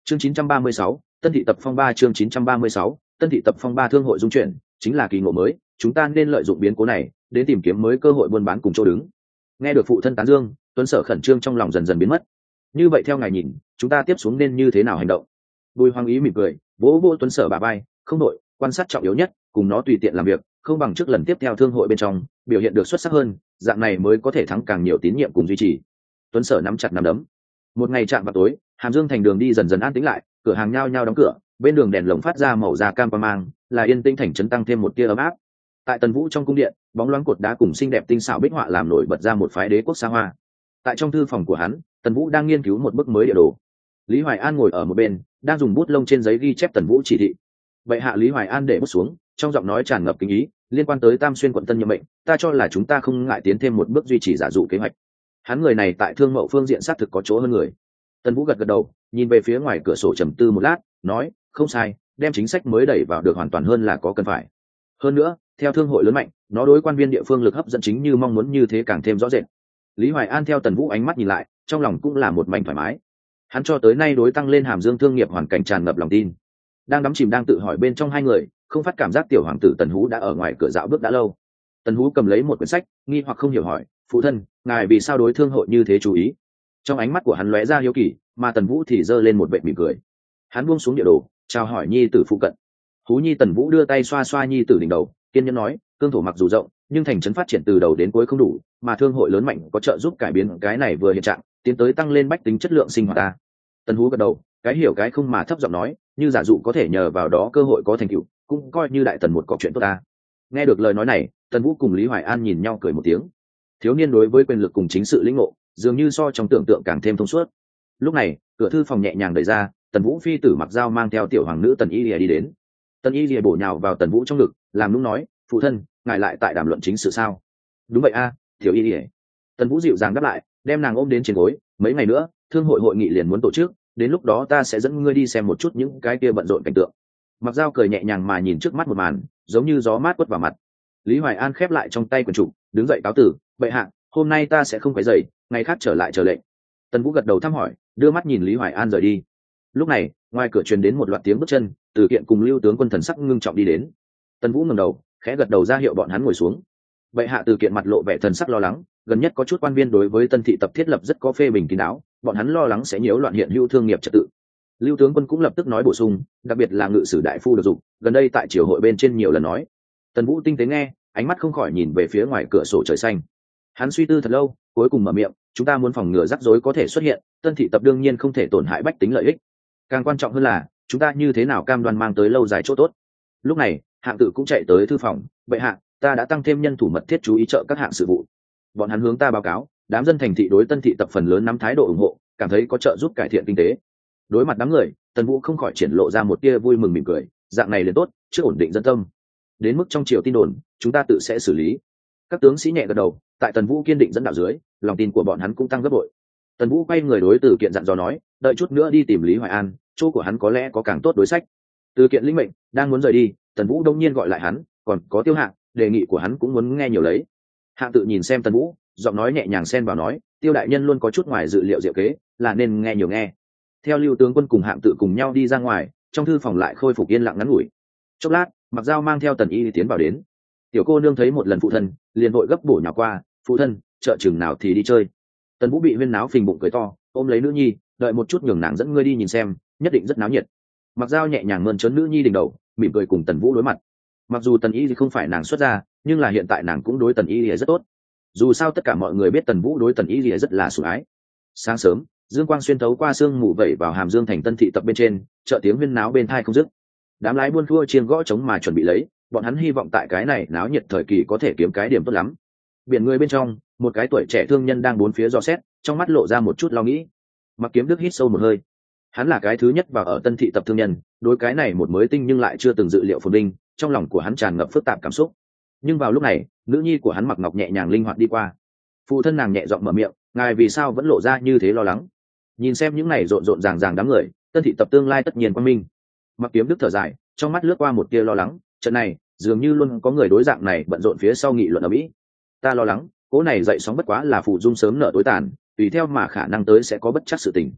Chương 936, Tân thị tập phong 3 chương 936, Tân thị tập phong 3 thương hội dung chuyển, chính là kỳ ngộ mới, chúng ta nên lợi dụng biến cố này đến tìm kiếm mới cơ hội buôn bán cùng chỗ đứng. Nghe được phụ thân tán dương, Tuấn Sở khẩn trương trong lòng dần dần biến mất. Như vậy theo ngài nhìn, chúng ta tiếp xuống nên như thế nào hành động? Bùi Hoàng Ý mỉm cười, vỗ vỗ Tuấn Sở bả vai, không đội, quan sát trọng yếu nhất, cùng nó tùy tiện làm việc, không bằng trước lần tiếp theo thương hội bên trong biểu hiện được xuất sắc hơn, dạng này mới có thể thắng càng nhiều tín nhiệm cùng duy trì. Tuấn Sở nắm chặt nắm đấm. Một ngày chạm vào tối, Hàm Dương thành đường đi dần dần an tĩnh lại, cửa hàng nhao nhao đóng cửa, bên đường đèn lồng phát ra màu da cam quang mang, là yên tĩnh thành trấn tăng thêm một tia ấm áp. Tại Tần Vũ trong cung điện, bóng loáng cột đá cùng xinh đẹp tinh xảo bích họa làm nổi bật ra một phái đế quốc xa hoa. Tại trong thư phòng của hắn, Tần Vũ đang nghiên cứu một bức mới địa đồ. Lý Hoài An ngồi ở một bên, đang dùng bút lông trên giấy ghi chép Tần Vũ chỉ thị. Bệ hạ. Lý Hoài An để bút xuống, trong giọng nói tràn ngập kính ý, liên quan tới Tam Xuyên quận Tân Nhậm mệnh, ta cho là chúng ta không ngại tiến thêm một bước duy trì giả dụ kế hoạch. Hắn người này tại thương mậu phương diện xác thực có chỗ hơn người. Tần Vũ gật gật đầu, nhìn về phía ngoài cửa sổ trầm tư một lát, nói, không sai, đem chính sách mới đẩy vào được hoàn toàn hơn là có cần phải. Hơn nữa, theo thương hội lớn mạnh, nó đối quan viên địa phương lực hấp dẫn chính như mong muốn như thế càng thêm rõ rệt. Lý Hoài An theo Tần Vũ ánh mắt nhìn lại, trong lòng cũng là một mảnh thoải mái. Hắn cho tới nay đối tăng lên Hàm Dương thương nghiệp hoàn cảnh tràn ngập lòng tin. Đang đắm chìm đang tự hỏi bên trong hai người, không phát cảm giác tiểu hoàng tử Tần Hú đã ở ngoài cửa dạo bước đã lâu. Tần Hú cầm lấy một quyển sách, nghi hoặc không hiểu hỏi, phụ thân, ngài vì sao đối thương hội như thế chú ý? Trong ánh mắt của hắn lóe ra hiếu kỳ, mà Tần Vũ thì giơ lên một vệt mỉm cười. Hắn buông xuống địa đồ, chào hỏi nhi tử phụ cận. Hú nhi. Tần Vũ đưa tay xoa xoa nhi tử đỉnh đầu, kiên nhẫn nói, cương thổ mặc dù rộng, nhưng thành trấn phát triển từ đầu đến cuối không đủ, mà thương hội lớn mạnh có trợ giúp cải biến cái này vừa hiện trạng, tiến tới tăng lên bách tính chất lượng sinh hoạt ta. Tần Hú gật đầu, cái hiểu cái không mà thấp giọng nói, như giả dụ có thể nhờ vào đó cơ hội có thành tựu, cũng coi như đại tần một cọc chuyện tốt ta. Nghe được lời nói này, Tần Vũ cùng Lý Hoài An nhìn nhau cười một tiếng. Thiếu niên đối với quyền lực cùng chính sự lĩnh ngộ, dường như so trong tưởng tượng càng thêm thông suốt. Lúc này, cửa thư phòng nhẹ nhàng đẩy ra, Tần Vũ phi tử mặc dao mang theo tiểu hoàng nữ Tần Y Lìa đi đến. Tần Y Lìa bổ nhào vào Tần Vũ trong ngực, làm nũng nói, phụ thân, ngài lại tại đàm luận chính sự sao? Đúng vậy a, tiểu Y Lìa. Tần Vũ dịu dàng đáp lại, đem nàng ôm đến trên gối, mấy ngày nữa, thương hội hội nghị liền muốn tổ chức, đến lúc đó ta sẽ dẫn ngươi đi xem một chút những cái kia bận rộn cảnh tượng. Mặc dao cười nhẹ nhàng mà nhìn trước mắt một màn, giống như gió mát quất vào mặt. Lý Hoài An khép lại trong tay quyển trục, đứng dậy cáo tử, bệ hạ, hôm nay ta sẽ không quấy rầy, ngày khác trở lại chờ lệnh. Tần Vũ gật đầu thăm hỏi, đưa mắt nhìn Lý Hoài An rời đi. Lúc này, ngoài cửa truyền đến một loạt tiếng bước chân, Từ Kiện cùng Lưu tướng quân thần sắc ngưng trọng đi đến. Tần Vũ ngẩng đầu, khẽ gật đầu ra hiệu bọn hắn ngồi xuống. Bệ hạ. Từ Kiện mặt lộ vẻ thần sắc lo lắng, gần nhất có chút quan viên đối với Tân thị tập thiết lập rất có phê bình kín đáo, bọn hắn lo lắng sẽ nhiễu loạn hiện hữu thương nghiệp trật tự. Lưu tướng quân cũng lập tức nói bổ sung, đặc biệt là ngự sử đại phu được dụng, gần đây tại triều hội bên trên nhiều lần nói. Tần Vũ tinh tế nghe, ánh mắt không khỏi nhìn về phía ngoài cửa sổ trời xanh. Hắn suy tư thật lâu, cuối cùng mở miệng, chúng ta muốn phòng ngừa rắc rối có thể xuất hiện, Tân thị tập đương nhiên không thể tổn hại bách tính lợi ích. Càng quan trọng hơn là, chúng ta như thế nào cam đoan mang tới lâu dài chỗ tốt. Lúc này, Hạng Tự cũng chạy tới thư phòng, bệ hạ, ta đã tăng thêm nhân thủ mật thiết chú ý trợ các hạng sự vụ. Bọn hắn hướng ta báo cáo, đám dân thành thị đối Tân thị tập phần lớn nắm thái độ ủng hộ, cảm thấy có trợ giúp cải thiện kinh tế. Đối mặt đám người, Tần Vũ không khỏi triển lộ ra một tia vui mừng mỉm cười, dạng này liền tốt, trước ổn định dân tâm. Đến mức trong triều tin đồn, chúng ta tự sẽ xử lý. Các tướng sĩ nhẹ gật đầu, tại Tần Vũ kiên định dẫn đạo dưới, lòng tin của bọn hắn cũng tăng gấp bội. Tần Vũ quay người đối Từ Kiện dặn dò nói, đợi chút nữa đi tìm Lý Hoài An, chỗ của hắn có lẽ có càng tốt đối sách. Từ Kiện lĩnh mệnh, đang muốn rời đi, Tần Vũ đông nhiên gọi lại hắn, còn có Tiêu Hạng, đề nghị của hắn cũng muốn nghe nhiều lấy. Hạng Tự nhìn xem Tần Vũ, giọng nói nhẹ nhàng xen vào nói, Tiêu đại nhân luôn có chút ngoài dự liệu diệu kế, là nên nghe nhiều nghe. Theo Lưu tướng quân cùng Hạng Tự cùng nhau đi ra ngoài, trong thư phòng lại khôi phục yên lặng ngắn ngủi. Chốc lát, Mặc Dao mang theo Tần Y tiến vào đến. Tiểu cô nương thấy một lần phụ thân, liền vội gấp bổ nhào qua, phụ thân, chợ chừng nào thì đi chơi. Tần Vũ bị huyên náo phình bụng cười to, ôm lấy nữ nhi, đợi một chút nhường nàng dẫn ngươi đi nhìn xem, nhất định rất náo nhiệt. Mặc Dao nhẹ nhàng mơn trớn nữ nhi đỉnh đầu, mỉm cười cùng Tần Vũ đối mặt. Mặc dù Tần Y không phải nàng xuất ra, nhưng là hiện tại nàng cũng đối Tần Y rất tốt. Dù sao tất cả mọi người biết Tần Vũ đối Tần Y rất là sủng ái. Sáng sớm, dương quang xuyên thấu qua sương mù vẩy vào Hàm Dương thành Tân thị tập bên trên, chợ tiếng huyên náo bên tai không dứt. Đám lái buôn thua chiên gõ trống mà chuẩn bị lấy, bọn hắn hy vọng tại cái này náo nhiệt thời kỳ có thể kiếm cái điểm tốt lắm. Biển người bên trong, một cái tuổi trẻ thương nhân đang bốn phía dò xét, trong mắt lộ ra một chút lo nghĩ. Mặc Kiếm Đức hít sâu một hơi. Hắn là cái thứ nhất vào ở Tân thị tập thương nhân, đối cái này một mới tinh nhưng lại chưa từng dự liệu phồn vinh, trong lòng của hắn tràn ngập phức tạp cảm xúc. Nhưng vào lúc này, nữ nhi của hắn Mặc Ngọc nhẹ nhàng linh hoạt đi qua. Phụ thân nàng nhẹ giọng mở miệng, ngài vì sao vẫn lộ ra như thế lo lắng? Nhìn xem những này rộn rộn ràng ràng đám người, Tân thị tập tương lai tất nhiên quang minh. Mặc Kiếm Đức thở dài, trong mắt lướt qua một tia lo lắng, trận này dường như luôn có người đối dạng này bận rộn phía sau nghị luận ở mỹ. Ta lo lắng, cố này dậy sóng bất quá là phụ dung sớm nở tối tàn, tùy theo mà khả năng tới sẽ có bất chắc sự tình.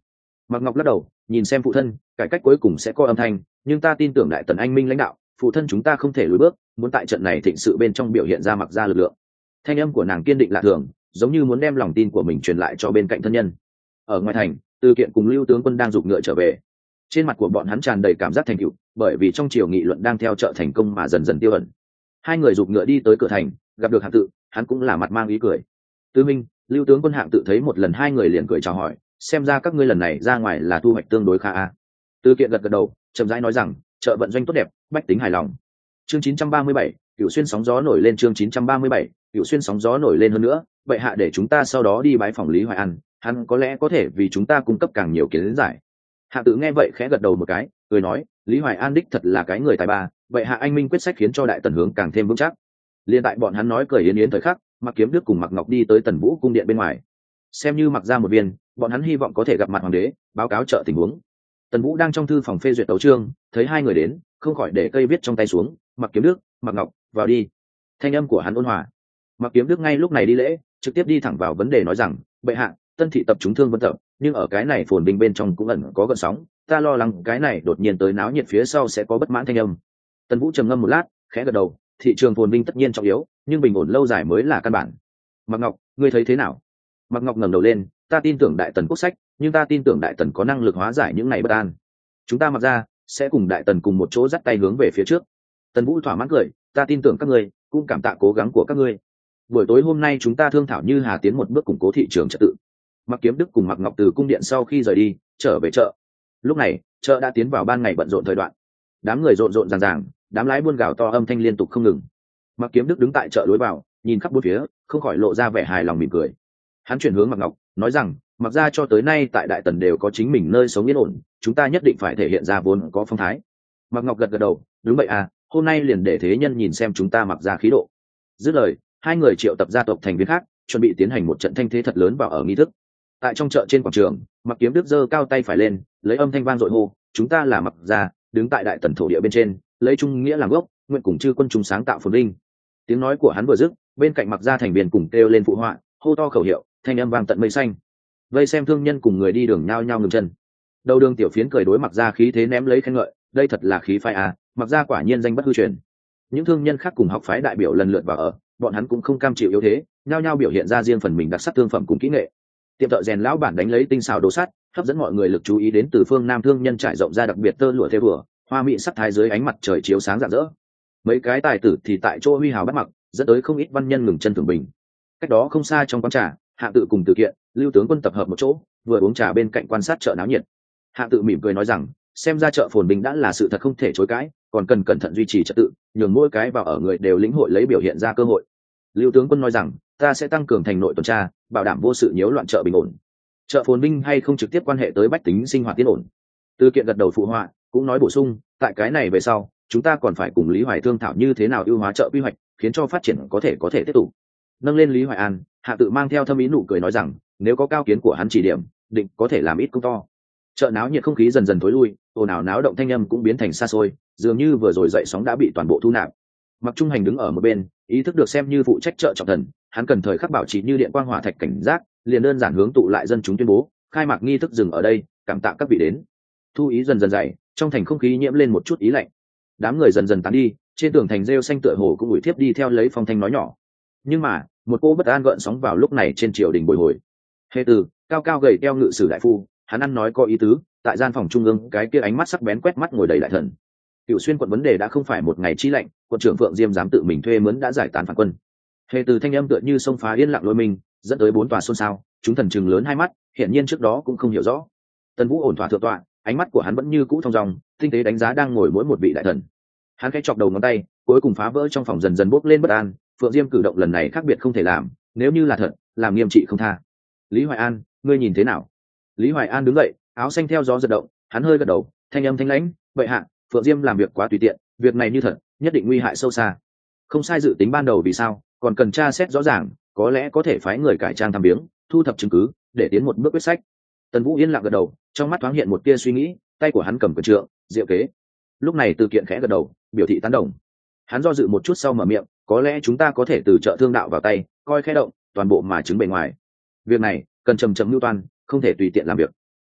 Mạc Ngọc lắc đầu nhìn xem phụ thân, cải cách cuối cùng sẽ có âm thanh, nhưng ta tin tưởng đại tần anh minh lãnh đạo, phụ thân chúng ta không thể lùi bước, muốn tại trận này thịnh sự bên trong biểu hiện ra Mạc gia lực lượng. Thanh âm của nàng kiên định lạ thường, giống như muốn đem lòng tin của mình truyền lại cho bên cạnh thân nhân. Ở ngoài thành, Từ Kiện cùng Lưu tướng quân đang giục ngựa trở về, trên mặt của bọn hắn tràn đầy cảm giác thành tựu, bởi vì trong triều nghị luận đang theo trợ thành công mà dần dần tiêu ẩn. Hai người giục ngựa đi tới cửa thành, gặp được Hạng Tự, hắn cũng là mặt mang ý cười. Tư Minh, Lưu tướng quân. Hạng Tự thấy một lần hai người liền cười chào hỏi, xem ra các ngươi lần này ra ngoài là thu hoạch tương đối khá a. Từ Kiện gật gật đầu, chậm rãi nói rằng, chợ vận doanh tốt đẹp, bách tính hài lòng. Chương 937, Cửu Xuyên sóng gió nổi lên. Chương 937, Cửu Xuyên sóng gió nổi lên hơn nữa, bệ hạ để chúng ta sau đó đi bái phòng Lý Hoài An, hắn có lẽ có thể vì chúng ta cung cấp càng nhiều kiến giải. Hạng Tự nghe vậy khẽ gật đầu một cái, cười nói, Lý Hoài An đích thật là cái người tài ba, bệ hạ anh minh quyết sách khiến cho đại tần hướng càng thêm vững chắc. Liên tại bọn hắn nói cười yến yến thời khắc, Mạc Kiếm Đức cùng Mạc Ngọc đi tới Tần Vũ cung điện bên ngoài. Xem như Mạc ra một viên, bọn hắn hy vọng có thể gặp mặt hoàng đế, báo cáo trợ tình huống. Tần Vũ đang trong thư phòng phê duyệt tấu chương, thấy hai người đến, không khỏi để cây viết trong tay xuống, Mạc Kiếm Đức, Mạc Ngọc, vào đi. Thanh âm của hắn ôn hòa. Mạc Kiếm Đức ngay lúc này đi lễ, trực tiếp đi thẳng vào vấn đề nói rằng, bệ hạ, Tân thị tập chúng thương vân tập, nhưng ở cái này phồn vinh bên trong cũng ẩn có gợn sóng, ta lo lắng cái này đột nhiên tới náo nhiệt phía sau sẽ có bất mãn thanh âm. Tần Vũ trầm ngâm một lát, khẽ gật đầu, thị trường phồn vinh tất nhiên trọng yếu, nhưng bình ổn lâu dài mới là căn bản. Mạc Ngọc, ngươi thấy thế nào? Mạc Ngọc ngẩng đầu lên, ta tin tưởng đại tần quốc sách, nhưng ta tin tưởng đại tần có năng lực hóa giải những này bất an. Chúng ta Mạc ra sẽ cùng đại tần cùng một chỗ dắt tay hướng về phía trước. Tần Vũ thỏa mãn cười, ta tin tưởng các ngươi, cũng cảm tạ cố gắng của các ngươi. Buổi tối hôm nay chúng ta thương thảo như hà tiến một bước củng cố thị trường trật tự. Mạc Kiếm Đức cùng Mạc Ngọc từ cung điện sau khi rời đi, trở về chợ. Lúc này, chợ đã tiến vào ban ngày bận rộn thời đoạn. Đám người rộn rộn ràng ràng, đám lái buôn gào to âm thanh liên tục không ngừng. Mạc Kiếm Đức đứng tại chợ lối vào, nhìn khắp bốn phía, không khỏi lộ ra vẻ hài lòng mỉm cười. Hắn chuyển hướng Mạc Ngọc, nói rằng, Mạc gia cho tới nay tại đại tần đều có chính mình nơi sống yên ổn, chúng ta nhất định phải thể hiện ra vốn có phong thái. Mạc Ngọc gật gật đầu, đúng vậy à, hôm nay liền để thế nhân nhìn xem chúng ta Mạc gia khí độ. Dứt lời, hai người triệu tập gia tộc thành viên khác, chuẩn bị tiến hành một trận thanh thế thật lớn vào ở nghi thức. Tại trong chợ trên quảng trường, Mạc Kiếm Đức giơ cao tay phải lên, lấy âm thanh vang dội hô, chúng ta là Mạc gia, đứng tại đại tần thổ địa bên trên, lấy trung nghĩa làm gốc, nguyện cùng chư quân chúng sáng tạo phồn vinh. Tiếng nói của hắn vừa dứt, bên cạnh Mạc gia thành viên cùng kêu lên phụ họa, hô to khẩu hiệu, thanh âm vang tận mây xanh. Vây xem thương nhân cùng người đi đường nhao nhao ngừng chân. Đầu đường tiểu phiến cười đối Mạc gia khí thế ném lấy khen ngợi, đây thật là khí phái à, Mạc gia quả nhiên danh bất hư truyền. Những thương nhân khác cùng học phái đại biểu lần lượt vào ở, bọn hắn cũng không cam chịu yếu thế, nhao nhao biểu hiện ra riêng phần mình đặc sắc thương phẩm cùng kỹ nghệ. Tiệm thợ rèn lão bản đánh lấy tinh xảo đồ sắt, hấp dẫn mọi người lực chú ý đến từ phương Nam thương nhân trải rộng ra đặc biệt tơ lụa thêu vừa, hoa mỹ sắc thái dưới ánh mặt trời chiếu sáng rạng rỡ. Mấy cái tài tử thì tại chỗ huy hào bắt mặc, dẫn tới không ít văn nhân ngừng chân thưởng bình. Cách đó không xa trong quán trà, Hạng Tự cùng Từ Kiện, Lưu tướng quân tập hợp một chỗ, vừa uống trà bên cạnh quan sát chợ náo nhiệt. Hạng Tự mỉm cười nói rằng, xem ra chợ phồn bình đã là sự thật không thể chối cãi, còn cần cẩn thận duy trì trật tự, nhường mỗi cái vào ở người đều lĩnh hội lấy biểu hiện ra cơ hội. Lưu tướng quân nói rằng, ta sẽ tăng cường thành nội tuần tra, bảo đảm vô sự nhiễu loạn chợ bình ổn. Chợ phồn vinh hay không trực tiếp quan hệ tới bách tính sinh hoạt yên ổn. Từ Kiện gật đầu phụ họa, cũng nói bổ sung, tại cái này về sau, chúng ta còn phải cùng Lý Hoài thương thảo như thế nào ưu hóa chợ quy hoạch, khiến cho phát triển có thể tiếp tục. Nâng lên Lý Hoài An, Hạ Tự mang theo thâm ý nụ cười nói rằng, nếu có cao kiến của hắn chỉ điểm, định có thể làm ít công to. Chợ náo nhiệt không khí dần dần tối lui, ồn ào náo động thanh âm cũng biến thành xa xôi, dường như vừa rồi dậy sóng đã bị toàn bộ thu nạp. Mặc Trung Hành đứng ở một bên, ý thức được xem như phụ trách chợ trọng thần, hắn cần thời khắc bảo trì như điện quang hỏa thạch cảnh giác, liền đơn giản hướng tụ lại dân chúng tuyên bố, khai mạc nghi thức dừng ở đây, cảm tạ các vị đến. Thu ý dần dần dày, trong thành không khí nhiễm lên một chút ý lạnh. Đám người dần dần tán đi, trên tường thành rêu xanh tựa hồ cũng ủi thiếp đi theo lấy phong thanh nói nhỏ. Nhưng mà, một cô bất an gợn sóng vào lúc này trên triều đình bồi hồi. Hề Từ, cao cao gầy teo ngự sử đại phu, hắn ăn nói có ý tứ, tại gian phòng trung ương, cái kia ánh mắt sắc bén quét mắt ngồi đầy đại thần. Cửu Xuyên quận vấn đề đã không phải một ngày chi lạnh, quận trưởng Phượng Diêm dám tự mình thuê mướn đã giải tán phản quân. Hề Từ thanh âm tựa như sông phá yên lặng lôi mình, dẫn tới bốn tòa xôn xao, chúng thần chừng lớn hai mắt, hiển nhiên trước đó cũng không hiểu rõ. Tần Vũ ổn thỏa thượng tọa, ánh mắt của hắn vẫn như cũ thong dong, tinh tế đánh giá đang ngồi mỗi một vị đại thần. Hắn khẽ chọc đầu ngón tay, cuối cùng phá vỡ trong phòng dần dần bốc lên bất an. Phượng Diêm cử động lần này khác biệt không thể làm, nếu như là thật, làm nghiêm trị không tha. Lý Hoài An, ngươi nhìn thế nào? Lý Hoài An đứng dậy, áo xanh theo gió giật động, hắn hơi gật đầu, thanh âm thanh lãnh, vậy hạ, Phượng Diêm làm việc quá tùy tiện, việc này như thật, nhất định nguy hại sâu xa. Không sai dự tính ban đầu vì sao, còn cần tra xét rõ ràng, có lẽ có thể phái người cải trang thăm viếng, thu thập chứng cứ, để tiến một bước quyết sách. Tần Vũ yên lặng gật đầu, trong mắt thoáng hiện một tia suy nghĩ, tay của hắn cầm quyền trượng, diệu kế. Lúc này Từ Kiện khẽ gật đầu, biểu thị tán đồng. Hắn do dự một chút sau mở miệng, có lẽ chúng ta có thể từ chợ thương đạo vào tay, coi khẽ động, toàn bộ mà chứng bề ngoài. Việc này cần trầm trầm lưu toan, không thể tùy tiện làm việc.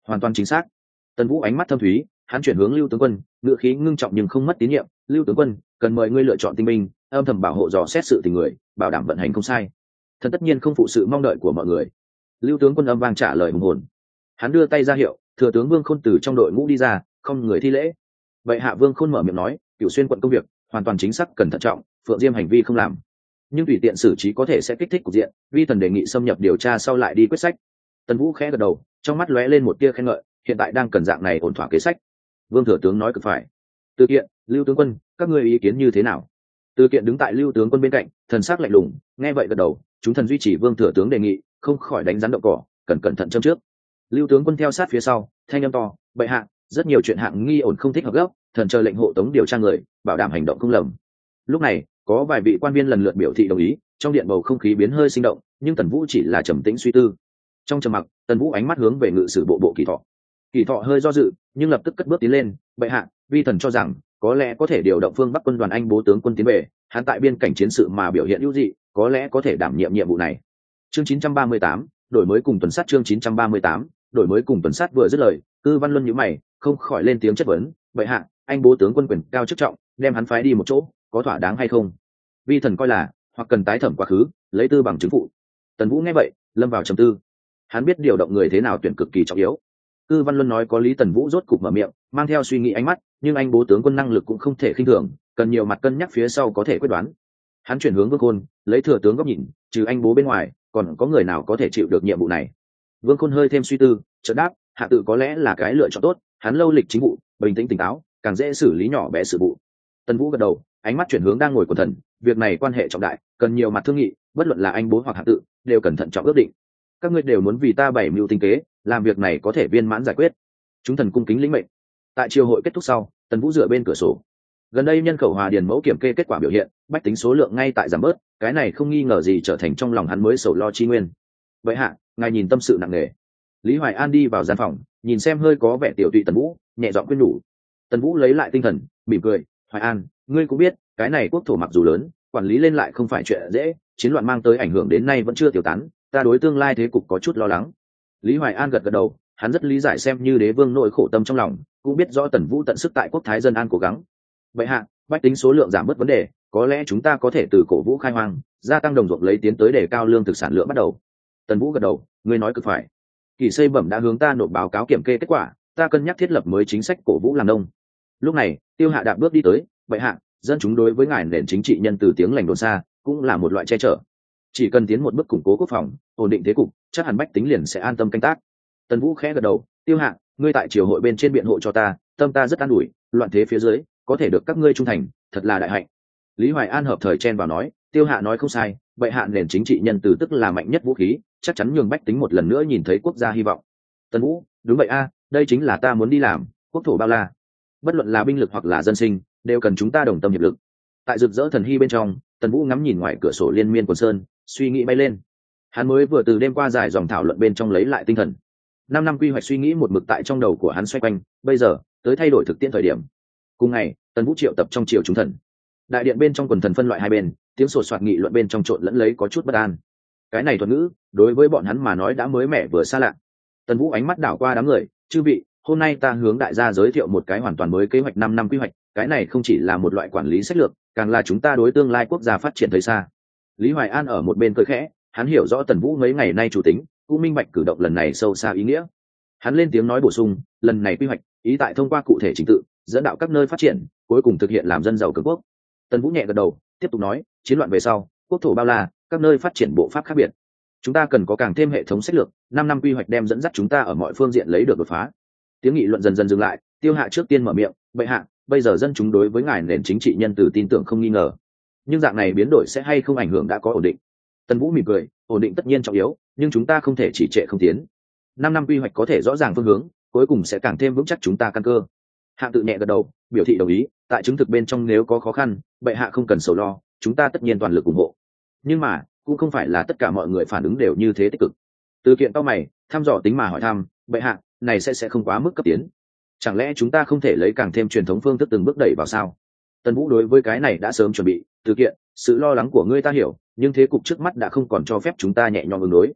hoàn toàn chính xác. Tần Vũ ánh mắt thâm thúy, hắn chuyển hướng Lưu tướng quân, ngựa khí ngưng trọng nhưng không mất tín nhiệm. Lưu tướng quân, cần mời ngươi lựa chọn tinh binh, âm thầm bảo hộ dò xét sự tình người, bảo đảm vận hành không sai. Thần tất nhiên không phụ sự mong đợi của mọi người. Lưu tướng quân âm vang trả lời hùng hồn. Hắn đưa tay ra hiệu, thừa tướng Vương Khôn từ trong đội ngũ đi ra, không người thi lễ. Vậy hạ Vương Khôn mở miệng nói, Cửu Xuyên quận công việc hoàn toàn chính xác, cần thận trọng, Phượng Diêm hành vi không làm, nhưng tùy tiện xử trí có thể sẽ kích thích cục diện, vi thần đề nghị xâm nhập điều tra sau lại đi quyết sách. Tần Vũ khẽ gật đầu, trong mắt lóe lên một tia khen ngợi, hiện tại đang cần dạng này ổn thỏa kế sách. Vương thừa tướng nói cực phải. Từ Kiện, Lưu tướng quân, các ngươi ý kiến như thế nào? Từ Kiện đứng tại Lưu tướng quân bên cạnh, thần sắc lạnh lùng, nghe vậy gật đầu, chúng thần duy trì Vương thừa tướng đề nghị, không khỏi đánh rắn động cỏ, cẩn thận châm trước. Lưu tướng quân theo sát phía sau, thanh âm to, bệ hạ, rất nhiều chuyện hạng nghi ổn không thích hợp gấp, thần chờ lệnh hộ tống điều tra người, bảo đảm hành động không lầm. Lúc này, có vài vị quan viên lần lượt biểu thị đồng ý, trong điện bầu không khí biến hơi sinh động, nhưng Tần Vũ chỉ là trầm tĩnh suy tư. Trong trầm mặc, Tần Vũ ánh mắt hướng về ngự sử bộ Kỳ Thọ. Kỳ Thọ hơi do dự, nhưng lập tức cất bước tiến lên, bệ hạ, vi thần cho rằng có lẽ có thể điều động phương Bắc quân đoàn Anh Bố tướng quân tiến về, hắn tại biên cảnh chiến sự mà biểu hiện ưu dị, có lẽ có thể đảm nhiệm nhiệm vụ này. Chương 938, đổi mới cùng tuần sát. Chương 938, đổi mới cùng tuần sát vừa dứt lời, Cư Văn Luân nhíu mày, không khỏi lên tiếng chất vấn, bệ hạ, Anh Bố tướng quân quyền cao chức trọng, đem hắn phái đi một chỗ, có thỏa đáng hay không? Vi thần coi là, hoặc cần tái thẩm quá khứ, lấy tư bằng chứng phụ. Tần Vũ nghe vậy, lâm vào trầm tư. Hắn biết điều động người thế nào tuyển cực kỳ trọng yếu. Cư Văn Luân nói có lý, Tần Vũ rốt cục mở miệng, mang theo suy nghĩ ánh mắt, nhưng Anh Bố tướng quân năng lực cũng không thể khinh thường, cần nhiều mặt cân nhắc phía sau có thể quyết đoán. Hắn chuyển hướng Vương Khôn, lấy thừa tướng góc nhìn, trừ Anh Bố bên ngoài, còn có người nào có thể chịu được nhiệm vụ này? Vương Khôn hơi thêm suy tư, chợt đáp, hạ tự có lẽ là cái lựa chọn tốt, hắn lâu lịch chính vụ, bình tĩnh tỉnh táo, càng dễ xử lý nhỏ bé sự vụ. Tần Vũ gật đầu, ánh mắt chuyển hướng đang ngồi của thần, việc này quan hệ trọng đại, cần nhiều mặt thương nghị, bất luận là Anh Bố hoặc hạ tự, đều cần thận trọng ước định. Các ngươi đều muốn vì ta bảy mưu tinh kế, làm việc này có thể viên mãn giải quyết. Chúng thần cung kính lĩnh mệnh. Tại triều hội kết thúc sau, Tần Vũ dựa bên cửa sổ. Gần đây nhân khẩu hòa điền mẫu kiểm kê kết quả biểu hiện, bách tính số lượng ngay tại giảm bớt, cái này không nghi ngờ gì trở thành trong lòng hắn mới sầu lo chi nguyên. Vậy hạ, ngài nhìn tâm sự nặng nề. Lý Hoài An đi vào gian phòng, nhìn xem hơi có vẻ tiểu tụy Tần Vũ, nhẹ giọng khuyên nhủ. Tần Vũ lấy lại tinh thần, mỉm cười, Hoài An, ngươi cũng biết, cái này quốc thổ mặc dù lớn, quản lý lên lại không phải chuyện dễ, chiến loạn mang tới ảnh hưởng đến nay vẫn chưa tiêu tán, ta đối tương lai thế cục có chút lo lắng. Lý Hoài An gật đầu, hắn rất lý giải xem như đế vương nội khổ tâm trong lòng, cũng biết rõ Tần Vũ tận sức tại quốc thái dân an cố gắng. Vậy hạ, bách tính số lượng giảm bớt vấn đề, có lẽ chúng ta có thể từ cổ vũ khai hoang, gia tăng đồng ruộng lấy tiến tới đề cao lương thực sản lượng bắt đầu. Tần Vũ gật đầu, ngươi nói cực phải. Kỳ xây bẩm đã hướng ta nộp báo cáo kiểm kê kết quả, ta cân nhắc thiết lập mới chính sách cổ vũ làm nông. Lúc này, Tiêu Hạ đạp bước đi tới, vậy hạ, dân chúng đối với ngài nền chính trị nhân từ tiếng lành đồn xa, cũng là một loại che chở. Chỉ cần tiến một bước củng cố quốc phòng, ổn định thế cục, chắc hẳn bách tính liền sẽ an tâm canh tác. Tần Vũ khẽ gật đầu, Tiêu Hạ, ngươi tại triều hội bên trên biện hộ cho ta, tâm ta rất an ủi, loạn thế phía dưới, có thể được các ngươi trung thành, thật là đại hạnh. Lý Hoài An hợp thời chen vào nói, Tiêu Hạ nói không sai, vậy hạ nền chính trị nhân từ tức là mạnh nhất vũ khí, chắc chắn nhường bách tính một lần nữa nhìn thấy quốc gia hy vọng. Tần Vũ, đúng vậy a, đây chính là ta muốn đi làm, quốc thổ bao la. Bất luận là binh lực hoặc là dân sinh, đều cần chúng ta đồng tâm hiệp lực. Tại rực rỡ thần hy bên trong, Tần Vũ ngắm nhìn ngoài cửa sổ liên miên quần sơn, suy nghĩ bay lên. Hắn mới vừa từ đêm qua dài dòng thảo luận bên trong lấy lại tinh thần. 5 năm quy hoạch suy nghĩ một mực tại trong đầu của hắn xoay quanh, bây giờ tới thay đổi thực tiễn thời điểm. Cùng ngày, Tần Vũ triệu tập trong triều chúng thần. Đại điện bên trong quần thần phân loại hai bên, tiếng sột soạt nghị luận bên trong trộn lẫn lấy có chút bất an. Cái này thuật ngữ, đối với bọn hắn mà nói đã mới mẻ vừa xa lạ. Tần Vũ ánh mắt đảo qua đám người, chư vị, hôm nay ta hướng đại gia giới thiệu một cái hoàn toàn mới kế hoạch 5 năm quy hoạch, cái này không chỉ là một loại quản lý sách lược, càng là chúng ta đối tương lai quốc gia phát triển tới xa. Lý Hoài An ở một bên cười khẽ, hắn hiểu rõ Tần Vũ mấy ngày nay chủ tính, cũng minh bạch cử động lần này sâu xa ý nghĩa. Hắn lên tiếng nói bổ sung, lần này quy hoạch, ý tại thông qua cụ thể trình tự, dẫn đạo các nơi phát triển, cuối cùng thực hiện làm dân giàu cường quốc. Tần Vũ nhẹ gật đầu, tiếp tục nói, chiến loạn về sau, quốc thổ bao la, các nơi phát triển bộ pháp khác biệt. Chúng ta cần có càng thêm hệ thống sách lược, 5 năm quy hoạch đem dẫn dắt chúng ta ở mọi phương diện lấy được đột phá. Tiếng nghị luận dần dần dừng lại, Tiêu Hạ trước tiên mở miệng, bệ hạ, bây giờ dân chúng đối với ngài nền chính trị nhân từ tin tưởng không nghi ngờ. Nhưng dạng này biến đổi sẽ hay không ảnh hưởng đã có ổn định. Tần Vũ mỉm cười, ổn định tất nhiên trọng yếu, nhưng chúng ta không thể chỉ trệ không tiến. 5 năm quy hoạch có thể rõ ràng phương hướng, cuối cùng sẽ càng thêm vững chắc chúng ta căn cơ. Hạ tự nhẹ gật đầu, biểu thị đồng ý, tại chứng thực bên trong nếu có khó khăn, bệ hạ không cần sầu lo, chúng ta tất nhiên toàn lực ủng hộ. Nhưng mà, cũng không phải là tất cả mọi người phản ứng đều như thế tích cực. Từ Kiện cao mày, thăm dò tính mà hỏi thăm, bệ hạ, này sẽ không quá mức cấp tiến. Chẳng lẽ chúng ta không thể lấy càng thêm truyền thống phương thức từng bước đẩy vào sao? Tần Vũ đối với cái này đã sớm chuẩn bị, Từ Kiện, sự lo lắng của ngươi ta hiểu, nhưng thế cục trước mắt đã không còn cho phép chúng ta nhẹ nhõm ứng đối.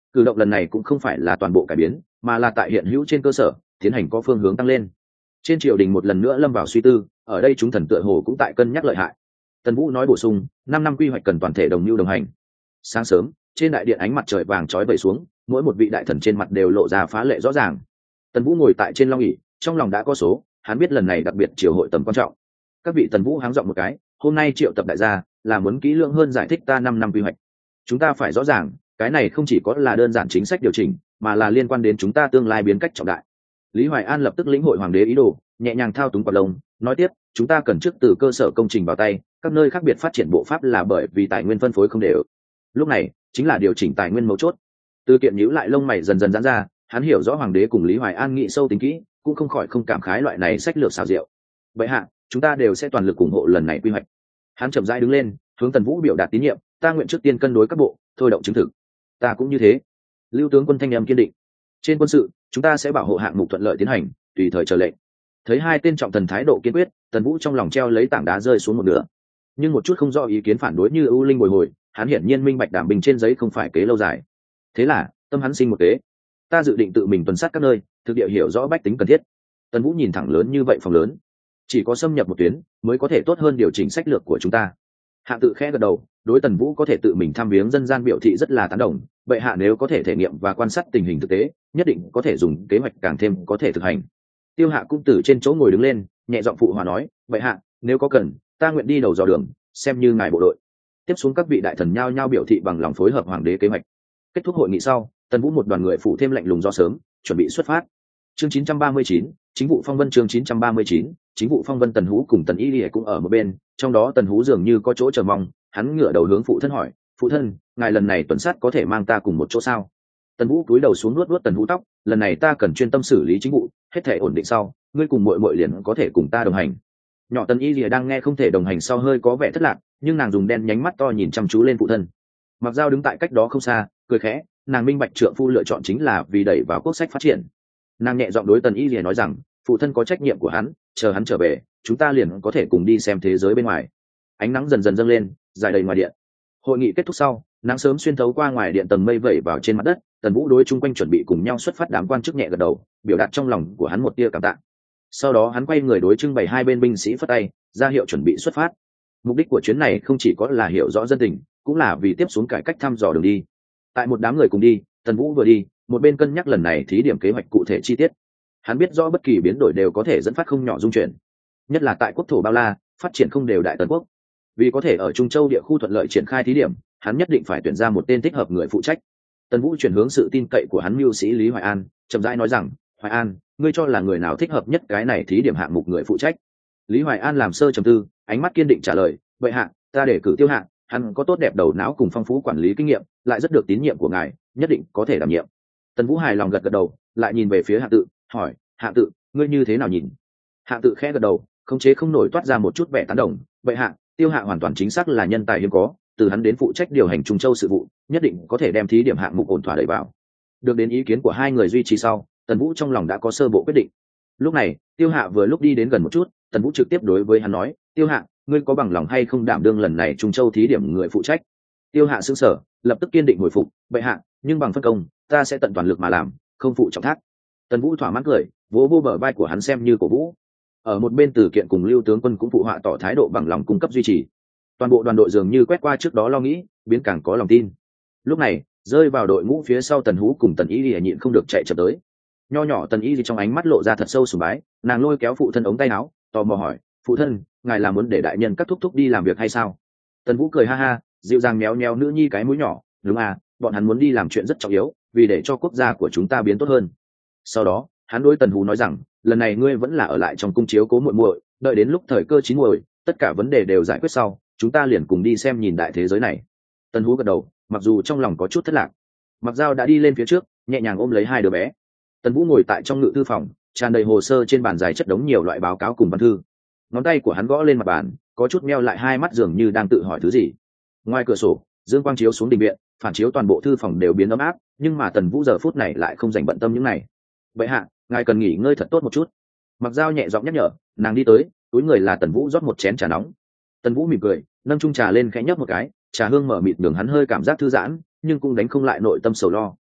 Cử động lần này cũng không phải là toàn bộ cải biến, mà là tại hiện hữu trên cơ sở tiến hành có phương hướng tăng lên. Trên triều đình một lần nữa lâm vào suy tư, ở đây chúng thần tựa hồ cũng tại cân nhắc lợi hại. Tần Vũ nói bổ sung, 5 năm quy hoạch cần toàn thể đồng mưu đồng hành. Sáng sớm, trên đại điện ánh mặt trời vàng chói vẩy xuống, mỗi một vị đại thần trên mặt đều lộ ra phá lệ rõ ràng. Tần Vũ ngồi tại trên long ỷ, trong lòng đã có số, hắn biết lần này đặc biệt triều hội tầm quan trọng. Các vị Tần Vũ háng giọng một cái, hôm nay triệu tập đại gia là muốn kỹ lưỡng hơn giải thích ta 5 năm quy hoạch. Chúng ta phải rõ ràng, cái này không chỉ có là đơn giản chính sách điều chỉnh, mà là liên quan đến chúng ta tương lai biến cách trọng đại. Lý Hoài An lập tức lĩnh hội hoàng đế ý đồ, nhẹ nhàng thao túng quạt lông, nói tiếp, chúng ta cần trước từ cơ sở công trình vào tay, các nơi khác biệt phát triển bộ pháp là bởi vì tài nguyên phân phối không đều. Lúc này chính là điều chỉnh tài nguyên mấu chốt. Từ Kiện nhíu lại lông mày dần dần giãn ra, hắn hiểu rõ hoàng đế cùng Lý Hoài An nghĩ sâu tính kỹ, cũng không khỏi không cảm khái loại này sách lược xảo diệu. Vậy hạ, chúng ta đều sẽ toàn lực ủng hộ lần này quy hoạch. Hắn chậm rãi đứng lên, hướng Tần Vũ biểu đạt tín nhiệm, ta nguyện trước tiên cân đối các bộ, thôi động chứng thực. Ta cũng như thế. Lưu tướng quân thanh âm kiên định. Trên quân sự, chúng ta sẽ bảo hộ hạng mục thuận lợi tiến hành, tùy thời chờ lệnh. Thấy hai tên trọng thần thái độ kiên quyết, Tần Vũ trong lòng treo lấy tảng đá rơi xuống một nửa. Nhưng một chút không do ý kiến phản đối như ưu linh bồi hồi, hắn hiển nhiên minh bạch đảm bình trên giấy không phải kế lâu dài. Thế là, tâm hắn sinh một kế. Ta dự định tự mình tuần sát các nơi, thực địa hiểu rõ bách tính cần thiết. Tần Vũ nhìn thẳng lớn như vậy phòng lớn, chỉ có xâm nhập một tuyến mới có thể tốt hơn điều chỉnh sách lược của chúng ta. Hạ tự khẽ gật đầu, đối Tần Vũ có thể tự mình thăm viếng dân gian biểu thị rất là tán đồng. Vậy hạ nếu có thể thể nghiệm và quan sát tình hình thực tế, nhất định có thể dùng kế hoạch càng thêm có thể thực hành. Tiêu Hạ cũng từ trên chỗ ngồi đứng lên, nhẹ giọng phụ hòa nói, vậy hạ, nếu có cần, ta nguyện đi đầu dò đường, xem như ngài bộ đội. Tiếp xuống các vị đại thần nhao nhao biểu thị bằng lòng phối hợp hoàng đế kế hoạch. Kết thúc hội nghị sau, Tần Vũ một đoàn người phụ thêm lạnh lùng do sớm, chuẩn bị xuất phát. Chương 939, chính vụ phong vân. Chương 939, chính vụ phong vân. Tần Hú cùng Tần Y Lìa cũng ở một bên, trong đó Tần Hú dường như có chỗ chờ mong, hắn ngửa đầu hướng phụ thân hỏi, phụ thân, ngài lần này tuần sát có thể mang ta cùng một chỗ sao? Tần Vũ cúi đầu xuống nuốt nuốt Tần Hú tóc, lần này ta cần chuyên tâm xử lý chính vụ, hết thể ổn định sau, ngươi cùng muội muội liền có thể cùng ta đồng hành. Nhỏ Tần Y Lìa đang nghe không thể đồng hành sau hơi có vẻ thất lạc, nhưng nàng dùng đen nhánh mắt to nhìn chăm chú lên phụ thân. Mặc Dao đứng tại cách đó không xa, cười khẽ, nàng minh bạch trượng phu lựa chọn chính là vì đẩy vào quốc sách phát triển. Nàng nhẹ giọng đối Tần Y Lìa nói rằng, phụ thân có trách nhiệm của hắn, chờ hắn trở về, chúng ta liền có thể cùng đi xem thế giới bên ngoài. Ánh nắng dần dần dâng lên, rải đầy ngoài điện. Hội nghị kết thúc sau, nắng sớm xuyên thấu qua ngoài điện tầng mây vẩy vào trên mặt đất. Tần Vũ đối chung quanh chuẩn bị cùng nhau xuất phát đám quan chức nhẹ gật đầu, biểu đạt trong lòng của hắn một tia cảm tạ. Sau đó hắn quay người đối trưng bày hai bên binh sĩ phất tay, ra hiệu chuẩn bị xuất phát. Mục đích của chuyến này không chỉ có là hiểu rõ dân tình, cũng là vì tiếp xuống cải cách thăm dò đường đi. Tại một đám người cùng đi, Tần Vũ vừa đi, một bên cân nhắc lần này thí điểm kế hoạch cụ thể chi tiết. Hắn biết rõ bất kỳ biến đổi đều có thể dẫn phát không nhỏ dung chuyển, nhất là tại quốc thổ bao la, phát triển không đều đại tần quốc. Vì có thể ở Trung Châu địa khu thuận lợi triển khai thí điểm, hắn nhất định phải tuyển ra một tên thích hợp người phụ trách. Tần Vũ chuyển hướng sự tin cậy của hắn mưu sĩ Lý Hoài An, chậm rãi nói rằng, Hoài An, ngươi cho là người nào thích hợp nhất cái này thí điểm hạng mục người phụ trách? Lý Hoài An làm sơ trầm tư, ánh mắt kiên định trả lời, vậy hạ, ta để cử Tiêu Hạ, hắn có tốt đẹp đầu não cùng phong phú quản lý kinh nghiệm, lại rất được tín nhiệm của ngài, nhất định có thể đảm nhiệm. Tần Vũ hài lòng gật gật đầu, lại nhìn về phía Hạ Tự, hỏi, Hạ Tự, ngươi như thế nào nhìn? Hạ Tự khẽ gật đầu, khống chế không nổi toát ra một chút vẻ tán đồng, vậy hạ, Tiêu Hạ hoàn toàn chính xác là nhân tài hiếm có, từ hắn đến phụ trách điều hành Trung Châu sự vụ, nhất định có thể đem thí điểm hạng mục ổn thỏa đẩy vào. Được đến ý kiến của hai người duy trì sau, Tần Vũ trong lòng đã có sơ bộ quyết định. Lúc này, Tiêu Hạ vừa lúc đi đến gần một chút, Tần Vũ trực tiếp đối với hắn nói, Tiêu Hạ, ngươi có bằng lòng hay không đảm đương lần này Trung Châu thí điểm người phụ trách? Tiêu Hạ sững sờ, lập tức kiên định hồi phục, vậy hạ, nhưng bằng phân công, ta sẽ tận toàn lực mà làm, không phụ trọng thác. Tần Vũ thỏa mãn cười, vỗ vô bờ vai của hắn xem như cổ vũ. Ở một bên Từ Kiện cùng Lưu tướng quân cũng phụ họa tỏ thái độ bằng lòng cung cấp duy trì. Toàn bộ đoàn đội dường như quét qua trước đó lo nghĩ, biến càng có lòng tin. Lúc này, rơi vào đội ngũ phía sau Tần Hú cùng Tần Y Lìa nhịn không được chạy chậm tới. Nho nhỏ Tần Y Lìa trong ánh mắt lộ ra thật sâu sùng bái, nàng lôi kéo phụ thân ống tay áo, tò mò hỏi, phụ thân, ngài là muốn để đại nhân các thúc thúc đi làm việc hay sao? Tần Vũ cười ha ha, dịu dàng méo méo nữ nhi cái mũi nhỏ, đúng à, bọn hắn muốn đi làm chuyện rất trọng yếu, vì để cho quốc gia của chúng ta biến tốt hơn. Sau đó, hắn đối Tần Hú nói rằng, lần này ngươi vẫn là ở lại trong cung chiếu cố muội muội, đợi đến lúc thời cơ chín muồi, tất cả vấn đề đều giải quyết sau, chúng ta liền cùng đi xem nhìn đại thế giới này. Tần Hú gật đầu, mặc dù trong lòng có chút thất lạc. Mặc Dao đã đi lên phía trước, nhẹ nhàng ôm lấy hai đứa bé. Tần Vũ ngồi tại trong ngự thư phòng, tràn đầy hồ sơ trên bàn dài chất đống nhiều loại báo cáo cùng văn thư. Ngón tay của hắn gõ lên mặt bàn, có chút meo lại hai mắt dường như đang tự hỏi thứ gì. Ngoài cửa sổ, dương quang chiếu xuống đình viện, phản chiếu toàn bộ thư phòng đều biến ấm áp, nhưng mà Tần Vũ giờ phút này lại không dành bận tâm những này. Vậy hạ, ngài cần nghỉ ngơi thật tốt một chút. Mặc Dao nhẹ giọng nhắc nhở, nàng đi tới, túi người là Tần Vũ rót một chén trà nóng. Tần Vũ mỉm cười, nâng chung trà lên khẽ nhấp một cái, trà hương mở mịt đường hắn hơi cảm giác thư giãn, nhưng cũng đánh không lại nội tâm sầu lo.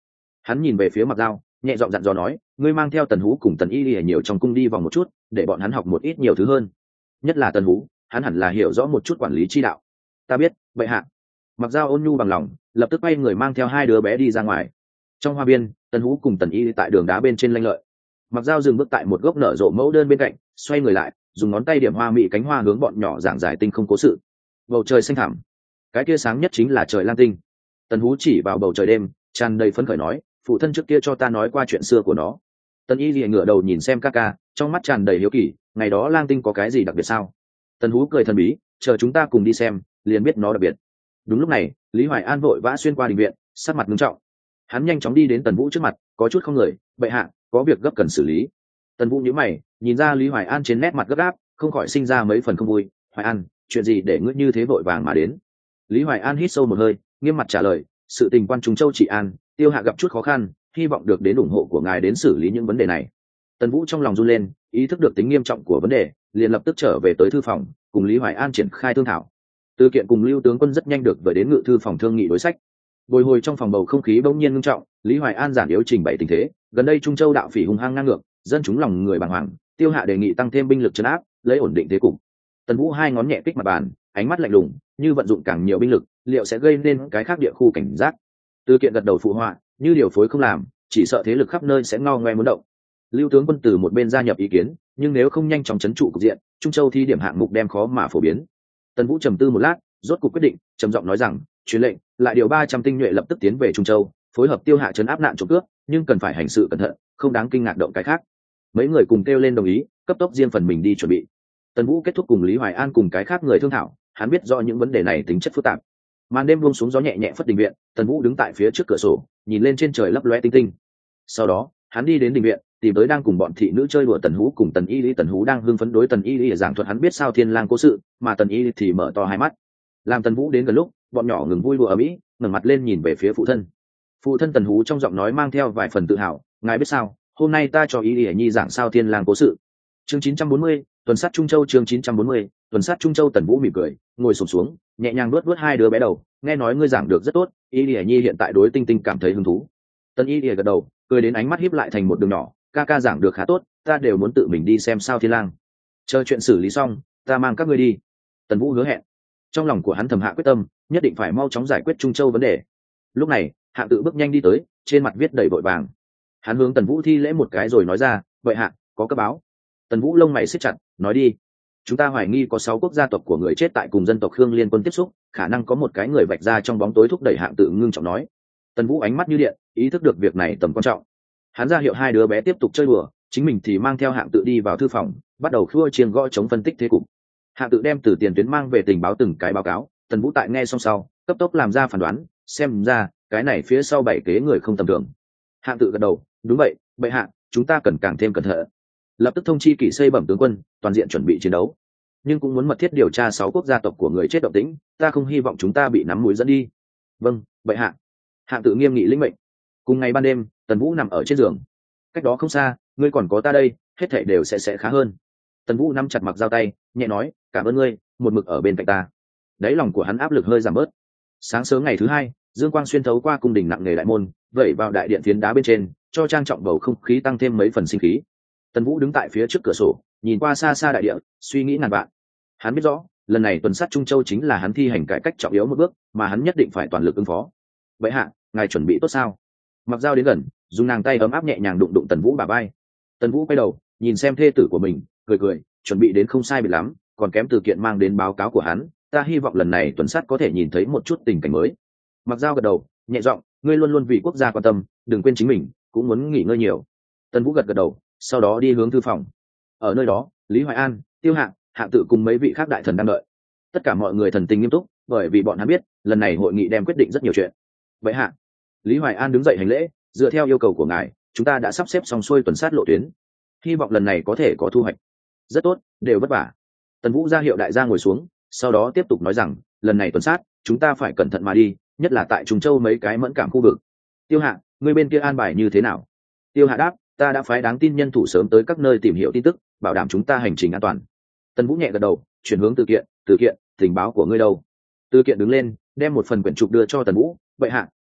Hắn nhìn về phía Mặc Dao, nhẹ giọng dặn dò nói, ngươi mang theo Tần Hú cùng Tần Y Lìa nhiều trong cung đi vòng một chút, để bọn hắn học một ít nhiều thứ hơn, nhất là Tần Hú, hắn hẳn là hiểu rõ một chút quản lý chi đạo. Ta biết, bệ hạ. Mặc Dao ôn nhu bằng lòng, lập tức quay người mang theo hai đứa bé đi ra ngoài. Trong hoa viên, Tần Hú cùng Tần Y tại đường đá bên trên lanh lợi. Mặc Dao dừng bước tại một gốc nở rộ mẫu đơn bên cạnh, xoay người lại, dùng ngón tay điểm hoa mỹ cánh hoa hướng bọn nhỏ giảng giải tinh không cố sự. Bầu trời xanh thẳm, cái kia sáng nhất chính là trời Lam tinh. Tần Hú chỉ vào bầu trời đêm, tràn đầy phấn khởi nói, phụ thân trước kia cho ta nói qua chuyện xưa của nó. Tần Y lìa ngửa đầu nhìn xem ca, trong mắt tràn đầy hiếu kỳ, ngày đó Lang tinh có cái gì đặc biệt sao? Tần Hú cười thần bí, chờ chúng ta cùng đi xem, liền biết nó đặc biệt. Đúng lúc này, Lý Hoài An vội vã xuyên qua đình viện, sắc mặt nghiêm trọng. Hắn nhanh chóng đi đến Tần Vũ trước mặt, có chút không người, bệ hạ, có việc gấp cần xử lý. Tần Vũ nhíu mày, nhìn ra Lý Hoài An trên nét mặt gấp gáp, không khỏi sinh ra mấy phần không vui. Hoài An, chuyện gì để ngươi như thế vội vàng mà đến? Lý Hoài An hít sâu một hơi, nghiêm mặt trả lời, sự tình quan Trung Châu trị an, Tiêu Hạ gặp chút khó khăn, hy vọng được đến ủng hộ của ngài đến xử lý những vấn đề này. Tần Vũ trong lòng run lên, ý thức được tính nghiêm trọng của vấn đề, liền lập tức trở về tới thư phòng, cùng Lý Hoài An triển khai thương thảo. Từ kiện cùng Lưu tướng quân rất nhanh được gửi đến ngự thư phòng thương nghị đối sách. Bồi hồi trong phòng bầu không khí bỗng nhiên ngưng trọng, Lý Hoài An giản yếu trình bày tình thế, gần đây Trung Châu đạo phỉ hung hăng ngang ngược, dân chúng lòng người bàng hoàng, Tiêu Hạ đề nghị tăng thêm binh lực trấn áp, lấy ổn định thế cục. Tần Vũ hai ngón nhẹ kích mặt bàn, ánh mắt lạnh lùng, như vận dụng càng nhiều binh lực, liệu sẽ gây nên cái khác địa khu cảnh giác. Từ kiện gật đầu phụ họa, như điều phối không làm, chỉ sợ thế lực khắp nơi sẽ ngao ngoe muốn động. Lưu tướng quân từ một bên gia nhập ý kiến, nhưng nếu không nhanh chóng trấn trụ cục diện, Trung Châu thi điểm hạng mục đem khó mà phổ biến. Tần Vũ trầm tư một lát, rốt cuộc quyết định, trầm giọng nói rằng, truyền lệnh, lại điều 300 tinh nhuệ lập tức tiến về Trung Châu, phối hợp Tiêu Hạ trấn áp nạn trộm cướp, nhưng cần phải hành sự cẩn thận, không đáng kinh ngạc động cái khác. Mấy người cùng kêu lên đồng ý, cấp tốc riêng phần mình đi chuẩn bị. Tần Vũ kết thúc cùng Lý Hoài An cùng cái khác người thương thảo, hắn biết rõ những vấn đề này tính chất phức tạp. Màn đêm buông xuống, gió nhẹ nhẹ phất đình viện, Tần Vũ đứng tại phía trước cửa sổ, nhìn lên trên trời lấp loe tinh tinh. Sau đó, hắn đi đến đình viện, tìm tới đang cùng bọn thị nữ chơi đùa Tần Hú cùng Tần Y Lý. Tần Hú đang hưng phấn đối Tần Y Lý giảng thuật hắn biết sao Thiên Lang cố sự, mà Tần Y Lý thì mở to hai mắt. Làm Tần Vũ đến gần lúc, bọn nhỏ ngừng vui đùa ở mỹ, ngẩng mặt lên nhìn về phía phụ thân. Phụ thân Tần Hú trong giọng nói mang theo vài phần tự hào, ngài biết sao, hôm nay ta cho Y Lý Nhi giảng sao Thiên Lang cố sự. Chương 940, tuần sát Trung Châu. Chương 940, tuần sát Trung Châu. Tần Vũ mỉm cười, ngồi xổm xuống, nhẹ nhàng vuốt vuốt hai đứa bé đầu, nghe nói ngươi giảng được rất tốt, Y Lý Nhi hiện tại đối Tinh Tinh cảm thấy hứng thú. Tần Y Lý gật đầu, cười đến ánh mắt híp lại thành một đường nhỏ, ca giảng được khá tốt, ta đều muốn tự mình đi xem sao Thiên Lang. Chờ chuyện xử lý xong, ta mang các ngươi đi. Tần Vũ hứa hẹn. Trong lòng của hắn thầm hạ quyết tâm, nhất định phải mau chóng giải quyết Trung Châu vấn đề. Lúc này, Hạng Tự bước nhanh đi tới, trên mặt viết đầy vội vàng. Hắn hướng Tần Vũ thi lễ một cái rồi nói ra, vậy Hạng, có cấp báo. Tần Vũ lông mày siết chặt, nói đi. Chúng ta hoài nghi có 6 quốc gia tộc của người chết tại cùng dân tộc Khương liên quân tiếp xúc, khả năng có một cái người vạch ra trong bóng tối thúc đẩy. Hạng Tự ngưng trọng nói. Tần Vũ ánh mắt như điện, ý thức được việc này tầm quan trọng. Hắn ra hiệu hai đứa bé tiếp tục chơi đùa, chính mình thì mang theo Hạng Tự đi vào thư phòng, bắt đầu khua chiêng gõ chống phân tích thế cục. Hạng Tự đem từ tiền tuyến mang về tình báo từng cái báo cáo, Tần Vũ tại nghe xong sau, cấp tốc làm ra phán đoán, xem ra cái này phía sau 7 kế người không tầm thường. Hạng Tự gật đầu, đúng vậy, bệ hạ, chúng ta cần càng thêm cẩn thận. Lập tức thông chi kỵ xây bẩm tướng quân, toàn diện chuẩn bị chiến đấu, nhưng cũng muốn mật thiết điều tra 6 quốc gia tộc của người chết động tĩnh, ta không hy vọng chúng ta bị nắm mũi dẫn đi. Vâng, bệ hạ. Hạng Tự nghiêm nghị lĩnh mệnh. Cùng ngày ban đêm, Tần Vũ nằm ở trên giường. Cách đó không xa, ngươi còn có ta đây, hết thảy đều sẽ khá hơn. Tần Vũ nắm chặt Mặc Dao tay, nhẹ nói, cảm ơn ngươi, một mực ở bên cạnh ta. Đáy lòng của hắn áp lực hơi giảm bớt. Sáng sớm ngày thứ hai, dương quang xuyên thấu qua cung đình nặng nề đại môn, vẩy vào đại điện phiến đá bên trên, cho trang trọng bầu không khí tăng thêm mấy phần sinh khí. Tần Vũ đứng tại phía trước cửa sổ, nhìn qua xa xa đại địa, suy nghĩ ngàn vạn. Hắn biết rõ, lần này tuần sát Trung Châu chính là hắn thi hành cải cách trọng yếu một bước, mà hắn nhất định phải toàn lực ứng phó. Vậy hạ, ngài chuẩn bị tốt sao? Mặc Dao đến gần, dùng nàng tay ấm áp nhẹ nhàng đụng đụng Tần Vũ bả vai. Tần Vũ quay đầu, nhìn xem thê tử của mình, cười, chuẩn bị đến không sai biệt lắm, còn kém từ kiện mang đến báo cáo của hắn, ta hy vọng lần này tuần sát có thể nhìn thấy một chút tình cảnh mới. Mặc Dao gật đầu, nhẹ giọng, ngươi luôn luôn vì quốc gia quan tâm, đừng quên chính mình cũng muốn nghỉ ngơi nhiều. Tần Vũ gật đầu, sau đó đi hướng thư phòng. Ở nơi đó, Lý Hoài An, Tiêu Hạng, Hạng Tự cùng mấy vị khác đại thần đang đợi. Tất cả mọi người thần tình nghiêm túc, bởi vì bọn hắn biết, lần này hội nghị đem quyết định rất nhiều chuyện. Vậy hạ, Lý Hoài An đứng dậy hành lễ, dựa theo yêu cầu của ngài, chúng ta đã sắp xếp xong xuôi tuần sát lộ tuyến, hy vọng lần này có thể có thu hoạch. Rất tốt, đều vất vả. Tần Vũ ra hiệu đại gia ngồi xuống, sau đó tiếp tục nói rằng, lần này tuần sát, chúng ta phải cẩn thận mà đi, nhất là tại Trung Châu mấy cái mẫn cảm khu vực. Tiêu Hạ, ngươi bên kia an bài như thế nào? Tiêu Hạ đáp, ta đã phái đáng tin nhân thủ sớm tới các nơi tìm hiểu tin tức, bảo đảm chúng ta hành trình an toàn. Tần Vũ nhẹ gật đầu, chuyển hướng Từ Kiện, tình báo của ngươi đâu? Từ Kiện đứng lên, đem một phần quyển trục đưa cho Tần Vũ, vậy hạ,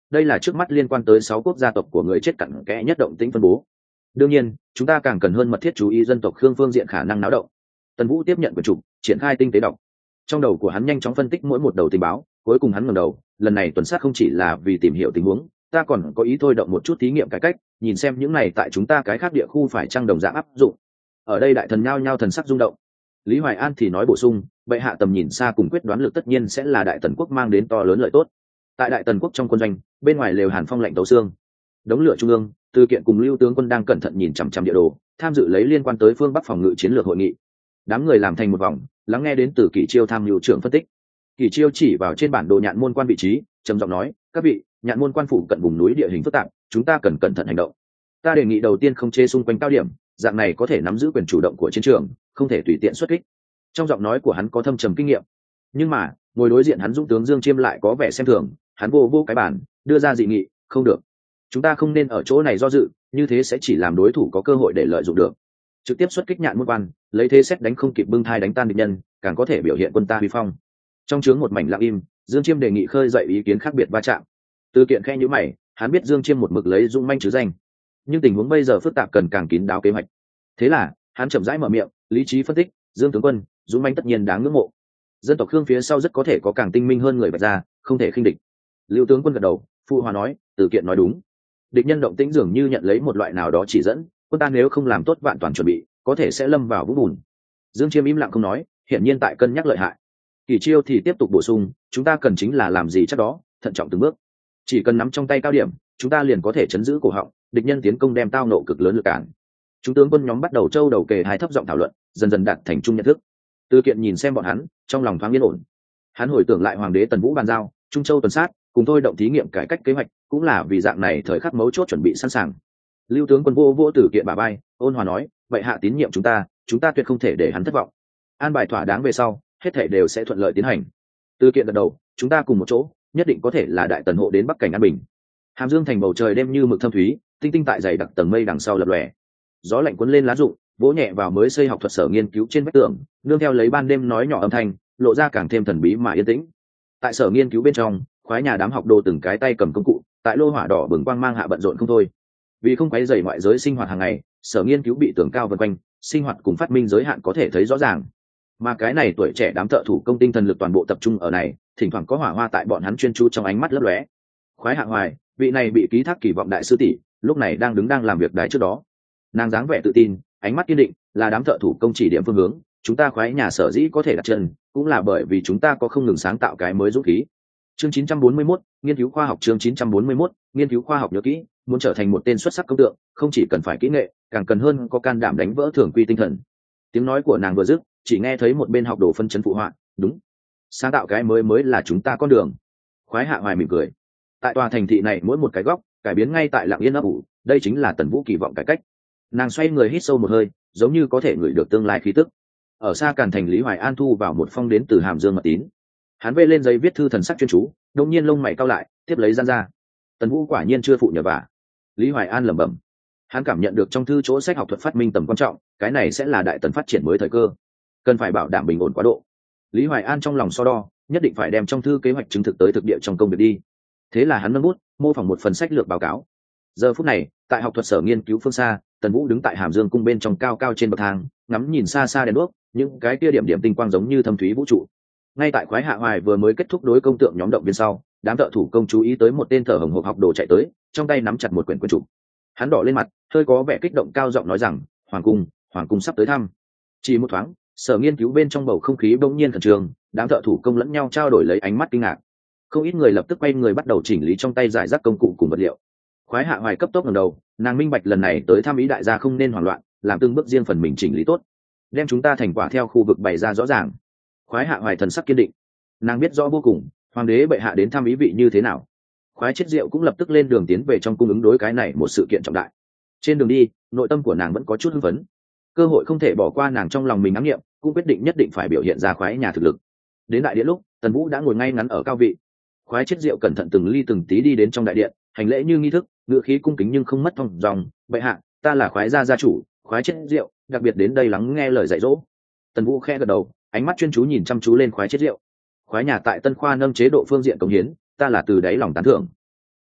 đây là trước mắt liên quan tới 6 quốc gia tộc của người chết cặn kẽ nhất động tĩnh phân bố. Đương nhiên chúng ta càng cần hơn mật thiết chú ý dân tộc Khương phương diện khả năng náo động. Tần Vũ tiếp nhận quyển trục, triển khai tinh tế đọc. Trong đầu của hắn nhanh chóng phân tích mỗi một đầu tình báo, cuối cùng hắn ngẩng đầu, lần này tuần sát không chỉ là vì tìm hiểu tình huống, ta còn có ý thôi động một chút thí nghiệm cải cách, nhìn xem những này tại chúng ta cái khác địa khu phải chăng đồng dạng áp dụng. Ở đây đại thần nhao nhao thần sắc rung động. Lý Hoài An thì nói bổ sung, bệ hạ tầm nhìn xa cùng quyết đoán lực tất nhiên sẽ là đại tần quốc mang đến to lớn lợi tốt. Tại đại tần quốc trong quân doanh, bên ngoài lều Hàn Phong lạnh tấu xương. Đống lửa trung ương, Từ Kiện cùng Lưu tướng quân đang cẩn thận nhìn chằm chằm địa đồ, tham dự lấy liên quan tới phương Bắc phòng ngự chiến lược hội nghị. Đám người làm thành một vòng, lắng nghe đến từ Kỷ Chiêu tham mưu trưởng phân tích. Kỷ Chiêu chỉ vào trên bản đồ Nhạn Môn quan vị trí, trầm giọng nói, các vị, Nhạn Môn quan phủ cận vùng núi địa hình phức tạp, chúng ta cần cẩn thận hành động. Ta đề nghị đầu tiên không chế xung quanh cao điểm, dạng này có thể nắm giữ quyền chủ động của chiến trường, không thể tùy tiện xuất kích. Trong giọng nói của hắn có thâm trầm kinh nghiệm, nhưng mà ngồi đối diện hắn dũng tướng Dương Chiêm lại có vẻ xem thường. Hắn vô cái bản, đưa ra dị nghị, không được, chúng ta không nên ở chỗ này do dự, như thế sẽ chỉ làm đối thủ có cơ hội để lợi dụng được. Trực tiếp xuất kích Nhạn Môn quan, lấy thế xét đánh không kịp bưng thai đánh tan địch nhân, càng có thể biểu hiện quân ta huy phong. Trong trướng một mảnh lặng im, Dương Chiêm đề nghị khơi dậy ý kiến khác biệt va chạm. Từ Kiện khe nhíu mày, hắn biết Dương Chiêm một mực lấy dũng manh chứ danh, nhưng tình huống bây giờ phức tạp cần càng kín đáo kế hoạch. Thế là hắn chậm rãi mở miệng, lý trí phân tích, Dương tướng quân, dũng manh tất nhiên đáng ngưỡng mộ, dân tộc Khương phía sau rất có thể có càng tinh minh hơn người Bạch gia, không thể khinh địch. Lưu tướng quân gật đầu, phụ hòa nói, Từ Kiện nói đúng. Địch nhân động tĩnh dường như nhận lấy một loại nào đó chỉ dẫn, quân ta nếu không làm tốt vạn toàn chuẩn bị, có thể sẽ lâm vào vũng bùn. Dương Chiêm im lặng không nói, hiển nhiên tại cân nhắc lợi hại. Kỷ Chiêu thì tiếp tục bổ sung, chúng ta cần chính là làm gì chắc đó, thận trọng từng bước. Chỉ cần nắm trong tay cao điểm, chúng ta liền có thể chấn giữ cổ họng, địch nhân tiến công đem tao nộ cực lớn lực cản. Chúng tướng quân nhóm bắt đầu châu đầu kề hai thấp giọng thảo luận, dần dần đạt thành chung nhận thức. Từ Kiện nhìn xem bọn hắn, trong lòng thoáng yên ổn. Hắn hồi tưởng lại hoàng đế Tần Vũ bàn giao, Trung Châu tuần sát, cùng thôi động thí nghiệm cải cách kế hoạch, cũng là vì dạng này thời khắc mấu chốt chuẩn bị sẵn sàng. Lưu tướng quân vô Từ Kiện bả vai, ôn hòa nói, vậy hạ tín nhiệm chúng ta tuyệt không thể để hắn thất vọng. An bài thỏa đáng về sau, hết thảy đều sẽ thuận lợi tiến hành. Từ Kiện gật đầu, chúng ta cùng một chỗ, nhất định có thể là đại tần hộ đến Bắc cảnh an bình. Hàm Dương thành bầu trời đêm như mực thâm thúy, tinh tinh tại dày đặc tầng mây đằng sau lập lòe. Gió lạnh cuốn lên lá rụng, vỗ nhẹ vào mới xây học thuật sở nghiên cứu trên vách tường, nương theo lấy ban đêm nói nhỏ âm thanh, lộ ra càng thêm thần bí mà yên tĩnh. Tại sở nghiên cứu bên trong, khoái nhà đám học đồ từng cái tay cầm công cụ, tại lô hỏa đỏ bừng quang mang hạ bận rộn không thôi. Vì không quấy rầy ngoại giới sinh hoạt hàng ngày, sở nghiên cứu bị tường cao vần quanh, sinh hoạt cùng phát minh giới hạn có thể thấy rõ ràng. Mà cái này tuổi trẻ đám thợ thủ công tinh thần lực toàn bộ tập trung ở này, thỉnh thoảng có hỏa hoa tại bọn hắn chuyên chú trong ánh mắt lấp lóe. Khoái Hạ Hoài, vị này bị ký thác kỳ vọng đại sư tỷ, lúc này đang làm việc đái trước đó. Nàng dáng vẻ tự tin, ánh mắt kiên định, là đám thợ thủ công chỉ điểm phương hướng. Chúng ta khoái nhà sở dĩ có thể đặt chân, cũng là bởi vì chúng ta có không ngừng sáng tạo cái mới dũng khí. Chương 941, nghiên cứu khoa học. Chương 941, nghiên cứu khoa học. Nhớ kỹ, muốn trở thành một tên xuất sắc công tượng, không chỉ cần phải kỹ nghệ, càng cần hơn có can đảm đánh vỡ thường quy tinh thần. Tiếng nói của nàng vừa dứt, chỉ nghe thấy một bên học đồ phân chấn phụ họa, đúng, sáng tạo cái mới là chúng ta con đường. Khoái Hạ Hoài mỉm cười, tại tòa thành thị này mỗi một cái góc cải biến ngay tại lặng yên ấp ủ, đây chính là Tần Vũ kỳ vọng cải cách. Nàng xoay người hít sâu một hơi, giống như có thể ngửi được tương lai khí tức. Ở xa Càn thành, Lý Hoài An thu vào một phong đến từ Hàm Dương mật tín. Hắn vê lên giấy viết thư thần sắc chuyên chú, đột nhiên lông mày cau lại, tiếp lấy gian ra. Tần Vũ quả nhiên chưa phụ nhờ vả. Lý Hoài An lẩm bẩm. Hắn cảm nhận được trong thư chỗ sách học thuật phát minh tầm quan trọng, cái này sẽ là đại tần phát triển mới thời cơ, cần phải bảo đảm bình ổn quá độ. Lý Hoài An trong lòng so đo, nhất định phải đem trong thư kế hoạch chứng thực tới thực địa trong công việc đi. Thế là hắn nâng bút, mô phỏng một phần sách lược báo cáo. Giờ phút này, tại học thuật sở nghiên cứu phương xa, Tần Vũ đứng tại Hàm Dương cung bên trong cao cao trên bậc thang, ngắm nhìn xa xa đèn đuốc, những cái kia điểm tinh quang giống như thâm thúy vũ trụ. Ngay tại Khoái Hạ Hoài vừa mới kết thúc đối công tượng nhóm động viên sau, đám thợ thủ công chú ý tới một tên thở hồng hộc học đồ chạy tới, trong tay nắm chặt một quyển trục. Hắn đỏ lên mặt, hơi có vẻ kích động, cao giọng nói rằng, hoàng cung sắp tới thăm. Chỉ một thoáng, sở nghiên cứu bên trong bầu không khí bỗng nhiên khẩn trương, đám thợ thủ công lẫn nhau trao đổi lấy ánh mắt kinh ngạc. Không ít người lập tức quay người bắt đầu chỉnh lý trong tay giải rác công cụ cùng vật liệu. Khoái Hạ Hoài cấp tốc ngẩng đầu, nàng minh bạch lần này tới thăm ý đại gia không nên hoảng loạn, làm từng bước riêng phần mình chỉnh lý tốt, đem chúng ta thành quả theo khu vực bày ra rõ ràng. Khoái Hạ Hoài thần sắc kiên định, nàng biết rõ vô cùng hoàng đế bệ hạ đến thăm ý vị như thế nào. Khoái Chết Diệu cũng lập tức lên đường tiến về trong cung ứng đối cái này một sự kiện trọng đại. Trên đường đi, nội tâm của nàng vẫn có chút hưng phấn, cơ hội không thể bỏ qua, nàng trong lòng mình ám niệm, cũng quyết định nhất định phải biểu hiện ra khoái nhà thực lực. Đến đại điện lúc, Tần Vũ đã ngồi ngay ngắn ở cao vị. Khoái Chết Diệu cẩn thận từng ly từng tí đi đến trong đại điện, hành lễ như nghi thức, ngựa khí cung kính nhưng không mất thong dòng. Bệ hạ, ta là Khoái gia gia chủ Khoái Chết Diệu, đặc biệt đến đây lắng nghe lời dạy dỗ. Tần Vũ khẽ gật đầu, ánh mắt chuyên chú nhìn chăm chú lên Khoái Chết Diệu. Khoái nhà tại Tân Khoa nâng chế độ phương diện cống hiến, ta là từ đáy lòng tán thưởng.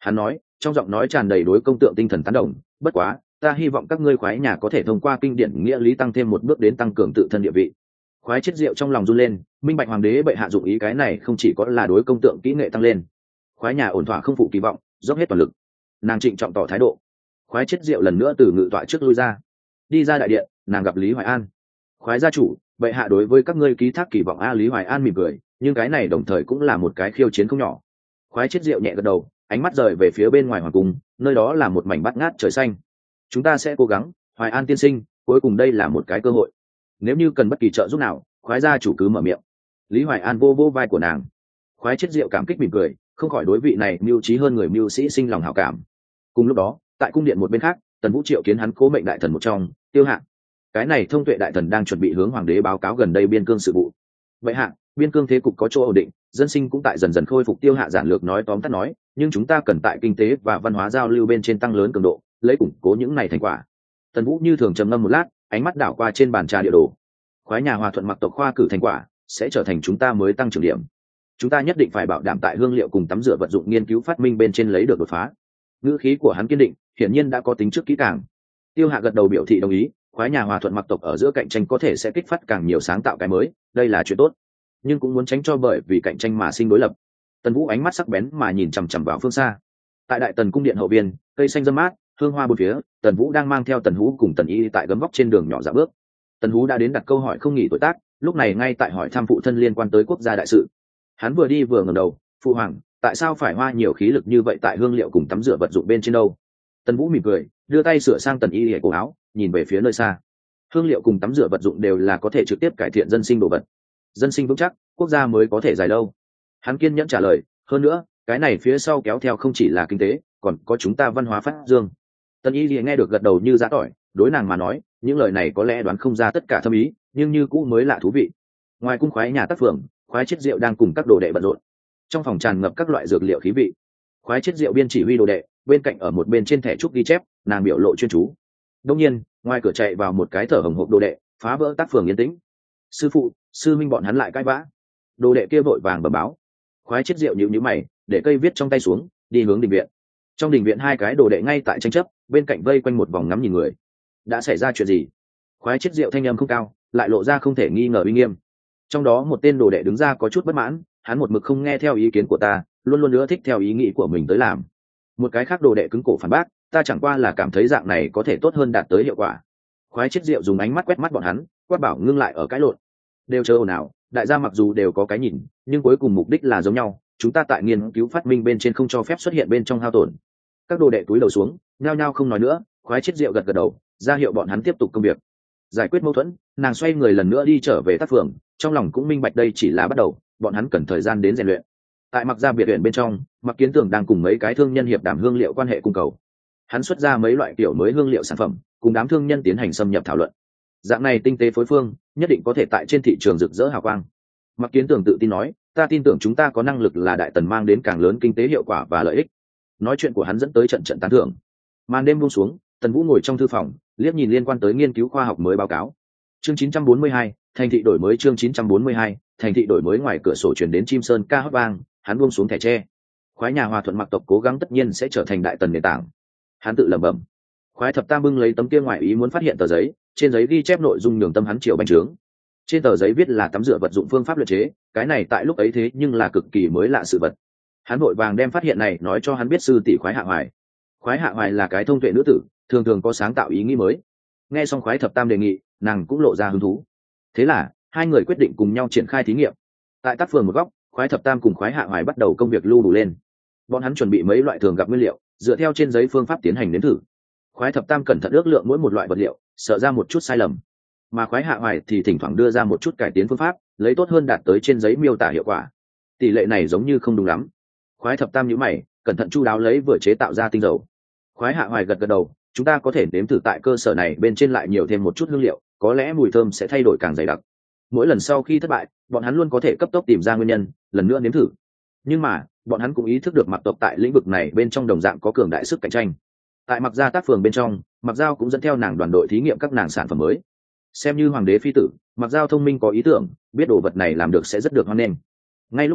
Hắn nói, trong giọng nói tràn đầy đối công tượng tinh thần tán đồng, bất quá ta hy vọng các ngươi khoái nhà có thể thông qua kinh điển nghĩa lý tăng thêm một bước đến tăng cường tự thân địa vị. Khoái chết rượu trong lòng run lên, minh bạch hoàng đế bệ hạ dụng ý cái này không chỉ có là đối công tượng kỹ nghệ tăng lên. Khoái nhà ổn thỏa không phụ kỳ vọng, dốc hết toàn lực. Nàng trịnh trọng tỏ thái độ. Khoái chết rượu lần nữa từ ngự tọa trước lui ra, đi ra đại điện, nàng gặp Lý Hoài An. Khoái gia chủ, bệ hạ đối với các ngươi ký thác kỳ vọng. Lý Hoài An mỉm cười, nhưng cái này đồng thời cũng là một cái khiêu chiến không nhỏ. Khoái chết rượu nhẹ gật đầu, ánh mắt rời về phía bên ngoài hoàng cung, nơi đó là một mảnh bát ngát trời xanh. Chúng ta sẽ cố gắng, Hoài An tiên sinh, cuối cùng đây là một cái cơ hội. Nếu như cần bất kỳ trợ giúp nào, khoái gia chủ cứ mở miệng. Lý Hoài An vô vô vai của nàng. Khoái chết rượu cảm kích mỉm cười, không khỏi đối vị này mưu trí hơn người mưu sĩ sinh lòng hảo cảm. Cùng lúc đó, tại cung điện một bên khác, Tần Vũ triệu kiến hắn cố mệnh đại thần một trong, Tiêu Hạ. Cái này thông tuệ đại thần đang chuẩn bị hướng hoàng đế báo cáo gần đây biên cương sự vụ. Vậy hạ, biên cương thế cục có chỗ ổn định, dân sinh cũng tại dần dần khôi phục. Tiêu Hạ giản lược nói tóm tắt nói, nhưng chúng ta cần tại kinh tế và văn hóa giao lưu bên trên tăng lớn cường độ, lấy củng cố những này thành quả. Tần Vũ như thường trầm ngâm một lát, ánh mắt đảo qua trên bàn trà địa đồ. Khoái nhà Hòa Thuận mặc tộc khoa cử thành quả sẽ trở thành chúng ta mới tăng trưởng điểm. Chúng ta nhất định phải bảo đảm tại hương liệu cùng tắm rửa vật dụng nghiên cứu phát minh bên trên lấy được đột phá. Ngữ khí của hắn kiên định, hiển nhiên đã có tính trước kỹ càng. Tiêu Hạ gật đầu biểu thị đồng ý. Khoái nhà Hòa Thuận mặc tộc ở giữa cạnh tranh có thể sẽ kích phát càng nhiều sáng tạo cái mới, đây là chuyện tốt, nhưng cũng muốn tránh cho bởi vì cạnh tranh mà sinh đối lập. Tần Vũ ánh mắt sắc bén mà nhìn chằm chằm vào phương xa. Tại đại tần cung điện hậu biên, cây xanh râm mát, hương hoa bốn phía, Tần Vũ đang mang theo Tần Hú cùng Tần Y tại gấm vóc trên đường nhỏ dạo bước. Tần Hú đã đến đặt câu hỏi không nghỉ tuổi tác, lúc này ngay tại hỏi thăm phụ thân liên quan tới quốc gia đại sự. Hắn vừa đi vừa ngẩng đầu, "Phụ hoàng, tại sao phải hoa nhiều khí lực như vậy tại hương liệu cùng tắm rửa vật dụng bên trên đâu?" Tần Vũ mỉm cười, đưa tay sửa sang Tần Y cổ áo, nhìn về phía nơi xa. Hương liệu cùng tắm rửa vật dụng đều là có thể trực tiếp cải thiện dân sinh đồ vật. Dân sinh vững chắc, quốc gia mới có thể dài lâu. Hắn kiên nhẫn trả lời, hơn nữa, cái này phía sau kéo theo không chỉ là kinh tế, còn có chúng ta văn hóa phát dương. Tần Y nghe được gật đầu như giã tỏi, đối nàng mà nói, những lời này có lẽ đoán không ra tất cả thâm ý, nhưng như cũ mới lạ thú vị. Ngoài cung khoái nhà tác phường, khoái chết rượu đang cùng các đồ đệ bận rộn. Trong phòng tràn ngập các loại dược liệu khí vị. Khoái chết rượu biên chỉ huy đồ đệ, bên cạnh ở một bên trên thẻ trúc ghi chép, nàng biểu lộ chuyên chú. Đông nhiên, ngoài cửa chạy vào một cái thở hồng hộc đồ đệ, phá vỡ tác phường yên tĩnh. "Sư phụ, sư minh bọn hắn lại cãi vã." Đồ đệ kia vội vàng bẩm báo. Khoái chết rượu nhíu mày, để cây viết trong tay xuống, đi hướng đình viện. Trong đình viện hai cái đồ đệ ngay tại tranh chấp, bên cạnh vây quanh một vòng ngắm nhìn người. Đã xảy ra chuyện gì? Khoái chết rượu thanh âm không cao, lại lộ ra không thể nghi ngờ uy nghiêm. Trong đó một tên đồ đệ đứng ra có chút bất mãn, hắn một mực không nghe theo ý kiến của ta, luôn luôn nữa thích theo ý nghĩ của mình tới làm. Một cái khác đồ đệ cứng cổ phản bác, ta chẳng qua là cảm thấy dạng này có thể tốt hơn đạt tới hiệu quả. Khoái chết rượu dùng ánh mắt quét mắt bọn hắn, quát bảo ngưng lại ở cái lộn. Đều chờ ồn ào, đại gia mặc dù đều có cái nhìn, nhưng cuối cùng mục đích là giống nhau, chúng ta tại nghiên cứu phát minh bên trên không cho phép xuất hiện bên trong hao tổn. Các đồ đệ túi đầu xuống, nhao nhao không nói nữa. Khoái chết rượu gật gật đầu, ra hiệu bọn hắn tiếp tục công việc. Giải quyết mâu thuẫn, nàng xoay người lần nữa đi trở về tác phường, trong lòng cũng minh bạch đây chỉ là bắt đầu, bọn hắn cần thời gian đến rèn luyện. Tại Mặc gia biệt viện bên trong, Mặc Kiến Tường đang cùng mấy cái thương nhân hiệp đàm hương liệu quan hệ cung cầu. Hắn xuất ra mấy loại kiểu mới hương liệu sản phẩm, cùng đám thương nhân tiến hành xâm nhập thảo luận. Dạng này tinh tế phối phương, nhất định có thể tại trên thị trường rực rỡ hào quang. Mặc Kiến Tường tự tin nói, ta tin tưởng chúng ta có năng lực là đại tần mang đến càng lớn kinh tế hiệu quả và lợi ích. Nói chuyện của hắn dẫn tới trận trận tán thưởng. Màn đêm buông xuống, Tần Vũ ngồi trong thư phòng, liếc nhìn liên quan tới nghiên cứu khoa học mới báo cáo. Chương 942, thành thị đổi mới. Chương 942, thành thị đổi mới. Ngoài cửa sổ truyền đến chim sơn ca hót vang, hắn buông xuống thẻ tre. Khoái nhà Hòa Thuận mặc tộc cố gắng tất nhiên sẽ trở thành đại tần nền tảng. Hắn tự lẩm bẩm. Khoái thập tam bưng lấy tấm kia ngoài ý muốn phát hiện tờ giấy, trên giấy ghi chép nội dung nhường tâm hắn chiều bành trướng. Trên tờ giấy viết là tắm rửa vật dụng phương pháp luyện chế, cái này tại lúc ấy thế nhưng là cực kỳ mới lạ sự vật. Hắn vội vàng đem phát hiện này nói cho hắn biết sư tỷ Khoái Hạ Hoài. Khoái Hạ Hoài là cái thông tuệ nữ tử, thường thường có sáng tạo ý nghĩ mới. Nghe xong Khoái thập tam đề nghị, nàng cũng lộ ra hứng thú. Thế là hai người quyết định cùng nhau triển khai thí nghiệm. Tại tác phường một góc, Khoái thập tam cùng Khoái Hạ Hoài bắt đầu công việc lưu đủ lên. Bọn hắn chuẩn bị mấy loại thường gặp nguyên liệu, dựa theo trên giấy phương pháp tiến hành nếm thử. Khoái thập tam cẩn thận ước lượng mỗi một loại vật liệu, sợ ra một chút sai lầm, mà Khoái Hạ Hoài thì thỉnh thoảng đưa ra một chút cải tiến phương pháp, lấy tốt hơn đạt tới trên giấy miêu tả hiệu quả. Tỷ lệ này giống như không đúng lắm. Khoái thập tam nhíu mày, cẩn thận chu đáo lấy vừa chế tạo ra tinh dầu. Khoái Hạ Hoài gật gật đầu, chúng ta có thể nếm thử tại cơ sở này bên trên lại nhiều thêm một chút hương liệu, có lẽ mùi thơm sẽ thay đổi càng dày đặc. Mỗi lần sau khi thất bại, bọn hắn luôn có thể cấp tốc tìm ra nguyên nhân, lần nữa nếm thử. Nhưng mà bọn hắn cũng ý thức được Mặc tộc tại lĩnh vực này bên trong đồng dạng có cường đại sức cạnh tranh. Tại Mặc gia tác phường bên trong, Mặc Giao cũng dẫn theo nàng đoàn đội thí nghiệm các nàng sản phẩm mới. Xem như hoàng đế phi tử, Mặc Giao thông minh có ý tưởng, biết đồ vật này làm được sẽ rất được hoan nghênh. Ngay lúc này,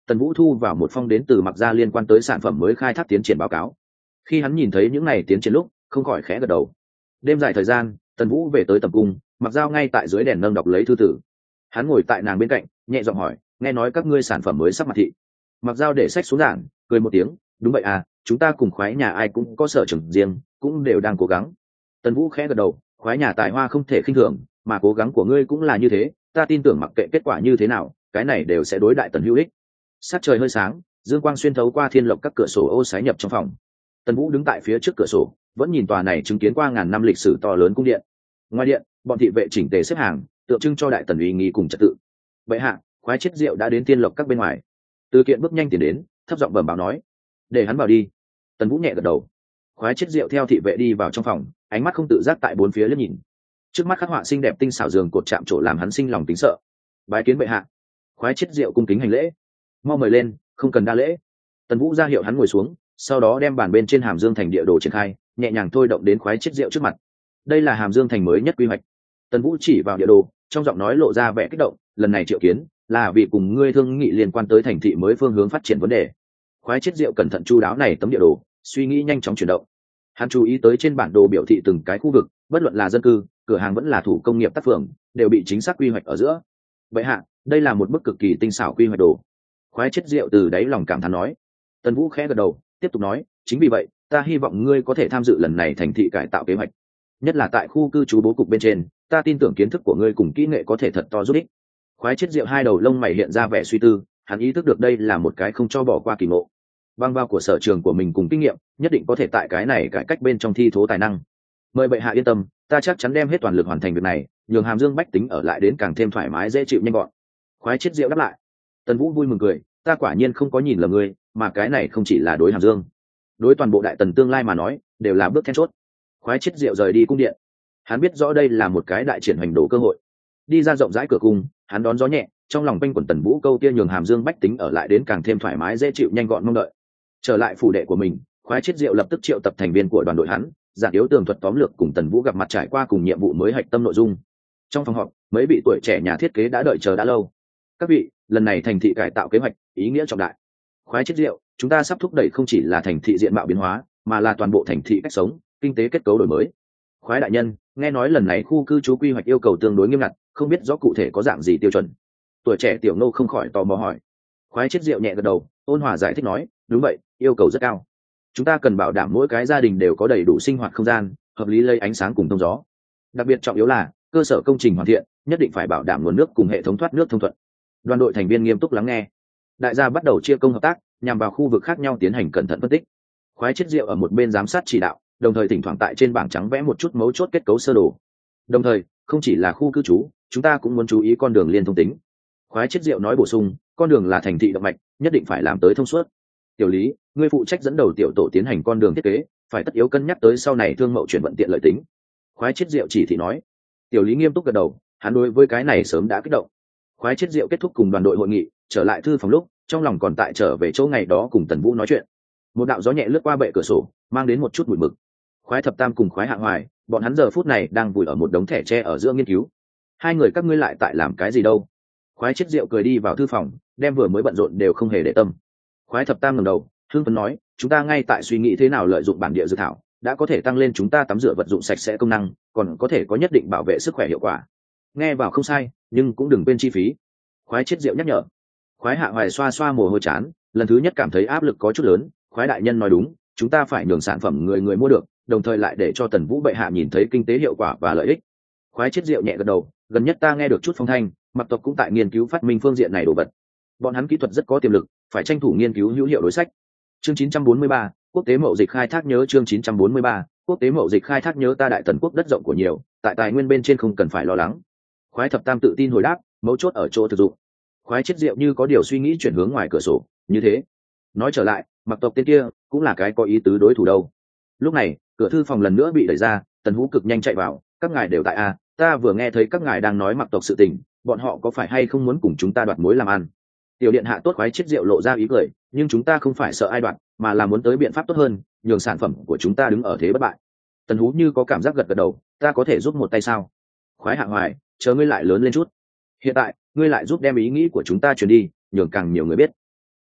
Tần Vũ thu vào một phong đến từ Mặc Gia liên quan tới sản phẩm mới khai thác tiến triển báo cáo. Khi hắn nhìn thấy những này tiến triển lúc, không khỏi khẽ gật đầu. Đêm dài thời gian, Tần Vũ về tới tầm cung, Mặc Dao ngay tại dưới đèn nâng đọc lấy thư tử. Hắn ngồi tại nàng bên cạnh, nhẹ giọng hỏi, nghe nói các ngươi sản phẩm mới sắp mặt thị. Mặc Dao để sách xuống giảng, cười một tiếng, đúng vậy à, chúng ta cùng khoái nhà ai cũng có sở trường riêng, cũng đều đang cố gắng. Tần Vũ khẽ gật đầu, khoái nhà tài hoa không thể khinh thường, mà cố gắng của ngươi cũng là như thế, ta tin tưởng mặc kệ kết quả như thế nào, cái này đều sẽ đối đại Tần hữu ích. Sát trời hơi sáng, dương quang xuyên thấu qua thiên lộc các cửa sổ ô sái nhập trong phòng. Tần Vũ đứng tại phía trước cửa sổ, vẫn nhìn tòa này chứng kiến qua ngàn năm lịch sử to lớn cung điện. Ngoài điện, bọn thị vệ chỉnh tề xếp hàng, tượng trưng cho đại Tần uy nghi cùng trật tự. Bệ hạ, khoái chết rượu đã đến thiên lộc các bên ngoài. Từ Kiện bước nhanh tiến đến, thấp giọng bẩm báo nói, để hắn vào đi. Tần Vũ nhẹ gật đầu. Khoái chết rượu theo thị vệ đi vào trong phòng, ánh mắt không tự giác tại bốn phía liếc nhìn. Trước mắt khắc họa xinh đẹp tinh xảo giường cột chạm trổ làm hắn sinh lòng kính sợ. Bái kiến bệ hạ. Khoái chết rượu cung kính hành lễ. Mau mời lên, không cần đa lễ. Tần Vũ ra hiệu hắn ngồi xuống, sau đó đem bàn bên trên Hàm Dương thành địa đồ triển khai, nhẹ nhàng thôi động đến khoái chết rượu trước mặt. Đây là Hàm Dương thành mới nhất quy hoạch. Tần Vũ chỉ vào địa đồ, trong giọng nói lộ ra vẻ kích động, lần này triệu kiến là vì cùng ngươi thương nghị liên quan tới thành thị mới phương hướng phát triển vấn đề. Khoái chết rượu cẩn thận chu đáo này tấm địa đồ, suy nghĩ nhanh chóng chuyển động. Hắn chú ý tới trên bản đồ biểu thị từng cái khu vực, bất luận là dân cư, cửa hàng vẫn là thủ công nghiệp tác phường, đều bị chính xác quy hoạch ở giữa. Vậy hạ, đây là một bức cực kỳ tinh xảo quy hoạch đồ. Khoái chết rượu từ đáy lòng cảm thán nói. Tần Vũ khẽ gật đầu, tiếp tục nói, chính vì vậy, ta hy vọng ngươi có thể tham dự lần này thành thị cải tạo kế hoạch, nhất là tại khu cư trú bố cục bên trên, ta tin tưởng kiến thức của ngươi cùng kỹ nghệ có thể thật to giúp ích. Khoái chết rượu hai đầu lông mày hiện ra vẻ suy tư, hắn ý thức được đây là một cái không cho bỏ qua kỳ ngộ. Băng vào của sở trường của mình cùng kinh nghiệm, nhất định có thể tại cái này cải cách bên trong thi thố tài năng. Mời bệ hạ yên tâm, ta chắc chắn đem hết toàn lực hoàn thành việc này, nhường Hàm Dương bách tính ở lại đến càng thêm thoải mái dễ chịu nhanh gọn. Khoái chết rượu đáp lại. Tần Vũ vui mừng cười, ta quả nhiên không có nhìn lầm ngươi, mà cái này không chỉ là đối Hàm Dương, đối toàn bộ đại Tần tương lai mà nói, đều là bước then chốt. Khoái chết rượu rời đi cung điện. Hắn biết rõ đây là một cái đại triển hoành đồ cơ hội. Đi ra rộng rãi cửa cung, hắn đón gió nhẹ, trong lòng quanh quẩn Tần Vũ câu kia nhường Hàm Dương bách tính ở lại đến càng thêm thoải mái dễ chịu nhanh gọn mong đợi. Trở lại phủ đệ của mình, Khoái chết rượu lập tức triệu tập thành viên của đoàn đội hắn, giảng yếu tường thuật tóm lược cùng Tần Vũ gặp mặt trải qua cùng nhiệm vụ mới hạch tâm nội dung. Trong phòng họp, mấy vị tuổi trẻ nhà thiết kế đã đợi chờ đã lâu. Các vị, lần này thành thị cải tạo kế hoạch ý nghĩa trọng đại. Khoái chết rượu, chúng ta sắp thúc đẩy không chỉ là thành thị diện mạo biến hóa, mà là toàn bộ thành thị cách sống, kinh tế kết cấu đổi mới. Khoái đại nhân, nghe nói lần này khu cư trú quy hoạch yêu cầu tương đối nghiêm ngặt, không biết rõ cụ thể có dạng gì tiêu chuẩn. Tuổi trẻ Tiểu Nô không khỏi tò mò hỏi. Khoái chết rượu nhẹ gật đầu, ôn hòa giải thích nói, đúng vậy, yêu cầu rất cao. Chúng ta cần bảo đảm mỗi cái gia đình đều có đầy đủ sinh hoạt không gian, hợp lý lấy ánh sáng cùng thông gió. Đặc biệt trọng yếu là cơ sở công trình hoàn thiện, nhất định phải bảo đảm nguồn nước cùng hệ thống thoát nước thông thuận. Đoàn đội thành viên nghiêm túc lắng nghe. Đại gia bắt đầu chia công hợp tác, nhằm vào khu vực khác nhau tiến hành cẩn thận phân tích. Khoái chết rượu ở một bên giám sát chỉ đạo, đồng thời thỉnh thoảng tại trên bảng trắng vẽ một chút mấu chốt kết cấu sơ đồ. Đồng thời, không chỉ là khu cư trú, chúng ta cũng muốn chú ý con đường liên thông tính. Khoái chết rượu nói bổ sung, con đường là thành thị động mạch, nhất định phải làm tới thông suốt. Tiểu Lý, ngươi phụ trách dẫn đầu tiểu tổ tiến hành con đường thiết kế, phải tất yếu cân nhắc tới sau này thương mậu chuyển vận tiện lợi tính. Khoái chết rượu chỉ thị nói. Tiểu Lý nghiêm túc gật đầu, hắn đối với cái này sớm đã kích động. Khoái chết rượu kết thúc cùng đoàn đội hội nghị, trở lại thư phòng lúc, trong lòng còn tại trở về chỗ ngày đó cùng Tần Vũ nói chuyện. Một đạo gió nhẹ lướt qua bệ cửa sổ, mang đến một chút bụi mực. Khoái Thập Tam cùng Khoái Hạ Hoài, bọn hắn giờ phút này đang vùi ở một đống thẻ tre ở giữa nghiên cứu. Hai người các ngươi lại tại làm cái gì đâu? Khoái chết rượu cười đi vào thư phòng, đem vừa mới bận rộn đều không hề để tâm. Khoái Thập Tam ngẩng đầu, hưng phấn nói, chúng ta ngay tại suy nghĩ thế nào lợi dụng bản địa dược thảo, đã có thể tăng lên chúng ta tắm rửa vật dụng sạch sẽ công năng, còn có thể có nhất định bảo vệ sức khỏe hiệu quả. Nghe vào không sai, nhưng cũng đừng quên chi phí. Khoái chết rượu nhắc nhở. Khoái Hạ Hoài xoa xoa mồ hôi chán, lần thứ nhất cảm thấy áp lực có chút lớn. Khoái đại nhân nói đúng, chúng ta phải nhường sản phẩm người người mua được, đồng thời lại để cho Tần Vũ bệ hạ nhìn thấy kinh tế hiệu quả và lợi ích. Khoái chết rượu nhẹ gật đầu, gần nhất ta nghe được chút phong thanh, Mặc tộc cũng tại nghiên cứu phát minh phương diện này đồ vật. Bọn hắn kỹ thuật rất có tiềm lực, phải tranh thủ nghiên cứu hữu hiệu đối sách. Chương 943, quốc tế mậu dịch khai thác nhớ. Chương 943, quốc tế mậu dịch khai thác nhớ. Ta đại Tần quốc đất rộng của nhiều, tại tài nguyên bên trên không cần phải lo lắng. Khoái Thập Tam tự tin hồi đáp, mấu chốt ở chỗ thực dụng. Khoái chết rượu như có điều suy nghĩ chuyển hướng ngoài cửa sổ, như thế. Nói trở lại, Mặc tộc tên kia cũng là cái có ý tứ đối thủ đâu. Lúc này, cửa thư phòng lần nữa bị đẩy ra, Tần Vũ cực nhanh chạy vào, các ngài đều tại a, ta vừa nghe thấy các ngài đang nói Mặc tộc sự tình, bọn họ có phải hay không muốn cùng chúng ta đoạt mối làm ăn? Tiểu điện hạ tốt. Khoái chết rượu lộ ra ý cười, nhưng chúng ta không phải sợ ai đoạt, mà là muốn tới biện pháp tốt hơn, nhường sản phẩm của chúng ta đứng ở thế bất bại. Tần Hú như có cảm giác gật gật đầu, ta có thể giúp một tay sao? Khoái Hạ Hoài, chờ ngươi lại lớn lên chút. Hiện tại, ngươi lại giúp đem ý nghĩ của chúng ta truyền đi, nhường càng nhiều người biết.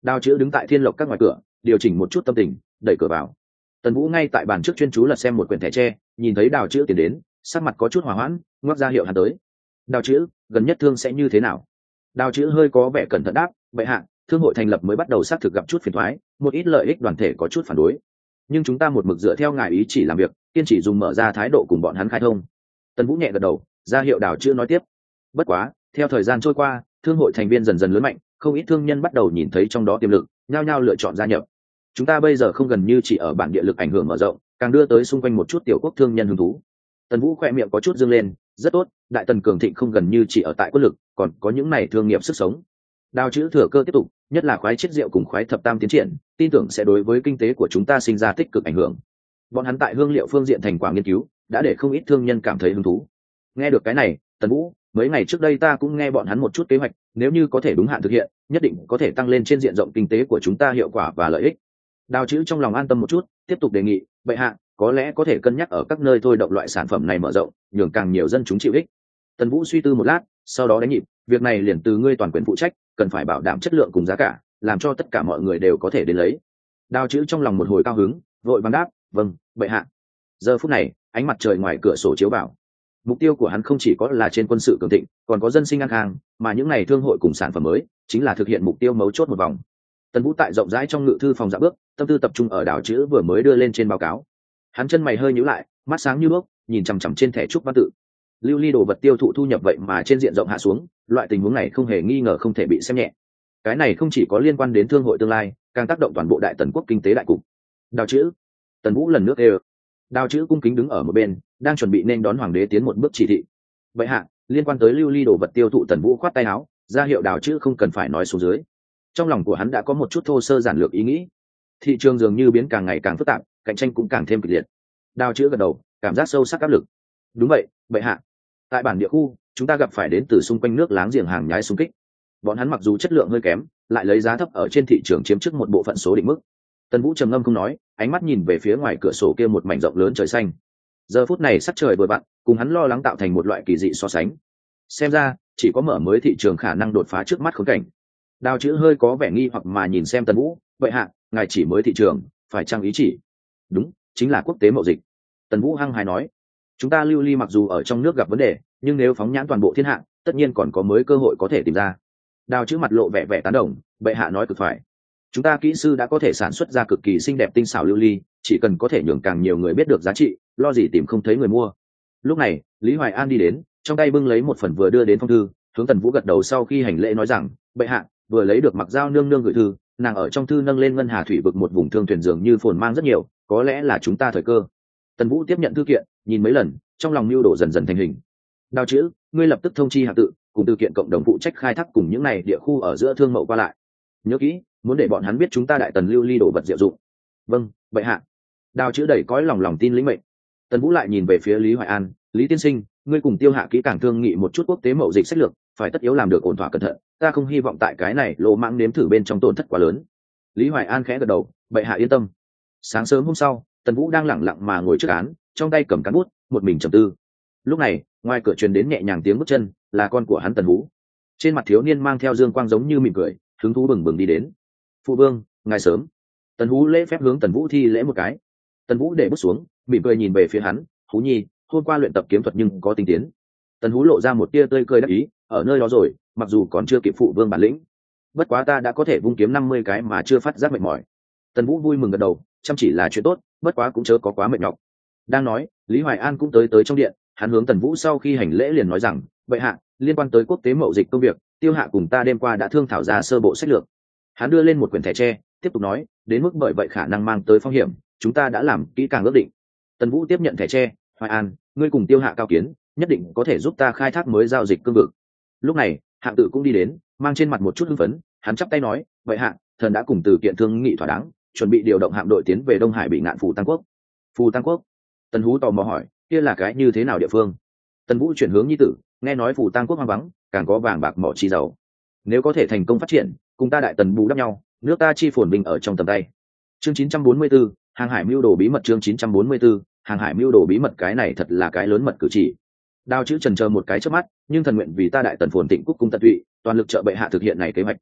Đào chữ đứng tại Thiên Lộc các ngoài cửa, điều chỉnh một chút tâm tình, đẩy cửa vào. Tần Vũ ngay tại bàn trước chuyên chú lật xem một quyển thẻ tre, nhìn thấy Đào chữ tiến đến, sắc mặt có chút hòa hoãn, ngoắc ra hiệu hắn tới. Đào chữ, gần nhất thương sẽ như thế nào? Đào chữ hơi có vẻ cẩn thận đáp, bệ hạ, thương hội thành lập mới bắt đầu xác thực gặp chút phiền toái, một ít lợi ích đoàn thể có chút phản đối, nhưng chúng ta một mực dựa theo ngài ý chỉ làm việc, kiên trì dùng mở ra thái độ cùng bọn hắn khai thông. Tần Vũ nhẹ gật đầu, ra hiệu Đào chữ nói tiếp. Bất quá, theo thời gian trôi qua, thương hội thành viên dần dần lớn mạnh, không ít thương nhân bắt đầu nhìn thấy trong đó tiềm lực, nhao nhao lựa chọn gia nhập. Chúng ta bây giờ không gần như chỉ ở bản địa lực ảnh hưởng mở rộng, càng đưa tới xung quanh một chút tiểu quốc thương nhân hứng thú. Tần Vũ khỏe miệng có chút dương lên, rất tốt, đại tần cường thịnh không gần như chỉ ở tại quân lực, còn có những này thương nghiệp sức sống. Đào chữ thừa cơ tiếp tục, nhất là khoái chiết rượu cùng khoái thập tam tiến triển, tin tưởng sẽ đối với kinh tế của chúng ta sinh ra tích cực ảnh hưởng. Bọn hắn tại hương liệu phương diện thành quả nghiên cứu, đã để không ít thương nhân cảm thấy hứng thú. Nghe được cái này, Tần Vũ, mấy ngày trước đây ta cũng nghe bọn hắn một chút kế hoạch, nếu như có thể đúng hạn thực hiện, nhất định có thể tăng lên trên diện rộng kinh tế của chúng ta hiệu quả và lợi ích. Đào chữ trong lòng an tâm một chút, tiếp tục đề nghị, bệ hạ, có lẽ có thể cân nhắc ở các nơi thôi động loại sản phẩm này mở rộng, nhường càng nhiều dân chúng chịu ích. Tần Vũ suy tư một lát, sau đó đánh nhịp, việc này liền từ ngươi toàn quyền phụ trách, cần phải bảo đảm chất lượng cùng giá cả, làm cho tất cả mọi người đều có thể đến lấy. Đào chữ trong lòng một hồi cao hứng, vội vàng đáp, vâng, bệ hạ. Giờ phút này, ánh mặt trời ngoài cửa sổ chiếu vào. Mục tiêu của hắn không chỉ có là trên quân sự cường thịnh, còn có dân sinh an khang, mà những này thương hội cùng sản phẩm mới, chính là thực hiện mục tiêu mấu chốt một vòng. Tần Vũ tại rộng rãi trong ngự thư phòng dạo bước, tâm tư tập trung ở Đào chữ vừa mới đưa lên trên báo cáo. Hắn chân mày hơi nhíu lại, mắt sáng như đuốc, nhìn chằm chằm trên thẻ trúc văn tự. Lưu ly đồ vật tiêu thụ thu nhập vậy mà trên diện rộng hạ xuống, loại tình huống này không hề nghi ngờ không thể bị xem nhẹ. Cái này không chỉ có liên quan đến thương hội tương lai, càng tác động toàn bộ đại tần quốc kinh tế đại cục. Đào chữ, Tần Vũ lần nước đều. Đào chữ cung kính đứng ở một bên, đang chuẩn bị nên đón hoàng đế tiến một bước chỉ thị. Bệ hạ, liên quan tới lưu ly đồ vật tiêu thụ, Tần Vũ khoát tay áo, ra hiệu Đào chữ không cần phải nói xuống dưới. Trong lòng của hắn đã có một chút thô sơ giản lược ý nghĩ. Thị trường dường như biến càng ngày càng phức tạp, cạnh tranh cũng càng thêm kịch liệt. Đào chữ gật đầu, cảm giác sâu sắc áp lực. Đúng vậy, bệ hạ. Tại bản địa khu, chúng ta gặp phải đến từ xung quanh nước láng giềng hàng nhái xung kích. Bọn hắn mặc dù chất lượng hơi kém, lại lấy giá thấp ở trên thị trường chiếm trước một bộ phận số định mức. Tần Vũ trầm ngâm không nói, ánh mắt nhìn về phía ngoài cửa sổ kia một mảnh rộng lớn trời xanh. Giờ phút này sắc trời vừa vặn, cùng hắn lo lắng tạo thành một loại kỳ dị so sánh. Xem ra, chỉ có mở mới thị trường khả năng đột phá trước mắt khốn cảnh. Đào chữ hơi có vẻ nghi hoặc mà nhìn xem Tần Vũ, vậy hạ, ngài chỉ mới thị trường, phải chăng ý chỉ? Đúng, chính là quốc tế mậu dịch. Tần Vũ hăng hái nói, chúng ta lưu ly mặc dù ở trong nước gặp vấn đề, nhưng nếu phóng nhãn toàn bộ thiên hạ, tất nhiên còn có mới cơ hội có thể tìm ra. Đào chữ mặt lộ vẻ vẻ tán đồng, bệ hạ nói cực phải. Chúng ta kỹ sư đã có thể sản xuất ra cực kỳ xinh đẹp tinh xảo lưu ly, chỉ cần có thể nhường càng nhiều người biết được giá trị, lo gì tìm không thấy người mua. Lúc này, Lý Hoài An đi đến, trong tay bưng lấy một phần vừa đưa đến phong thư, hướng Tần Vũ gật đầu sau khi hành lễ nói rằng, bệ hạ, vừa lấy được Mặc Giao nương nương gửi thư, nàng ở trong thư nâng lên ngân hà thủy vực một vùng thương thuyền dường như phồn mang rất nhiều, có lẽ là chúng ta thời cơ. Tần Vũ tiếp nhận thư kiện, nhìn mấy lần, trong lòng mưu đồ dần dần thành hình. Đào chữ, ngươi lập tức thông chi hạng tự, cùng từ kiện cộng đồng phụ trách khai thác cùng những này địa khu ở giữa thương mậu qua lại. Nhớ kỹ, muốn để bọn hắn biết chúng ta đại tần lưu ly đồ vật diệu dụng. Vâng, bệ hạ. Đào chữ đầy cõi lòng tin lĩnh mệnh. Tần Vũ lại nhìn về phía Lý Hoài An, Lý tiên sinh, ngươi cùng Tiêu Hạ kỹ càng thương nghị một chút quốc tế mậu dịch sách lược, phải tất yếu làm được ổn thỏa cẩn thận, ta không hy vọng tại cái này lỗ mãng nếm thử bên trong tổn thất quá lớn. Lý Hoài An khẽ gật đầu, bệ hạ yên tâm. Sáng sớm hôm sau, Tần Vũ đang lẳng lặng mà ngồi trước án, trong tay cầm cán bút, một mình trầm tư. Lúc này, ngoài cửa truyền đến nhẹ nhàng tiếng bước chân, là con của hắn Tần Vũ. Trên mặt thiếu niên mang theo dương quang giống như mỉm cười, hứng thú bừng bừng đi đến. Phụ vương, ngài sớm. Tần Vũ lễ phép hướng Tần Vũ thi lễ một cái. Tần Vũ để bút xuống, mỉm cười nhìn về phía hắn, Hú nhi, hôm qua luyện tập kiếm thuật nhưng có tinh tiến. Tần Vũ lộ ra một tia tươi cười đắc ý, ở nơi đó rồi, mặc dù còn chưa kịp phụ vương bản lĩnh, bất quá ta đã có thể vung kiếm 50 cái mà chưa phát giác mệt mỏi. Tần Vũ vui mừng gật đầu, chăm chỉ là chuyện tốt, bất quá cũng chớ có quá mệt nhọc. Đang nói, Lý Hoài An cũng tới trong điện, hắn hướng Tần Vũ sau khi hành lễ liền nói rằng, bệ hạ, liên quan tới quốc tế mậu dịch công việc, Tiêu Hạ cùng ta đêm qua đã thương thảo ra sơ bộ sách lược. Hắn đưa lên một quyển thẻ tre, tiếp tục nói, đến mức bởi vậy khả năng mang tới phong hiểm, chúng ta đã làm kỹ càng ước định. Tần Vũ tiếp nhận thẻ tre, Hoài An, ngươi cùng Tiêu Hạ cao kiến, nhất định có thể giúp ta khai thác mới giao dịch cương vực. Lúc này, Hạng Tự cũng đi đến, mang trên mặt một chút hưng phấn, hắn chắp tay nói, vậy Hạ, thần đã cùng từ kiện thương nghị thỏa đáng, chuẩn bị điều động hạm đội tiến về Đông Hải bị ngạn Phù Tăng Quốc. Phù Tăng Quốc? Tần Vũ tò mò hỏi, kia là cái như thế nào địa phương? Tần Vũ chuyển hướng nhi tử, nghe nói Phù Tăng Quốc hoang vắng, càng có vàng bạc mỏ chi dầu. Nếu có thể thành công phát triển, cùng ta đại tần bù đắp nhau, nước ta chi phồn vinh ở trong tầm tay. Chương 944, hàng hải mưu đồ bí mật. Chương 944, hàng hải mưu đồ bí mật. Cái này thật là cái lớn mật cử chỉ. Đao chữ trần chờ một cái trước mắt, nhưng thần nguyện vì ta đại tần phồn tịnh quốc cung tận tụy, toàn lực trợ bệ hạ thực hiện này kế hoạch.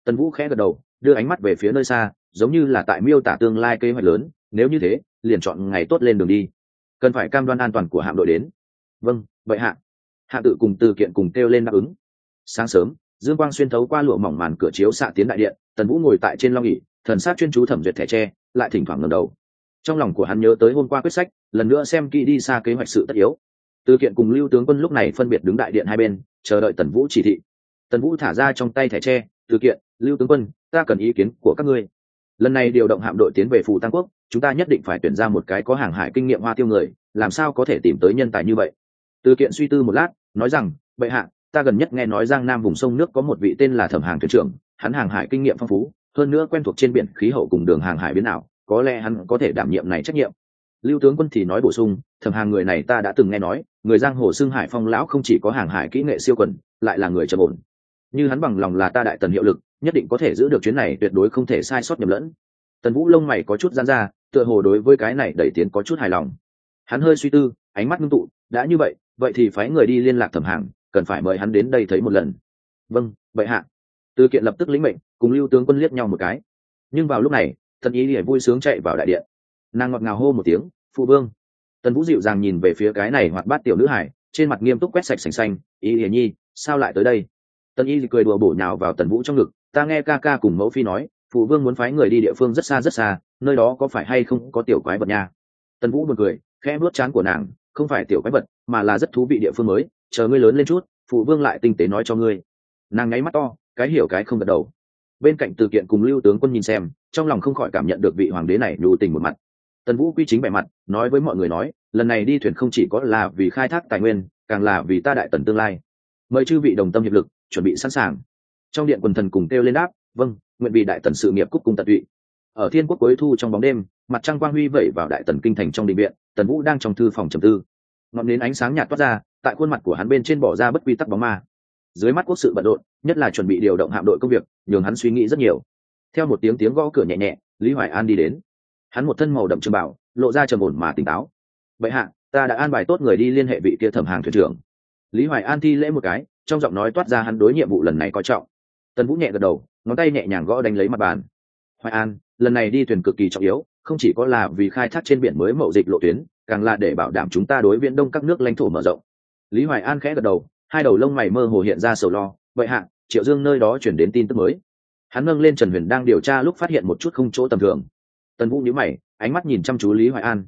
Tần Vũ khẽ gật đầu, đưa ánh mắt về phía nơi xa, giống như là tại miêu tả tương lai kế hoạch lớn. Nếu như thế, liền chọn ngày tốt lên đường đi. Cần phải cam đoan an toàn của hạm đội đến. Vâng, vậy hạ. Hạ tự cùng Từ Kiện cùng kêu lên đáp ứng. Sáng sớm, dương quang xuyên thấu qua lụa mỏng màn cửa chiếu xạ tiến đại điện. Tần Vũ ngồi tại trên long ỷ, thần sắc chuyên chú thẩm duyệt thẻ tre, lại thỉnh thoảng ngẩng đầu. Trong lòng của hắn nhớ tới hôm qua quyết sách, lần nữa xem kỹ đi xa kế hoạch sự tất yếu. Từ Kiện cùng Lưu tướng quân lúc này phân biệt đứng đại điện hai bên, chờ đợi Tần Vũ chỉ thị. Tần Vũ thả ra trong tay thẻ tre, Từ Kiện, Lưu tướng quân, ta cần ý kiến của các ngươi. Lần này điều động hạm đội tiến về Phù Tăng Quốc, chúng ta nhất định phải tuyển ra một cái có hàng hải kinh nghiệm hoa tiêu người, làm sao có thể tìm tới nhân tài như vậy. Từ Kiện suy tư một lát, nói rằng, bệ hạ, ta gần nhất nghe nói Giang Nam vùng sông nước có một vị tên là Thẩm Hàng thuyền trưởng, hắn hàng hải kinh nghiệm phong phú, hơn nữa quen thuộc trên biển khí hậu cùng đường hàng hải biến ảo, có lẽ hắn có thể đảm nhiệm này trách nhiệm. Lưu tướng quân thì nói bổ sung, Thẩm Hàng người này ta đã từng nghe nói, người giang hồ xưng Hải Phong lão không chỉ có hàng hải kỹ nghệ siêu quần, lại là người trầm ổn. Như hắn bằng lòng là ta đại tần hiệu lực, nhất định có thể giữ được chuyến này, tuyệt đối không thể sai sót nhầm lẫn. Tần Vũ lông mày có chút giãn ra, tựa hồ đối với cái này đẩy tiến có chút hài lòng. Hắn hơi suy tư, ánh mắt ngưng tụ, đã như vậy, vậy thì phái người đi liên lạc Thẩm Hàng, cần phải mời hắn đến đây thấy một lần. Vâng, bệ hạ. Từ Kiện lập tức lĩnh mệnh, cùng Lưu tướng quân liếc nhau một cái. Nhưng vào lúc này, Tần Ý Lệ vui sướng chạy vào đại điện. Nàng ngọt ngào hô một tiếng, phụ vương. Tần Vũ dịu dàng nhìn về phía cái này hoạt bát tiểu nữ hải, trên mặt nghiêm túc quét sạch sành xanh. Ý Lệ nhi, sao lại tới đây? Tần Y cười đùa bổ nhào vào Tần Vũ trong ngực, ta nghe ca ca cùng mẫu phi nói, phụ vương muốn phái người đi địa phương rất xa, nơi đó có phải hay không có tiểu quái vật nha? Tần Vũ buồn cười, khẽ vuốt trán của nàng, không phải tiểu quái vật, mà là rất thú vị địa phương mới, chờ ngươi lớn lên chút, phụ vương lại tinh tế nói cho ngươi. Nàng ngáy mắt to, cái hiểu cái không gật đầu. Bên cạnh Từ Kiện cùng Lưu tướng quân nhìn xem, trong lòng không khỏi cảm nhận được vị hoàng đế này nhu tình một mặt. Tần Vũ quy chính vẻ mặt, nói với mọi người nói, lần này đi thuyền không chỉ có là vì khai thác tài nguyên, càng là vì ta đại tần tương lai. Mời chư vị đồng tâm hiệp lực, chuẩn bị sẵn sàng. Trong điện quần thần cùng kêu lên đáp, vâng, nguyện vì đại tần sự nghiệp cúc cung tận tụy. Ở thiên quốc cuối thu trong bóng đêm, mặt trăng quang huy vẩy vào đại tần kinh thành trong đình viện. Tần Vũ đang trong thư phòng trầm tư, ngọn nến ánh sáng nhạt toát ra, tại khuôn mặt của hắn bên trên bỏ ra bất quy tắc bóng ma. Dưới mắt quốc sự bận rộn, nhất là chuẩn bị điều động hạm đội công việc, nhường hắn suy nghĩ rất nhiều. Theo một tiếng gõ cửa nhẹ nhẹ, Lý Hoài An đi đến. Hắn một thân màu đậm trường bảo, lộ ra trầm ổn mà tỉnh táo. Vậy hạ, ta đã an bài tốt người đi liên hệ vị kia Thẩm Hàng thuyền trưởng. Lý Hoài An thi lễ một cái, trong giọng nói toát ra hắn đối nhiệm vụ lần này coi trọng. Tần Vũ nhẹ gật đầu, ngón tay nhẹ nhàng gõ đánh lấy mặt bàn. Hoài An, lần này đi thuyền cực kỳ trọng yếu, không chỉ có là vì khai thác trên biển mới mậu dịch lộ tuyến, càng là để bảo đảm chúng ta đối viễn đông các nước lãnh thổ mở rộng. Lý Hoài An khẽ gật đầu, hai đầu lông mày mơ hồ hiện ra sầu lo. Vậy hạ, Triệu Dương nơi đó chuyển đến tin tức mới. Hắn nâng lên Trần Huyền đang điều tra lúc phát hiện một chút không chỗ tầm thường. Tần Vũ nhíu mày, ánh mắt nhìn chăm chú Lý Hoài An.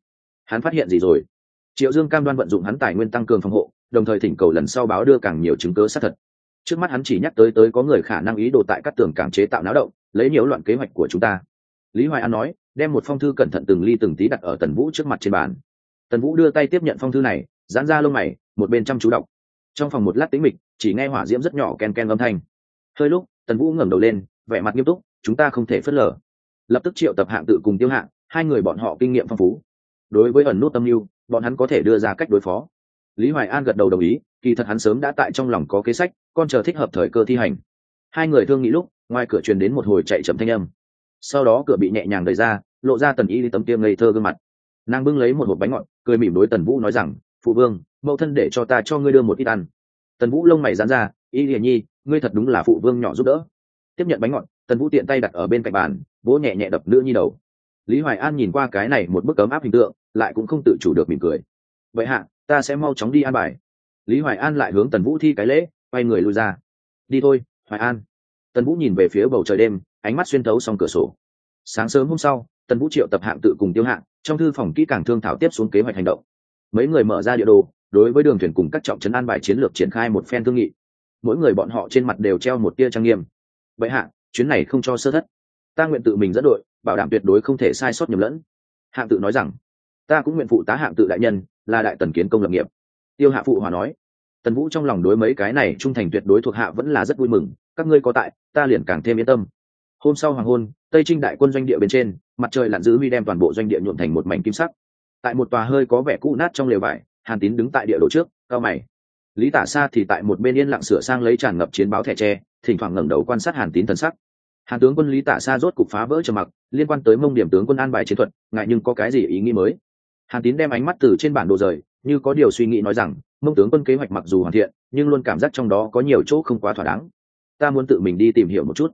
Hắn phát hiện gì rồi? Triệu Dương cam đoan vận dụng hắn tài nguyên tăng cường phòng hộ, đồng thời thỉnh cầu lần sau báo đưa càng nhiều chứng cứ xác thật. Trước mắt hắn chỉ nhắc tới có người khả năng ý đồ tại các tường cảng chế tạo náo động, lấy nhiễu loạn kế hoạch của chúng ta. Lý Hoài An nói, đem một phong thư cẩn thận từng ly từng tí đặt ở Tần Vũ trước mặt trên bàn. Tần Vũ đưa tay tiếp nhận phong thư này, giãn ra lông mày, một bên chăm chú đọc. Trong phòng một lát tĩnh mịch, chỉ nghe hỏa diễm rất nhỏ ken ken âm thanh. Hơi lúc, Tần Vũ ngẩng đầu lên, vẻ mặt nghiêm túc, chúng ta không thể phớt lờ. Lập tức triệu tập Hạng Tự cùng Tiêu Hạng, hai người bọn họ kinh nghiệm phong phú. Đối với ẩn nút âm mưu, bọn hắn có thể đưa ra cách đối phó. Lý Hoài An gật đầu đồng ý, kỳ thật hắn sớm đã tại trong lòng có kế sách, con chờ thích hợp thời cơ thi hành. Hai người thương nghị lúc, ngoài cửa truyền đến một hồi chạy chậm thanh âm. Sau đó cửa bị nhẹ nhàng đẩy ra, lộ ra Tần Y tấm tiêm ngây thơ gương mặt. Nàng bưng lấy một hộp bánh ngọt, cười mỉm đối Tần Vũ nói rằng, phụ vương, mẫu thân để cho ta cho ngươi đưa một ít ăn. Tần Vũ lông mày giãn ra, Y Lệ Nhi, ngươi thật đúng là phụ vương nhỏ giúp đỡ. Tiếp nhận bánh ngọt, Tần Vũ tiện tay đặt ở bên cạnh bàn, vỗ nhẹ nhẹ đập nữ nhi đầu. Lý Hoài An nhìn qua cái này một bức ấm áp hình tượng, lại cũng không tự chủ được mỉm cười. Vậy hạ, ta sẽ mau chóng đi an bài. Lý Hoài An lại hướng Tần Vũ thi cái lễ, quay người lui ra. Đi thôi, Hoài An. Tần Vũ nhìn về phía bầu trời đêm, ánh mắt xuyên thấu xong cửa sổ. Sáng sớm hôm sau, Tần Vũ triệu tập Hạng Tự cùng Tiêu Hạng, trong thư phòng kỹ càng thương thảo tiếp xuống kế hoạch hành động. Mấy người mở ra địa đồ, đối với đường thuyền cùng các trọng trấn an bài chiến lược triển khai một phen thương nghị. Mỗi người bọn họ trên mặt đều treo một tia trang nghiêm. Vậy hạ, chuyến này không cho sơ thất. Ta nguyện tự mình dẫn đội, bảo đảm tuyệt đối không thể sai sót nhầm lẫn. Hạng Tự nói rằng, ta cũng nguyện phụ tá Hạng Tự đại nhân, là đại tần kiến công lập nghiệp. Tiêu Hạ phụ hòa nói. Tần Vũ trong lòng đối mấy cái này trung thành tuyệt đối thuộc hạ vẫn là rất vui mừng, các ngươi có tại, ta liền càng thêm yên tâm. Hôm sau hoàng hôn, Tây Trinh đại quân doanh địa bên trên, mặt trời lặn giữ huy đem toàn bộ doanh địa nhuộm thành một mảnh kim sắc. Tại một tòa hơi có vẻ cũ nát trong lều vải, Hàn Tín đứng tại địa đồ trước, cao mày. Lý Tả Sa thì tại một bên yên lặng sửa sang lấy tràn ngập chiến báo thẻ tre, thỉnh thoảng ngẩng đầu quan sát Hàn Tín thần sắc. Hàn tướng quân Lý Tả Sa rốt cục phá vỡ trầm mặc, liên quan tới Mông Điểm tướng quân an bài chiến thuật, ngại nhưng có cái gì ý nghĩ mới. Hàn Tín đem ánh mắt từ trên bản đồ rời, như có điều suy nghĩ nói rằng, Mông tướng quân kế hoạch mặc dù hoàn thiện, nhưng luôn cảm giác trong đó có nhiều chỗ không quá thỏa đáng. Ta muốn tự mình đi tìm hiểu một chút.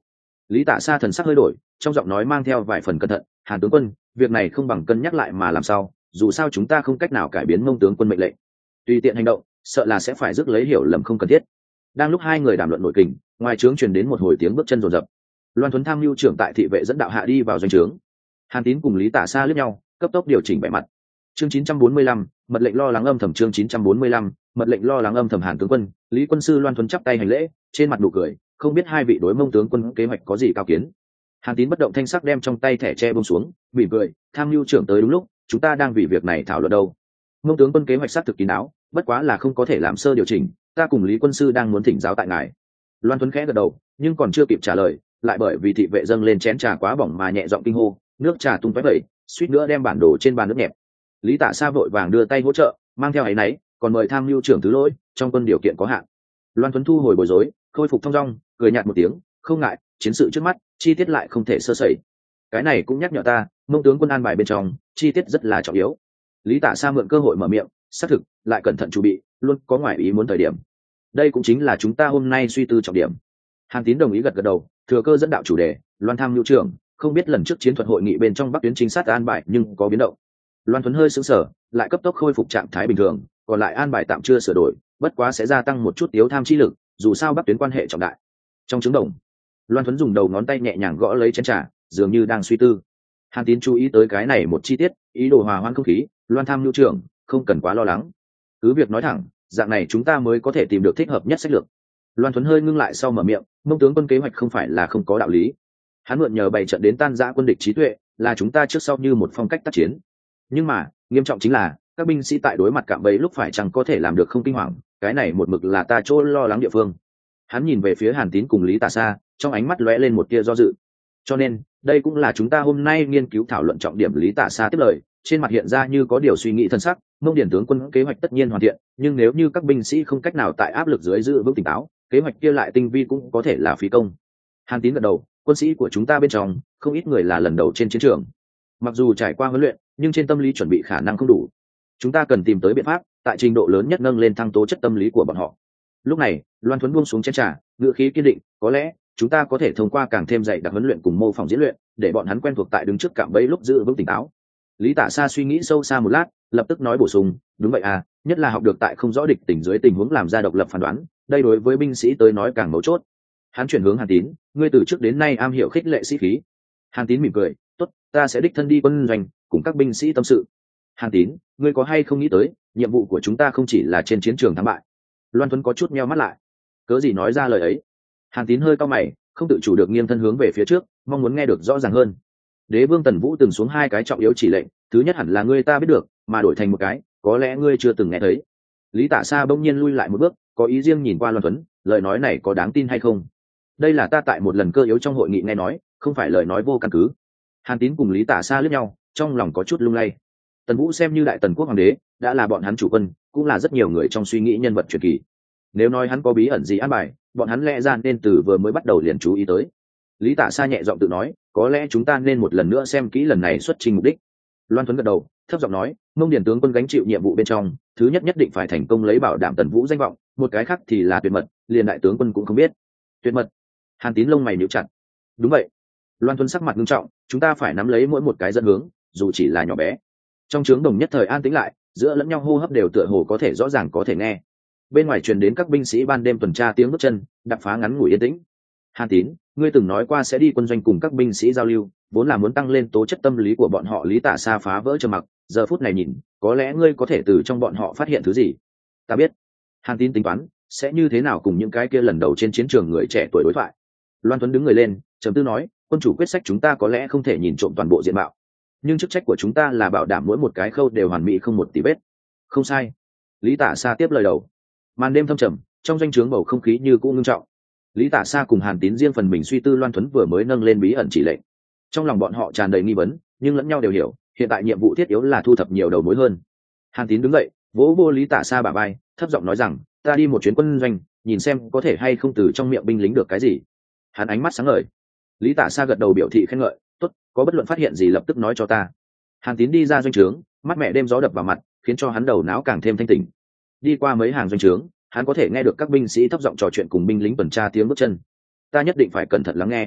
Lý Tả Sa thần sắc hơi đổi, trong giọng nói mang theo vài phần cẩn thận. Hàn tướng quân, việc này không bằng cân nhắc lại mà làm sao, dù sao chúng ta không cách nào cải biến Mông tướng quân mệnh lệnh, tùy tiện hành động sợ là sẽ phải rước lấy hiểu lầm không cần thiết. Đang lúc hai người đàm luận nội kình, ngoài trướng truyền đến một hồi tiếng bước chân rồn rập. Loan Thuấn tham mưu trưởng tại thị vệ dẫn đạo hạ đi vào doanh trướng. Hàn Tín cùng Lý Tả Sa liếc nhau, cấp tốc điều chỉnh vẻ mặt. Chương 945, mật lệnh lo lắng âm thầm. Chương 945, mật lệnh lo lắng âm thầm. Hàn tướng quân, Lý quân sư. Loan Thuấn chắp tay hành lễ, trên mặt nụ cười, không biết hai vị đối Mông tướng quân kế hoạch có gì cao kiến. Hàn Tín bất động thanh sắc đem trong tay thẻ tre buông xuống, mỉm cười, tham mưu trưởng tới đúng lúc, chúng ta đang vì việc này thảo luận đâu. Mông tướng quân kế hoạch xác thực kín đáo, bất quá là không có thể làm sơ điều chỉnh, ta cùng Lý quân sư đang muốn thỉnh giáo tại ngài. Loan Thuấn khẽ gật đầu, nhưng còn chưa kịp trả lời, lại bởi vì thị vệ dâng lên chén trà quá bỏng mà nhẹ giọng kinh hô, nước trà tung tóe vẩy, suýt nữa đem bản đồ trên bàn nước nhẹp. Lý Tả Sa vội vàng đưa tay hỗ trợ, mang theo áy náy, còn mời tham mưu trưởng thứ lỗi, trong quân điều kiện có hạn. Loan Thuấn thu hồi bối rối, khôi phục thong dong, cười nhạt một tiếng, không ngại, chiến sự trước mắt, chi tiết lại không thể sơ sẩy. Cái này cũng nhắc nhở ta, Mông tướng quân an bài bên trong, chi tiết rất là trọng yếu. Lý Tả Sa mượn cơ hội mở miệng, xác thực, lại cẩn thận chuẩn bị, luôn có ngoại ý muốn thời điểm. Đây cũng chính là chúng ta hôm nay suy tư trọng điểm. Hàn Tín đồng ý gật gật đầu, thừa cơ dẫn đạo chủ đề, Loan tham mưu trưởng, không biết lần trước chiến thuật hội nghị bên trong Bắc tuyến trinh sát an bài nhưng có biến động. Loan Thuấn hơi sững sờ, lại cấp tốc khôi phục trạng thái bình thường, còn lại an bài tạm chưa sửa đổi, bất quá sẽ gia tăng một chút tiếu tham chi lực, dù sao Bắc tuyến quan hệ trọng đại. Trong trứng đồng, Loan Thuấn dùng đầu ngón tay nhẹ nhàng gõ lấy chén trà, dường như đang suy tư. Hàn Tín chú ý tới cái này một chi tiết, ý đồ hòa hoãn không khí, Loan tham mưu trưởng, không cần quá lo lắng, cứ việc nói thẳng, dạng này chúng ta mới có thể tìm được thích hợp nhất sách lược. Loan Thuấn hơi ngưng lại sau mở miệng, Mông tướng quân kế hoạch không phải là không có đạo lý. Hắn mượn nhờ bày trận đến tan rã quân địch trí tuệ, là chúng ta trước sau như một phong cách tác chiến. Nhưng mà nghiêm trọng chính là các binh sĩ tại đối mặt cạm bẫy lúc phải chẳng có thể làm được không kinh hoàng, cái này một mực là ta chỗ lo lắng địa phương. Hắn nhìn về phía Hàn Tín cùng Lý Tả Sa, trong ánh mắt lóe lên một tia do dự. Cho nên đây cũng là chúng ta hôm nay nghiên cứu thảo luận trọng điểm. Lý Tả Sa tiếp lời, trên mặt hiện ra như có điều suy nghĩ thân sắc. Mông điển tướng quân kế hoạch tất nhiên hoàn thiện, nhưng nếu như các binh sĩ không cách nào tại áp lực dưới giữ vững tỉnh táo, kế hoạch kia lại tinh vi cũng có thể là phí công. Hàn Tín gật đầu, quân sĩ của chúng ta bên trong không ít người là lần đầu trên chiến trường, mặc dù trải qua huấn luyện nhưng trên tâm lý chuẩn bị khả năng không đủ. Chúng ta cần tìm tới biện pháp tại trình độ lớn nhất nâng lên thăng tố chất tâm lý của bọn họ. Lúc này Loan Thuấn buông xuống chén trà, ngữ khí kiên định, có lẽ chúng ta có thể thông qua càng thêm dạy đặc huấn luyện cùng mô phỏng diễn luyện, để bọn hắn quen thuộc tại đứng trước cạm bẫy lúc giữ vững tỉnh táo. Lý Tả Sa suy nghĩ sâu xa một lát, lập tức nói bổ sung, đúng vậy à, nhất là học được tại không rõ địch tình dưới tình huống làm ra độc lập phán đoán, đây đối với binh sĩ tới nói càng mấu chốt. Hắn chuyển hướng Hàn Tín, ngươi từ trước đến nay am hiểu khích lệ sĩ khí. Hàn Tín mỉm cười, tốt, ta sẽ đích thân đi quân doanh cùng các binh sĩ tâm sự. Hàn Tín, ngươi có hay không nghĩ tới, nhiệm vụ của chúng ta không chỉ là trên chiến trường thắng bại. Loan Thuấn có chút meo mắt lại, cớ gì nói ra lời ấy. Hàn Tín hơi cau mày, không tự chủ được nghiêng thân hướng về phía trước, mong muốn nghe được rõ ràng hơn. Đế vương Tần Vũ từng xuống hai cái trọng yếu chỉ lệnh, thứ nhất hẳn là ngươi ta biết được, mà đổi thành một cái có lẽ ngươi chưa từng nghe thấy. Lý Tả Sa bỗng nhiên lui lại một bước, có ý riêng nhìn qua Loan Thuấn, lời nói này có đáng tin hay không? Đây là ta tại một lần cơ yếu trong hội nghị nghe nói, không phải lời nói vô căn cứ. Hàn Tín cùng Lý Tả Sa liếc nhau, trong lòng có chút lung lay. Tần Vũ xem như đại tần quốc hoàng đế, đã là bọn hắn chủ quân, cũng là rất nhiều người trong suy nghĩ nhân vật truyền kỳ. Nếu nói hắn có bí ẩn gì an bài, bọn hắn lẽ ra nên từ vừa mới bắt đầu liền chú ý tới. Lý Tả Sa nhẹ giọng tự nói, có lẽ chúng ta nên một lần nữa xem kỹ lần này xuất trình mục đích. Loan Thuấn gật đầu, thấp giọng nói, Mông điển tướng quân gánh chịu nhiệm vụ bên trong, thứ nhất nhất định phải thành công lấy bảo đảm Tần Vũ danh vọng, một cái khác thì là tuyệt mật, liền đại tướng quân cũng không biết. Tuyệt mật? Hàn Tín lông mày nhíu chặt. Đúng vậy. Loan Thuấn sắc mặt nghiêm trọng, chúng ta phải nắm lấy mỗi một cái dẫn hướng, dù chỉ là nhỏ bé. Trong trướng đồng nhất thời an tĩnh lại, giữa lẫn nhau hô hấp đều tựa hồ có thể rõ ràng có thể nghe. Bên ngoài truyền đến các binh sĩ ban đêm tuần tra tiếng bước chân, đập phá ngắn ngủi yên tĩnh. Hàn Tín, ngươi từng nói qua sẽ đi quân doanh cùng các binh sĩ giao lưu, vốn là muốn tăng lên tố chất tâm lý của bọn họ. Lý Tả Sa phá vỡ trầm mặc, giờ phút này nhìn, có lẽ ngươi có thể từ trong bọn họ phát hiện thứ gì. Ta biết. Hàn Tín tính toán sẽ như thế nào cùng những cái kia lần đầu trên chiến trường người trẻ tuổi đối thoại. Loan Tuấn đứng người lên, trầm tư nói, quân chủ quyết sách chúng ta có lẽ không thể nhìn trộm toàn bộ diện mạo, nhưng chức trách của chúng ta là bảo đảm mỗi một cái khâu đều hoàn mỹ không một tì vết. Không sai. Lý Tả Sa tiếp lời đầu. Màn đêm thâm trầm, trong doanh trướng bầu không khí như cũ ngưng trọng. Lý Tả Sa cùng Hàn Tín riêng phần mình suy tư Loan Tuấn vừa mới nâng lên bí ẩn chỉ lệnh. Trong lòng bọn họ tràn đầy nghi vấn, nhưng lẫn nhau đều hiểu, hiện tại nhiệm vụ thiết yếu là thu thập nhiều đầu mối hơn. Hàn Tín đứng dậy, vỗ vô Lý Tả Sa bả vai, thấp giọng nói rằng, ta đi một chuyến quân doanh, nhìn xem có thể hay không từ trong miệng binh lính được cái gì. Hắn ánh mắt sáng ngời. Lý Tả Sa gật đầu biểu thị khen ngợi, tốt, có bất luận phát hiện gì lập tức nói cho ta. Hàn Tín đi ra doanh trướng, mắt mẹ đêm gió đập vào mặt, khiến cho hắn đầu não càng thêm thanh tỉnh. Đi qua mấy hàng doanh trướng, hắn có thể nghe được các binh sĩ thấp giọng trò chuyện cùng binh lính tuần tra tiếng bước chân. Ta nhất định phải cẩn thận lắng nghe.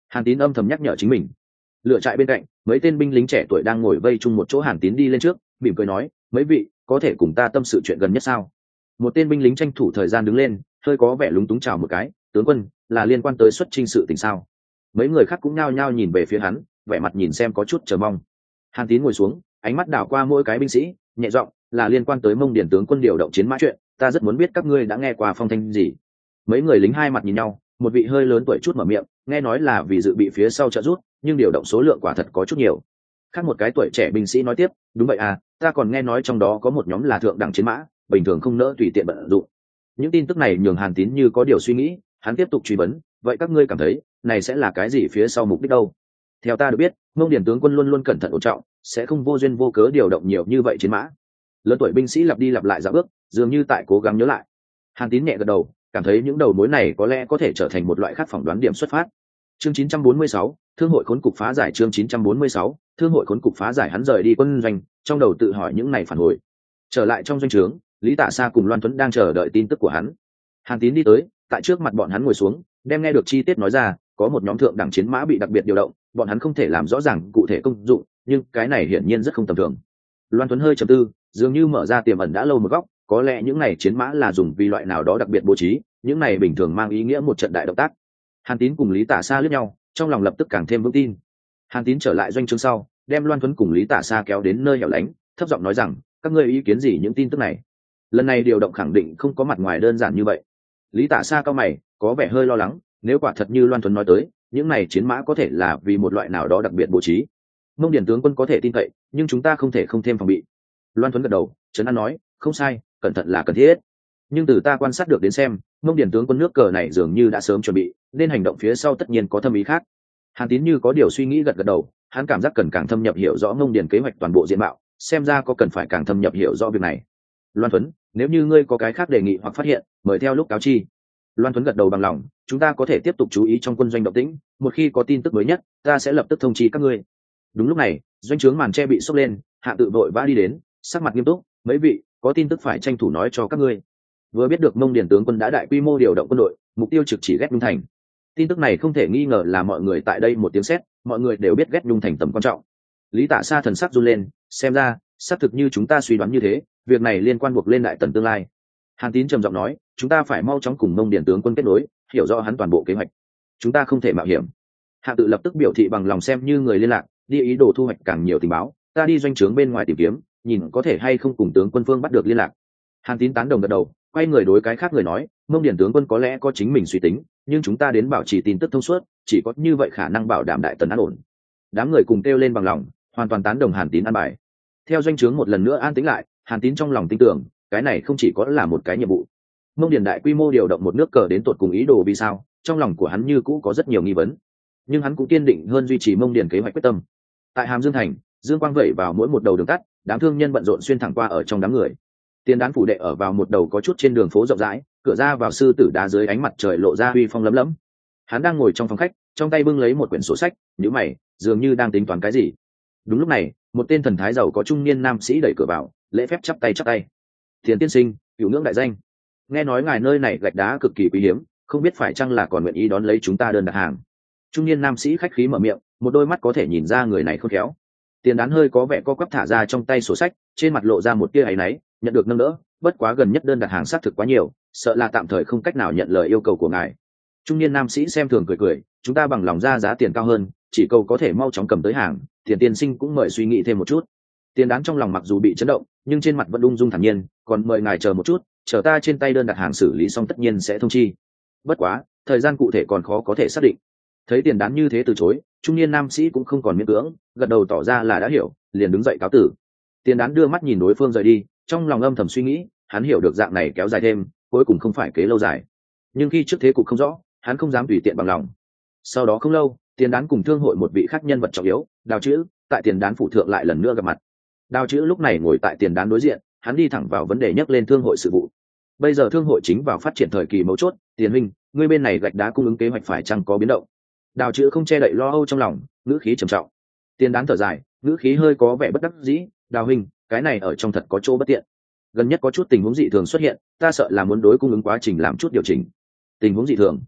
Hàn Tín âm thầm nhắc nhở chính mình. Lựa trại bên cạnh, mấy tên binh lính trẻ tuổi đang ngồi vây chung một chỗ. Hàn Tín đi lên trước, mỉm cười nói, mấy vị có thể cùng ta tâm sự chuyện gần nhất sao? Một tên binh lính tranh thủ thời gian đứng lên, hơi có vẻ lúng túng chào một cái, tướng quân, là liên quan tới xuất chinh sự tình sao? Mấy người khác cũng nhao nhao nhìn về phía hắn, vẻ mặt nhìn xem có chút chờ mong. Hàn Tín ngồi xuống, ánh mắt đảo qua mỗi cái binh sĩ, nhẹ giọng, là liên quan tới Mông Điền tướng quân điều động chiến mã chuyện, ta rất muốn biết các ngươi đã nghe qua phong thanh gì. Mấy người lính hai mặt nhìn nhau, một vị hơi lớn tuổi chút mở miệng, nghe nói là vì dự bị phía sau trợ rút, nhưng điều động số lượng quả thật có chút nhiều. Khác một cái tuổi trẻ binh sĩ nói tiếp, đúng vậy à, ta còn nghe nói trong đó có một nhóm là thượng đẳng chiến mã, bình thường không nỡ tùy tiện bận dụng. Những tin tức này nhường Hàn Tín như có điều suy nghĩ, hắn tiếp tục truy vấn, vậy các ngươi cảm thấy này sẽ là cái gì phía sau mục đích đâu? Theo ta được biết, Mông Điền tướng quân luôn luôn cẩn thận ổn trọng, sẽ không vô duyên vô cớ điều động nhiều như vậy chiến mã. Lớn tuổi binh sĩ lặp đi lặp lại dạo bước, dường như tại cố gắng nhớ lại. Hàn Tín nhẹ gật đầu, cảm thấy những đầu mối này có lẽ có thể trở thành một loại khác phỏng đoán điểm xuất phát. Chương 946, thương hội khốn cục phá giải. Chương 946, thương hội khốn cục phá giải. Hắn rời đi quân doanh, trong đầu tự hỏi những này phản hồi. Trở lại trong doanh trướng, Lý Tạ Sa cùng Loan Tuấn đang chờ đợi tin tức của hắn. Hàn Tín đi tới, tại trước mặt bọn hắn ngồi xuống, đem nghe được chi tiết nói ra, có một nhóm thượng đẳng chiến mã bị đặc biệt điều động, bọn hắn không thể làm rõ ràng cụ thể công dụng, nhưng cái này hiển nhiên rất không tầm thường. Loan Tuấn hơi trầm tư, dường như mở ra tiềm ẩn đã lâu một góc, có lẽ những này chiến mã là dùng vì loại nào đó đặc biệt bố trí, những này bình thường mang ý nghĩa một trận đại động tác. Hàn Tín cùng Lý Tạ Sa liếc nhau, trong lòng lập tức càng thêm vững tin. Hàn Tín trở lại doanh trướng sau, đem Loan Tuấn cùng Lý Tạ Sa kéo đến nơi hẻo lánh, thấp giọng nói rằng, các ngươi ý kiến gì những tin tức này? Lần này điều động khẳng định không có mặt ngoài đơn giản như vậy. Lý Tạ Sa cao mày, có vẻ hơi lo lắng, nếu quả thật như Loan Tuấn nói tới, những này chiến mã có thể là vì một loại nào đó đặc biệt bố trí. Mông Điền tướng quân có thể tin cậy, nhưng chúng ta không thể không thêm phòng bị. Loan Tuấn gật đầu, trấn an nói, không sai, cẩn thận là cần thiết. Nhưng từ ta quan sát được đến xem, Mông Điền tướng quân nước cờ này dường như đã sớm chuẩn bị, nên hành động phía sau tất nhiên có thâm ý khác. Hàn Tín như có điều suy nghĩ gật gật đầu, hắn cảm giác cần càng thâm nhập hiểu rõ Mông Điền kế hoạch toàn bộ diện mạo, xem ra có cần phải càng thâm nhập hiểu rõ việc này. Loan Tuấn, nếu như ngươi có cái khác đề nghị hoặc phát hiện, mời theo lúc cáo chi. Loan Tuấn gật đầu bằng lòng, chúng ta có thể tiếp tục chú ý trong quân doanh động tĩnh, một khi có tin tức mới nhất, ta sẽ lập tức thông chi các ngươi. Đúng lúc này, doanh trướng màn tre bị xốc lên, Hạ Tự vội vã đi đến, sắc mặt nghiêm túc, mấy vị, có tin tức phải tranh thủ nói cho các ngươi. Vừa biết được Mông Điền tướng quân đã đại quy mô điều động quân đội, mục tiêu trực chỉ ghét Nhung Thành. Tin tức này không thể nghi ngờ là mọi người tại đây một tiếng sét, mọi người đều biết ghét Nhung Thành tầm quan trọng. Lý Tạ Sa thần sắc run lên, xem ra, xác thực như chúng ta suy đoán như thế, việc này liên quan buộc lên Đại Tần tương lai. Hàn Tín trầm giọng nói, chúng ta phải mau chóng cùng Mông Điền tướng quân kết nối, hiểu rõ hắn toàn bộ kế hoạch. Chúng ta không thể mạo hiểm. Hạ Tự lập tức biểu thị bằng lòng xem như người liên lạc, đi ý đồ thu hoạch càng nhiều tình báo, ta đi doanh trướng bên ngoài tìm kiếm, nhìn có thể hay không cùng tướng quân Phương bắt được liên lạc. Hàn Tín tán đồng gật đầu, quay người đối cái khác người nói, Mông Điền tướng quân có lẽ có chính mình suy tính, nhưng chúng ta đến bảo trì tin tức thông suốt, chỉ có như vậy khả năng bảo đảm Đại Tần an ổn. Đám người cùng kêu lên bằng lòng, hoàn toàn tán đồng Hàn Tín an bài. Theo doanh trướng một lần nữa an tĩnh lại, Hàn Tín trong lòng tin tưởng, cái này không chỉ có là một cái nhiệm vụ. Mông Điền đại quy mô điều động một nước cờ đến tột cùng ý đồ vì sao, trong lòng của hắn như cũ có rất nhiều nghi vấn, nhưng hắn cũng kiên định hơn duy trì Mông Điền kế hoạch quyết tâm. Tại Hàm Dương thành, dương quang vẩy vào mỗi một đầu đường tắt, đám thương nhân bận rộn xuyên thẳng qua ở trong đám người. Tiền Đán phủ đệ ở vào một đầu có chút trên đường phố rộng rãi, cửa ra vào sư tử đá dưới ánh mặt trời lộ ra uy phong lấm lấm. Hắn đang ngồi trong phòng khách, trong tay bưng lấy một quyển sổ sách, nhíu mày, dường như đang tính toán cái gì. Đúng lúc này, một tên thần thái giàu có trung niên nam sĩ đẩy cửa vào, lễ phép chắp tay. Tiền tiên sinh, cửu ngưỡng đại danh, nghe nói ngài nơi này gạch đá cực kỳ quý hiếm, không biết phải chăng là còn nguyện ý đón lấy chúng ta đơn đặt hàng. Trung niên nam sĩ khách khí mở miệng, một đôi mắt có thể nhìn ra người này khôn khéo. Tiền Đán hơi có vẻ co quắp thả ra trong tay sổ sách, trên mặt lộ ra một tia áy náy, nhận được nâng đỡ, bất quá gần nhất đơn đặt hàng xác thực quá nhiều, sợ là tạm thời không cách nào nhận lời yêu cầu của ngài. Trung niên nam sĩ xem thường cười, chúng ta bằng lòng ra giá tiền cao hơn, chỉ cầu có thể mau chóng cầm tới hàng, Tiền tiên sinh cũng mời suy nghĩ thêm một chút. Tiền Đán trong lòng mặc dù bị chấn động, nhưng trên mặt vẫn ung dung thản nhiên, còn mời ngài chờ một chút, chờ ta trên tay đơn đặt hàng xử lý xong tất nhiên sẽ thông chi. Bất quá, thời gian cụ thể còn khó có thể xác định. Thấy Tiền Đán như thế từ chối, trung niên nam sĩ cũng không còn miễn cưỡng, gật đầu tỏ ra là đã hiểu, liền đứng dậy cáo tử. Tiền Đán đưa mắt nhìn đối phương rời đi, trong lòng âm thầm suy nghĩ, hắn hiểu được dạng này kéo dài thêm, cuối cùng không phải kế lâu dài. Nhưng khi trước thế cục không rõ, hắn không dám tùy tiện bằng lòng. Sau đó không lâu, Tiền Đán cùng thương hội một vị khác nhân vật trọng yếu, Đào Chữ, tại Tiền Đán phủ thượng lại lần nữa gặp mặt. Đào Chữ lúc này ngồi tại Tiền Đán đối diện, hắn đi thẳng vào vấn đề nhắc lên thương hội sự vụ. Bây giờ thương hội chính vào phát triển thời kỳ mấu chốt, Tiền huynh, ngươi bên này gạch đá cung ứng kế hoạch phải chăng có biến động? Đào Chữ không che đậy lo âu trong lòng, ngữ khí trầm trọng. Tiền Đán thở dài, ngữ khí hơi có vẻ bất đắc dĩ, Đào huynh, cái này ở trong thật có chỗ bất tiện. Gần nhất có chút tình huống dị thường xuất hiện, ta sợ là muốn đối cung ứng quá trình làm chút điều chỉnh. Tình huống dị thường?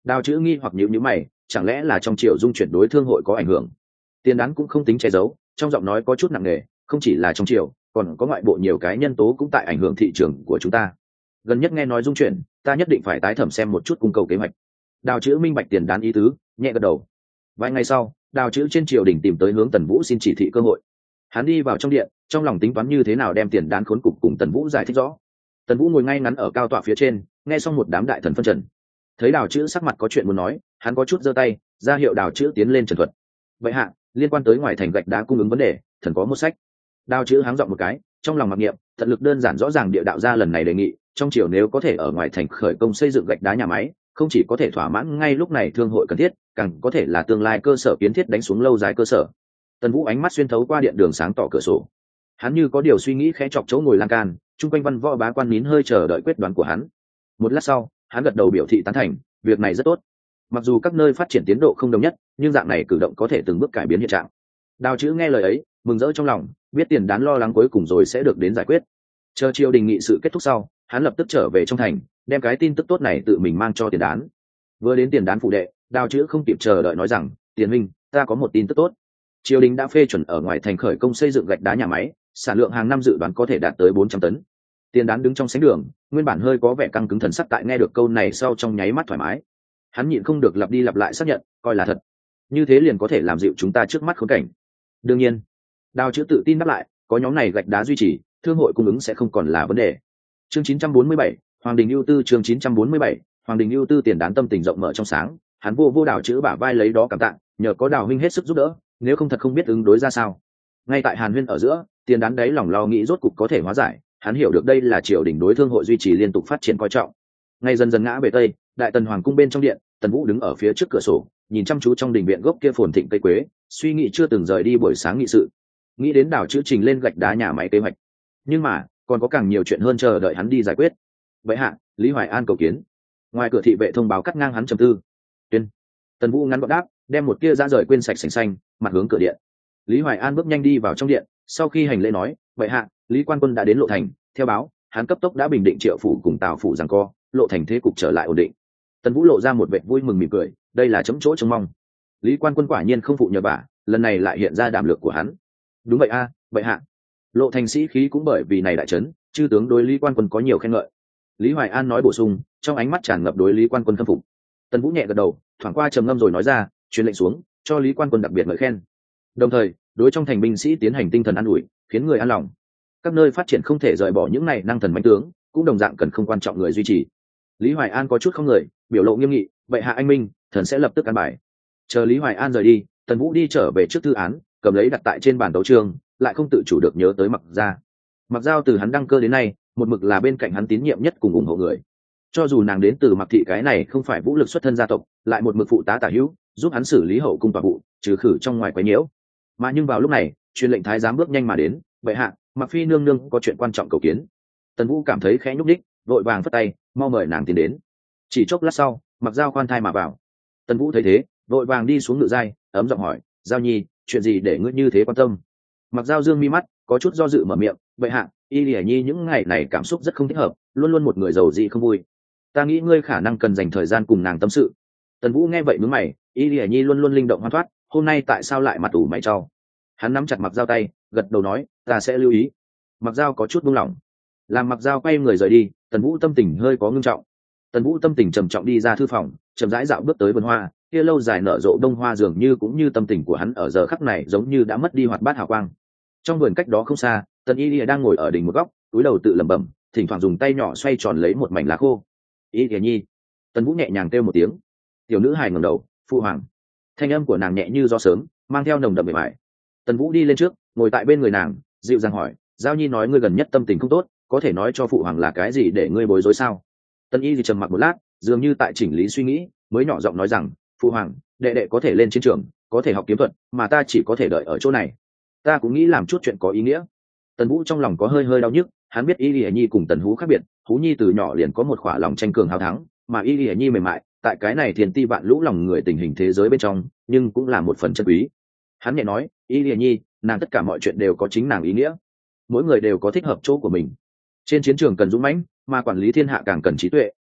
Đào chữ nghi hoặc nhíu nhíu mày, chẳng lẽ là trong triều dung chuyển đối thương hội có ảnh hưởng? Tiền đán cũng không tính che giấu, trong giọng nói có chút nặng nề, không chỉ là trong triều, còn có ngoại bộ nhiều cái nhân tố cũng tại ảnh hưởng thị trường của chúng ta. Gần nhất nghe nói dung chuyển, ta nhất định phải tái thẩm xem một chút cung cầu kế hoạch. Đào chữ minh bạch tiền đán ý tứ, nhẹ gật đầu. Vài ngày sau, đào chữ trên triều đình tìm tới hướng Tần Vũ xin chỉ thị cơ hội. Hắn đi vào trong điện, trong lòng tính toán như thế nào đem tiền đán khốn cục cùng Tần Vũ giải thích rõ. Tần Vũ ngồi ngay ngắn ở cao tọa phía trên, nghe xong một đám đại thần phân trần. Thấy đào chữ sắc mặt có chuyện muốn nói, hắn có chút giơ tay ra hiệu đào chữ tiến lên trần thuật. Vậy hạ, liên quan tới ngoài thành gạch đá cung ứng vấn đề, thần có một sách. Đào chữ háng giọng một cái, trong lòng mặc niệm, tận lực đơn giản rõ ràng địa đạo ra lần này đề nghị, trong triều nếu có thể ở ngoài thành khởi công xây dựng gạch đá nhà máy, không chỉ có thể thỏa mãn ngay lúc này thương hội cần thiết, càng có thể là tương lai cơ sở kiến thiết đánh xuống lâu dài cơ sở. Tần Vũ ánh mắt xuyên thấu qua điện đường sáng tỏ cửa sổ, hắn như có điều suy nghĩ khẽ chọc chỗ ngồi lan can, chung quanh văn võ bá quan nín hơi chờ đợi quyết đoán của hắn. Một lát sau, hắn gật đầu biểu thị tán thành, việc này rất tốt. Mặc dù các nơi phát triển tiến độ không đồng nhất, nhưng dạng này cử động có thể từng bước cải biến hiện trạng. Đào chữ nghe lời ấy, mừng rỡ trong lòng, biết tiền đán lo lắng cuối cùng rồi sẽ được đến giải quyết. Chờ triều đình nghị sự kết thúc sau, hắn lập tức trở về trong thành, đem cái tin tức tốt này tự mình mang cho tiền đán. Vừa đến tiền đán phụ đệ, đào chữ không kịp chờ đợi nói rằng, tiền minh, ta có một tin tức tốt. Triều đình đã phê chuẩn ở ngoài thành khởi công xây dựng gạch đá nhà máy, sản lượng hàng năm dự đoán có thể đạt tới 400 tấn. Tiền đán đứng trong sánh đường, nguyên bản hơi có vẻ căng cứng thần sắc tại nghe được câu này sau trong nháy mắt thoải mái. Hắn nhịn không được lặp đi lặp lại xác nhận, coi là thật. Như thế liền có thể làm dịu chúng ta trước mắt khốn cảnh. Đương nhiên, đào chữ tự tin đáp lại, có nhóm này gạch đá duy trì, thương hội cung ứng sẽ không còn là vấn đề. Chương 947, Hoàng Đình ưu tư. Chương 947, Hoàng Đình ưu tư. Tiền đán tâm tình rộng mở trong sáng, hắn vô đào chữ bả vai lấy đó cảm tạ, nhờ có đào huynh hết sức giúp đỡ, nếu không thật không biết ứng đối ra sao. Ngay tại hàn huyên ở giữa, tiền đán đấy lòng lo nghĩ rốt cục có thể hóa giải, hắn hiểu được đây là triều đình đối thương hội duy trì liên tục phát triển coi trọng. Ngay dần dần ngã về tây, đại tần hoàng cung bên trong điện, Tần Vũ đứng ở phía trước cửa sổ, nhìn chăm chú trong đình viện gốc kia phồn thịnh cây quế, suy nghĩ chưa từng rời đi buổi sáng nghị sự, nghĩ đến đào chữ trình lên gạch đá nhà máy kế hoạch. Nhưng mà còn có càng nhiều chuyện hơn chờ đợi hắn đi giải quyết. Vậy hạ, Lý Hoài An cầu kiến. Ngoài cửa thị vệ thông báo cắt ngang hắn trầm tư. Tuyên. Tần Vũ ngắn gọn đáp, đem một kia ra rời quên sạch sành xanh, mặt hướng cửa điện. Lý Hoài An bước nhanh đi vào trong điện, sau khi hành lễ nói, vậy hạ, Lý Quan Quân đã đến Lộ Thành, theo báo, hắn cấp tốc đã bình định Triệu phủ cùng Tào phủ giằng co, Lộ Thành thế cục trở lại ổn định. Tần Vũ lộ ra một vẻ vui mừng mỉm cười, đây là chấm chỗ trông mong. Lý Quan Quân quả nhiên không phụ nhờ vả, lần này lại hiện ra đảm lược của hắn. Đúng vậy a, vậy hạ. Lộ Thành sĩ khí cũng bởi vì này đại trấn, chư tướng đối Lý Quan Quân có nhiều khen ngợi. Lý Hoài An nói bổ sung, trong ánh mắt tràn ngập đối Lý Quan Quân khâm phục. Tần Vũ nhẹ gật đầu, thoáng qua trầm ngâm rồi nói ra, truyền lệnh xuống, cho Lý Quan Quân đặc biệt ngợi khen. Đồng thời, đối trong thành binh sĩ tiến hành tinh thần an ủi, khiến người an lòng. Các nơi phát triển không thể rời bỏ những này năng thần mãnh tướng, cũng đồng dạng cần không quan trọng người duy trì. Lý Hoài An có chút không người, biểu lộ nghiêm nghị, vậy hạ anh minh, thần sẽ lập tức an bài. Chờ Lý Hoài An rời đi, Tần Vũ đi trở về trước thư án, cầm lấy đặt tại trên bàn tấu chương, lại không tự chủ được nhớ tới Mặc Gia. Mặc Giao từ hắn đăng cơ đến nay, một mực là bên cạnh hắn tín nhiệm nhất cùng ủng hộ người. Cho dù nàng đến từ Mặc thị cái này không phải vũ lực xuất thân gia tộc, lại một mực phụ tá tả hữu, giúp hắn xử lý hậu cung tòa vụ, trừ khử trong ngoài quấy nhiễu. Mà nhưng vào lúc này, truyền lệnh thái giám bước nhanh mà đến, vậy hạ, Mặc phi nương nương có chuyện quan trọng cầu kiến. Tần Vũ cảm thấy khẽ nhúc đích, vội vàng phất tay, mau mời nàng tiến đến. Chỉ chốc lát sau, Mặc Giao khoan thai mà vào. Tần Vũ thấy thế, vội vàng đi xuống ngự giai, ấm giọng hỏi, Giao nhi, chuyện gì để ngươi như thế quan tâm? Mặc Giao dương mi mắt, có chút do dự mở miệng, vậy hạ, y lìa nhi những ngày này cảm xúc rất không thích hợp, luôn luôn một người giàu dị không vui. Ta nghĩ ngươi khả năng cần dành thời gian cùng nàng tâm sự. Tần Vũ nghe vậy nhướng mày, y lìa nhi luôn luôn linh động hoan thoát, hôm nay tại sao lại mặt ủ mày trao? Hắn nắm chặt Mặc Giao tay, gật đầu nói, ta sẽ lưu ý. Mặc Giao có chút buông lỏng. Làm Mặc Giao quay người rời đi, Tần Vũ tâm tình hơi có ngưng trọng. Tần Vũ tâm tình trầm trọng đi ra thư phòng, chậm rãi dạo bước tới vườn hoa, kia lâu dài nở rộ đông hoa dường như cũng như tâm tình của hắn ở giờ khắc này giống như đã mất đi hoạt bát hào quang. Trong vườn cách đó không xa, Tần Y Lìa đang ngồi ở đỉnh một góc, cúi đầu tự lẩm bẩm, thỉnh thoảng dùng tay nhỏ xoay tròn lấy một mảnh lá khô. Y Lìa nhi. Tần Vũ nhẹ nhàng kêu một tiếng. Tiểu nữ hài ngẩng đầu, phụ hoàng. Thanh âm của nàng nhẹ như gió sớm, mang theo nồng đậm mềm mại. Tần Vũ đi lên trước, ngồi tại bên người nàng, dịu dàng hỏi, Giao nhi nói ngươi gần nhất tâm tình không tốt, có thể nói cho phụ hoàng là cái gì để ngươi bối rối sao? Tần Y thì trầm mặc một lát, dường như tại chỉnh lý suy nghĩ, mới nhỏ giọng nói rằng, phụ hoàng, đệ đệ có thể lên chiến trường, có thể học kiếm thuật, mà ta chỉ có thể đợi ở chỗ này. Ta cũng nghĩ làm chút chuyện có ý nghĩa. Tần Vũ trong lòng có hơi hơi đau nhức, hắn biết Y Lìa nhi cùng Tần Hú khác biệt, Hú nhi từ nhỏ liền có một khỏa lòng tranh cường hào thắng, mà Y Lìa nhi mềm mại, tại cái này thiên ti vạn lũ lòng người tình hình thế giới bên trong, nhưng cũng là một phần chân quý. Hắn nhẹ nói, Y Lìa nhi, nàng tất cả mọi chuyện đều có chính nàng ý nghĩa, mỗi người đều có thích hợp chỗ của mình. Trên chiến trường cần dũng mãnh, mà quản lý thiên hạ càng cần trí tuệ.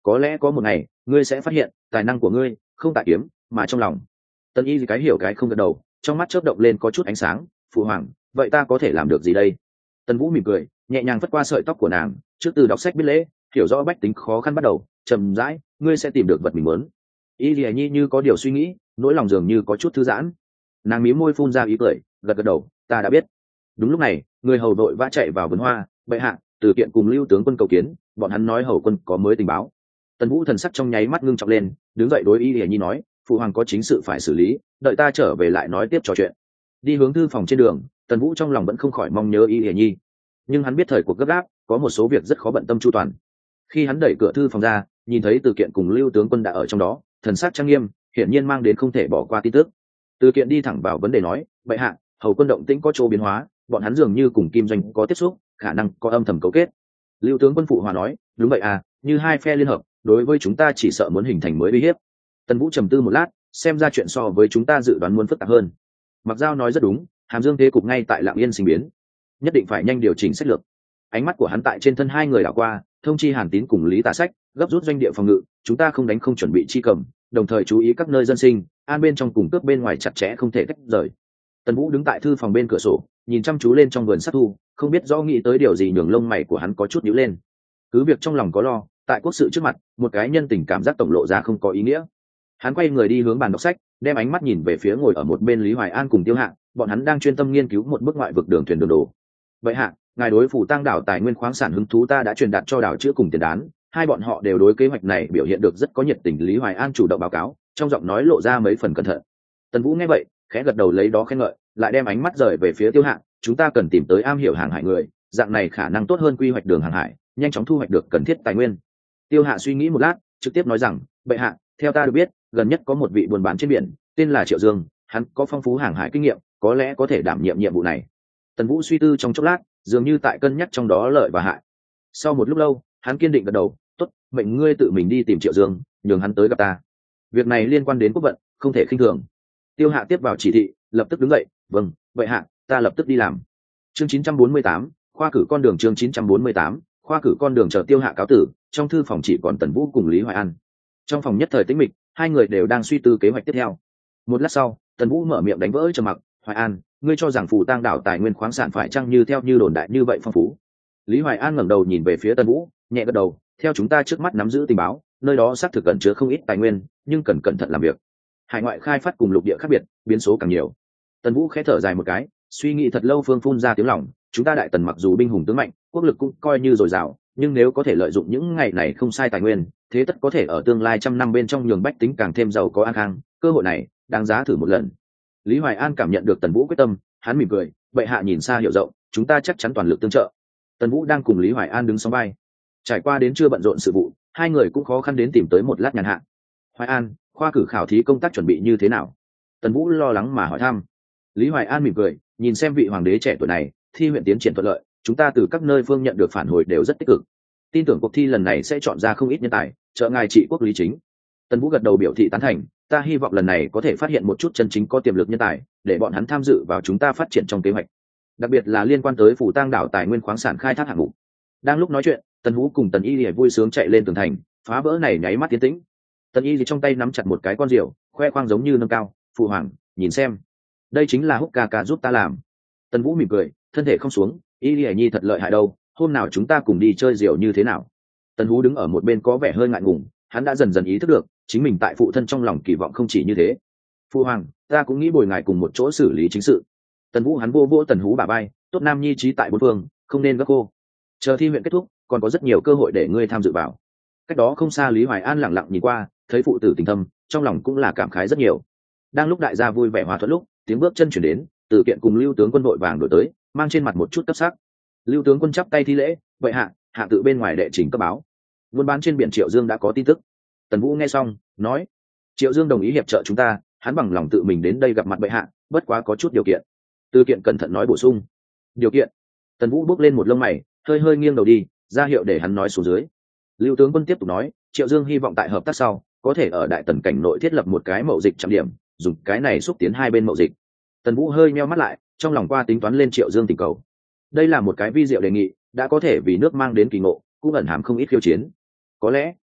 có lẽ có một ngày ngươi sẽ phát hiện tài năng của ngươi không tại kiếm mà trong lòng. Tần y cái hiểu cái không gật đầu, trong mắt chớp động lên có chút ánh sáng. Phụ hoàng, vậy ta có thể làm được gì đây? Tần Vũ mỉm cười, nhẹ nhàng phất qua sợi tóc của nàng, trước từ đọc sách biết lễ, hiểu rõ bách tính khó khăn bắt đầu, chậm rãi ngươi sẽ tìm được vật mình muốn. Y Lệ Nhi như có điều suy nghĩ, nỗi lòng dường như có chút thư giãn. Nàng mím môi phun ra ý cười, gật gật đầu, ta đã biết. Đúng lúc này, người hầu đội vã chạy vào vườn hoa. Bệ hạ, Từ Kiện cùng Lưu tướng quân cầu kiến, bọn hắn nói hầu quân có mới tình báo. Tần Vũ thần sắc trong nháy mắt ngưng trọng lên, đứng dậy đối Y Lệ Nhi nói, phụ hoàng có chính sự phải xử lý, đợi ta trở về lại nói tiếp trò chuyện. Đi hướng thư phòng trên đường, Tần Vũ trong lòng vẫn không khỏi mong nhớ Y Lệ Nhi, nhưng hắn biết thời cuộc gấp gáp, có một số việc rất khó bận tâm chu toàn. Khi hắn đẩy cửa thư phòng ra, nhìn thấy Từ Kiện cùng Lưu tướng quân đã ở trong đó, thần sắc trang nghiêm, hiển nhiên mang đến không thể bỏ qua tin tức. Từ Kiện đi thẳng vào vấn đề nói, bệ hạ, hầu quân động tĩnh có chỗ biến hóa, bọn hắn dường như cùng Kim Doanh có tiếp xúc, khả năng có âm thầm cấu kết. Lưu tướng quân phụ hòa nói, đúng vậy à, như hai phe liên hợp, đối với chúng ta chỉ sợ muốn hình thành mới uy hiếp. Tần Vũ trầm tư một lát, xem ra chuyện so với chúng ta dự đoán muốn phức tạp hơn. Mặc Giao nói rất đúng, Hàm Dương thế cục ngay tại Lạng Yên sinh biến, nhất định phải nhanh điều chỉnh sách lược. Ánh mắt của hắn tại trên thân hai người đảo qua, thông chi Hàn Tín cùng Lý Tả Sách gấp rút doanh địa phòng ngự, chúng ta không đánh không chuẩn bị chi cầm, đồng thời chú ý các nơi dân sinh an bên trong cùng cướp bên ngoài chặt chẽ không thể tách rời. Tần Vũ đứng tại thư phòng bên cửa sổ, nhìn chăm chú lên trong vườn sát thu, không biết rõ nghĩ tới điều gì nhường lông mày của hắn có chút nhíu lên. Cứ việc trong lòng có lo, tại quốc sự trước mặt, một cái nhân tình cảm giác tổng lộ ra không có ý nghĩa. Hắn quay người đi hướng bàn đọc sách, đem ánh mắt nhìn về phía ngồi ở một bên Lý Hoài An cùng Tiêu Hạ, bọn hắn đang chuyên tâm nghiên cứu một bức ngoại vực đường thuyền đường đồ. Vậy hạ, ngài đối phủ tăng đảo tài nguyên khoáng sản hứng thú ta đã truyền đạt cho đảo chữa cùng tiền đán, hai bọn họ đều đối kế hoạch này biểu hiện được rất có nhiệt tình. Lý Hoài An chủ động báo cáo, trong giọng nói lộ ra mấy phần cẩn thận. Tần Vũ nghe vậy, khẽ gật đầu lấy đó khen ngợi, lại đem ánh mắt rời về phía Tiêu Hạ, chúng ta cần tìm tới am hiểu hàng hải người, dạng này khả năng tốt hơn quy hoạch đường hàng hải, nhanh chóng thu hoạch được cần thiết tài nguyên. Tiêu Hạ suy nghĩ một lát, trực tiếp nói rằng, bệ hạ, theo ta được biết, gần nhất có một vị buôn bán trên biển, tên là Triệu Dương, hắn có phong phú hàng hải kinh nghiệm, có lẽ có thể đảm nhiệm nhiệm vụ này. Tần Vũ suy tư trong chốc lát, dường như tại cân nhắc trong đó lợi và hại. Sau một lúc lâu, hắn kiên định gật đầu, tốt, mệnh ngươi tự mình đi tìm Triệu Dương, nhường hắn tới gặp ta. Việc này liên quan đến quốc vận, không thể khinh thường. Tiêu Hạ tiếp vào chỉ thị, lập tức đứng dậy, vâng, vậy hạ, ta lập tức đi làm. Chương 948, khoa cử con đường. Chương 948, khoa cử con đường. Chờ Tiêu Hạ cáo tử, trong thư phòng chỉ còn Tần Vũ cùng Lý Hoài An. Trong phòng nhất thời tĩnh mịch, hai người đều đang suy tư kế hoạch tiếp theo. Một lát sau, Tần Vũ mở miệng đánh vỡ trầm mặc, Hoài An, ngươi cho rằng phù tang đảo tài nguyên khoáng sản phải chăng như theo như đồn đại như vậy phong phú? Lý Hoài An ngẩng đầu nhìn về phía Tần Vũ, nhẹ gật đầu, theo chúng ta trước mắt nắm giữ tình báo, nơi đó xác thực ẩn chứa không ít tài nguyên, nhưng cần cẩn thận làm việc. Hải ngoại khai phát cùng lục địa khác biệt, biến số càng nhiều. Tần Vũ khẽ thở dài một cái, suy nghĩ thật lâu phương phun ra tiếng lòng, chúng ta Đại Tần mặc dù binh hùng tướng mạnh, quốc lực cũng coi như dồi dào, nhưng nếu có thể lợi dụng những ngày này không sai tài nguyên, thế tất có thể ở tương lai trăm năm bên trong nhường bách tính càng thêm giàu có an khang, cơ hội này đáng giá thử một lần. Lý Hoài An cảm nhận được Tần Vũ quyết tâm, hắn mỉm cười, bệ hạ nhìn xa hiểu rộng, chúng ta chắc chắn toàn lực tương trợ. Tần Vũ đang cùng Lý Hoài An đứng song vai, trải qua đến chưa bận rộn sự vụ, hai người cũng khó khăn đến tìm tới một lát nhàn hạ. Hoài An, khoa cử khảo thí công tác chuẩn bị như thế nào? Tần Vũ lo lắng mà hỏi thăm. Lý Hoài An mỉm cười, nhìn xem vị hoàng đế trẻ tuổi này, thi huyện tiến triển thuận lợi, chúng ta từ các nơi phương nhận được phản hồi đều rất tích cực. Tin tưởng cuộc thi lần này sẽ chọn ra không ít nhân tài, trợ ngài trị quốc lý chính. Tần Vũ gật đầu biểu thị tán thành, ta hy vọng lần này có thể phát hiện một chút chân chính có tiềm lực nhân tài, để bọn hắn tham dự vào chúng ta phát triển trong kế hoạch, đặc biệt là liên quan tới phủ tang đảo tài nguyên khoáng sản khai thác hạng mục. Đang lúc nói chuyện, Tần Vũ cùng Tần Y Lìa vui sướng chạy lên tường thành, phá vỡ này nháy mắt tiến tĩnh. Tần Y Lìa trong tay nắm chặt một cái con rượu, khoe khoang giống như nâng cao, phụ hoàng, nhìn xem, đây chính là Húc ca ca giúp ta làm. Tần Vũ mỉm cười, thân thể không xuống, Y Lìa Nhi thật lợi hại đâu, hôm nào chúng ta cùng đi chơi rượu như thế nào? Tần Vũ đứng ở một bên có vẻ hơi ngại ngùng, hắn đã dần dần ý thức được chính mình tại phụ thân trong lòng kỳ vọng không chỉ như thế. Phu hoàng, ta cũng nghĩ bồi ngài cùng một chỗ xử lý chính sự. Tần Vũ hắn vô Tần Hú bả vai, tốt nam nhi trí tại bốn phương, không nên gấp cô. Chờ thi huyện kết thúc, còn có rất nhiều cơ hội để ngươi tham dự vào. Cách đó không xa Lý Hoài An lặng lặng nhìn qua, thấy phụ tử tình thâm, trong lòng cũng là cảm khái rất nhiều. Đang lúc đại gia vui vẻ hòa thuận lúc, tiếng bước chân chuyển đến, Từ Kiện cùng Lưu tướng quân vội vàng đổi tới, mang trên mặt một chút cấp sắc. Lưu tướng quân chắp tay thi lễ, vậy hạ tự bên ngoài đệ trình cấp báo, buôn bán trên biển Triệu Dương đã có tin tức. Tần Vũ nghe xong, nói, Triệu Dương đồng ý hiệp trợ chúng ta, hắn bằng lòng tự mình đến đây gặp mặt bệ hạ, bất quá có chút điều kiện. Từ Kiện cẩn thận nói bổ sung, điều kiện. Tần Vũ bước lên một lông mày, hơi nghiêng đầu đi, ra hiệu để hắn nói xuống dưới. Lưu tướng quân tiếp tục nói, Triệu Dương hy vọng tại hợp tác sau có thể ở Đại Tần cảnh nội thiết lập một cái mậu dịch trọng điểm, dùng cái này xúc tiến hai bên mậu dịch. Tần Vũ hơi meo mắt lại, trong lòng qua tính toán lên Triệu Dương tình cầu. Đây là một cái vi diệu đề nghị, đã có thể vì nước mang đến kỳ ngộ, cũng ẩn hàm không ít khiêu chiến. Có lẽ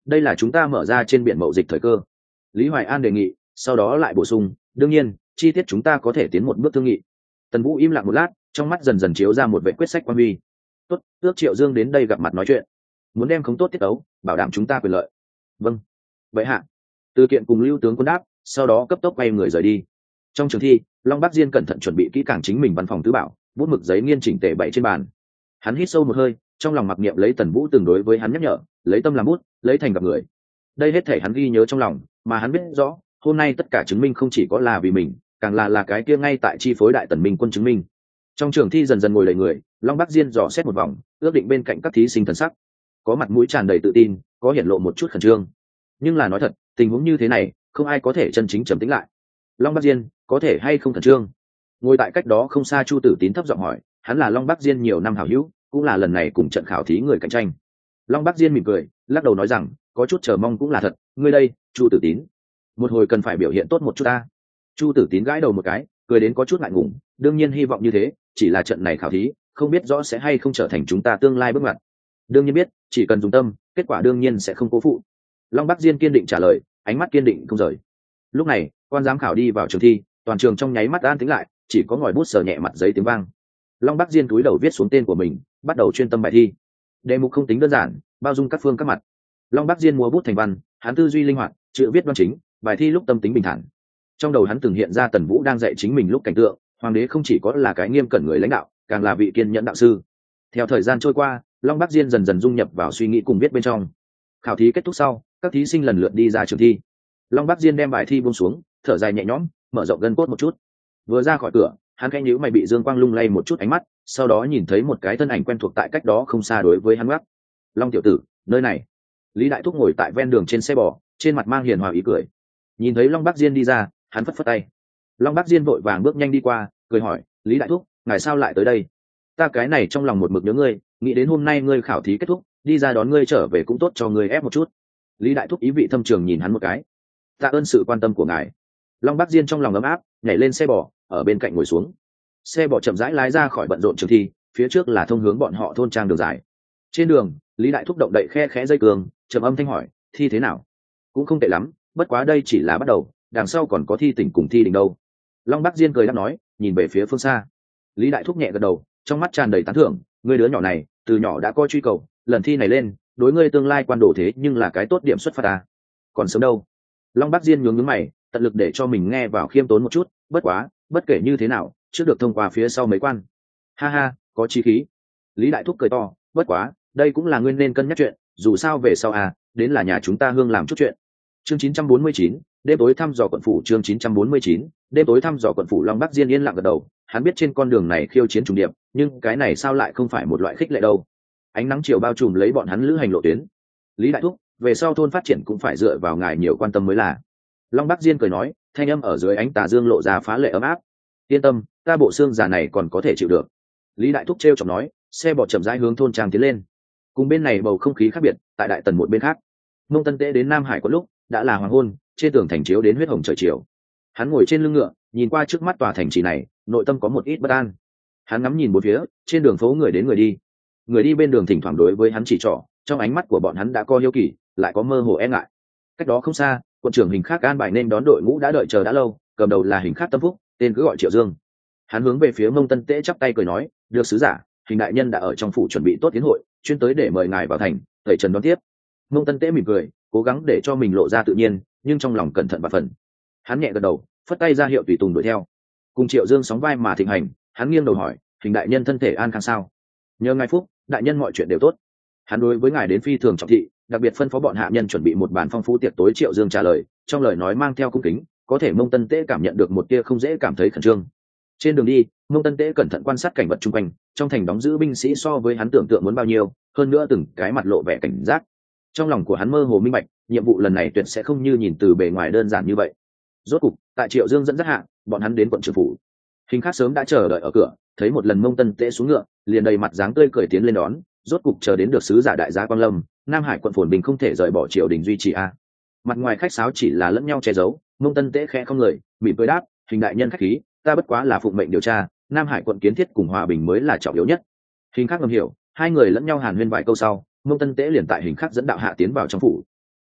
đây là chúng ta mở ra trên biển mậu dịch thời cơ. Lý Hoài An đề nghị, sau đó lại bổ sung, đương nhiên chi tiết chúng ta có thể tiến một bước thương nghị. Tần Vũ im lặng một lát, trong mắt dần dần chiếu ra một vệ quyết sách quan huy. Tốt, ước Triệu Dương đến đây gặp mặt nói chuyện, muốn đem khống tốt tiết tấu, bảo đảm chúng ta quyền lợi. Vâng, vậy hạ. Từ Kiện cùng Lưu tướng quân đáp, sau đó cấp tốc quay người rời đi. Trong trường thi, Long Bắc Diên cẩn thận chuẩn bị kỹ càng chính mình văn phòng tứ bảo, bút mực giấy nghiên chỉnh tề bày trên bàn. Hắn hít sâu một hơi, trong lòng mặc niệm lấy Tần Vũ từng đối với hắn nhắc nhở, lấy tâm làm bút, lấy thành gặp người. Đây hết thể hắn ghi nhớ trong lòng, mà hắn biết rõ, hôm nay tất cả chứng minh không chỉ có là vì mình, càng là cái kia ngay tại chi phối đại tần minh quân chứng minh. Trong trường thi dần dần ngồi đầy người, Long Bắc Diên dò xét một vòng, ước định bên cạnh các thí sinh thần sắc, có mặt mũi tràn đầy tự tin, có hiển lộ một chút khẩn trương. Nhưng là nói thật, tình huống như thế này, không ai có thể chân chính trầm tĩnh lại. Long Bắc Diên có thể hay không khẩn trương? Ngồi tại cách đó không xa Chu Tử Tín thấp giọng hỏi, hắn là Long Bắc Diên nhiều năm hảo hữu, cũng là lần này cùng trận khảo thí người cạnh tranh. Long Bắc Diên mỉm cười, lắc đầu nói rằng, có chút chờ mong cũng là thật. Ngươi đây, Chu Tử Tín, một hồi cần phải biểu hiện tốt một chút ta. Chu Tử Tín gãi đầu một cái, cười đến có chút ngại ngùng, đương nhiên hy vọng như thế, chỉ là trận này khảo thí, không biết rõ sẽ hay không trở thành chúng ta tương lai bước ngoặt. Đương nhiên biết, chỉ cần dùng tâm, kết quả đương nhiên sẽ không cố phụ. Long Bắc Diên kiên định trả lời, ánh mắt kiên định không rời. Lúc này, quan giám khảo đi vào trường thi, toàn trường trong nháy mắt an tĩnh lại, chỉ có ngòi bút sờ nhẹ mặt giấy tiếng vang. Long Bắc Diên cúi đầu viết xuống tên của mình, bắt đầu chuyên tâm bài thi. Đề mục không tính đơn giản, bao dung các phương các mặt. Long Bắc Diên múa bút thành văn, hắn tư duy linh hoạt, chữ viết đoan chính, bài thi lúc tâm tính bình thản. Trong đầu hắn từng hiện ra Tần Vũ đang dạy chính mình lúc cảnh tượng, hoàng đế không chỉ có là cái nghiêm cẩn người lãnh đạo, càng là vị kiên nhẫn đạo sư. Theo thời gian trôi qua, Long Bắc Diên dần dần dung nhập vào suy nghĩ cùng viết bên trong. Khảo thí kết thúc sau, các thí sinh lần lượt đi ra trường thi. Long Bắc Diên đem bài thi buông xuống, thở dài nhẹ nhõm, mở rộng gân cốt một chút. Vừa ra khỏi cửa, hắn khẽ nhíu mày bị dương quang lung lay một chút ánh mắt, sau đó nhìn thấy một cái thân ảnh quen thuộc tại cách đó không xa đối với hắn gác. Long tiểu tử, nơi này. Lý Đại Thúc ngồi tại ven đường trên xe bò, trên mặt mang hiền hòa ý cười. Nhìn thấy Long Bắc Diên đi ra, hắn phất phất tay. Long Bắc Diên vội vàng bước nhanh đi qua, cười hỏi, Lý Đại Thúc, ngài sao lại tới đây? Ta cái này trong lòng một mực nhớ ngươi, nghĩ đến hôm nay ngươi khảo thí kết thúc, đi ra đón ngươi trở về cũng tốt cho ngươi ép một chút. Lý Đại Thúc ý vị thâm trường nhìn hắn một cái. Tạ ơn sự quan tâm của ngài. Long Bắc Diên trong lòng ấm áp, nhảy lên xe bò, ở bên cạnh ngồi xuống. Xe bò chậm rãi lái ra khỏi bận rộn trường thi, phía trước là thông hướng bọn họ thôn trang đường dài. Trên đường, Lý Đại Thúc động đậy khe khẽ dây cường, trầm âm thanh hỏi, thi thế nào? Cũng không tệ lắm, bất quá đây chỉ là bắt đầu, đằng sau còn có thi tỉnh cùng thi đình đâu. Long Bắc Diên cười đáp nói, nhìn về phía phương xa. Lý Đại Thúc nhẹ gật đầu, trong mắt tràn đầy tán thưởng, ngươi đứa nhỏ này, từ nhỏ đã coi truy cầu, lần thi này lên, đối ngươi tương lai quan đồ thế nhưng là cái tốt điểm xuất phát à. Còn sớm đâu? Long Bắc Diên nhướng nhướng mày, tận lực để cho mình nghe vào khiêm tốn một chút, bất quá, bất kể như thế nào, trước được thông qua phía sau mấy quan. Ha ha, có chí khí. Lý Đại Thúc cười to, bất quá, đây cũng là nguyên nên cân nhắc chuyện, dù sao về sau à, đến là nhà chúng ta hương làm chút chuyện. Chương 949, đêm tối thăm dò quận phủ. Chương 949, đêm tối thăm dò quận phủ. Long Bắc Diên yên lặng gật đầu, hắn biết trên con đường này khiêu chiến trùng điệp, nhưng cái này sao lại không phải một loại khích lệ đâu. Ánh nắng chiều bao trùm lấy bọn hắn lữ hành lộ tuyến. Lý Đại Thúc, về sau thôn phát triển cũng phải dựa vào ngài nhiều quan tâm mới là. Long Bắc Diên cười nói, thanh âm ở dưới ánh tà dương lộ ra phá lệ ấm áp. Yên tâm, ta bộ xương già này còn có thể chịu được. Lý Đại Thúc trêu chọc nói, xe bò chậm rãi hướng thôn trang tiến lên. Cùng bên này bầu không khí khác biệt, tại Đại Tần một bên khác, Mông Tân Tế đến Nam Hải có lúc đã là hoàng hôn, trên tường thành chiếu đến huyết hồng trời chiều. Hắn ngồi trên lưng ngựa, nhìn qua trước mắt tòa thành trì này, nội tâm có một ít bất an. Hắn ngắm nhìn bốn phía, trên đường phố người đến người đi. Người đi bên đường thỉnh thoảng đối với hắn chỉ trỏ, trong ánh mắt của bọn hắn đã có hiếu kỳ, lại có mơ hồ e ngại. Cách đó không xa, quận trưởng Hình Khắc an bài nên đón đội ngũ đã đợi chờ đã lâu, cầm đầu là Hình Khắc Tâm Phúc, tên cứ gọi Triệu Dương. Hắn hướng về phía Mông Tân Tế chắp tay cười nói, được sứ giả, Hình đại nhân đã ở trong phủ chuẩn bị tốt tiến hội, chuyên tới để mời ngài vào thành, tẩy trần đón tiếp. Mông Tân Tế mỉm cười, cố gắng để cho mình lộ ra tự nhiên, nhưng trong lòng cẩn thận và phần. Hắn nhẹ gật đầu, phất tay ra hiệu tùy tùng đuổi theo. Cùng Triệu Dương sóng vai mà thịnh hành, hắn nghiêng đầu hỏi, Hình đại nhân thân thể an khang sao? Nhờ ngài phúc, đại nhân mọi chuyện đều tốt. Hắn đối với ngài đến phi thường trọng thị, đặc biệt phân phó bọn hạ nhân chuẩn bị một bàn phong phú tiệc tối. Triệu Dương trả lời, trong lời nói mang theo cung kính, có thể Mông Tân Tế cảm nhận được một tia không dễ cảm thấy khẩn trương. Trên đường đi, Mông Tân Tế cẩn thận quan sát cảnh vật chung quanh, trong thành đóng giữ binh sĩ so với hắn tưởng tượng muốn bao nhiêu, hơn nữa từng cái mặt lộ vẻ cảnh giác. Trong lòng của hắn mơ hồ minh bạch, nhiệm vụ lần này tuyệt sẽ không như nhìn từ bề ngoài đơn giản như vậy. Rốt cục, tại Triệu Dương dẫn dắt hạ, bọn hắn đến quận Trường phủ. Hình Khắc sớm đã chờ đợi ở cửa, thấy một lần Mông Tân Tế xuống ngựa, liền đầy mặt dáng tươi cười tiến lên đón. Rốt cục chờ đến được sứ giả đại gia Quang Lâm, Nam Hải quận phồn bình không thể rời bỏ triều đình duy trì a. Mặt ngoài khách sáo chỉ là lẫn nhau che giấu, Mông Tân Tế khẽ không người, mỉm cười đáp, Hình đại nhân khách khí, ta bất quá là phụng mệnh điều tra, Nam Hải quận kiến thiết cùng hòa bình mới là trọng yếu nhất. Hình Khắc ngầm hiểu, hai người lẫn nhau hàn huyên vài câu sau, Mông Tân Tế liền tại Hình Khắc dẫn đạo hạ tiến vào trong phủ.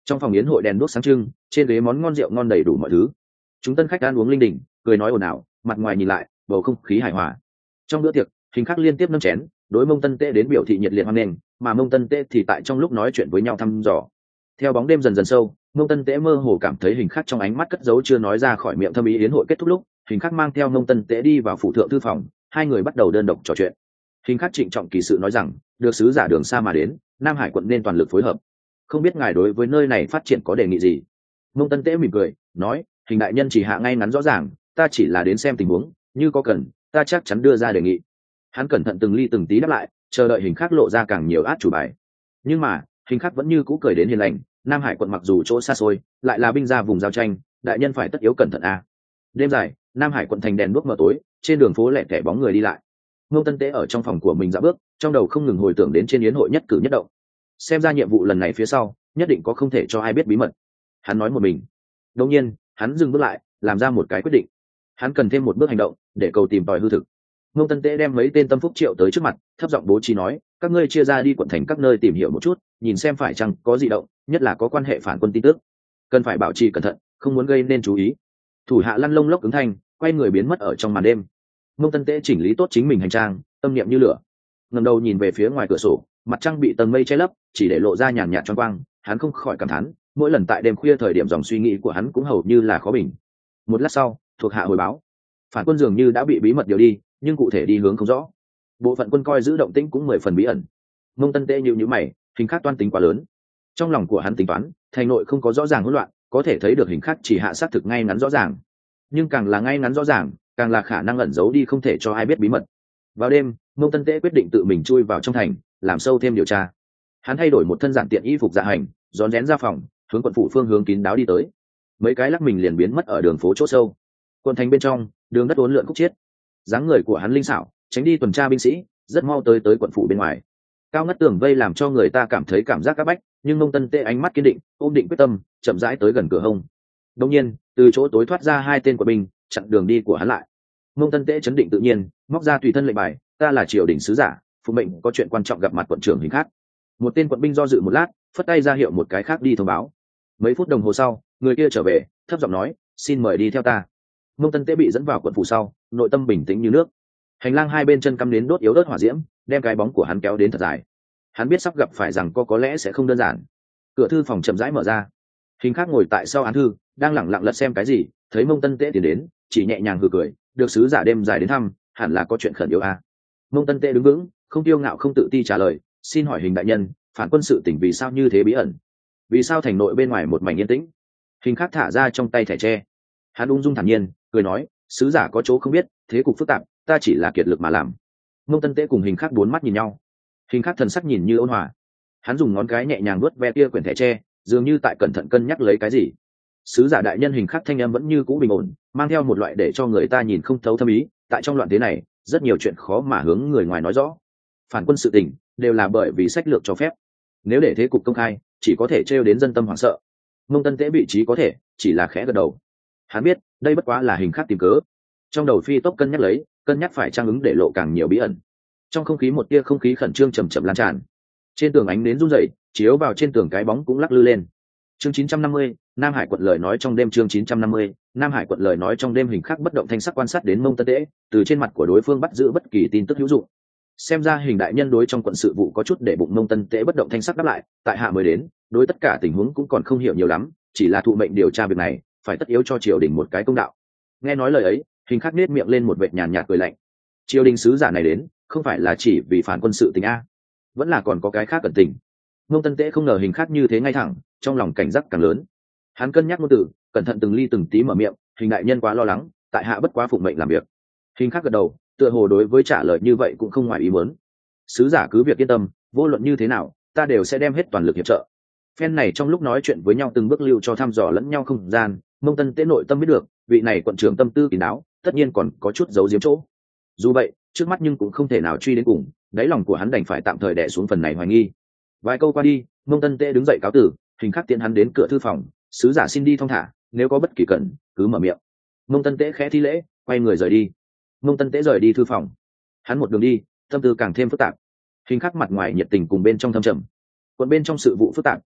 Trong phòng yến hội đèn đuốc sáng trưng, trên ghế món ngon rượu ngon đầy đủ mọi thứ. Chúng tân khách ăn uống linh đình, cười nói ồn ào, mặt ngoài nhìn lại bầu không khí hài hòa. Trong bữa tiệc, Hình Khắc liên tiếp nâng chén đối Mông Tân Tễ đến biểu thị nhiệt liệt hoan nghênh, mà Mông Tân Tễ thì tại trong lúc nói chuyện với nhau thăm dò. Theo bóng đêm dần dần sâu, Mông Tân Tễ mơ hồ cảm thấy Hình Khắc trong ánh mắt cất giấu chưa nói ra khỏi miệng thâm ý. Yến hội kết thúc lúc, Hình Khắc mang theo Mông Tân Tễ đi vào phủ thượng thư phòng, hai người bắt đầu đơn độc trò chuyện. Hình Khắc trịnh trọng kỳ sự nói rằng, được sứ giả đường xa mà đến, Nam Hải quận nên toàn lực phối hợp. Không biết ngài đối với nơi này phát triển có đề nghị gì? Mông Tân Tễ mỉm cười nói, Hình đại nhân chỉ hạ ngay ngắn rõ ràng, ta chỉ là đến xem tình huống, như có cần ta chắc chắn đưa ra đề nghị. Hắn cẩn thận từng ly từng tí đáp lại, chờ đợi Hình Khắc lộ ra càng nhiều át chủ bài. Nhưng mà Hình Khắc vẫn như cũ cười đến hiền lành. Nam Hải quận mặc dù chỗ xa xôi, lại là binh ra vùng giao tranh, đại nhân phải tất yếu cẩn thận a. Đêm dài, Nam Hải quận thành đèn đuốc mờ tối, trên đường phố lẻ tẻ bóng người đi lại. Ngô Tân Tế ở trong phòng của mình dạo bước, trong đầu không ngừng hồi tưởng đến trên yến hội nhất cử nhất động. Xem ra nhiệm vụ lần này phía sau nhất định có không thể cho ai biết bí mật. Hắn nói một mình. Đột nhiên hắn dừng bước lại, làm ra một cái quyết định. Hắn cần thêm một bước hành động để cầu tìm tòi hư thực. Ngô Tân Tế đem mấy tên tâm phúc triệu tới trước mặt, thấp giọng bố trí nói, các ngươi chia ra đi quận thành các nơi tìm hiểu một chút, nhìn xem phải chăng có dị động, nhất là có quan hệ phản quân tin tức, cần phải bảo trì cẩn thận, không muốn gây nên chú ý. Thủ hạ lăn lông lốc ứng thanh, quay người biến mất ở trong màn đêm. Ngô Tân Tế chỉnh lý tốt chính mình hành trang, tâm niệm như lửa, ngẩng đầu nhìn về phía ngoài cửa sổ, mặt trăng bị tầng mây che lấp, chỉ để lộ ra nhàn nhạt choáng quang. Hắn không khỏi cảm thán, mỗi lần tại đêm khuya thời điểm dòng suy nghĩ của hắn cũng hầu như là khó bình. Một lát sau, thuộc hạ hồi báo, phản quân dường như đã bị bí mật điều đi, nhưng cụ thể đi hướng không rõ. Bộ phận quân coi giữ động tĩnh cũng 10 phần bí ẩn. Ngô Tân Tế nhíu mày, Hình Khắc toan tính quá lớn. Trong lòng của hắn tính toán, thành nội không có rõ ràng hỗn loạn, có thể thấy được Hình Khắc chỉ hạ sát thực ngay ngắn rõ ràng. Nhưng càng là ngay ngắn rõ ràng, càng là khả năng ẩn giấu đi không thể cho ai biết bí mật. Vào đêm, Ngô Tân Tế quyết định tự mình chui vào trong thành, làm sâu thêm điều tra. Hắn thay đổi một thân giản tiện y phục dạ hành, rón rén ra phòng, hướng quận phủ phương hướng kín đáo đi tới. Mấy cái lắc mình liền biến mất ở đường phố chỗ sâu. Quận thành bên trong, đường đất uốn lượn khúc chiết. Dáng người của hắn linh xảo, tránh đi tuần tra binh sĩ, rất mau tới quận phủ bên ngoài. Cao ngất tường vây làm cho người ta cảm thấy cảm giác áp bách, nhưng Ngô Tân Tế ánh mắt kiên định, ôm định quyết tâm, chậm rãi tới gần cửa hông. Đột nhiên, từ chỗ tối thoát ra hai tên quân binh, chặn đường đi của hắn lại. Ngô Tân Tế chấn định tự nhiên, móc ra tùy thân lệnh bài, ta là triều đình sứ giả, phụ mệnh có chuyện quan trọng gặp mặt quận trưởng Hình Khắc. Một tên quận binh do dự một lát, phất tay ra hiệu một cái khác đi thông báo. Mấy phút đồng hồ sau, người kia trở về, thấp giọng nói, xin mời đi theo ta. Ngô Tân Tế bị dẫn vào quận phủ sau, nội tâm bình tĩnh như nước. Hành lang hai bên chân cắm đến đốt yếu ớt hỏa diễm, đem cái bóng của hắn kéo đến thật dài. Hắn biết sắp gặp phải rằng có lẽ sẽ không đơn giản. Cửa thư phòng chậm rãi mở ra. Hình Khắc ngồi tại sau án thư, đang lẳng lặng lật xem cái gì, thấy Ngô Tân Tế tiến đến, chỉ nhẹ nhàng hừ cười, được sứ giả đêm dài đến thăm, hẳn là có chuyện khẩn yếu a. Ngô Tân Tế đứng vững, không tiêu ngạo không tự ti trả lời, xin hỏi Hình đại nhân, phản quân sự tình vì sao như thế bí ẩn? Vì sao thành nội bên ngoài một mảnh yên tĩnh? Hình Khắc thả ra trong tay thẻ tre. Hắn ung dung thản nhiên cười nói, sứ giả có chỗ không biết, thế cục phức tạp, ta chỉ là kiệt lực mà làm. Ngô Tân Tế cùng Hình Khắc bốn mắt nhìn nhau. Hình Khắc thần sắc nhìn như ôn hòa. Hắn dùng ngón cái nhẹ nhàng vuốt ve kia quyển thẻ tre, dường như tại cẩn thận cân nhắc lấy cái gì. Sứ giả đại nhân, Hình Khắc thanh âm vẫn như cũ bình ổn, mang theo một loại để cho người ta nhìn không thấu thâm ý. Tại trong loạn thế này, rất nhiều chuyện khó mà hướng người ngoài nói rõ. Phản quân sự tình đều là bởi vì sách lược cho phép. Nếu để thế cục công khai, chỉ có thể trêu đến dân tâm hoảng sợ. Ngô Tân Tế vị trí có thể chỉ là khẽ gật đầu. Hắn biết đây bất quá là Hình Khắc tìm cớ. Trong đầu phi tốc cân nhắc phải trang ứng để lộ càng nhiều bí ẩn. Trong không khí một tia không khí khẩn trương chậm chậm lan tràn. Trên tường ánh nến rung rẩy, chiếu vào trên tường cái bóng cũng lắc lư lên. Chương 950, Nam Hải quận lời nói trong đêm. Chương 950, Nam Hải quận lời nói trong đêm. Hình Khắc bất động thanh sắc quan sát đến Ngô Tân Tế, từ trên mặt của đối phương bắt giữ bất kỳ tin tức hữu dụng. Xem ra Hình đại nhân đối trong quận sự vụ có chút để bụng. Ngô Tân Tế bất động thanh sắc đáp lại, tại hạ mới đến, đối tất cả tình huống cũng còn không hiểu nhiều lắm, chỉ là thụ mệnh điều tra việc này, phải tất yếu cho triều đình một cái công đạo. Nghe nói lời ấy, Hình Khắc nết miệng lên một vệt nhàn nhạt cười lạnh. Triều đình sứ giả này đến, không phải là chỉ vì phản quân sự tình a, vẫn là còn có cái khác cẩn tình. Ngô Tân Tế không ngờ Hình Khắc như thế ngay thẳng, trong lòng cảnh giác càng lớn. Hắn cân nhắc ngôn từ, cẩn thận từng ly từng tí mở miệng, Hình đại nhân quá lo lắng, tại hạ bất quá phụng mệnh làm việc. Hình Khắc gật đầu, tựa hồ đối với trả lời như vậy cũng không ngoài ý muốn. Sứ giả cứ việc yên tâm, vô luận như thế nào, ta đều sẽ đem hết toàn lực hiệp trợ. Phen này trong lúc nói chuyện với nhau từng bước lưu cho thăm dò lẫn nhau không gian. Ngô Tân Tế nội tâm biết được, vị này quận trưởng tâm tư kín đáo, tất nhiên còn có chút giấu giếm chỗ. Dù vậy, trước mắt nhưng cũng không thể nào truy đến cùng, đáy lòng của hắn đành phải tạm thời đè xuống phần này hoài nghi. Vài câu qua đi, Ngô Tân Tế đứng dậy cáo tử, Hình Khắc tiễn hắn đến cửa thư phòng, sứ giả xin đi thong thả, nếu có bất kỳ cần cứ mở miệng. Ngô Tân Tế khẽ thi lễ, quay người rời đi. Ngô Tân Tế rời đi thư phòng, hắn một đường đi, tâm tư càng thêm phức tạp. Hình Khắc mặt ngoài nhiệt tình cùng bên trong thâm trầm. Quận bên trong sự vụ phức tạp,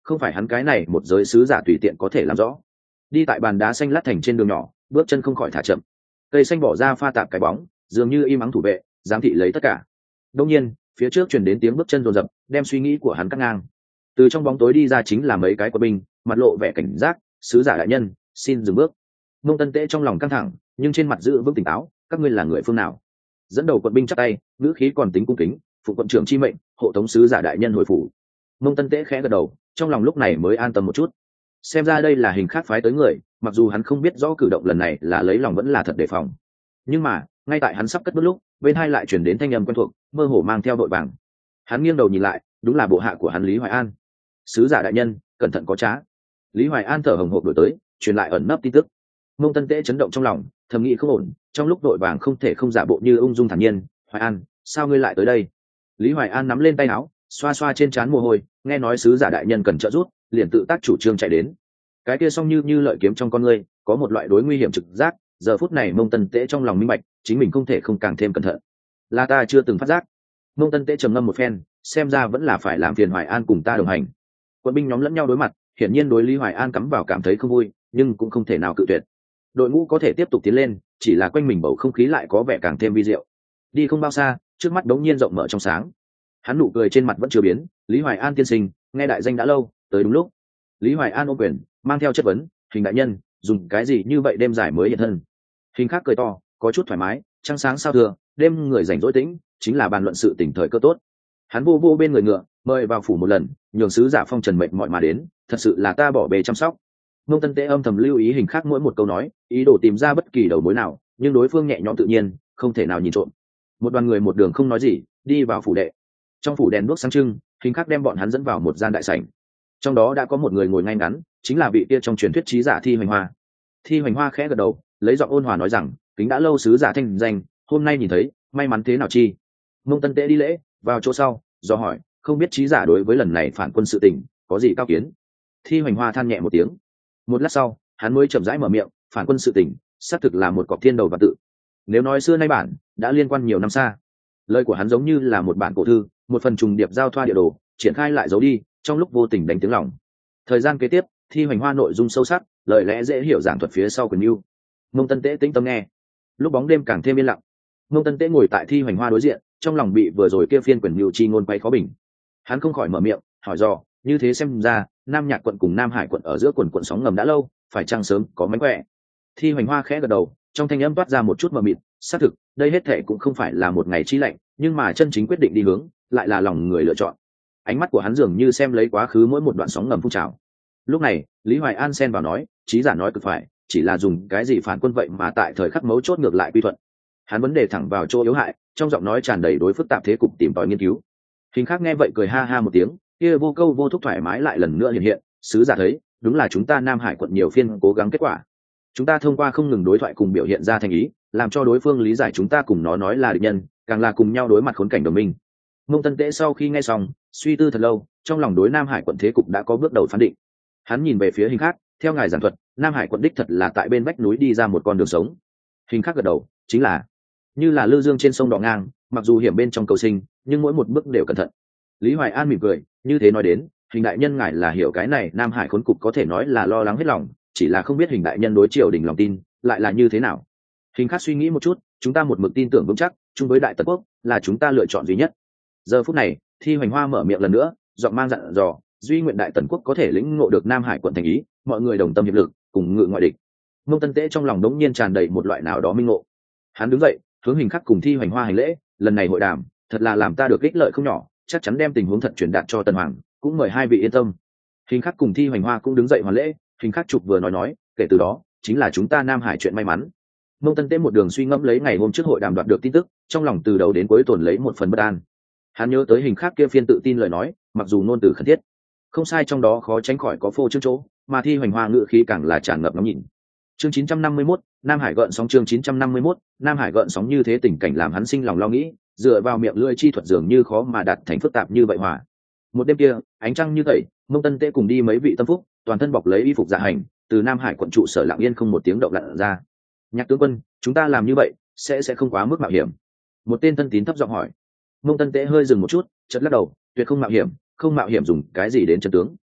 không phải hắn cái này một giới sứ giả tùy tiện có thể làm rõ. Đi tại bàn đá xanh lát thành trên đường nhỏ, bước chân không khỏi thả chậm. Cây xanh bỏ ra pha tạp cái bóng, dường như im ắng thủ vệ, giám thị lấy tất cả. Đương nhiên, phía trước truyền đến tiếng bước chân rồn rập, đem suy nghĩ của hắn cắt ngang. Từ trong bóng tối đi ra chính là mấy cái quân binh, mặt lộ vẻ cảnh giác. Sứ giả đại nhân, xin dừng bước. Mông Tân Tế trong lòng căng thẳng, nhưng trên mặt giữ vững tỉnh táo. Các ngươi là người phương nào? Dẫn đầu quận binh chắp tay, ngữ khí còn tính cung kính. Phụ quận trưởng chi mệnh, hộ tống sứ giả đại nhân hồi phủ. Mông Tân Tế khẽ gật đầu, trong lòng lúc này mới an tâm một chút. Xem ra đây là hình khác phái tới người, mặc dù hắn không biết rõ cử động lần này là lấy lòng vẫn là thật đề phòng. Nhưng mà ngay tại hắn sắp cất bước lúc, bên hai lại chuyển đến thanh âm quen thuộc, mơ hồ mang theo đội vàng. Hắn nghiêng đầu nhìn lại, đúng là bộ hạ của hắn Lý Hoài An. Sứ giả đại nhân, cẩn thận có trá. Lý Hoài An thở hồng hộc đổi tới, truyền lại ẩn nấp tin tức. Mông Tân Tế chấn động trong lòng, thầm nghĩ không ổn, trong lúc đội vàng không thể không giả bộ như ung dung thản nhiên. Hoài An, sao ngươi lại tới đây? Lý Hoài An nắm lên tay áo, xoa xoa trên trán mồ hôi, nghe nói sứ giả đại nhân cần trợ giúp, liền tự tác chủ trương chạy đến. Cái kia song như lợi kiếm trong con ngươi, có một loại đối nguy hiểm trực giác. Giờ phút này Mông Tân Tế trong lòng minh bạch, chính mình không thể không càng thêm cẩn thận. Là ta chưa từng phát giác. Mông Tân Tế trầm ngâm một phen, xem ra vẫn là phải làm phiền Hoài An cùng ta đồng hành. Quân binh nhóm lẫn nhau đối mặt, hiển nhiên đối Lý Hoài An cắm vào cảm thấy không vui, nhưng cũng không thể nào cự tuyệt. Đội ngũ có thể tiếp tục tiến lên, chỉ là quanh mình bầu không khí lại có vẻ càng thêm vi diệu. Đi không bao xa, trước mắt đống nhiên rộng mở trong sáng. Hắn nụ cười trên mặt vẫn chưa biến. Lý Hoài An tiên sinh, nghe đại danh đã lâu, tới đúng lúc. Lý Hoài An ôm quyền, mang theo chất vấn, hình đại nhân, dùng cái gì như vậy đêm dài mới hiện thân? Hình khác cười to, có chút thoải mái, trăng sáng sao thừa, đêm người rảnh rỗi tĩnh, chính là bàn luận sự tỉnh thời cơ tốt. Hắn vô vô bên người ngựa, mời vào phủ một lần, nhường sứ giả phong trần mệnh mọi mà đến, thật sự là ta bỏ bề chăm sóc. Mông Tân Tế âm thầm lưu ý hình khác mỗi một câu nói, ý đồ tìm ra bất kỳ đầu mối nào, nhưng đối phương nhẹ nhõm tự nhiên, không thể nào nhìn trộm. Một đoàn người một đường không nói gì, đi vào phủ đệ. Trong phủ đèn đuốc sáng trưng, hình khác đem bọn hắn dẫn vào một gian đại sảnh. Trong đó đã có một người ngồi ngay ngắn, chính là vị kia trong truyền thuyết trí giả Thi Hoành Hoa. Thi Hoành Hoa khẽ gật đầu, lấy giọng ôn hòa nói rằng, kính đã lâu sứ giả thanh danh, hôm nay nhìn thấy, may mắn thế nào chi? Mông Tân Tế đi lễ, vào chỗ sau, do hỏi, không biết trí giả đối với lần này phản quân sự tình có gì cao kiến? Thi Hoành Hoa than nhẹ một tiếng. Một lát sau, hắn mới chậm rãi mở miệng, phản quân sự tình, xác thực là một cọc thiên đầu và tự. Nếu nói xưa nay bản, đã liên quan nhiều năm xa. Lời của hắn giống như là một bản cổ thư, một phần trùng điệp giao thoa địa đồ, triển khai lại giấu đi, trong lúc vô tình đánh tiếng lòng. Thời gian kế tiếp, Thi Hoành Hoa nội dung sâu sắc, lời lẽ dễ hiểu giảng thuật phía sau quyền mưu. Mông Tân Tế tĩnh tâm nghe. Lúc bóng đêm càng thêm yên lặng, Mông Tân Tế ngồi tại Thi Hoành Hoa đối diện, trong lòng bị vừa rồi kia phiên quyền mưu chi ngôn quay khó bình. Hắn không khỏi mở miệng, hỏi dò, như thế xem ra, Nam Nhạc quận cùng Nam Hải quận ở giữa quần sóng ngầm đã lâu, phải chăng sớm có mánh khỏe? Thi Hoành Hoa khẽ gật đầu, trong thanh âm toát ra một chút mờ mịt, xác thực, đây hết thể cũng không phải là một ngày chi lạnh, nhưng mà chân chính quyết định đi hướng, lại là lòng người lựa chọn. Ánh mắt của hắn dường như xem lấy quá khứ mỗi một đoạn sóng ngầm phun trào. Lúc này, Lý Hoài An xen vào nói, trí giả nói cực phải, chỉ là dùng cái gì phản quân vậy mà tại thời khắc mấu chốt ngược lại quy thuận. Hắn vấn đề thẳng vào chỗ yếu hại, trong giọng nói tràn đầy đối phức tạp thế cục tìm tòi nghiên cứu. Hình khác nghe vậy cười ha ha một tiếng, kia vô câu vô thúc thoải mái lại lần nữa hiện hiện. Sứ giả thấy, đúng là chúng ta Nam Hải quận nhiều phiên cố gắng kết quả. Chúng ta thông qua không ngừng đối thoại cùng biểu hiện ra thành ý, làm cho đối phương lý giải chúng ta cùng nó nói là địch nhân, càng là cùng nhau đối mặt khốn cảnh đồng minh. Mông Tân Tế sau khi nghe xong, suy tư thật lâu, trong lòng đối Nam Hải quận thế cục đã có bước đầu phán định. Hắn nhìn về phía Hình khác, theo ngài giảng thuật, Nam Hải quận đích thật là tại bên vách núi đi ra một con đường sống. Hình khác gật đầu, chính là như là lư dương trên sông đỏ ngang, mặc dù hiểm bên trong cầu sinh, nhưng mỗi một bước đều cẩn thận. Lý Hoài An mỉm cười, như thế nói đến, Hình đại nhân ngài là hiểu cái này Nam Hải khốn cục có thể nói là lo lắng hết lòng, chỉ là không biết Hình đại nhân đối triều đình lòng tin lại là như thế nào. Hình khác suy nghĩ một chút, chúng ta một mực tin tưởng vững chắc, chung với Đại Tần quốc là chúng ta lựa chọn duy nhất. Giờ phút này, Thi Hoành Hoa mở miệng lần nữa, giọng mang dặn dò, duy nguyện Đại Tần quốc có thể lĩnh ngộ được Nam Hải quận thành ý, mọi người đồng tâm hiệp lực, cùng ngự ngoại địch. Mông Tân Tế trong lòng đống nhiên tràn đầy một loại nào đó minh ngộ. Hắn đứng dậy, hướng Hình khắc cùng Thi Hoành Hoa hành lễ, lần này hội đàm, thật là làm ta được ích lợi không nhỏ, chắc chắn đem tình huống thật truyền đạt cho Tần Hoàng, cũng mời hai vị yên tâm. Hình khắc cùng Thi Hoành Hoa cũng đứng dậy hoàn lễ, Hình khắc chụp vừa nói, kể từ đó, chính là chúng ta Nam Hải chuyện may mắn. Mông Tân Tế một đường suy ngẫm lấy ngày hôm trước hội đàm đoạt được tin tức, trong lòng từ đầu đến cuối tồn lấy một phần bất an. Hắn nhớ tới Hình khắc kia phiên tự tin lời nói, mặc dù ngôn từ khẩn thiết, không sai trong đó khó tránh khỏi có phô trương chỗ, mà Thi Hoành Hoa ngự khí càng là tràn ngập ngắm nhìn. Chương 951, Nam Hải gợn sóng. Chương 951, Nam Hải gợn sóng. Như thế tình cảnh làm hắn sinh lòng lo nghĩ, dựa vào miệng lưỡi chi thuật dường như khó mà đạt thành phức tạp như vậy hòa. Một đêm kia, ánh trăng như tẩy, Mông Tân Tế cùng đi mấy vị tâm phúc, toàn thân bọc lấy y phục dạ hành, từ Nam Hải quận trụ sở lặng yên không một tiếng động lặn ra. Nhạc tướng quân, chúng ta làm như vậy sẽ không quá mức mạo hiểm? Một tên thân tín thấp giọng hỏi. Mông Tân Tế hơi dừng một chút, chợt lắc đầu, tuyệt không mạo hiểm, không mạo hiểm dùng cái gì đến chân tướng.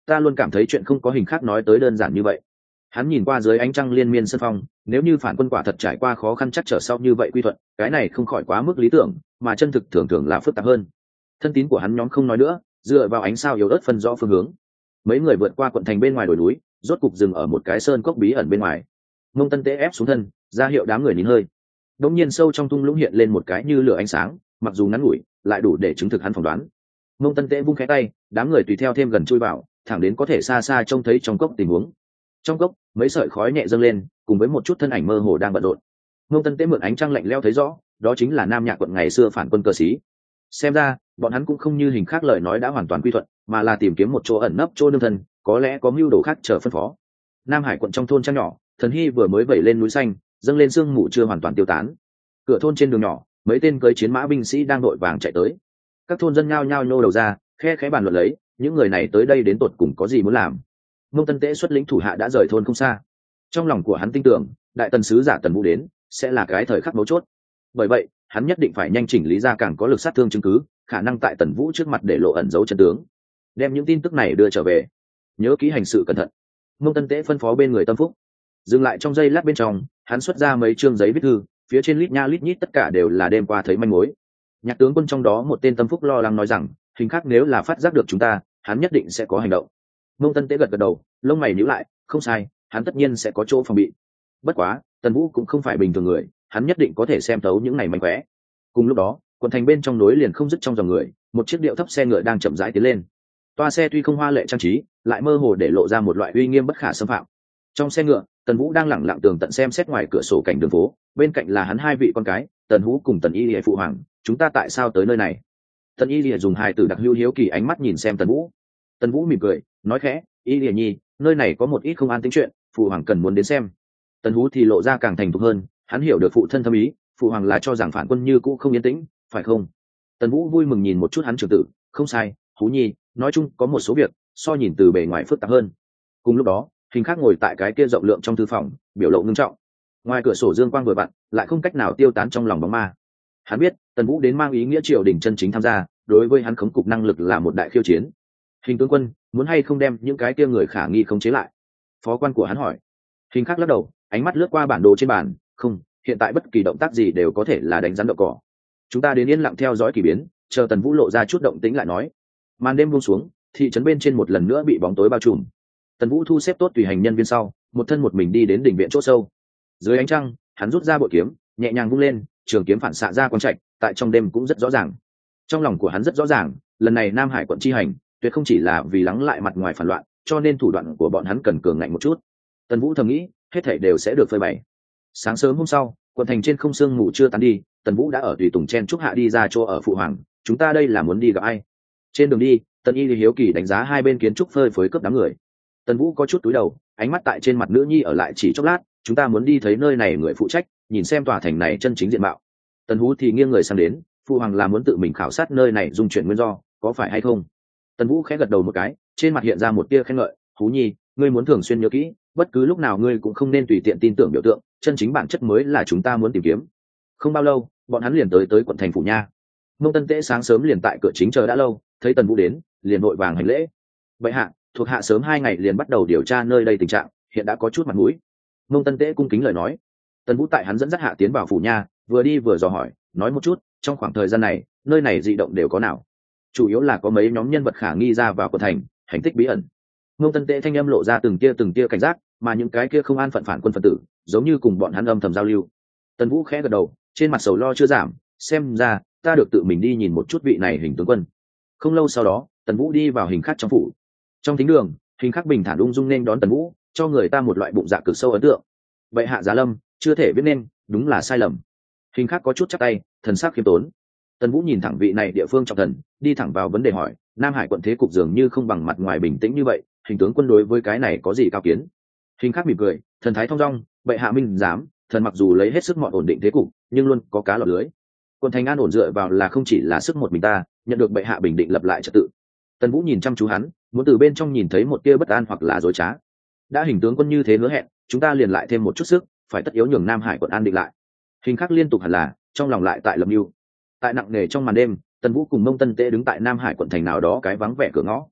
ta luôn cảm thấy chuyện không có hình khác nói tới đơn giản như vậy. Hắn nhìn qua dưới ánh trăng liên miên sân phong, nếu như phản quân quả thật trải qua khó khăn chắc trở sau như vậy quy thuận, cái này không khỏi quá mức lý tưởng, mà chân thực thường thường là phức tạp hơn. Thân tín của hắn nhóm không nói nữa, dựa vào ánh sao yếu ớt phân rõ phương hướng. Mấy người vượt qua quận thành bên ngoài đồi núi, rốt cục dừng ở một cái sơn cốc bí ẩn bên ngoài. Mông Tân Tế ép xuống thân, ra hiệu đám người nín hơi. Đột nhiên sâu trong thung lũng hiện lên một cái như lửa ánh sáng, mặc dù ngắn ngủi, lại đủ để chứng thực hắn phỏng đoán. Mông Tân Tế vung khẽ tay, đám người tùy theo thêm gần chui vào, thẳng đến có thể xa xa trông thấy trong cốc tình huống. Trong cốc, mấy sợi khói nhẹ dâng lên, cùng với một chút thân ảnh mơ hồ đang bận rộn. Mông Tân Tế mượn ánh trăng lạnh lẽo thấy rõ, đó chính là Nam Nhạc quận ngày xưa phản quân cờ sĩ. Xem ra, bọn hắn cũng không như hình khác lời nói đã hoàn toàn quy thuận, mà là tìm kiếm một chỗ ẩn nấp chỗ nương thân, có lẽ có mưu đồ khác chờ phân phó. Nam Hải quận trong thôn trang nhỏ, Thần Hy vừa mới vẩy lên núi xanh, dâng lên sương mù chưa hoàn toàn tiêu tán. Cửa thôn trên đường nhỏ, mấy tên cưỡi chiến mã binh sĩ đang đội vàng chạy tới. Các thôn dân nhao nhao nhô đầu ra, khe khẽ bàn luận lấy, những người này tới đây đến tột cùng có gì muốn làm. Mông Tân Tế xuất lĩnh thủ hạ đã rời thôn không xa. Trong lòng của hắn tin tưởng, đại tần sứ giả Tần Vũ đến, sẽ là cái thời khắc mấu chốt. Bởi vậy, hắn nhất định phải nhanh chỉnh lý ra càng có lực sát thương chứng cứ, khả năng tại Tần Vũ trước mặt để lộ ẩn dấu chân tướng, đem những tin tức này đưa trở về. Nhớ kỹ hành sự cẩn thận. Mông Tân Tế phân phó bên người tâm phúc. Dừng lại trong giây lát bên trong, hắn xuất ra mấy chương giấy viết thư, phía trên lít nha lít nhít tất cả đều là đêm qua thấy manh mối. Nhạc tướng quân trong đó một tên tâm phúc lo lắng nói rằng, hình khác nếu là phát giác được chúng ta, hắn nhất định sẽ có hành động. Mông Tân Tế gật gật đầu, lông mày nhíu lại, không sai, hắn tất nhiên sẽ có chỗ phòng bị. Bất quá, Tần Vũ cũng không phải bình thường người, hắn nhất định có thể xem thấu những này manh khóe. Cùng lúc đó, quận thành bên trong núi liền không dứt trong dòng người, một chiếc điệu thấp xe ngựa đang chậm rãi tiến lên. Toa xe tuy không hoa lệ trang trí, lại mơ hồ để lộ ra một loại uy nghiêm bất khả xâm phạm. Trong xe ngựa, Tần Vũ đang lẳng lặng tường tận xem xét ngoài cửa sổ cảnh đường phố, bên cạnh là hắn hai vị con cái, Tần Hú cùng Tần Y Lìa phụ hoàng. Chúng ta tại sao tới nơi này? Tần Y Lìa dùng hài tử đặc hữu hiếu kỳ ánh mắt nhìn xem Tần Vũ. Tần Vũ mỉm cười, nói khẽ, Y Lìa nhi, nơi này có một ít không an tính chuyện, phụ hoàng cần muốn đến xem. Tần Hú thì lộ ra càng thành thục hơn, hắn hiểu được phụ thân thâm ý, phụ hoàng là cho rằng phản quân như cũ không yên tĩnh, phải không? Tần Vũ vui mừng nhìn một chút hắn trưởng tử, không sai, Hú nhi, nói chung có một số việc so nhìn từ bề ngoài phức tạp hơn. Cùng lúc đó, hình khác ngồi tại cái kia rộng lượng trong thư phòng, biểu lộ ngưng trọng. Ngoài cửa sổ dương quang vừa vặn, lại không cách nào tiêu tán trong lòng bóng ma. Hắn biết, Tần Vũ đến mang ý nghĩa triều đình chân chính tham gia, đối với hắn khống cục năng lực là một đại khiêu chiến. Hình tướng quân, muốn hay không đem những cái kia người khả nghi khống chế lại? Phó quan của hắn hỏi. Hình khác lắc đầu, ánh mắt lướt qua bản đồ trên bàn, không, hiện tại bất kỳ động tác gì đều có thể là đánh rắn đậu cỏ. Chúng ta đến yên lặng theo dõi kỳ biến, chờ Tần Vũ lộ ra chút động tĩnh lại nói. Màn đêm buông xuống, thị trấn bên trên một lần nữa bị bóng tối bao trùm. Tần Vũ thu xếp tốt tùy hành nhân viên sau, một thân một mình đi đến đỉnh viện chỗ sâu. Dưới ánh trăng, hắn rút ra bội kiếm, nhẹ nhàng vung lên, trường kiếm phản xạ ra quang trạch, tại trong đêm cũng rất rõ ràng. Trong lòng của hắn rất rõ ràng, lần này Nam Hải quận chi hành, tuyệt không chỉ là vì lắng lại mặt ngoài phản loạn, cho nên thủ đoạn của bọn hắn cần cường ngạnh một chút. Tần Vũ thầm nghĩ, hết thảy đều sẽ được phơi bày. Sáng sớm hôm sau, quận thành trên không sương mù chưa tán đi, Tần Vũ đã ở tùy tùng chen chúc hạ đi ra chỗ ở phụ hoàng. Chúng ta đây là muốn đi gặp ai? Trên đường đi, Tần Y hiếu kỳ đánh giá hai bên kiến trúc phơi phới cướp đám người. Tần Vũ có chút túi đầu, ánh mắt tại trên mặt nữ nhi ở lại chỉ chốc lát. Chúng ta muốn đi thấy nơi này người phụ trách, nhìn xem tòa thành này chân chính diện mạo. Tần Vũ thì nghiêng người sang đến, phụ hoàng là muốn tự mình khảo sát nơi này dung chuyển nguyên do, có phải hay không? Tần Vũ khẽ gật đầu một cái, trên mặt hiện ra một tia khen ngợi. Hú nhi, ngươi muốn thường xuyên nhớ kỹ, bất cứ lúc nào ngươi cũng không nên tùy tiện tin tưởng biểu tượng, chân chính bản chất mới là chúng ta muốn tìm kiếm. Không bao lâu, bọn hắn liền tới quận thành phủ nha. Mông Tân Tế sáng sớm liền tại cửa chính chờ đã lâu, thấy Tần Vũ đến, liền vội vàng hành lễ. Bệ hạ, thuộc hạ sớm 2 ngày liền bắt đầu điều tra nơi đây tình trạng, hiện đã có chút mặt mũi. Mông Tân Tế cung kính lời nói. Tần Vũ tại hắn dẫn dắt hạ tiến vào phủ nha, vừa đi vừa dò hỏi, nói một chút, trong khoảng thời gian này, nơi này dị động đều có nào? Chủ yếu là có mấy nhóm nhân vật khả nghi ra vào quận thành, hành tích bí ẩn. Mông Tân Tế thanh âm lộ ra từng tia cảnh giác, mà những cái kia không an phận phản quân phân tử, giống như cùng bọn hắn âm thầm giao lưu. Tần Vũ khẽ gật đầu, trên mặt sầu lo chưa giảm, xem ra ta được tự mình đi nhìn một chút vị này hình tướng quân. Không lâu sau đó, Tần Vũ đi vào hình khắc trong phủ. Trong thính đường, hình khắc bình thản ung dung nên đón Tần Vũ, cho người ta một loại bụng dạ cực sâu ấn tượng. Vậy hạ giá lâm, chưa thể biết nên, đúng là sai lầm. Hình khắc có chút chắp tay, thần sắc khiêm tốn. Tần Vũ nhìn thẳng vị này địa phương trọng thần, đi thẳng vào vấn đề hỏi, Nam Hải quận thế cục dường như không bằng mặt ngoài bình tĩnh như vậy, hình tướng quân đối với cái này có gì cao kiến? Hình khắc mỉm cười, thần thái thong dong, vậy hạ minh dám, thần mặc dù lấy hết sức mọi ổn định thế cục, nhưng luôn có cá lọt lưới. Quận thành an ổn dựa vào là không chỉ là sức một mình ta, nhận được bệ hạ bình định lập lại trật tự. Tần Vũ nhìn chăm chú hắn, muốn từ bên trong nhìn thấy một tia bất an hoặc là dối trá. Đã hình tướng quân như thế hứa hẹn, chúng ta liền lại thêm một chút sức, phải tất yếu nhường Nam Hải quận an định lại. Hình khắc liên tục hẳn là, trong lòng lại tại lập mưu. Tại nặng nề trong màn đêm, Tần Vũ cùng Mông Tân Tế đứng tại Nam Hải quận thành nào đó cái vắng vẻ cửa ngõ.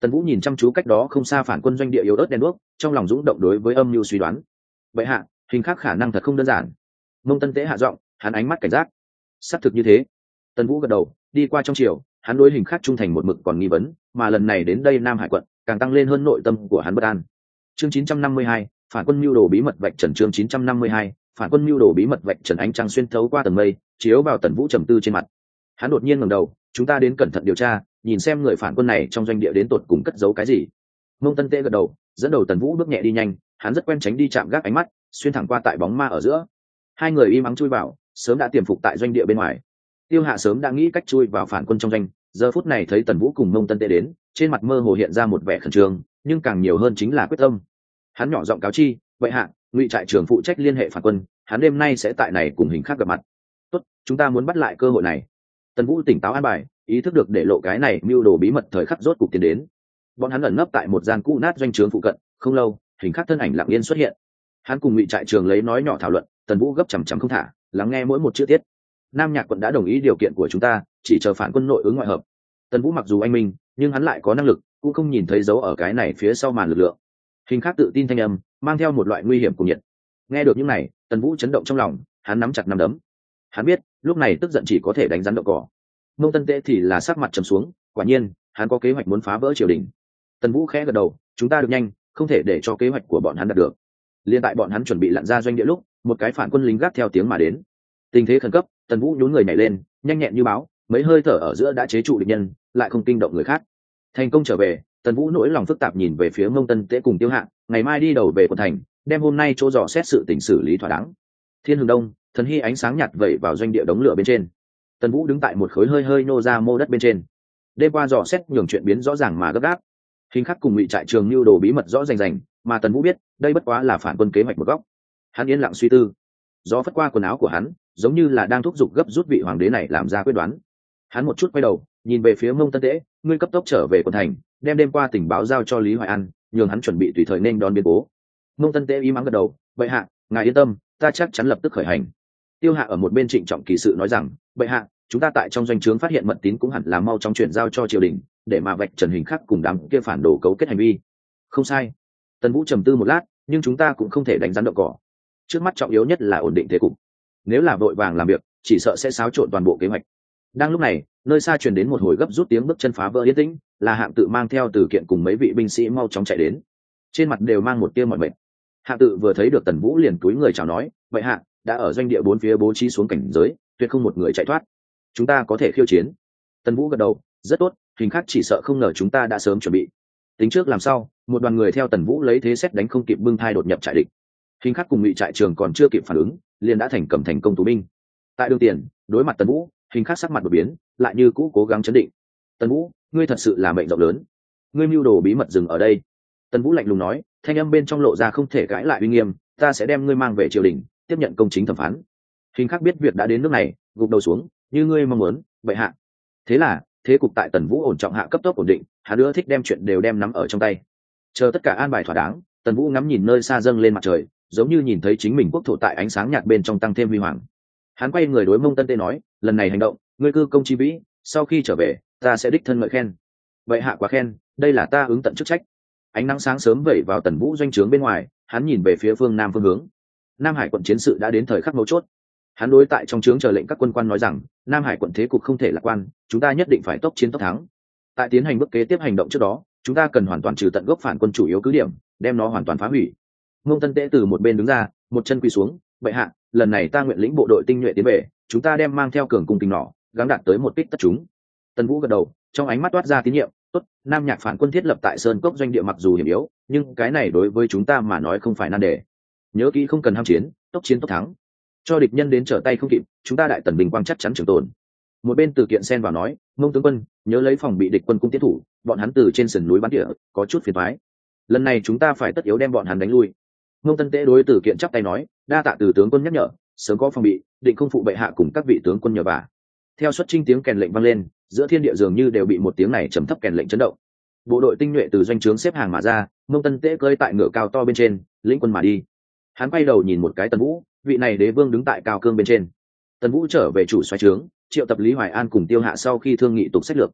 Tần Vũ nhìn chăm chú cách đó không xa phản quân doanh địa yếu ớt đen đuốc, trong lòng dũng động đối với âm mưu suy đoán. Vậy hạ, hình khác khả năng thật không đơn giản. Mông Tân Tế hạ giọng, hắn ánh mắt cảnh giác. Xác thực như thế. Tần Vũ gật đầu, đi qua trong chiều, hắn đối hình khác trung thành một mực còn nghi vấn, mà lần này đến đây Nam Hải quận, càng tăng lên hơn nội tâm của hắn bất an. Chương 952, phản quân mưu đồ bí mật vạch trần. Chương 952, phản quân mưu đồ bí mật vạch trần. Ánh trăng xuyên thấu qua tầng mây, chiếu vào Tần Vũ trầm tư trên mặt. Hắn đột nhiên ngẩng đầu, chúng ta đến cẩn thận điều tra, nhìn xem người phản quân này trong doanh địa đến tột cùng cất giấu cái gì. Mông Tân Tế gật đầu, dẫn đầu Tần Vũ bước nhẹ đi nhanh, hắn rất quen tránh đi chạm gác ánh mắt, xuyên thẳng qua tại bóng ma ở giữa. Hai người im ắng chui vào, sớm đã tiềm phục tại doanh địa bên ngoài. Tiêu Hạ sớm đã nghĩ cách chui vào phản quân trong doanh, giờ phút này thấy Tần Vũ cùng Mông Tân Tế đến, trên mặt mơ hồ hiện ra một vẻ khẩn trương, nhưng càng nhiều hơn chính là quyết tâm. Hắn nhỏ giọng cáo chi, vậy hạ, Ngụy trại trưởng phụ trách liên hệ phản quân, hắn đêm nay sẽ tại này cùng hình khác gặp mặt. Tốt, chúng ta muốn bắt lại cơ hội này. Tần Vũ tỉnh táo an bài, ý thức được để lộ cái này mưu đồ bí mật thời khắc rốt cục tiến đến. Bọn hắn ẩn nấp tại một gian cũ nát doanh trướng phụ cận, không lâu, hình khác thân ảnh lặng yên xuất hiện. Hắn cùng Ngụy trại trưởng lấy nói nhỏ thảo luận, Tần Vũ gấp chằm chằm không thả, lắng nghe mỗi một chữ tiết. Nam Nhạc quận đã đồng ý điều kiện của chúng ta, chỉ chờ phản quân nội ứng ngoại hợp. Tần Vũ mặc dù anh minh, nhưng hắn lại có năng lực, cũng không nhìn thấy dấu ở cái này phía sau màn lực lượng. Hình khác tự tin thanh âm, mang theo một loại nguy hiểm cùng nhiệt. Nghe được những này, Tần Vũ chấn động trong lòng, hắn nắm chặt nắm đấm. Hắn biết, lúc này tức giận chỉ có thể đánh rắn đậu cỏ. Mông Tân Tế thì là sắc mặt trầm xuống, quả nhiên, hắn có kế hoạch muốn phá vỡ triều đình. Tần Vũ khẽ gật đầu, chúng ta được nhanh, không thể để cho kế hoạch của bọn hắn đạt được. Liên tại bọn hắn chuẩn bị lặn ra doanh địa lúc, một cái phản quân lính gác theo tiếng mà đến. Tình thế khẩn cấp, Tần Vũ nhún người nhảy lên, nhanh nhẹn như báo, mấy hơi thở ở giữa đã chế trụ địch nhân, lại không kinh động người khác. Thành công trở về, Tần Vũ nỗi lòng phức tạp nhìn về phía Mông Tân Tế cùng Tiêu Hạ, ngày mai đi đầu về quận thành, đem hôm nay chỗ dò xét sự tình xử lý thỏa đáng. Thiên Hừng Đông, thần hy ánh sáng nhạt vẩy vào doanh địa đống lửa bên trên. Tần Vũ đứng tại một khối hơi hơi nô ra mô đất bên trên. Đêm qua dò xét nhường chuyện biến rõ ràng mà gấp gáp. Hình khắc cùng Ngụy trại trường lưu đồ bí mật rõ rành rành, mà Tần Vũ biết, đây bất quá là phản quân kế hoạch một góc. Hắn yên lặng suy tư. Gió phất qua quần áo của hắn, giống như là đang thúc giục gấp rút vị hoàng đế này làm ra quyết đoán. Hắn một chút quay đầu, nhìn về phía Mông Tân Tế, ngươi cấp tốc trở về quận thành, đem đêm qua tình báo giao cho Lý Hoài An, nhường hắn chuẩn bị tùy thời nên đón biến cố. Mông Tân Tế im ắng gật đầu, vậy hạ, ngài yên tâm, ta chắc chắn lập tức khởi hành. Tiêu Hạ ở một bên trịnh trọng kỳ sự nói rằng, vậy hạ, chúng ta tại trong doanh trướng phát hiện mật tín cũng hẳn là mau chóng chuyển giao cho triều đình, để mà vạch trần hình khắc cùng đám kia phản đồ cấu kết hành vi. Không sai. Tần Vũ trầm tư một lát, nhưng chúng ta cũng không thể đánh rắn đậu cỏ. Trước mắt trọng yếu nhất là ổn định thế cục. Nếu là vội vàng làm việc, chỉ sợ sẽ xáo trộn toàn bộ kế hoạch. Đang lúc này, nơi xa truyền đến một hồi gấp rút tiếng bước chân phá vỡ yên tĩnh, là Hạng Tự mang theo Từ Kiện cùng mấy vị binh sĩ mau chóng chạy đến. Trên mặt đều mang một tia mỏi mệt. Hạng Tự vừa thấy được Tần Vũ liền cúi người chào nói, vậy hạ, đã ở doanh địa bốn phía bố trí xuống cảnh giới, tuyệt không một người chạy thoát. Chúng ta có thể khiêu chiến. Tần Vũ gật đầu, rất tốt, hình khác chỉ sợ không ngờ chúng ta đã sớm chuẩn bị. Tính trước làm sao, một đoàn người theo Tần Vũ lấy thế xét đánh không kịp bưng thai đột nhập trại địch. Hình khác cùng Ngụy trại trường còn chưa kịp phản ứng, liền đã thành công tù binh. Tại đường tiền, đối mặt Tần Vũ, hình khác sắc mặt đột biến, lại như cũ cố gắng chấn định. Tần Vũ, ngươi thật sự là mệnh rộng lớn. Ngươi mưu đồ bí mật dừng ở đây. Tần Vũ lạnh lùng nói, thanh âm bên trong lộ ra không thể cãi lại uy nghiêm, ta sẽ đem ngươi mang về triều đình, tiếp nhận công chính thẩm phán. Hình khác biết việc đã đến nước này, gục đầu xuống, như ngươi mong muốn, vậy hạ. Thế là, thế cục tại Tần Vũ ổn trọng hạ cấp tốc ổn định, hắn ưa thích đem chuyện đều đem nắm ở trong tay. Chờ tất cả an bài thỏa đáng, Tần Vũ ngắm nhìn nơi xa dâng lên mặt trời, giống như nhìn thấy chính mình quốc thổ tại ánh sáng nhạt bên trong tăng thêm huy hoàng. Hắn quay người đối Mông Tân Tế nói, lần này hành động, ngươi cư công chi vĩ, sau khi trở về, ta sẽ đích thân ngợi khen. Vậy hạ quá khen, đây là ta ứng tận chức trách. Ánh nắng sáng sớm vẩy vào Tần Vũ doanh trướng bên ngoài, hắn nhìn về phía phương nam phương hướng. Nam Hải quận chiến sự đã đến thời khắc mấu chốt. Hắn đối tại trong trướng chờ lệnh các quân quan nói rằng, Nam Hải quận thế cục không thể lạc quan, chúng ta nhất định phải tốc chiến tốc thắng. Tại tiến hành bước kế tiếp hành động trước đó, chúng ta cần hoàn toàn trừ tận gốc phản quân chủ yếu cứ điểm, đem nó hoàn toàn phá hủy. Mông Tân Tế từ một bên đứng ra, một chân quỳ xuống, bệ hạ, lần này ta nguyện lĩnh bộ đội tinh nhuệ tiến về, chúng ta đem mang theo cường cung kính nỏ, gắng đạt tới một kích tất chúng. Tần Vũ gật đầu, trong ánh mắt toát ra tín nhiệm, tốt, Nam Nhạc phản quân thiết lập tại Sơn Cốc doanh địa mặc dù hiểm yếu, nhưng cái này đối với chúng ta mà nói không phải nan đề. Nhớ kỹ không cần ham chiến, tốc chiến tốc thắng. Cho địch nhân đến trở tay không kịp, chúng ta đại tần bình quang chắc chắn trường tồn. Một bên Từ Kiện xen vào nói, Mông tướng quân, nhớ lấy phòng bị địch quân cung tiến thủ, bọn hắn từ trên sườn núi bắn tỉa, có chút phiền toái. Lần này chúng ta phải tất yếu đem bọn hắn đánh lui. Mông Tân Tế đối Từ Kiện chắp tay nói, đa tạ Từ tướng quân nhắc nhở, sớm có phòng bị, định không phụ bệ hạ cùng các vị tướng quân nhờ vả. Theo xuất chinh tiếng kèn lệnh vang lên, giữa thiên địa dường như đều bị một tiếng này trầm thấp kèn lệnh chấn động. Bộ đội tinh nhuệ từ doanh trướng xếp hàng mà ra, Mông Tân Tế cơi tại ngựa cao to bên trên, lĩnh quân mà đi. Hắn quay đầu nhìn một cái Tần Vũ, vị này đế vương đứng tại cao cương bên trên. Tần Vũ trở về chủ soái trướng, triệu tập Lý Hoài An cùng Tiêu Hạ sau khi thương nghị tục sách lược.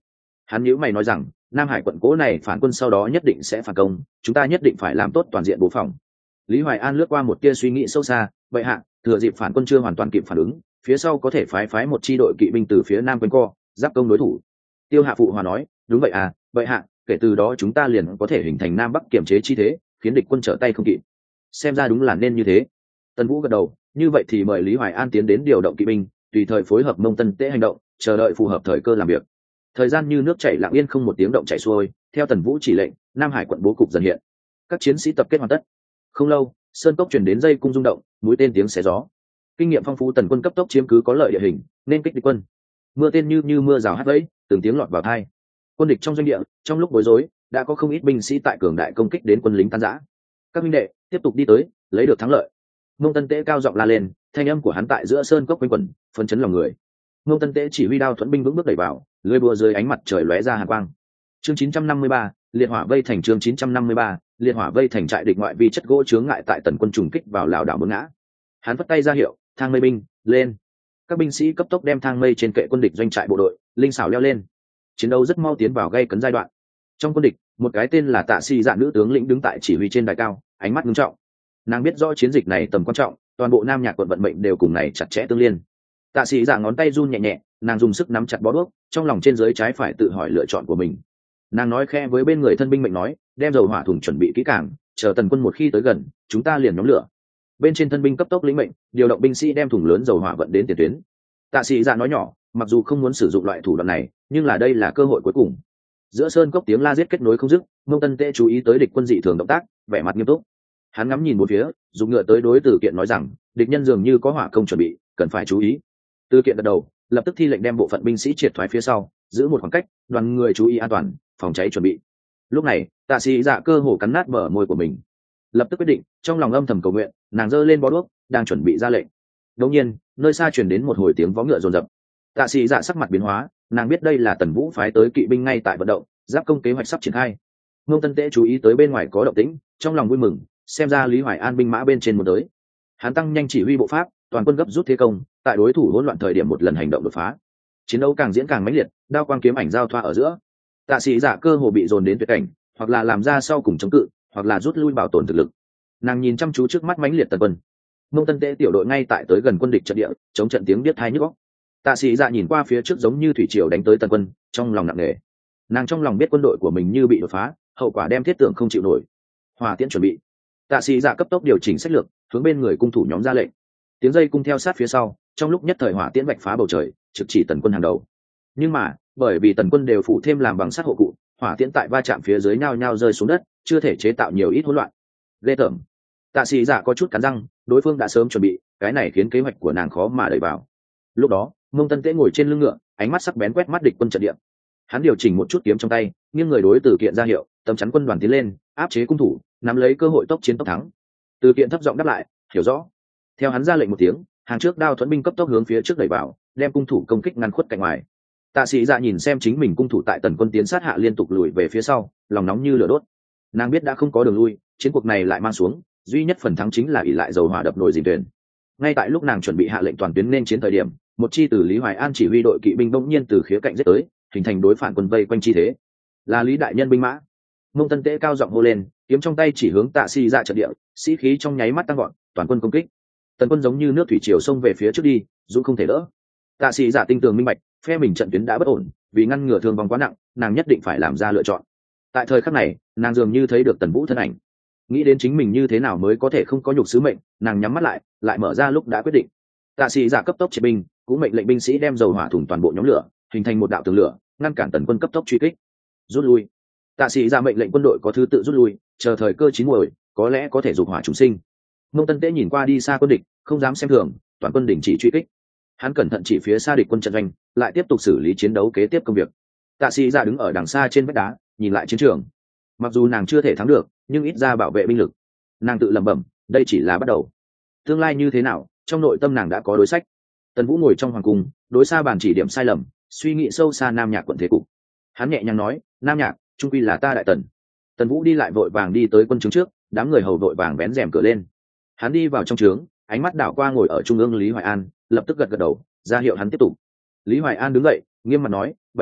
Hắn nhíu mày nói rằng Nam Hải quận cố này phản quân sau đó nhất định sẽ phản công, chúng ta nhất định phải làm tốt toàn diện bố phòng. Lý Hoài An lướt qua một tia suy nghĩ sâu xa, vậy hạ, thừa dịp phản quân chưa hoàn toàn kịp phản ứng, phía sau có thể phái một chi đội kỵ binh từ phía nam quanh co, giáp công đối thủ. Tiêu Hạ phụ hòa nói, đúng vậy à, vậy hạ, kể từ đó chúng ta liền có thể hình thành nam bắc kiểm chế chi thế, khiến địch quân trở tay không kịp. Xem ra đúng là nên như thế. Tần Vũ gật đầu, như vậy thì mời Lý Hoài An tiến đến điều động kỵ binh, tùy thời phối hợp Mông Tân Tế hành động, chờ đợi phù hợp thời cơ làm việc. Thời gian như nước chảy lặng yên không một tiếng động chảy xuôi, theo Tần Vũ chỉ lệnh, Nam Hải quận bố cục dần hiện. Các chiến sĩ tập kết hoàn tất. Không lâu, sơn cốc truyền đến dây cung rung động, mũi tên tiếng xé gió. Kinh nghiệm phong phú Tần quân cấp tốc chiếm cứ có lợi địa hình, nên kích địch quân. Mưa tên như mưa rào hắt vẫy, từng tiếng lọt vào tai. Quân địch trong doanh địa, trong lúc bối rối, đã có không ít binh sĩ tại cường đại công kích đến quân lính tan rã. Các huynh đệ tiếp tục đi tới, lấy được thắng lợi. Mông Tân Tế cao giọng la lên, thanh âm của hắn tại giữa sơn cốc quanh quẩn, phấn chấn lòng người. Mông Tân Tế chỉ huy đao thuẫn binh vững bước đẩy vào, lưỡi búa dưới ánh mặt trời lóe ra hàn quang. Chương 953, liệt hỏa vây thành. Chương 953, liệt hỏa vây thành trại địch ngoại vi chất gỗ chướng ngại tại Tần quân trùng kích vào lảo đảo muốn ngã. Hắn vất tay ra hiệu, thang mây binh lên. Các binh sĩ cấp tốc đem thang mây trên kệ quân địch doanh trại bộ đội linh xảo leo lên. Chiến đấu rất mau tiến vào gay cấn giai đoạn. Trong quân địch, một cái tên là Tạ Si Dạ nữ tướng lĩnh đứng tại chỉ huy trên đài cao, ánh mắt nghiêm trọng. Nàng biết rõ chiến dịch này tầm quan trọng, toàn bộ Nam Nhạc quận vận mệnh đều cùng này chặt chẽ tương liên. Tạ sĩ Dạ ngón tay run nhẹ nhẹ, nàng dùng sức nắm chặt bó đuốc, trong lòng trên dưới trái phải tự hỏi lựa chọn của mình. Nàng nói khẽ với bên người thân binh mệnh nói, đem dầu hỏa thùng chuẩn bị kỹ càng, chờ Tần quân một khi tới gần, chúng ta liền nhóm lửa. Bên trên thân binh cấp tốc lĩnh mệnh, điều động binh sĩ đem thùng lớn dầu hỏa vận đến tiền tuyến. Tạ sĩ Dạ nói nhỏ, mặc dù không muốn sử dụng loại thủ đoạn này, nhưng là đây là cơ hội cuối cùng. Giữa sơn cốc tiếng la giết kết nối không dứt, Mông Tân Tế chú ý tới địch quân dị thường động tác, vẻ mặt nghiêm túc. Hắn ngắm nhìn một phía, dùng ngựa tới đối Từ Kiện nói rằng, địch nhân dường như có hỏa công chuẩn bị, cần phải chú ý. Từ Kiện gật đầu, lập tức thi lệnh đem bộ phận binh sĩ triệt thoái phía sau, giữ một khoảng cách, đoàn người chú ý an toàn, phòng cháy chuẩn bị. Lúc này, Tạ sĩ Dạ cơ hồ cắn nát bờ môi của mình, lập tức quyết định, trong lòng âm thầm cầu nguyện, nàng giơ lên bó đuốc, đang chuẩn bị ra lệnh. Đột nhiên, nơi xa truyền đến một hồi tiếng vó ngựa rồn rập. Tạ sĩ Dạ sắc mặt biến hóa, nàng biết đây là Tần Vũ phái tới kỵ binh ngay tại vận động, giáp công kế hoạch sắp triển khai. Ngông Tân Tế chú ý tới bên ngoài có động tĩnh, trong lòng vui mừng, xem ra Lý Hoài An binh mã bên trên một tới. Hắn tăng nhanh chỉ huy bộ pháp, toàn quân gấp rút thế công, tại đối thủ hỗn loạn thời điểm một lần hành động đột phá. Chiến đấu càng diễn càng mãnh liệt, đao quang kiếm ảnh giao thoa ở giữa. Tạ sĩ Dạ cơ hồ bị dồn đến tuyệt cảnh, hoặc là làm ra sau cùng chống cự, hoặc là rút lui bảo tồn thực lực. Nàng nhìn chăm chú trước mắt mãnh liệt Tần quân. Ngông Tân Tế tiểu đội ngay tại tới gần quân địch trận địa, chống trận tiếng biết tai nhức óc. Tạ sĩ Dạ nhìn qua phía trước giống như thủy triều đánh tới Tần quân, trong lòng nặng nề. Nàng trong lòng biết quân đội của mình như bị đột phá, hậu quả đem thiết tưởng không chịu nổi. Hỏa tiễn chuẩn bị. Tạ sĩ Dạ cấp tốc điều chỉnh sách lược, hướng bên người cung thủ nhóm ra lệnh. Tiếng dây cung theo sát phía sau, trong lúc nhất thời hỏa tiễn vạch phá bầu trời, trực chỉ Tần quân hàng đầu. Nhưng mà, bởi vì Tần quân đều phủ thêm làm bằng sắt hộ cụ, hỏa tiễn tại va chạm phía dưới nhao nhao rơi xuống đất, chưa thể chế tạo nhiều ít hỗn loạn. Ghê tởm. Tạ sĩ Dạ có chút cắn răng, đối phương đã sớm chuẩn bị, cái này khiến kế hoạch của nàng khó mà đẩy vào. Lúc đó, Mông Tân Tế ngồi trên lưng ngựa, ánh mắt sắc bén quét mắt địch quân trận địa. Hắn điều chỉnh một chút kiếm trong tay, nghiêng người đối Từ Kiện ra hiệu, tấm chắn quân đoàn tiến lên, áp chế cung thủ, nắm lấy cơ hội tốc chiến tốc thắng. Từ Kiện thấp giọng đáp lại, hiểu rõ. Theo hắn ra lệnh một tiếng, hàng trước đao thuẫn binh cấp tốc hướng phía trước đẩy vào, đem cung thủ công kích ngăn khuất cạnh ngoài. Tạ sĩ Dạ nhìn xem chính mình cung thủ tại Tần quân tiến sát hạ liên tục lùi về phía sau, lòng nóng như lửa đốt. Nàng biết đã không có đường lui, chiến cuộc này lại mang xuống, duy nhất phần thắng chính là ỷ lại dầu hỏa đập nồi dìm thuyền. Ngay tại lúc nàng chuẩn bị hạ lệnh toàn tuyến nên chiến thời điểm, một chi từ Lý Hoài An chỉ huy đội kỵ binh bỗng nhiên từ khía cạnh giết tới, hình thành đối phản quân vây quanh chi thế. Là Lý đại nhân binh mã. Mông Tân Tế cao giọng hô lên, kiếm trong tay chỉ hướng Tạ sĩ Dạ trận địa, sĩ khí trong nháy mắt tăng gọn, toàn quân công kích. Tần quân giống như nước thủy triều xông về phía trước đi, dũng không thể đỡ. Tạ sĩ Dạ tinh tường minh bạch, phe mình trận tuyến đã bất ổn, vì ngăn ngừa thương vong quá nặng, nàng nhất định phải làm ra lựa chọn. Tại thời khắc này, nàng dường như thấy được Tần Vũ thân ảnh, nghĩ đến chính mình như thế nào mới có thể không có nhục sứ mệnh, nàng nhắm mắt lại mở ra lúc đã quyết định. Tạ sĩ Dạ cấp tốc triệt binh, cũng mệnh lệnh binh sĩ đem dầu hỏa thủng toàn bộ nhóm lửa, hình thành một đạo tường lửa, ngăn cản Tần quân cấp tốc truy kích. Rút lui. Tạ sĩ Dạ mệnh lệnh quân đội có thứ tự rút lui, chờ thời cơ chín muồi, có lẽ có thể dục hỏa chúng sinh. Mông Tân Tế nhìn qua đi xa quân địch, không dám xem thường, toàn quân đình chỉ truy kích. Hắn cẩn thận chỉ phía xa địch quân trận doanh, lại tiếp tục xử lý chiến đấu kế tiếp công việc. Tạ sĩ Dạ đứng ở đằng xa trên vách đá, nhìn lại chiến trường. Mặc dù nàng chưa thể thắng được, nhưng ít ra bảo vệ binh lực. Nàng tự lẩm bẩm, đây chỉ là bắt đầu. Tương lai như thế nào, trong nội tâm nàng đã có đối sách. Tần Vũ ngồi trong hoàng cung, đối xa bàn chỉ điểm sai lầm, suy nghĩ sâu xa Nam Nhạc quận thế cục. Hắn nhẹ nhàng nói, Nam Nhạc, trung quy là ta đại tần. Tần Vũ đi lại vội vàng đi tới quân trướng trước, đám người hầu vội vàng vén rèm cửa lên. Hắn đi vào trong trướng, ánh mắt đảo qua ngồi ở trung ương Lý Hoài An, lập tức gật gật đầu, ra hiệu hắn tiếp tục. Lý Hoài An đứng dậy, nghiêm mặt nói, bệ hạ,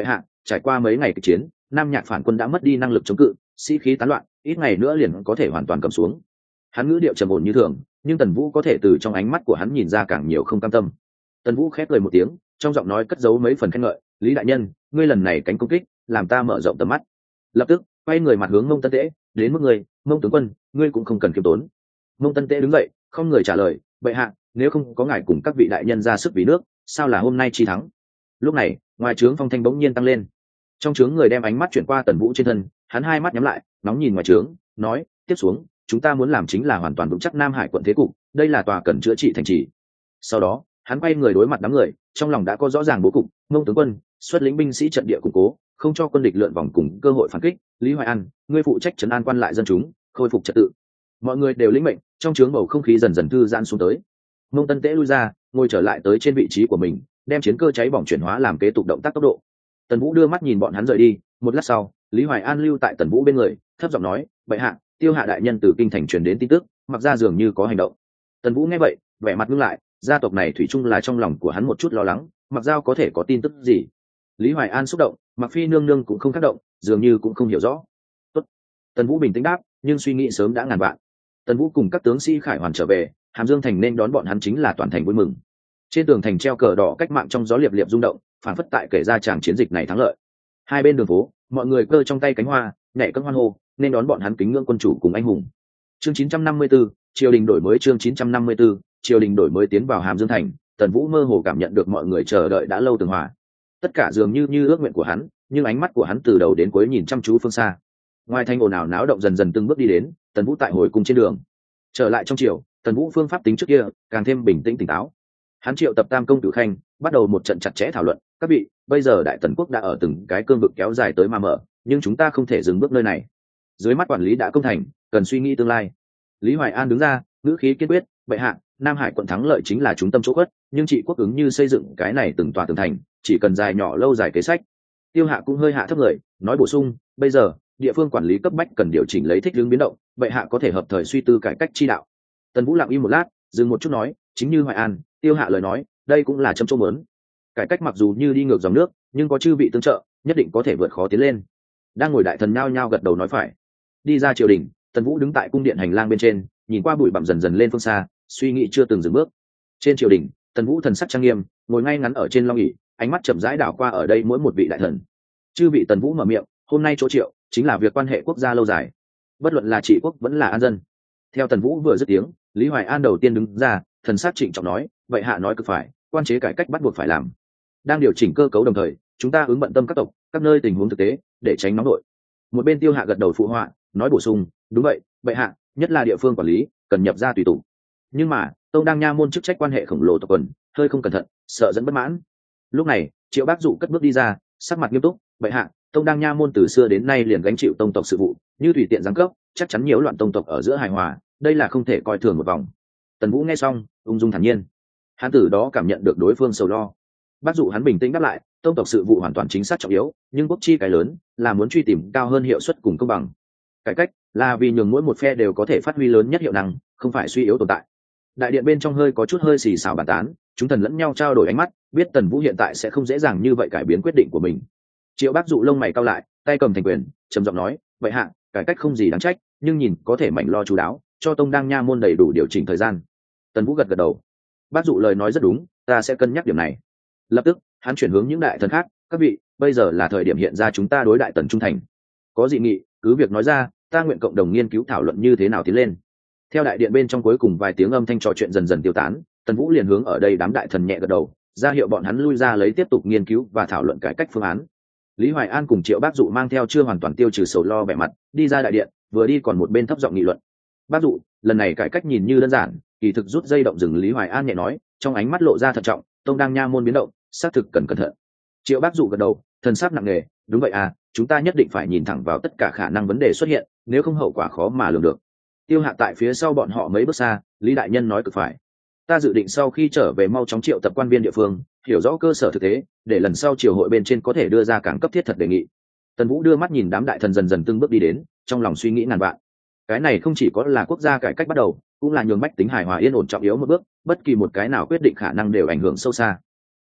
trải qua mấy ngày kịch chiến, Nam Nhạc phản quân đã mất đi năng lực chống cự, sĩ khí tán loạn, ít ngày nữa liền có thể hoàn toàn cầm xuống. Hắn ngữ điệu trầm ổn như thường, nhưng Tần Vũ có thể từ trong ánh mắt của hắn nhìn ra càng nhiều không cam tâm. Tần Vũ khép cười một tiếng, trong giọng nói cất giấu mấy phần khen ngợi, "Lý đại nhân, ngươi lần này cánh công kích, làm ta mở rộng tầm mắt." Lập tức, quay người mặt hướng Mông Tân Tế, "Đến mức ngươi, Mông tướng quân, ngươi cũng không cần kiêm tốn." Mông Tân Tế đứng dậy, không người trả lời, "Bệ hạ, nếu không có ngài cùng các vị đại nhân ra sức vì nước, sao là hôm nay chi thắng?" Lúc này, ngoài trướng phong thanh bỗng nhiên tăng lên. Trong trướng người đem ánh mắt chuyển qua Tần Vũ trên thân, hắn hai mắt nhắm lại, nóng nhìn ngoài trướng, nói, "Tiếp xuống, chúng ta muốn làm chính là hoàn toàn vững chắc Nam Hải quận thế cục, đây là tòa cần chữa trị thành trì." Sau đó, hắn quay người đối mặt đám người, trong lòng đã có rõ ràng bố cục, Mông tướng quân, xuất lĩnh binh sĩ trận địa củng cố, không cho quân địch lượn vòng cùng cơ hội phản kích, Lý Hoài An, ngươi phụ trách trấn an quan lại dân chúng, khôi phục trật tự. Mọi người đều lĩnh mệnh, trong trướng bầu không khí dần dần thư giãn xuống tới. Mông Tân Tế lui ra, ngồi trở lại tới trên vị trí của mình, đem chiến cơ cháy bỏng chuyển hóa làm kế tục động tác tốc độ. Tần Vũ đưa mắt nhìn bọn hắn rời đi, một lát sau, Lý Hoài An lưu tại Tần Vũ bên người, thấp giọng nói, "Bệ hạ, Tiêu Hạ đại nhân từ kinh thành truyền đến tin tức, mặc ra dường như có hành động." Tần Vũ nghe vậy, vẻ mặt ngưng lại, gia tộc này thủy chung là trong lòng của hắn một chút lo lắng, mặc giao có thể có tin tức gì. Lý Hoài An xúc động, Mặc Phi nương nương cũng không tác động, dường như cũng không hiểu rõ. Tốt. Tần Vũ bình tĩnh đáp, nhưng suy nghĩ sớm đã ngàn vạn. Tần Vũ cùng các tướng sĩ khải hoàn trở về, Hàm Dương thành nên đón bọn hắn chính là toàn thành vui mừng. Trên tường thành treo cờ đỏ cách mạng trong gió liệp liệp rung động, phản phất tại kể ra tràng chiến dịch này thắng lợi. Hai bên đường phố, mọi người cơ trong tay cánh hoa, nhảy cất hoan hô, nên đón bọn hắn kính ngưỡng quân chủ cùng anh hùng. Chương 954, triều đình đổi mới. Chương 954, triều đình đổi mới tiến vào Hàm Dương thành, Tần Vũ mơ hồ cảm nhận được mọi người chờ đợi đã lâu tường hòa. Tất cả dường như ước nguyện của hắn, nhưng ánh mắt của hắn từ đầu đến cuối nhìn chăm chú phương xa. Ngoài thành ồn ào náo động dần dần từng bước đi đến, Tần Vũ tại hồi cung trên đường. Trở lại trong triều, Tần Vũ phương pháp tính trước kia càng thêm bình tĩnh tỉnh táo. Hắn triệu tập Tam công tử khanh, bắt đầu một trận chặt chẽ thảo luận, "Các vị, bây giờ Đại Tần quốc đã ở từng cái cương vực kéo dài tới mà mở, nhưng chúng ta không thể dừng bước nơi này. Dưới mắt quản lý đã công thành, cần suy nghĩ tương lai." Lý Hoài An đứng ra, ngữ khí kiên quyết, "Bệ hạ, Nam Hải quận thắng lợi chính là trung tâm chỗ khuất, nhưng trị quốc ứng như xây dựng cái này từng tòa tường thành, chỉ cần dài nhỏ lâu dài kế sách." Tiêu Hạ cũng hơi hạ thấp người, nói bổ sung, "Bây giờ, địa phương quản lý cấp bách cần điều chỉnh lấy thích ứng biến động, bệ hạ có thể hợp thời suy tư cải cách chi đạo." Tần Vũ lặng im một lát, dừng một chút nói, "Chính như Hoài An, Tiêu Hạ lời nói, đây cũng là châm chỗ muốn. Cải cách mặc dù như đi ngược dòng nước, nhưng có chư vị tương trợ, nhất định có thể vượt khó tiến lên." Đang ngồi đại thần nhao nhao gật đầu nói phải. Đi ra triều đình, Tần Vũ đứng tại cung điện hành lang bên trên, nhìn qua bụi bặm dần dần lên phương xa, suy nghĩ chưa từng dừng bước. Trên triều đình, Tần Vũ thần sắc trang nghiêm, ngồi ngay ngắn ở trên long ỷ, ánh mắt chậm rãi đảo qua ở đây mỗi một vị đại thần. Chư vị, Tần Vũ mở miệng, "Hôm nay chỗ triệu chính là việc quan hệ quốc gia lâu dài, bất luận là trị quốc vẫn là an dân." Theo Tần Vũ vừa dứt tiếng, Lý Hoài An đầu tiên đứng ra, thần sắc trịnh trọng nói, "Vậy hạ nói cực phải, quan chế cải cách bắt buộc phải làm. Đang điều chỉnh cơ cấu đồng thời, chúng ta ứng bận tâm các tộc, các nơi tình huống thực tế, để tránh nóng nổi." Một bên Tiêu Hạ gật đầu phụ họa, nói bổ sung, "Đúng vậy, bệ hạ, nhất là địa phương quản lý, cần nhập ra tùy tùng. Nhưng mà, Tông Đang Nha môn chức trách quan hệ khổng lồ tộc quần, hơi không cẩn thận, sợ dẫn bất mãn." Lúc này, Triệu Bác Dụ cất bước đi ra, sắc mặt nghiêm túc, "Bệ hạ, Tông Đang Nha môn từ xưa đến nay liền gánh chịu tông tộc sự vụ, như tùy tiện giáng cấp, chắc chắn nhiễu loạn tông tộc ở giữa hài hòa, đây là không thể coi thường một vòng." Tần Vũ nghe xong, ung dung thản nhiên. Hắn từ đó cảm nhận được đối phương sầu lo. Bác Dụ hắn bình tĩnh đáp lại, "Tông tộc sự vụ hoàn toàn chính xác trọng yếu, nhưng quốc chi cái lớn, là muốn truy tìm cao hơn hiệu suất cùng công bằng. Cải cách là vì nhường mỗi một phe đều có thể phát huy lớn nhất hiệu năng, không phải suy yếu tồn tại." Đại điện bên trong hơi có chút hơi xì xào bàn tán, chúng thần lẫn nhau trao đổi ánh mắt, biết Tần Vũ hiện tại sẽ không dễ dàng như vậy cải biến quyết định của mình. Triệu Bác Dụ lông mày cau lại, tay cầm thành quyền, trầm giọng nói, "Vậy hạ, cải cách không gì đáng trách, nhưng nhìn có thể mảnh lo chú đáo, cho Tông Đang Nha môn đầy đủ điều chỉnh thời gian." Tần Vũ gật gật đầu. Bác Dụ lời nói rất đúng, ta sẽ cân nhắc điểm này. Lập tức, hắn chuyển hướng những đại thần khác, "Các vị, bây giờ là thời điểm hiện ra chúng ta đối đại tần trung thành. Có dị nghị, cứ việc nói ra, ta nguyện cộng đồng nghiên cứu thảo luận như thế nào tiến lên." Theo đại điện bên trong cuối cùng vài tiếng âm thanh trò chuyện dần dần tiêu tán, Tần Vũ liền hướng ở đây đám đại thần nhẹ gật đầu, ra hiệu bọn hắn lui ra lấy tiếp tục nghiên cứu và thảo luận cải cách phương án. Lý Hoài An cùng Triệu Bác Dụ mang theo chưa hoàn toàn tiêu trừ sầu lo vẻ mặt, đi ra đại điện, vừa đi còn một bên thấp giọng nghị luận. "Bác Dụ, lần này cải cách nhìn như đơn giản, kỳ thực rút dây động rừng." Lý Hoài An nhẹ nói, trong ánh mắt lộ ra thận trọng, "Tông Đang Nha môn biến động, xác thực cần cẩn thận." Triệu Bác Dụ gật đầu, thần sắc nặng nề, "Đúng vậy à, chúng ta nhất định phải nhìn thẳng vào tất cả khả năng vấn đề xuất hiện, nếu không hậu quả khó mà lường được." Tiêu Hạ tại phía sau bọn họ mấy bước xa, "Lý đại nhân nói cực phải, ta dự định sau khi trở về mau chóng triệu tập quan viên địa phương, hiểu rõ cơ sở thực tế, để lần sau triều hội bên trên có thể đưa ra càng cấp thiết thật đề nghị." Tần Vũ đưa mắt nhìn đám đại thần dần dần từng bước đi đến, trong lòng suy nghĩ ngàn vạn. Cái này không chỉ có là quốc gia cải cách bắt đầu, cũng là nhường bách tính hài hòa yên ổn trọng yếu một bước, bất kỳ một cái nào quyết định khả năng đều ảnh hưởng sâu xa.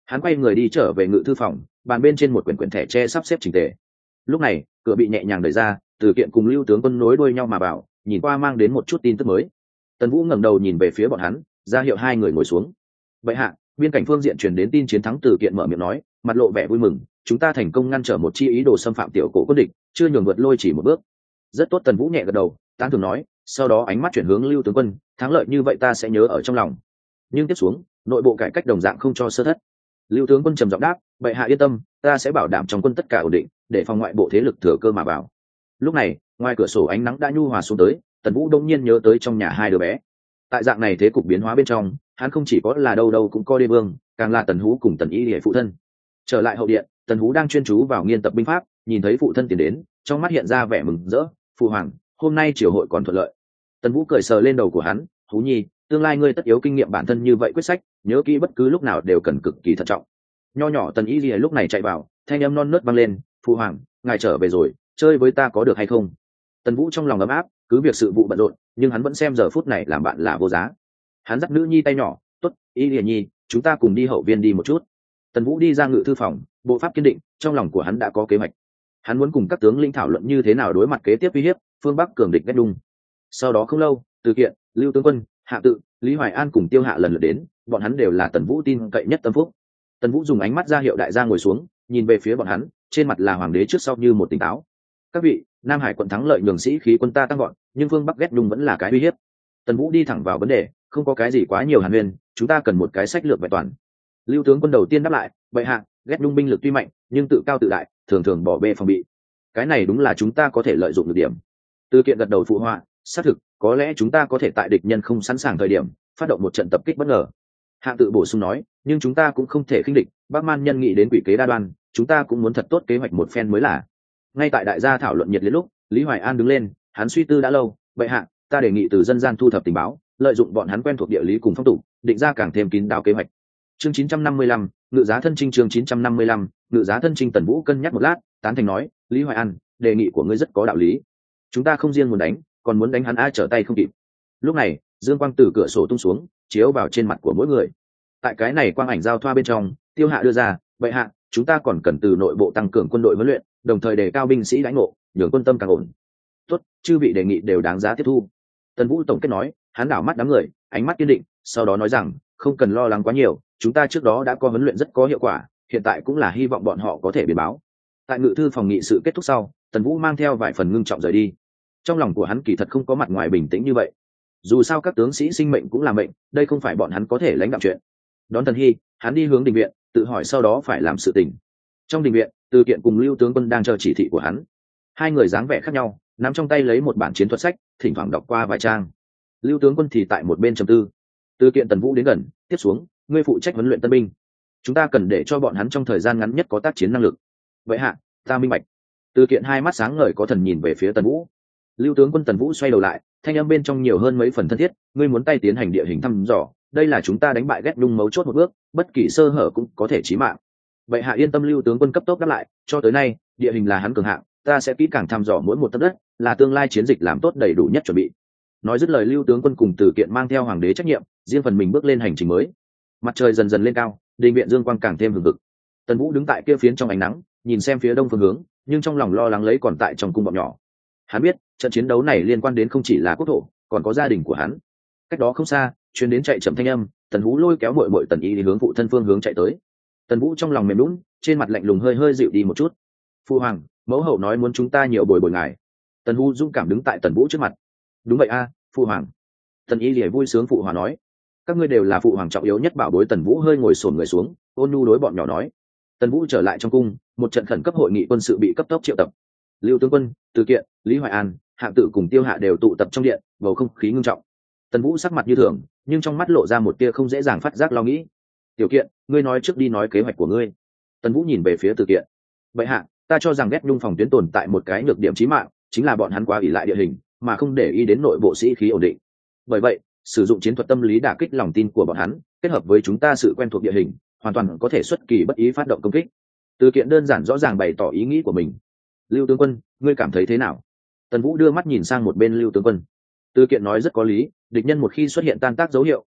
Hắn quay người đi trở về ngự thư phòng, bàn bên trên một quyển quyển thẻ tre sắp xếp chỉnh tề. Lúc này cửa bị nhẹ nhàng đẩy ra, Từ Kiện cùng Lưu tướng quân nối đuôi nhau mà vào, nhìn qua mang đến một chút tin tức mới. Tần Vũ ngẩng đầu nhìn về phía bọn hắn, ra hiệu hai người ngồi xuống. Vậy hạ, biên cảnh phương diện truyền đến tin chiến thắng. Từ Kiện mở miệng nói, mặt lộ vẻ vui mừng, chúng ta thành công ngăn trở một chi ý đồ xâm phạm tiểu cổ quân địch, chưa nhường vượt lôi chỉ một bước. Rất tốt. Tần Vũ nhẹ gật đầu, tán thưởng nói, sau đó ánh mắt chuyển hướng Lưu tướng quân, thắng lợi như vậy ta sẽ nhớ ở trong lòng. Nhưng tiếp xuống, nội bộ cải cách đồng dạng không cho sơ thất. Lưu tướng quân trầm giọng đáp, bệ hạ yên tâm, ta sẽ bảo đảm trong quân tất cả ổn định, để phòng ngoại bộ thế lực thừa cơ mà vào. Lúc này, ngoài cửa sổ ánh nắng đã nhu hòa xuống tới, Tần Vũ đông nhiên nhớ tới trong nhà hai đứa bé. Tại dạng này thế cục biến hóa bên trong, hắn không chỉ có là đâu đâu cũng coi đê vương, càng là Tần Hú cùng Tần Y để phụ thân. Trở lại hậu điện, Tần Hú đang chuyên chú vào nghiên tập binh pháp, nhìn thấy phụ thân tiến đến, trong mắt hiện ra vẻ mừng rỡ. Phụ hoàng, hôm nay triều hội còn thuận lợi. Tần Vũ cười sờ lên đầu của hắn, Hú nhi, tương lai ngươi tất yếu kinh nghiệm bản thân như vậy quyết sách, nhớ kỹ bất cứ lúc nào đều cần cực kỳ thận trọng. Nho nhỏ Tần Y Lìa lúc này chạy vào, thanh âm non nớt vang lên, phụ hoàng, ngài trở về rồi, chơi với ta có được hay không? Tần Vũ trong lòng ấm áp, cứ việc sự vụ bận rộn, nhưng hắn vẫn xem giờ phút này làm bạn là vô giá. Hắn dắt nữ nhi tay nhỏ, tốt, Y Lìa nhi, chúng ta cùng đi hậu viên đi một chút. Tần Vũ đi ra ngự thư phòng, bộ pháp kiên định, trong lòng của hắn đã có kế hoạch. Hắn muốn cùng các tướng lĩnh thảo luận như thế nào đối mặt kế tiếp uy hiếp phương Bắc cường địch Ghét Đung. Sau đó không lâu, Từ Kiện, Lưu tướng quân, Hạ Tự, Lý Hoài An cùng Tiêu Hạ lần lượt đến, bọn hắn đều là Tần Vũ tin cậy nhất tâm phúc. Tần Vũ dùng ánh mắt ra hiệu đại gia ngồi xuống, nhìn về phía bọn hắn, trên mặt là hoàng đế trước sau như một tỉnh táo. Các vị, Nam Hải quận thắng lợi nhường sĩ khí quân ta tăng vọt, nhưng phương Bắc Ghét Đung vẫn là cái uy hiếp. Tần Vũ đi thẳng vào vấn đề, không có cái gì quá nhiều hàn huyên, chúng ta cần một cái sách lược vẹn toàn. Lưu tướng quân đầu tiên đáp lại, bệ hạ, Ghét Đung binh lực tuy mạnh, nhưng tự cao tự đại, thường thường bỏ bê phòng bị. Cái này đúng là chúng ta có thể lợi dụng được điểm. Từ Kiện gật đầu phụ họa, xác thực, có lẽ chúng ta có thể tại địch nhân không sẵn sàng thời điểm, phát động một trận tập kích bất ngờ. Hạ Tự bổ sung nói, nhưng chúng ta cũng không thể khinh địch, Bắc Man nhân nghĩ đến quỷ kế đa đoan, chúng ta cũng muốn thật tốt kế hoạch một phen mới là. Ngay tại đại gia thảo luận nhiệt liệt lúc, Lý Hoài An đứng lên, hắn suy tư đã lâu, bệ hạ, ta đề nghị từ dân gian thu thập tình báo, lợi dụng bọn hắn quen thuộc địa lý cùng phong tục, định ra càng thêm kín đáo kế hoạch. Chương 955, ngự giá thân chinh. Chương 955, ngự giá thân chinh. Tần Vũ cân nhắc một lát, tán thành nói, Lý Hoài An, đề nghị của ngươi rất có đạo lý. Chúng ta không riêng muốn đánh, còn muốn đánh hắn ai trở tay không kịp. Lúc này, dương quang từ cửa sổ tung xuống, chiếu vào trên mặt của mỗi người. Tại cái này quang ảnh giao thoa bên trong, Tiêu Hạ đưa ra, bệ hạ, chúng ta còn cần từ nội bộ tăng cường quân đội huấn luyện, đồng thời đề cao binh sĩ đãi ngộ, nhường quân tâm càng ổn. Tốt, chư vị đề nghị đều đáng giá tiếp thu. Tần Vũ tổng kết nói, hắn đảo mắt đám người, ánh mắt kiên định, sau đó nói rằng, không cần lo lắng quá nhiều, chúng ta trước đó đã có huấn luyện rất có hiệu quả, hiện tại cũng là hy vọng bọn họ có thể biến báo. Tại ngự thư phòng nghị sự kết thúc sau, Tần Vũ mang theo vài phần ngưng trọng rời đi. Trong lòng của hắn kỳ thật không có mặt ngoài bình tĩnh như vậy. Dù sao các tướng sĩ sinh mệnh cũng là mệnh, đây không phải bọn hắn có thể lãnh đạo chuyện. Đón Tần Hy, hắn đi hướng đình viện, tự hỏi sau đó phải làm sự tình. Trong đình viện, Từ Kiện cùng Lưu tướng quân đang chờ chỉ thị của hắn. Hai người dáng vẻ khác nhau, nắm trong tay lấy một bản chiến thuật sách, thỉnh thoảng đọc qua vài trang. Lưu tướng quân thì tại một bên trầm tư. Từ Kiện Tần Vũ đến gần, tiếp xuống, ngươi phụ trách huấn luyện tân binh. Chúng ta cần để cho bọn hắn trong thời gian ngắn nhất có tác chiến năng lực. Vậy hạ, ta minh bạch. Từ Kiện hai mắt sáng ngời có thần nhìn về phía Tần Vũ. Lưu tướng quân Tần Vũ xoay đầu lại, thanh âm bên trong nhiều hơn mấy phần thân thiết, ngươi muốn tay tiến hành địa hình thăm dò, đây là chúng ta đánh bại Ghét Đung mấu chốt một bước, bất kỳ sơ hở cũng có thể chí mạng. Vậy hạ yên tâm. Lưu tướng quân cấp tốc đáp lại, cho tới nay, địa hình là hắn cường hạng, ta sẽ kỹ càng thăm dò mỗi một tấc đất, là tương lai chiến dịch làm tốt đầy đủ nhất chuẩn bị. Nói dứt lời, Lưu tướng quân cùng Từ Kiện mang theo hoàng đế trách nhiệm, riêng phần mình bước lên hành trình mới. Mặt trời dần dần lên cao, đình viện dương quang càng thêm hừng hực. Tần Vũ đứng tại kia phiến trong ánh nắng, nhìn xem phía đông phương hướng, nhưng trong lòng lo lắng lấy còn tại trong cung bọn nhỏ. Hắn biết trận chiến đấu này liên quan đến không chỉ là quốc thổ, còn có gia đình của hắn. Cách đó không xa, chuyến đến chạy chậm thanh âm, Tần Vũ lôi kéo muội muội Tần Y đi hướng phụ thân phương hướng chạy tới. Tần Vũ trong lòng mềm nhũn, trên mặt lạnh lùng hơi hơi dịu đi một chút. Phu hoàng, mẫu hậu nói muốn chúng ta nhiều bồi bồi ngài. Tần Vũ dũng cảm đứng tại Tần Vũ trước mặt. Đúng vậy a, phu hoàng. Tần Y lìa vui sướng phụ hòa nói, các ngươi đều là phụ hoàng trọng yếu nhất bảo bối. Tần Vũ hơi ngồi xổm người xuống, ôn nhu đối bọn nhỏ nói. Tần Vũ trở lại trong cung, một trận khẩn cấp hội nghị quân sự bị cấp tốc triệu tập. Lưu tướng quân, Từ Kiện, Lý Hoài An, Hạ Tự cùng Tiêu Hạ đều tụ tập trong điện, bầu không khí ngưng trọng. Tần Vũ sắc mặt như thường, nhưng trong mắt lộ ra một tia không dễ dàng phát giác lo nghĩ. Tiểu Kiện, ngươi nói trước đi nói kế hoạch của ngươi. Tần Vũ nhìn về phía Từ Kiện. Vậy hạ, ta cho rằng Ghét Nhung phòng tuyến tồn tại một cái nhược điểm chí mạng, chính là bọn hắn quá ỷ lại địa hình, mà không để ý đến nội bộ sĩ khí ổn định. Bởi vậy, sử dụng chiến thuật tâm lý đả kích lòng tin của bọn hắn, kết hợp với chúng ta sự quen thuộc địa hình, hoàn toàn có thể xuất kỳ bất ý phát động công kích. Từ Kiện đơn giản rõ ràng bày tỏ ý nghĩ của mình. Lưu tướng quân, ngươi cảm thấy thế nào? Tần Vũ đưa mắt nhìn sang một bên Lưu tướng quân. Từ Kiện nói rất có lý, địch nhân một khi xuất hiện tan tác dấu hiệu,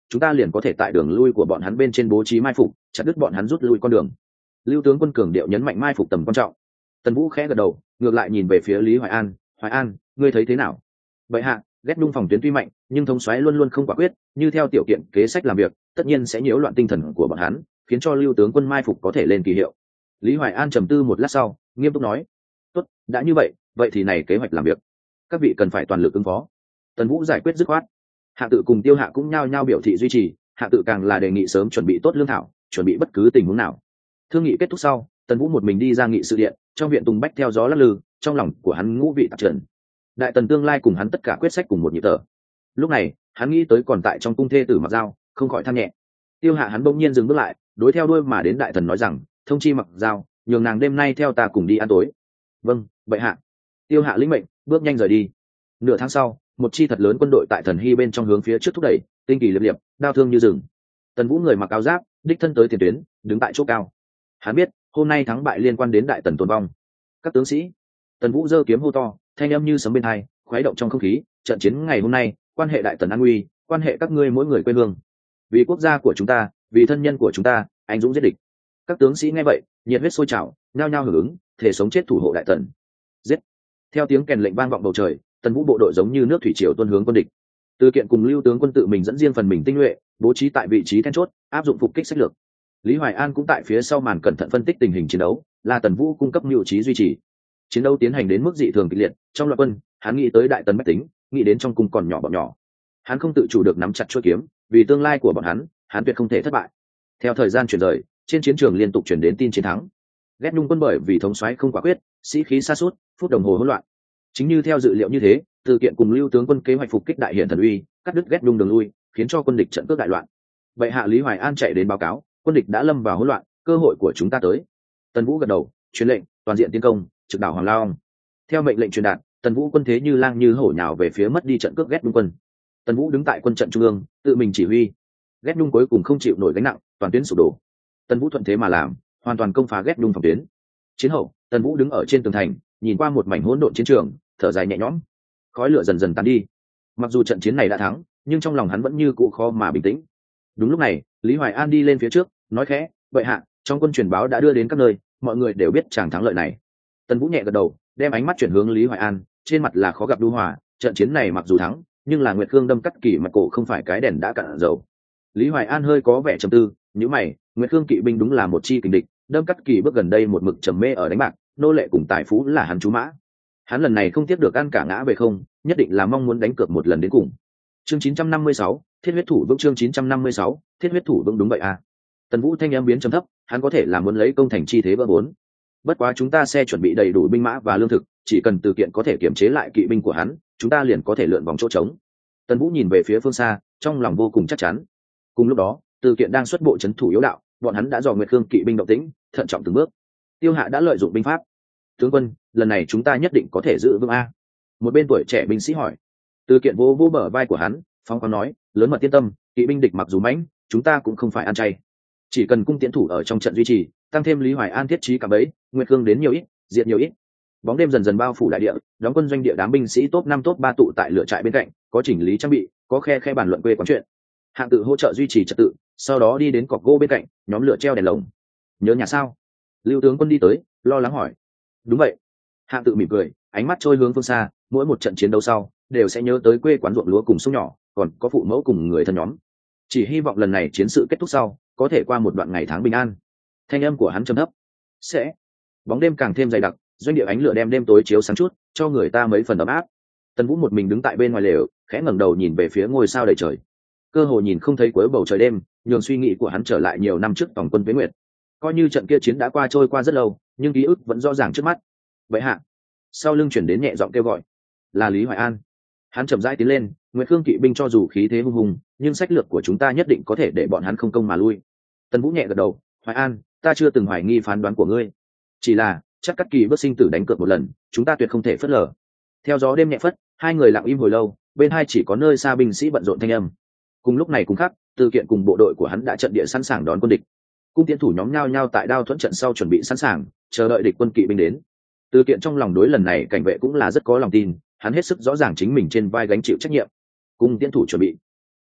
chúng ta liền có thể tại đường lui của bọn hắn bên trên bố trí mai phục, chặt đứt bọn hắn rút lui con đường. Lưu tướng quân cường điệu nhấn mạnh mai phục tầm quan trọng. Tần Vũ khẽ gật đầu, ngược lại nhìn về phía Lý Hoài An. Hoài An, ngươi thấy thế nào? Vậy hạ, ghét nhung phòng tuyến tuy mạnh, nhưng thống soái luôn luôn không quả quyết, như theo tiểu kiện kế sách làm việc, tất nhiên sẽ nhiễu loạn tinh thần của bọn hắn, khiến cho Lưu tướng quân mai phục có thể lên kỳ hiệu. Lý Hoài An trầm tư một lát sau, nghiêm túc nói: tốt, đã như vậy, vậy thì này kế hoạch làm việc, các vị cần phải toàn lực ứng phó. Tần Vũ giải quyết dứt khoát. Hạ Tự cùng Tiêu Hạ cũng nhao nhao biểu thị duy trì, Hạ Tự càng là đề nghị sớm chuẩn bị tốt lương thảo, chuẩn bị bất cứ tình huống nào. Thương nghị kết thúc sau, Tần Vũ một mình đi ra nghị sự điện, trong viện Tùng Bách theo gió lắc lư, trong lòng của hắn ngũ vị tạp trần. Đại Tần tương lai cùng hắn tất cả quyết sách cùng một nhịp thở. Lúc này, hắn nghĩ tới còn tại trong cung thê tử Mặc Dao, không khỏi than nhẹ. Tiêu Hạ hắn bỗng nhiên dừng bước lại, đối theo đuôi mà đến Đại Tần nói rằng: thông chi Mặc Dao, nhường nàng đêm nay theo ta cùng đi ăn tối. Vâng, bệ hạ. Tiêu Hạ lĩnh mệnh, bước nhanh rời đi. Nửa tháng sau, một chi thật lớn quân đội tại Thần Hy bên trong hướng phía trước thúc đẩy, tinh kỳ liệp liệp, đao thương như rừng. Tần Vũ người mặc áo giáp, đích thân tới tiền tuyến, đứng tại chỗ cao. Hắn biết, hôm nay thắng bại liên quan đến Đại Tần tồn vong. Các tướng sĩ, Tần Vũ giơ kiếm hô to, thanh âm như sấm bên tai, khuấy động trong không khí. Trận chiến ngày hôm nay, quan hệ Đại Tần an nguy, quan hệ các ngươi mỗi người quê hương. Vì quốc gia của chúng ta, vì thân nhân của chúng ta, anh dũng giết địch. Các tướng sĩ nghe vậy, nhiệt huyết sôi trào, nhao nhao hưởng ứng, thể sống chết thủ hộ Đại Tần. Giết! Theo tiếng kèn lệnh vang vọng bầu trời, Tần Vũ bộ đội giống như nước thủy triều tuôn hướng quân địch. Từ Kiện cùng Lưu tướng quân tự mình dẫn riêng phần mình tinh nhuệ, bố trí tại vị trí then chốt, áp dụng phục kích sách lược. Lý Hoài An cũng tại phía sau màn cẩn thận phân tích tình hình chiến đấu, là Tần Vũ cung cấp mưu trí duy trì. Chiến đấu tiến hành đến mức dị thường kịch liệt, trong loạt quân, hắn nghĩ tới Đại Tần bách tính, nghĩ đến trong cung còn nhỏ bọn nhỏ. Hắn không tự chủ được nắm chặt chuôi kiếm, vì tương lai của bọn hắn tuyệt không thể thất bại. Theo thời gian chuyển rời, trên chiến trường liên tục truyền đến tin chiến thắng. Ghét Nhung quân bởi vì thống soái không quả quyết, sĩ khí sa sút, phút đồng hồ hỗn loạn. Chính như theo dự liệu như thế, Từ Kiện cùng Lưu tướng quân kế hoạch phục kích đại hiện thần uy, cắt đứt Ghét Nhung đường lui, khiến cho quân địch trận cướp đại loạn. Bệ hạ Lý Hoài An chạy đến báo cáo, quân địch đã lâm vào hỗn loạn, cơ hội của chúng ta tới. Tần Vũ gật đầu, truyền lệnh, toàn diện tiến công, trực đảo Hoàng Long. Theo mệnh lệnh truyền đạt, Tần Vũ quân thế như lang như hổ nhào về phía mất đi trận cướp Ghét Nhung quân. Tần Vũ đứng tại quân trận trung ương, tự mình chỉ huy. Ghét Nhung cuối cùng không chịu nổi gánh nặng, toàn tuyến sụp đổ. Tần Vũ thuận thế mà làm, hoàn toàn công phá Ghét Nhung phòng tuyến. Chiến hậu, Tần Vũ đứng ở trên tường thành, nhìn qua một mảnh hỗn độn chiến trường, thở dài nhẹ nhõm. Khói lửa dần dần tàn đi. Mặc dù trận chiến này đã thắng, nhưng trong lòng hắn vẫn như cũ khó mà bình tĩnh. Đúng lúc này, Lý Hoài An đi lên phía trước, nói khẽ: "Bệ hạ, trong quân truyền báo đã đưa đến các nơi, mọi người đều biết chàng thắng lợi này." Tần Vũ nhẹ gật đầu, đem ánh mắt chuyển hướng Lý Hoài An, trên mặt là khó gặp đu hòa. Trận chiến này mặc dù thắng, nhưng là Nguyệt Khương đâm cắt kỷ mặt cổ không phải cái đèn đã cạn dầu. Lý Hoài An hơi có vẻ trầm tư, nhíu mày, Nguyệt Khương kỵ binh đúng là một chi kình địch, đâm cắt kỷ bước gần đây một mực trầm mê ở đánh bạc, nô lệ cùng tài phú là hắn chú mã. Hắn lần này không tiếp được ăn cả ngã về không, nhất định là mong muốn đánh cược một lần đến cùng. Chương 956, Thiết huyết thủ vững. Chương 956, Thiết huyết thủ vững. Đúng vậy à? Tần Vũ thanh âm biến trầm thấp, hắn có thể là muốn lấy công thành chi thế vỡ vốn. Bất quá chúng ta sẽ chuẩn bị đầy đủ binh mã và lương thực, chỉ cần Từ Kiện có thể kiểm chế lại kỵ binh của hắn, chúng ta liền có thể lượn vòng chỗ trống. Tần Vũ nhìn về phía phương xa, trong lòng vô cùng chắc chắn. Cùng lúc đó, Từ Kiện đang xuất bộ trấn thủ yếu đạo, bọn hắn đã dò Nguyệt Khương kỵ binh động tĩnh, thận trọng từng bước. Tiêu Hạ đã lợi dụng binh pháp. Tướng quân, lần này chúng ta nhất định có thể giữ vững a. Một bên tuổi trẻ binh sĩ hỏi. Từ Kiện vô vô bờ vai của hắn, phong khoáng nói: lớn mật yên tâm, kỵ binh địch mặc dù mãnh, chúng ta cũng không phải ăn chay. Chỉ cần cung tiễn thủ ở trong trận duy trì, tăng thêm Lý Hoài An thiết trí cả bấy, Nguyệt Khương đến nhiều ít, diệt nhiều ít. Bóng đêm dần dần bao phủ đại địa, đóng quân doanh địa đám binh sĩ top 5 top 3 tụ tại lửa trại bên cạnh, có chỉnh lý trang bị, có khe bàn luận quê quán chuyện. Hạng Tự hỗ trợ duy trì trật tự, sau đó đi đến cọc gỗ bên cạnh, nhóm lửa treo đèn lồng. Nhớ nhà sao? Lưu tướng quân đi tới, lo lắng hỏi. Đúng vậy. Hạng Tự mỉm cười, ánh mắt trôi hướng phương xa, mỗi một trận chiến đấu sau, đều sẽ nhớ tới quê quán ruộng lúa cùng sông nhỏ, còn có phụ mẫu cùng người thân nhóm. Chỉ hy vọng lần này chiến sự kết thúc sau, có thể qua một đoạn ngày tháng bình an. Thanh âm của hắn trầm thấp. Sẽ. Bóng đêm càng thêm dày đặc, doanh địa ánh lửa đem đêm tối chiếu sáng chút, cho người ta mấy phần ấm áp. Tần Vũ một mình đứng tại bên ngoài lều, khẽ ngẩng đầu nhìn về phía ngôi sao đầy trời. Cơ hồ nhìn không thấy cuối bầu trời đêm, nhường suy nghĩ của hắn trở lại nhiều năm trước tổng quân với Nguyệt. Coi như trận kia chiến đã trôi qua rất lâu, nhưng ký ức vẫn rõ ràng trước mắt. Vậy hạ. Sau lưng chuyển đến nhẹ giọng kêu gọi. Là Lý Hoài An. Hắn chậm rãi tiến lên, Nguyệt Khương kỵ binh cho dù khí thế hung hùng, nhưng sách lược của chúng ta nhất định có thể để bọn hắn không công mà lui. Tần Vũ nhẹ gật đầu, Hoài An, ta chưa từng hoài nghi phán đoán của ngươi. Chỉ là, chắc Cát Kỳ bước sinh tử đánh cược một lần, chúng ta tuyệt không thể phớt lờ. Theo gió đêm nhẹ phất, hai người lặng im hồi lâu, bên hai chỉ có nơi xa binh sĩ bận rộn thanh âm. Cùng lúc này cùng khác, Từ Kiện cùng bộ đội của hắn đã trận địa sẵn sàng đón quân địch. Cung tiến thủ nhóm nhao nhao tại đao thuẫn trận sau chuẩn bị sẵn sàng, chờ đợi địch quân kỵ binh đến. Từ Kiện trong lòng đối lần này cảnh vệ cũng là rất có lòng tin, hắn hết sức rõ ràng chính mình trên vai gánh chịu trách nhiệm. Cung tiến thủ chuẩn bị.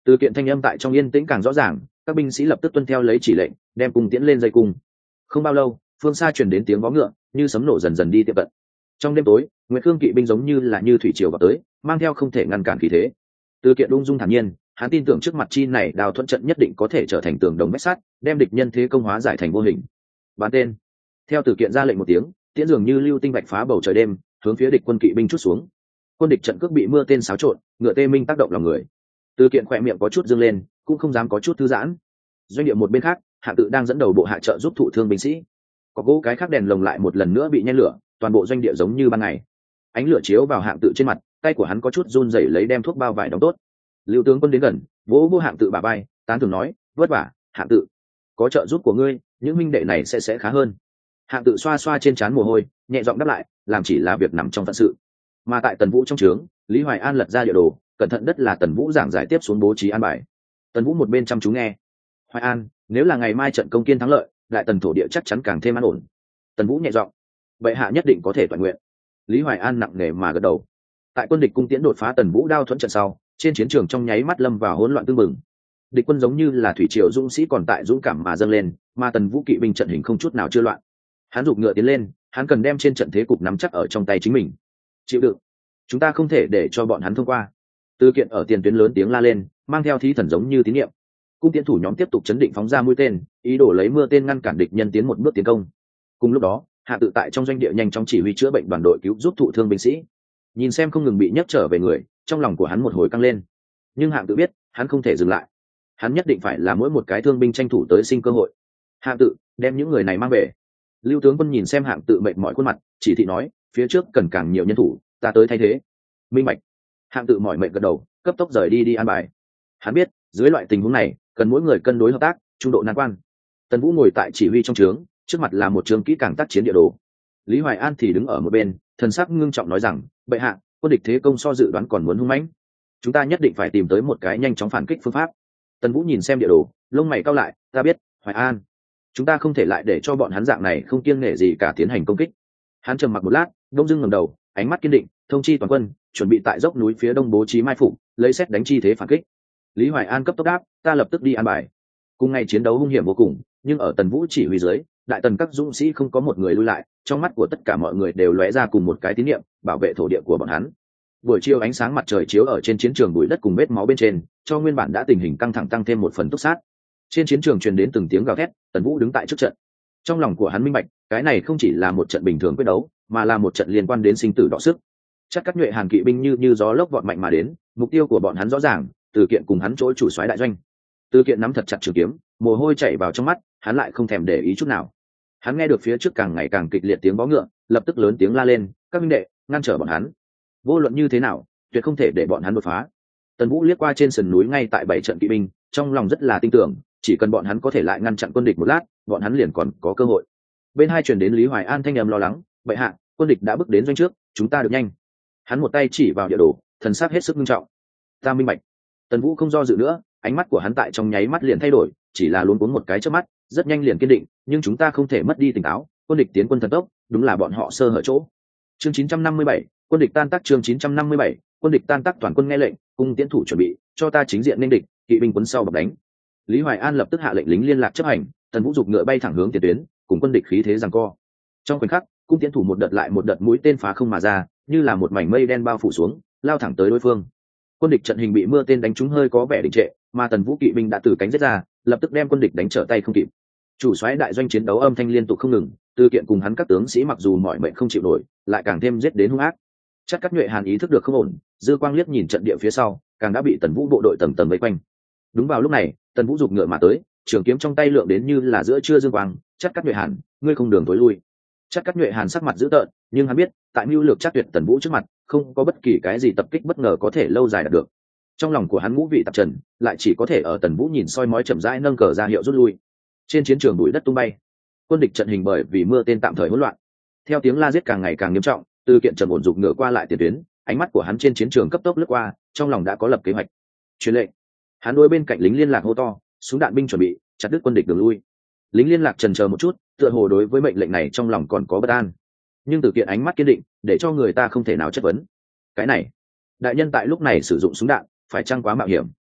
Từ kiện thanh âm tại trong yên tĩnh càng rõ ràng, các binh sĩ lập tức tuân theo lấy chỉ lệnh, đem cung tiễn lên dây cung. Không bao lâu, phương xa truyền đến tiếng vó ngựa như sấm nổ dần dần đi tiệm cận. Trong đêm tối, Nguyệt Khương kỵ binh giống như thủy triều vào tới, mang theo không thể ngăn cản khí thế. Từ kiện ung dung thản nhiên, hắn tin tưởng trước mặt chi này đào thuận trận nhất định có thể trở thành tường đồng vách sắt, đem địch nhân thế công hóa giải thành vô hình. Bán tên. Theo Từ kiện ra lệnh một tiếng, tiễn dường như lưu tinh bạch phá bầu trời đêm, hướng phía địch quân kỵ binh chút xuống. Quân địch trận cước bị mưa tên xáo trộn, ngựa tê minh tác động lòng người. Từ kiện khỏe miệng có chút dương lên, cũng không dám có chút thư giãn. Doanh địa một bên khác, Hạng Tự đang dẫn đầu bộ hạ trợ giúp thụ thương binh sĩ. Có gỗ cái khác đèn lồng lại một lần nữa bị nhen lửa, toàn bộ doanh địa giống như ban ngày. Ánh lửa chiếu vào Hạng Tự trên mặt, tay của hắn có chút run rẩy lấy đem thuốc bao vải đóng tốt. Lưu tướng quân đến gần, vỗ vô Hạng Tự bả vai, tán thưởng nói, vất vả, Hạng Tự, có trợ giúp của ngươi, những minh đệ này sẽ khá hơn. Hạng Tự xoa xoa trên trán mồ hôi, nhẹ giọng đáp lại, làm chỉ là việc nằm trong phận sự. Mà tại Tần Vũ trong trướng, Lý Hoài An lật ra địa đồ, cẩn thận đất là Tần Vũ giảng giải tiếp xuống bố trí an bài. Tần Vũ một bên chăm chú nghe. Hoài An, nếu là ngày mai trận công kiên thắng lợi, đại tần thổ địa chắc chắn càng thêm an ổn. Tần Vũ nhẹ giọng, vậy hạ nhất định có thể toàn nguyện. Lý Hoài An nặng nề mà gật đầu. Tại quân địch cung tiễn đột phá Tần Vũ đao thuẫn trận sau, trên chiến trường trong nháy mắt lâm vào hỗn loạn tương mừng. Địch quân giống như là thủy triều dũng sĩ còn tại dũng cảm mà dâng lên, mà Tần Vũ kỵ binh trận hình không chút nào chưa loạn. Hắn giục ngựa tiến lên, hắn cần đem trên trận thế cục nắm chắc ở trong tay chính mình. Chịu đựng, chúng ta không thể để cho bọn hắn thông qua. Từ kiện ở tiền tuyến lớn tiếng la lên, mang theo thí thần giống như tín niệm. Cung tiễn thủ nhóm tiếp tục chấn định phóng ra mũi tên, ý đồ lấy mưa tên ngăn cản địch nhân tiến một bước tiến công. Cùng lúc đó, Hạ Tự tại trong doanh địa nhanh chóng chỉ huy chữa bệnh đoàn đội cứu giúp thụ thương binh sĩ. Nhìn xem không ngừng bị nhấc trở về người, trong lòng của hắn một hồi căng lên. Nhưng Hạ Tự biết, hắn không thể dừng lại. Hắn nhất định phải là mỗi một cái thương binh tranh thủ tới sinh cơ hội. Hạ Tự, đem những người này mang về. Lưu tướng quân nhìn xem Hạ Tự mệt mỏi khuôn mặt, chỉ thị nói, phía trước cần càng nhiều nhân thủ, ta tới thay thế. Minh bạch. Hạ Tự mỏi mệt gật đầu, cấp tốc rời đi an bài. Hắn biết, dưới loại tình huống này, cần mỗi người cân đối hợp tác, trung độ nan quan. Tần Vũ ngồi tại chỉ huy trong trướng, trước mặt là một trường kỹ càng tác chiến địa đồ. Lý Hoài An thì đứng ở một bên, thần sắc ngưng trọng nói rằng, bệ hạ, quân địch thế công so dự đoán còn muốn hung mãnh, chúng ta nhất định phải tìm tới một cái nhanh chóng phản kích phương pháp. Tần Vũ nhìn xem địa đồ, lông mày cau lại, ta biết, Hoài An, chúng ta không thể lại để cho bọn hắn dạng này không kiêng nể gì cả tiến hành công kích. Hắn trầm mặc một lát, đông dưng ngẩng đầu, ánh mắt kiên định, thông chi toàn quân, chuẩn bị tại dốc núi phía đông bố trí mai phục, lấy xét đánh chi thế phản kích. Lý Hoài An cấp tốc đáp, ta lập tức đi an bài. Cùng ngày chiến đấu hung hiểm vô cùng, nhưng ở Tần Vũ chỉ huy dưới, đại tần các dũng sĩ không có một người lui lại, trong mắt của tất cả mọi người đều lóe ra cùng một cái tín niệm, bảo vệ thổ địa của bọn hắn. Buổi chiều ánh sáng mặt trời chiếu ở trên chiến trường bụi đất cùng vết máu bên trên, cho nguyên bản đã tình hình căng thẳng tăng thêm một phần túc sát. Trên chiến trường truyền đến từng tiếng gào thét, Tần Vũ đứng tại trước trận. Trong lòng của hắn minh bạch, cái này không chỉ là một trận bình thường quyết đấu, mà là một trận liên quan đến sinh tử đọ sức. Chắc các nhuệ Hàn kỵ binh như gió lốc vọt mạnh mà đến, mục tiêu của bọn hắn rõ ràng, Từ Kiện cùng hắn chỗ chủ soái đại doanh. Từ Kiện nắm thật chặt trường kiếm, mồ hôi chảy vào trong mắt, hắn lại không thèm để ý chút nào. Hắn nghe được phía trước càng ngày càng kịch liệt tiếng vó ngựa, lập tức lớn tiếng la lên, các minh đệ, ngăn trở bọn hắn. Vô luận như thế nào, tuyệt không thể để bọn hắn đột phá. Tần Vũ liếc qua trên sườn núi ngay tại 7 trận kỵ binh, trong lòng rất là tin tưởng, chỉ cần bọn hắn có thể lại ngăn chặn quân địch một lát, bọn hắn liền còn có cơ hội. Bên hai truyền đến Lý Hoài An thanh âm lo lắng, bệ hạ, quân địch đã bước đến doanh trước, chúng ta được nhanh. Hắn một tay chỉ vào địa đồ, thần sắc hết sức nghiêm trọng. Ta minh bạch. Tần Vũ không do dự nữa, ánh mắt của hắn tại trong nháy mắt liền thay đổi, chỉ là luống cuống một cái chớp mắt, rất nhanh liền kiên định, nhưng chúng ta không thể mất đi tỉnh táo, quân địch tiến quân thần tốc, đúng là bọn họ sơ hở chỗ. Chương 957, quân địch tan tác. Chương 957, quân địch tan tác. Toàn quân nghe lệnh, cung tiến thủ chuẩn bị, cho ta chính diện nên địch, kỵ binh quấn sau bọc đánh. Lý Hoài An lập tức hạ lệnh lính liên lạc chấp hành, Tần Vũ giục ngựa bay thẳng hướng tiền tuyến, cùng quân địch khí thế giằng co. Trong khoảnh khắc, cung tiến thủ một đợt lại một đợt mũi tên phá không mà ra, như là một mảnh mây đen bao phủ xuống, lao thẳng tới đối phương. Quân địch trận hình bị mưa tên đánh trúng hơi có vẻ đình trệ, mà Tần Vũ kỵ binh đã từ cánh giết ra, lập tức đem quân địch đánh trở tay không kịp. Chủ soái đại doanh chiến đấu âm thanh liên tục không ngừng, Từ Kiện cùng hắn các tướng sĩ mặc dù mỏi mệt không chịu nổi, lại càng thêm giết đến hung ác. Chắc các nhuệ Hàn ý thức được không ổn, dư quang liếc nhìn trận địa phía sau, càng đã bị Tần Vũ bộ đội tầng tầng vây quanh. Đúng vào lúc này, Tần Vũ giục ngựa mà tới, trường kiếm trong tay lượng đến như là giữa trưa dương quang, chắc các nhuệ Hàn, ngươi không đường tối lui. Chắc các nhuệ Hàn sắc mặt dữ tợn, nhưng hắn biết, tại mưu lược chắc tuyệt Tần Vũ trước mặt, không có bất kỳ cái gì tập kích bất ngờ có thể lâu dài đạt được. Trong lòng của hắn ngũ vị tạp trần, lại chỉ có thể ở Tần Vũ nhìn soi mói chậm rãi nâng cờ ra hiệu rút lui. Trên chiến trường bụi đất tung bay, quân địch trận hình bởi vì mưa tên tạm thời hỗn loạn. Theo tiếng la giết càng ngày càng nghiêm trọng, Từ Kiện trầm ổn giục ngựa qua lại tiền tuyến, ánh mắt của hắn trên chiến trường cấp tốc lướt qua, trong lòng đã có lập kế hoạch. Truyền lệnh. Hắn đối bên cạnh lính liên lạc hô to, súng đạn binh chuẩn bị, chặt đứt quân địch đường lui. Lính liên lạc chần chờ một chút, tựa hồ đối với mệnh lệnh này trong lòng còn có bất an. Nhưng Từ Kiện ánh mắt kiên định, để cho người ta không thể nào chất vấn. Cái này, đại nhân tại lúc này sử dụng súng đạn, phải chăng quá mạo hiểm?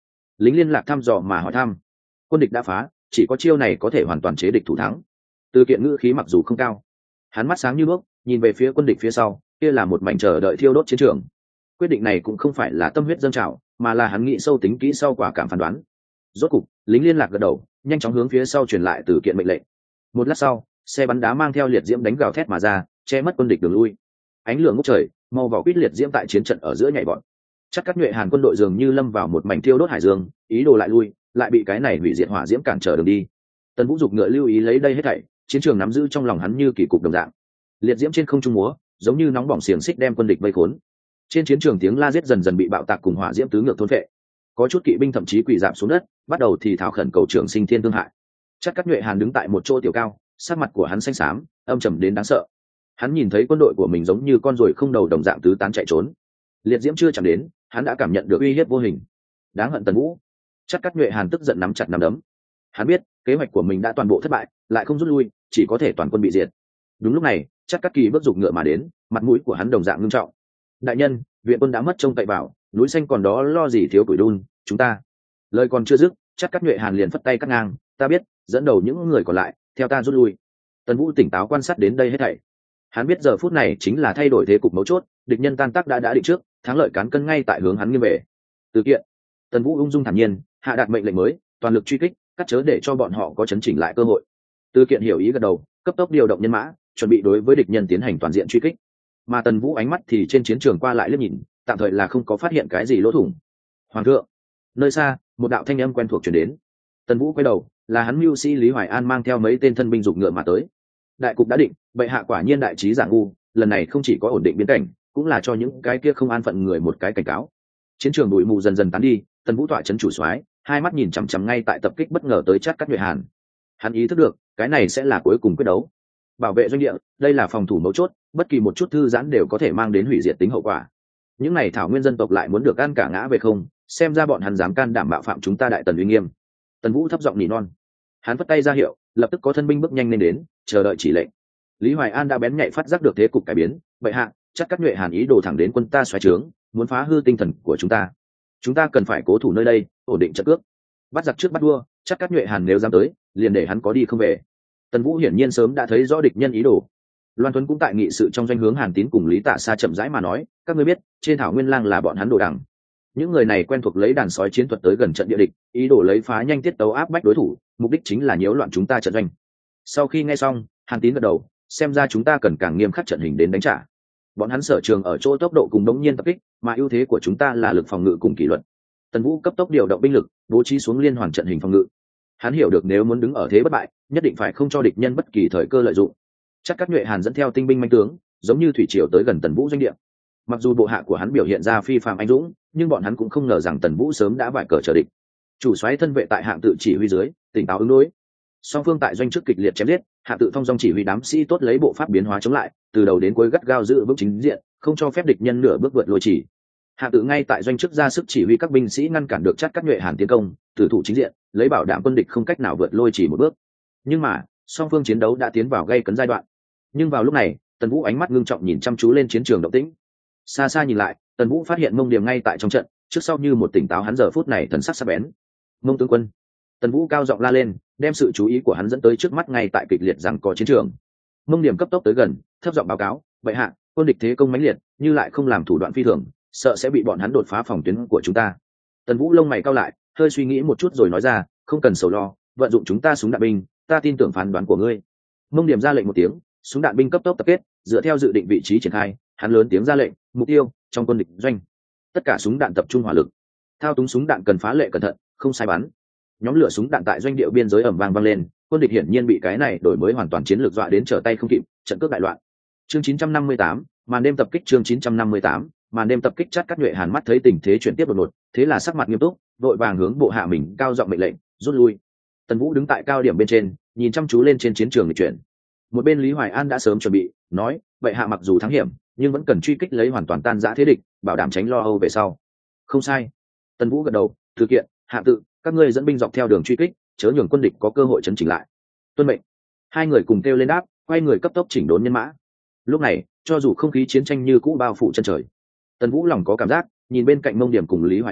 lính liên lạc thăm dò mà hỏi thăm. Quân địch đã phá, chỉ có chiêu này có thể hoàn toàn chế địch thủ thắng. Từ Kiện ngữ khí mặc dù không cao, hắn mắt sáng như đuốc, nhìn về phía quân địch phía sau, kia là một mảnh chờ đợi thiêu đốt chiến trường. Quyết định này cũng không phải là tâm huyết dâng trào, mà là hắn nghĩ sâu tính kỹ sau quả cảm phán đoán. Rốt cục, lính liên lạc gật đầu, nhanh chóng hướng phía sau truyền lại Từ Kiện mệnh lệnh. Một lát sau, xe bắn đá mang theo liệt diễm đánh gào thét mà ra, che mất quân địch đường lui. Ánh lửa ngút trời, màu vỏ quýt liệt diễm tại chiến trận ở giữa nhảy vọt. Chắc Cát Nhuệ Hàn quân đội dường như lâm vào một mảnh thiêu đốt hải dương, ý đồ lại lui, lại bị cái này hủy diệt hỏa diễm cản trở đường đi. Tần Vũ giục ngựa lưu ý lấy đây hết thảy, chiến trường nắm giữ trong lòng hắn như kỳ cục đồng dạng. Liệt diễm trên không trung múa, giống như nóng bỏng xiềng xích đem quân địch vây khốn. Trên chiến trường tiếng la giết dần dần bị bạo tạc cùng hỏa diễm tứ ngược thôn phệ. Có chút kỵ binh thậm chí quỳ rạp xuống đất, bắt đầu thì thảo khẩn cầu trường sinh thiên thương hại. Chắc Cát Nhuệ Hàn đứng tại một chỗ tiểu cao, sắc mặt của hắn xanh xám, âm trầm đến đáng sợ. Hắn nhìn thấy quân đội của mình giống như con ruồi không đầu đồng dạng tứ tán chạy trốn. Liệt diễm chưa chạm đến, hắn đã cảm nhận được uy hiếp vô hình. Đáng hận Tần Vũ. Chắc Cát Nhuệ Hàn tức giận nắm chặt nắm đấm. Hắn biết kế hoạch của mình đã toàn bộ thất bại, lại không rút lui, chỉ có thể toàn quân bị diệt. Đúng lúc này, Chắc Cát Kỳ bước giục ngựa mà đến, mặt mũi của hắn đồng dạng nghiêm trọng. Đại nhân, viện quân đã mất trông cậy vào, núi xanh còn đó lo gì thiếu củi đun, chúng ta. Lời còn chưa dứt, Chắc Cát Nhuệ Hàn liền phất tay cắt ngang, ta biết, dẫn đầu những người còn lại, theo ta rút lui. Tần Vũ tỉnh táo quan sát đến đây hết thảy. Hắn biết giờ phút này chính là thay đổi thế cục mấu chốt, địch nhân tan tác đã định trước, thắng lợi cán cân ngay tại hướng hắn nghiêng về. Từ Kiện. Tần Vũ ung dung thản nhiên, hạ đạt mệnh lệnh mới, toàn lực truy kích, cắt chớ để cho bọn họ có chấn chỉnh lại cơ hội. Từ Kiện hiểu ý gật đầu, cấp tốc điều động nhân mã, chuẩn bị đối với địch nhân tiến hành toàn diện truy kích. Mà Tần Vũ ánh mắt thì trên chiến trường qua lại liếc nhìn, tạm thời là không có phát hiện cái gì lỗ thủng. Hoàng thượng. Nơi xa, một đạo thanh âm quen thuộc truyền đến. Tần Vũ quay đầu, là hắn mưu sĩ Lý Hoài An mang theo mấy tên thân binh giục ngựa mà tới. Đại cục đã định, bệ hạ quả nhiên đại trí giả ngu, lần này không chỉ có ổn định biên cảnh, cũng là cho những cái kia không an phận người một cái cảnh cáo. Chiến trường bụi mù dần dần tán đi, Tần Vũ tọa trấn chủ soái, hai mắt nhìn chằm chằm ngay tại tập kích bất ngờ tới Chắc Cát Nhuệ Hàn. Hắn ý thức được, cái này sẽ là cuối cùng quyết đấu. Bảo vệ doanh địa, đây là phòng thủ mấu chốt, bất kỳ một chút thư giãn đều có thể mang đến hủy diệt tính hậu quả. Những này thảo nguyên dân tộc lại muốn được ăn cả ngã về không, xem ra bọn hắn dám can đảm mạo phạm chúng ta Đại Tần uy nghiêm. Tần Vũ thấp giọng nỉ non. Hắn vất tay ra hiệu, lập tức có thân binh bước nhanh lên đến, chờ đợi chỉ lệnh. Lý Hoài An đã bén nhạy phát giác được thế cục cải biến, bệ hạ, Chắc Cát Nhuệ Hàn ý đồ thẳng đến quân ta xoáy trướng, muốn phá hư tinh thần của chúng ta cần phải cố thủ nơi đây, ổn định trận cước. Bắt giặc trước bắt đua, Chắc Cát Nhuệ Hàn nếu dám tới, liền để hắn có đi không về. Tần Vũ hiển nhiên sớm đã thấy rõ địch nhân ý đồ. Loan Tuấn cũng tại nghị sự trong doanh hướng Hàn Tín cùng Lý Tạ Sa chậm rãi mà nói, các ngươi biết, trên thảo nguyên lang là bọn hắn đồ đằng. Những người này quen thuộc lấy đàn sói chiến thuật tới gần trận địa địch, ý đồ lấy phá nhanh tiết tấu áp bách đối thủ, mục đích chính là nhiễu loạn chúng ta trận doanh. Sau khi nghe xong, Hàn Tín gật đầu, xem ra chúng ta cần càng nghiêm khắc trận hình đến đánh trả. Bọn hắn sở trường ở chỗ tốc độ cùng đống nhiên tập kích, mà ưu thế của chúng ta là lực phòng ngự cùng kỷ luật. Tần Vũ cấp tốc điều động binh lực, bố trí xuống liên hoàn trận hình phòng ngự. Hắn hiểu được nếu muốn đứng ở thế bất bại, nhất định phải không cho địch nhân bất kỳ thời cơ lợi dụng. Chắc Cát Nhuệ Hàn dẫn theo tinh binh manh tướng, giống như thủy triều tới gần Tần Vũ doanh địa. Mặc dù bộ hạ của hắn biểu hiện ra phi phàm anh dũng, nhưng bọn hắn cũng không ngờ rằng Tần Vũ sớm đã vải cờ chờ địch. Chủ soái thân vệ tại hạng tự chỉ huy dưới, tỉnh táo ứng đối. Song phương tại doanh trước kịch liệt chém giết, hạng tự thông dong chỉ huy đám sĩ tốt lấy bộ pháp biến hóa chống lại, từ đầu đến cuối gắt gao giữ vững chính diện, không cho phép địch nhân nửa bước vượt lôi chỉ. Hạng tự ngay tại doanh trước ra sức chỉ huy các binh sĩ ngăn cản được Chắc Cát Nhuệ Hàn tiến công, tử thủ chính diện, lấy bảo đảm quân địch không cách nào vượt lôi chỉ một bước. Nhưng mà, song phương chiến đấu đã tiến vào gây cấn giai đoạn. Nhưng vào lúc này, Tần Vũ ánh mắt ngưng trọng nhìn chăm chú lên chiến trường động tĩnh. Xa xa nhìn lại, Tần Vũ phát hiện Mông Điểm ngay tại trong trận, trước sau như một tỉnh táo hắn giờ phút này thần sắc sắc bén. Mông tướng quân. Tần Vũ cao giọng la lên, đem sự chú ý của hắn dẫn tới trước mắt ngay tại kịch liệt giằng co chiến trường. Mông Điểm cấp tốc tới gần, thấp giọng báo cáo, bệ hạ, quân địch thế công mãnh liệt, như lại không làm thủ đoạn phi thường, sợ sẽ bị bọn hắn đột phá phòng tuyến của chúng ta. Tần Vũ lông mày cau lại, hơi suy nghĩ một chút rồi nói ra, không cần sầu lo, vận dụng chúng ta súng đạn binh, ta tin tưởng phán đoán của ngươi. Mông Điểm ra lệnh một tiếng, súng đạn binh cấp tốc tập kết, dựa theo dự định vị trí triển khai, hắn lớn tiếng ra lệnh, mục tiêu trong quân địch doanh. Tất cả súng đạn tập trung hỏa lực. Thao túng súng đạn cần phá lệ cẩn thận, không sai bắn. Nhóm lửa súng đạn tại doanh địa biên giới ầm vang vang lên, quân địch hiển nhiên bị cái này đổi mới hoàn toàn chiến lược dọa đến trở tay không kịp, trận cướp đại loạn. Chương 958, màn đêm tập kích chương 958, màn đêm tập kích. Chắc Cát Nhuệ Hàn mắt thấy tình thế chuyển tiếp đột ngột, thế là sắc mặt nghiêm túc, vội vàng hướng bộ hạ mình cao giọng mệnh lệnh, rút lui. Tần Vũ đứng tại cao điểm bên trên, nhìn chăm chú lên trên chiến trường lịch chuyển. Một bên Lý Hoài An đã sớm chuẩn bị, nói, vậy hạ mặc dù thắng hiểm, nhưng vẫn cần truy kích lấy hoàn toàn tan rã thế địch, bảo đảm tránh lo âu về sau. Không sai. Tần Vũ gật đầu, thực hiện, hạ tự, các ngươi dẫn binh dọc theo đường truy kích, chớ nhường quân địch có cơ hội chấn chỉnh lại. Tuân mệnh. Hai người cùng kêu lên đáp, quay người cấp tốc chỉnh đốn nhân mã. Lúc này, cho dù không khí chiến tranh như cũ bao phủ chân trời, Tần Vũ lòng có cảm giác, nhìn bên cạnh Mông Điểm cùng Lý Hoài An,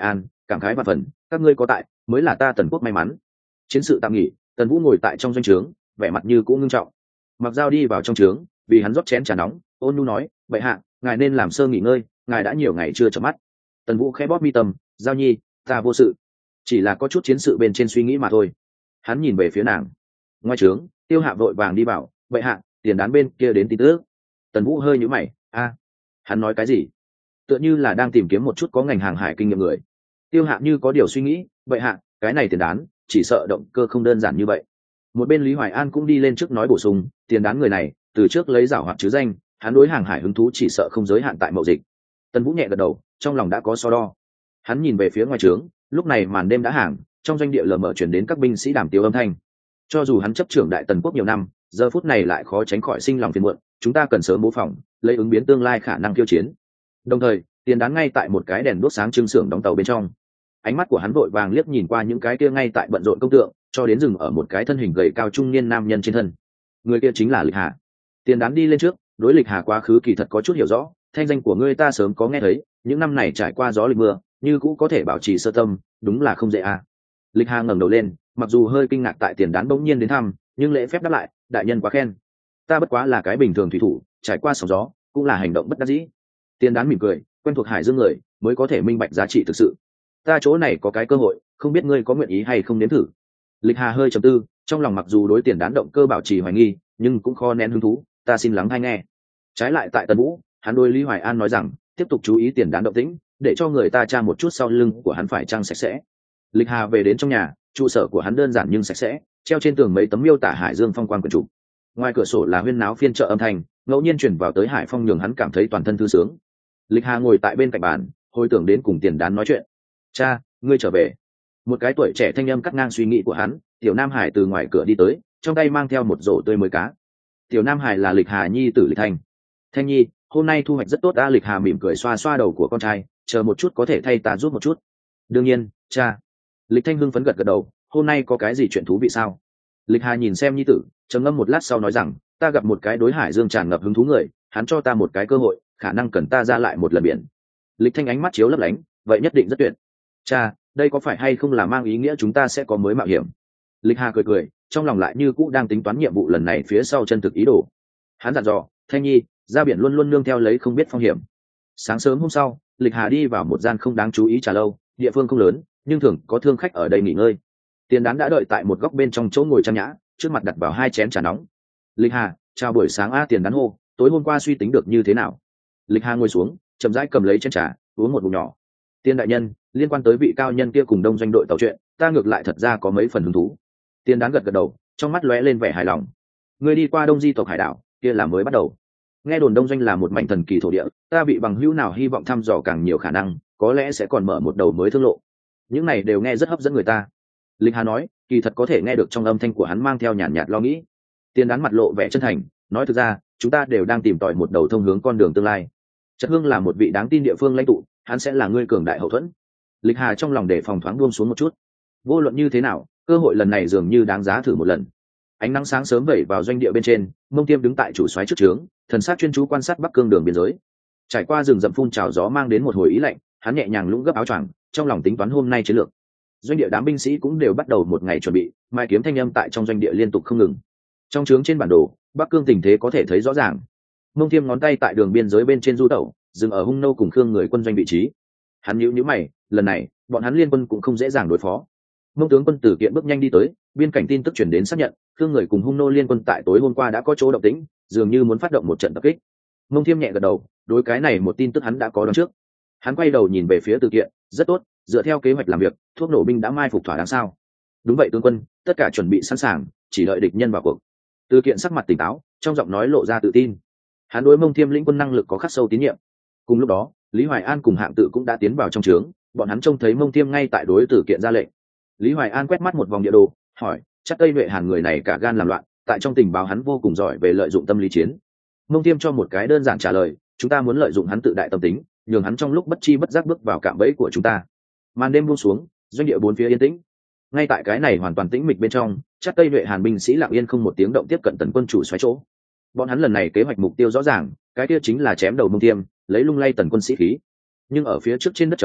cảm khái và phần, các ngươi có tại mới là ta Tần quốc may mắn. Chiến sự tạm nghỉ, Tần Vũ ngồi tại trong doanh trướng, vẻ mặt như cũng ngưng trọng. Mặc Dao đi vào trong trướng, vì hắn rót chén trà nóng, ôn nhu nói, bệ hạ, ngài nên làm sơ nghỉ ngơi, ngài đã nhiều ngày chưa chợp mắt. Tần Vũ khẽ bóp mi tâm, Giao nhi, ta vô sự, chỉ là có chút chiến sự bên trên suy nghĩ mà thôi. Hắn nhìn về phía nàng. Ngoài trướng, Tiêu Hạ vội vàng đi vào, bệ hạ, tiền đán bên kia đến tin tức. Tần Vũ hơi nhíu mày, hắn nói cái gì? Tựa như là đang tìm kiếm một chút có ngành hàng hải kinh nghiệm người. Tiêu Hạ như có điều suy nghĩ, bệ hạ, cái này tiền đán, chỉ sợ động cơ không đơn giản như vậy. Một bên Lý Hoài An cũng đi lên trước nói bổ sung, tiền đán người này từ trước lấy giảo hoạt chứ danh, hắn đối hàng hải hứng thú chỉ sợ không giới hạn tại mậu dịch. Tần Vũ nhẹ gật đầu, trong lòng đã có so đo. Hắn nhìn về phía ngoài trướng, lúc này màn đêm đã hàng, trong doanh địa lờ mờ chuyển đến các binh sĩ đàm tiếu âm thanh. Cho dù hắn chấp trưởng đại Tần quốc nhiều năm, giờ phút này lại khó tránh khỏi sinh lòng phiền muộn, chúng ta cần sớm bố phòng, lấy ứng biến tương lai khả năng tiêu chiến. Đồng thời, tiền đán ngay tại một cái đèn đuốc sáng trưng xưởng đóng tàu bên trong. Ánh mắt của hắn vội vàng liếc nhìn qua những cái kia ngay tại bận rộn công tượng, cho đến dừng ở một cái thân hình gầy cao trung niên nam nhân trên thân. Người kia chính là Lịch Hà. Tiền đán đi lên trước, đối Lịch Hà quá khứ kỳ thật có chút hiểu rõ, thanh danh của ngươi ta sớm có nghe thấy, những năm này trải qua gió lịch mưa, như cũng có thể bảo trì sơ tâm, đúng là không dễ à. Lịch Hà ngẩng đầu lên, mặc dù hơi kinh ngạc tại tiền đán bỗng nhiên đến thăm, nhưng lễ phép đáp lại, đại nhân quá khen. Ta bất quá là cái bình thường thủy thủ, trải qua sóng gió, cũng là hành động bất đắc dĩ. Tiền đán mỉm cười, quen thuộc hải dương người, mới có thể minh bạch giá trị thực sự. Ta chỗ này có cái cơ hội, không biết ngươi có nguyện ý hay không nếm thử. Lịch Hà hơi trầm tư, trong lòng mặc dù đối tiền đán động cơ bảo trì hoài nghi, nhưng cũng khó nén hứng thú, ta xin lắng hay nghe. Trái lại tại Tần Vũ, hắn đối Lý Hoài An nói rằng, tiếp tục chú ý tiền đán động tĩnh, để cho người ta tra một chút sau lưng của hắn phải trăng sạch sẽ. Lịch Hà về đến trong nhà, trụ sở của hắn đơn giản nhưng sạch sẽ, treo trên tường mấy tấm miêu tả hải dương phong quang quyển trục. Ngoài cửa sổ là huyên náo phiên chợ âm thanh, ngẫu nhiên truyền vào tới hải phong nhường hắn cảm thấy toàn thân thư sướng. Lịch Hà ngồi tại bên cạnh bàn, hồi tưởng đến cùng tiền đán nói chuyện. Cha, ngươi trở về. Một cái tuổi trẻ thanh âm cắt ngang suy nghĩ của hắn. Tiểu Nam Hải từ ngoài cửa đi tới, trong tay mang theo một rổ tươi mới cá. Tiểu Nam Hải là Lịch Hà nhi tử Lịch Thanh. Thanh nhi, hôm nay thu hoạch rất tốt. Lịch Hà mỉm cười xoa xoa đầu của con trai, chờ một chút có thể thay ta giúp một chút. Đương nhiên, cha. Lịch Thanh hưng phấn gật gật đầu, hôm nay có cái gì chuyện thú vị sao? Lịch Hà nhìn xem nhi tử, trầm ngâm một lát sau nói rằng, ta gặp một cái đối hải dương tràn ngập hứng thú người, hắn cho ta một cái cơ hội, khả năng cần ta ra lại một lần biển. Lịch Thanh ánh mắt chiếu lấp lánh, vậy nhất định rất tuyệt. Cha, đây có phải hay không là mang ý nghĩa chúng ta sẽ có mới mạo hiểm? Lịch Hà cười cười, trong lòng lại như cũ đang tính toán nhiệm vụ lần này phía sau chân thực ý đồ. Hắn dặn dò, Thanh nhi, ra biển luôn luôn nương theo lấy không biết phong hiểm. Sáng sớm hôm sau, Lịch Hà đi vào một gian không đáng chú ý trà lâu, địa phương không lớn, nhưng thường có thương khách ở đây nghỉ ngơi. Tiền đán đã đợi tại một góc bên trong chỗ ngồi trang nhã, trước mặt đặt vào 2 chén trà nóng. Lịch Hà, chào buổi sáng a. Tiền đán hô, tối hôm qua suy tính được như thế nào? Lịch Hà ngồi xuống, chậm rãi cầm lấy chén trà, uống một ngụm nhỏ. Tiền đại nhân, liên quan tới vị cao nhân kia cùng đông doanh đội tàu chuyện, ta ngược lại thật ra có mấy phần hứng thú. Tiền đán gật gật đầu, trong mắt lóe lên vẻ hài lòng. Người đi qua đông di tộc hải đảo, kia là mới bắt đầu. Nghe đồn đông doanh là một mảnh thần kỳ thổ địa, ta vị bằng hữu nào hy vọng thăm dò càng nhiều khả năng, có lẽ sẽ còn mở một đầu mới thương lộ. Những này đều nghe rất hấp dẫn người ta. Lịch Hà nói, kỳ thật có thể nghe được trong âm thanh của hắn mang theo nhàn nhạt lo nghĩ. Tiền đán mặt lộ vẻ chân thành, nói thực ra, chúng ta đều đang tìm tòi một đầu thông hướng con đường tương lai. Trật Hương là một vị đáng tin địa phương lãnh tụ, hắn sẽ là người cường đại hậu thuẫn. Lịch Hà trong lòng để phòng thoáng buông xuống một chút. Vô luận như thế nào, cơ hội lần này dường như đáng giá thử một lần. Ánh nắng sáng sớm vẩy vào doanh địa bên trên, Mông Tiêm đứng tại chủ soái trước trướng, thần sắc chuyên chú quan sát Bắc Cương đường biên giới. Trải qua rừng rậm phun trào gió mang đến một hồi ý lạnh, hắn nhẹ nhàng lũng gấp áo choàng, trong lòng tính toán hôm nay chiến lược. Doanh địa đám binh sĩ cũng đều bắt đầu một ngày chuẩn bị, mai kiếm thanh âm tại trong doanh địa liên tục không ngừng. Trong trướng trên bản đồ, Bắc Cương tình thế có thể thấy rõ ràng. Mông Tiêm ngón tay tại đường biên giới bên trên du tẩu, dừng ở Hung Nô cùng Khương người quân doanh vị trí. Hắn nhíu mày, lần này, bọn hắn liên quân cũng không dễ dàng đối phó. Mông tướng quân Tử Kiện bước nhanh đi tới, biên cảnh tin tức truyền đến xác nhận, Khương người cùng Hung Nô liên quân tại tối hôm qua đã có chỗ động tĩnh, dường như muốn phát động một trận tập kích. Mông Tiêm nhẹ gật đầu, đối cái này một tin tức hắn đã có đoán trước. Hắn quay đầu nhìn về phía Tử Kiện, rất tốt, dựa theo kế hoạch làm việc, thuốc nổ binh đã mai phục thỏa đáng sao? Đúng vậy tướng quân, tất cả chuẩn bị sẵn sàng, chỉ đợi địch nhân vào cuộc. Tử Kiện sắc mặt tỉnh táo, trong giọng nói lộ ra tự tin. Hắn đối Mông Tiêm lĩnh quân năng lực có khắc sâu tín nhiệm. Cùng lúc đó, Lý Hoài An cùng Hạng Tự cũng đã tiến vào trong trướng, bọn hắn trông thấy Mông Tiêm ngay tại đối Tử Kiện ra lệnh. Lý Hoài An quét mắt một vòng địa đồ, hỏi, chắc Tây Vệ Hàn người này cả gan làm loạn, tại trong tình báo hắn vô cùng giỏi về lợi dụng tâm lý chiến. Mông Tiêm cho một cái đơn giản trả lời, chúng ta muốn lợi dụng hắn tự đại tâm tính, nhường hắn trong lúc bất chi bất giác bước vào cạm bẫy của chúng ta. Màn đêm buông xuống, doanh địa bốn phía yên tĩnh. Ngay tại cái này hoàn toàn tĩnh mịch bên trong, chắc Tây Vệ Hàn binh sĩ lặng yên không một tiếng động tiếp cận Tần quân chủ xoáy chỗ. Bọn hắn lần này kế hoạch mục tiêu rõ ràng, cái kia chính là chém đầu Mông Tiêm, lấy lung lay Tần quân sĩ khí. Nhưng ở phía trước trên đất trống,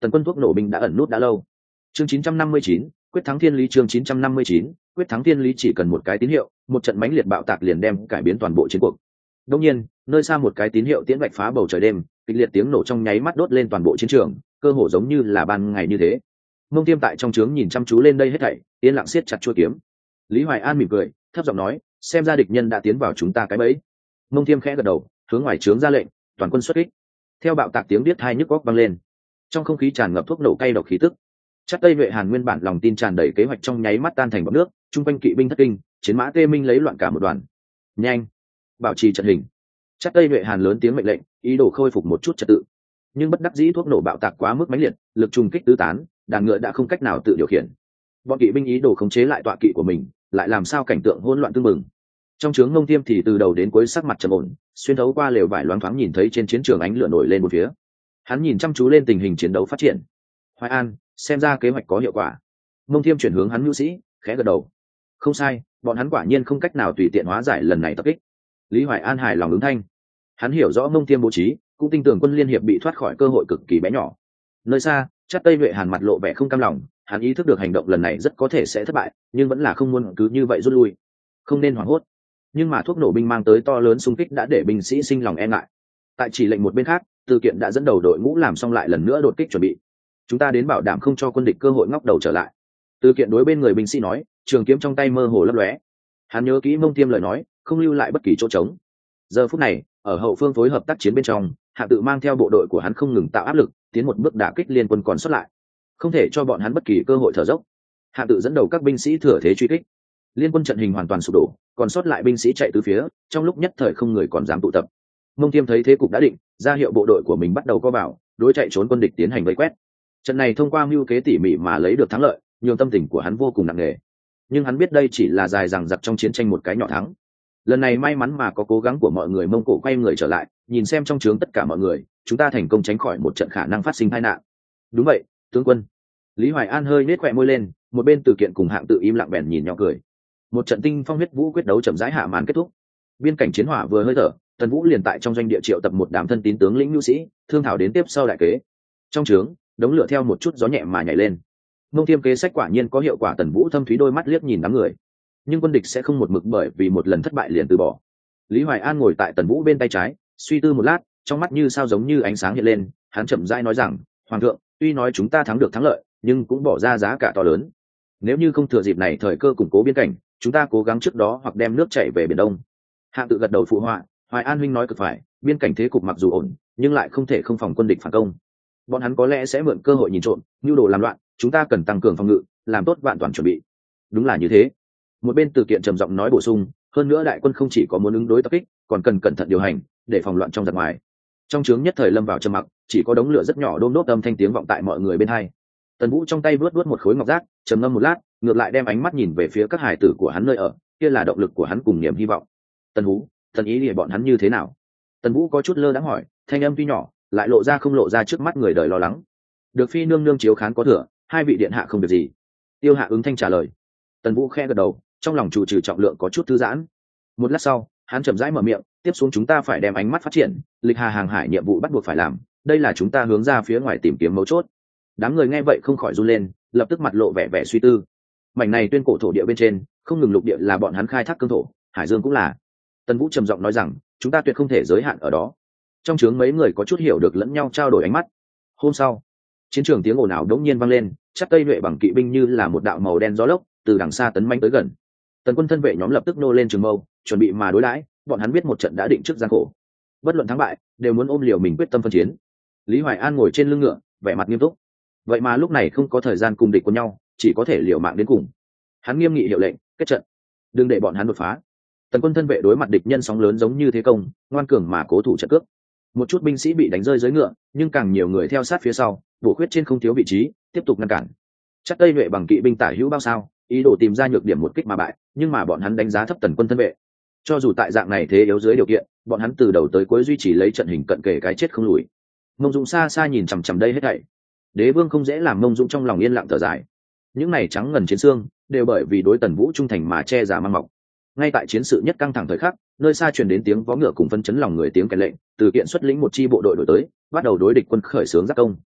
tần quân thuốc nổ binh đã ẩn nút đã lâu. Chương 959, quyết thắng thiên lý. Chương 959, quyết thắng thiên lý. Chỉ cần một cái tín hiệu, một trận mãnh liệt bạo tạc liền đem cải biến toàn bộ chiến cuộc. Đương nhiên, nơi xa một cái tín hiệu tiễn vạch phá bầu trời đêm, kịch liệt tiếng nổ trong nháy mắt đốt lên toàn bộ chiến trường, cơ hồ giống như là ban ngày như thế. Mông Tiêm tại trong trướng nhìn chăm chú lên đây hết thảy, yên lặng siết chặt chuôi kiếm. Lý Hoài An mỉm cười, thấp giọng nói, xem ra địch nhân đã tiến vào chúng ta cái bẫy. Mông Tiêm khẽ gật đầu, hướng ngoài trướng ra lệnh, toàn quân xuất kích. Theo bạo tạc tiếng biết hai nhức óc vang lên, trong không khí tràn ngập thuốc nổ cay độc khí tức. Chắc Tây Vệ Hàn nguyên bản lòng tin tràn đầy kế hoạch trong nháy mắt tan thành bọt nước, trung quanh kỵ binh thất kinh, chiến mã tê minh lấy loạn cả một đoàn. Nhanh, bảo trì trận hình. Chắc Tây Vệ Hàn lớn tiếng mệnh lệnh, ý đồ khôi phục một chút trật tự. Nhưng bất đắc dĩ thuốc nổ bạo tạc quá mức mãnh liệt, lực trùng kích tứ tán, đàn ngựa đã không cách nào tự điều khiển. Bọn kỵ binh ý đồ khống chế lại tọa kỵ của mình, lại làm sao cảnh tượng hỗn loạn tương mừng. Trong trướng Mông Tiêm thì từ đầu đến cuối sắc mặt trầm ổn, xuyên thấu qua lều vải loáng thoáng nhìn thấy trên chiến trường ánh lửa nổi lên một phía. Hắn nhìn chăm chú lên tình hình chiến đấu phát triển. Hoài An, xem ra kế hoạch có hiệu quả. Mông Tiêm chuyển hướng hắn nhu sĩ, khẽ gật đầu. Không sai, bọn hắn quả nhiên không cách nào tùy tiện hóa giải lần này tập kích. Lý Hoài An hài lòng ứng thanh. Hắn hiểu rõ Mông Tiêm bố trí, cũng tin tưởng quân liên hiệp bị thoát khỏi cơ hội cực kỳ bé nhỏ. Nơi xa, Chắc Tây Vệ Hàn mặt lộ vẻ không cam lòng, hắn ý thức được hành động lần này rất có thể sẽ thất bại, nhưng vẫn là không muốn cứ như vậy rút lui. Không nên hoảng hốt. Nhưng mà thuốc nổ binh mang tới to lớn xung kích đã để binh sĩ sinh lòng e ngại. Tại chỉ lệnh một bên khác, Từ Kiện đã dẫn đầu đội ngũ làm xong lại lần nữa đột kích chuẩn bị. Chúng ta đến bảo đảm không cho quân địch cơ hội ngóc đầu trở lại. Từ Kiện đối bên người binh sĩ nói, trường kiếm trong tay mơ hồ lấp lóe. Hắn nhớ kỹ Mông Tiêm lời nói, không lưu lại bất kỳ chỗ trống. Giờ phút này, ở hậu phương phối hợp tác chiến bên trong, Hạ Tự mang theo bộ đội của hắn không ngừng tạo áp lực, tiến một bước đả kích liên quân còn sót lại, không thể cho bọn hắn bất kỳ cơ hội thở dốc. Hạ Tự dẫn đầu các binh sĩ thừa thế truy kích. Liên quân trận hình hoàn toàn sụp đổ, còn sót lại binh sĩ chạy tứ phía, trong lúc nhất thời không người còn dám tụ tập. Mông Tiêm thấy thế cục đã định, ra hiệu bộ đội của mình bắt đầu co vào, đối chạy trốn quân địch tiến hành vây quét. Trận này thông qua mưu kế tỉ mỉ mà lấy được thắng lợi, nhiều tâm tình của hắn vô cùng nặng nề. Nhưng hắn biết đây chỉ là dài dằng dặc trong chiến tranh một cái nhỏ thắng. Lần này may mắn mà có cố gắng của mọi người Mông Cổ quay người trở lại, nhìn xem trong trướng tất cả mọi người, chúng ta thành công tránh khỏi một trận khả năng phát sinh tai nạn. Đúng vậy, tướng quân. Lý Hoài An hơi nết khóe môi lên, một bên Từ Kiện cùng Hạng Tự im lặng bèn nhìn nhau cười. Một trận tinh phong huyết vũ quyết đấu chậm rãi hạ màn kết thúc. Biên cảnh chiến hỏa vừa hơi thở, Tần Vũ liền tại trong doanh địa triệu tập một đám thân tín tướng lĩnh nhu sĩ, thương thảo đến tiếp sau đại kế. Trong trướng, đống lửa theo một chút gió nhẹ mà nhảy lên. Mông Tiêm kế sách quả nhiên có hiệu quả. Tần Vũ thâm thúy đôi mắt liếc nhìn đám người, nhưng quân địch sẽ không một mực bởi vì một lần thất bại liền từ bỏ. Lý Hoài An ngồi tại Tần Vũ bên tay trái, suy tư một lát, trong mắt như sao giống như ánh sáng hiện lên. Hắn chậm rãi nói rằng, hoàng thượng, tuy nói chúng ta thắng được thắng lợi, nhưng cũng bỏ ra giá cả to lớn. Nếu như không thừa dịp này thời cơ củng cố biên cảnh, chúng ta cố gắng trước đó hoặc đem nước chảy về biển Đông. Hạng Tự gật đầu phụ họa, Hoài An huynh nói cực phải, biên cảnh thế cục mặc dù ổn, nhưng lại không thể không phòng quân địch phản công. Bọn hắn có lẽ sẽ mượn cơ hội nhìn trộm, nhu đồ làm loạn, chúng ta cần tăng cường phòng ngự, làm tốt vạn toàn chuẩn bị. Đúng là như thế. Một bên Từ Kiện trầm giọng nói bổ sung, hơn nữa đại quân không chỉ có muốn ứng đối tập kích, còn cần cẩn thận điều hành, để phòng loạn trong giặc ngoài. Trong trướng nhất thời lâm vào trầm mặc, chỉ có đống lửa rất nhỏ đôm đốt âm thanh tiếng vọng tại mọi người bên hai. Tần Vũ trong tay vuốt một khối ngọc giác, trầm ngâm một lát, ngược lại đem ánh mắt nhìn về phía các hải tử của hắn nơi ở, kia là động lực của hắn cùng niềm hy vọng. Tần Vũ, thần ý thì bọn hắn như thế nào? Tần Vũ có chút lơ đãng hỏi, thanh âm tuy nhỏ, lại lộ ra không lộ ra trước mắt người đời lo lắng. Được phi nương nương chiếu khán có thừa, hai vị điện hạ không việc gì. Tiêu Hạ ứng thanh trả lời. Tần Vũ khẽ gật đầu, trong lòng chủ trừ trọng lượng có chút thư giãn. Một lát sau, hắn chậm rãi mở miệng, tiếp xuống chúng ta phải đem ánh mắt phát triển, lịch hà hàng hải nhiệm vụ bắt buộc phải làm, đây là chúng ta hướng ra phía ngoài tìm kiếm mấu chốt. Đám người nghe vậy không khỏi run lên, lập tức mặt lộ vẻ vẻ suy tư. Mảnh này tuyên cổ thổ địa bên trên, không ngừng lục địa là bọn hắn khai thác cương thổ, hải dương cũng là. Tần Vũ trầm giọng nói rằng, chúng ta tuyệt không thể giới hạn ở đó. Trong trướng mấy người có chút hiểu được lẫn nhau trao đổi ánh mắt. Hôm sau, chiến trường tiếng ồn ào đống nhiên vang lên, chắc Tây Nhuệ bằng kỵ binh như là một đạo màu đen gió lốc từ đằng xa tấn manh tới gần. Tần quân thân vệ nhóm lập tức nô lên trường mâu, chuẩn bị mà đối đãi. Bọn hắn biết một trận đã định trước gian khổ, bất luận thắng bại đều muốn ôm liều mình quyết tâm phân chiến. Lý Hoài An ngồi trên lưng ngựa, vẻ mặt nghiêm túc. Vậy mà lúc này không có thời gian cùng địch quân nhau, chỉ có thể liều mạng đến cùng. Hắn nghiêm nghị hiệu lệnh, kết trận, đừng để bọn hắn đột phá. Tần quân thân vệ đối mặt địch nhân sóng lớn giống như thế công, ngoan cường mà cố thủ trận cước. Một chút binh sĩ bị đánh rơi dưới ngựa, nhưng càng nhiều người theo sát phía sau, bổ khuyết trên không thiếu vị trí, tiếp tục ngăn cản. Chắc Tây Nhuệ bằng kỵ binh tả hữu bao sao, ý đồ tìm ra nhược điểm một kích mà bại, nhưng mà bọn hắn đánh giá thấp Tần quân thân vệ. Cho dù tại dạng này thế yếu dưới điều kiện, bọn hắn từ đầu tới cuối duy trì lấy trận hình cận kề cái chết không lùi. Mông Dũng xa xa nhìn chằm chằm đây hết thảy. Đế vương không dễ làm Mông Dũng trong lòng yên lặng thở dài. Những này trắng ngần chiến xương đều bởi vì đối Tần Vũ trung thành mà che giả mang mọc. Ngay tại chiến sự nhất căng thẳng thời khắc, nơi xa truyền đến tiếng vó ngựa cùng phân chấn lòng người tiếng kèn lệnh, Từ Kiện xuất lĩnh một chi bộ đội đổi tới, bắt đầu đối địch quân khởi xướng giáp công.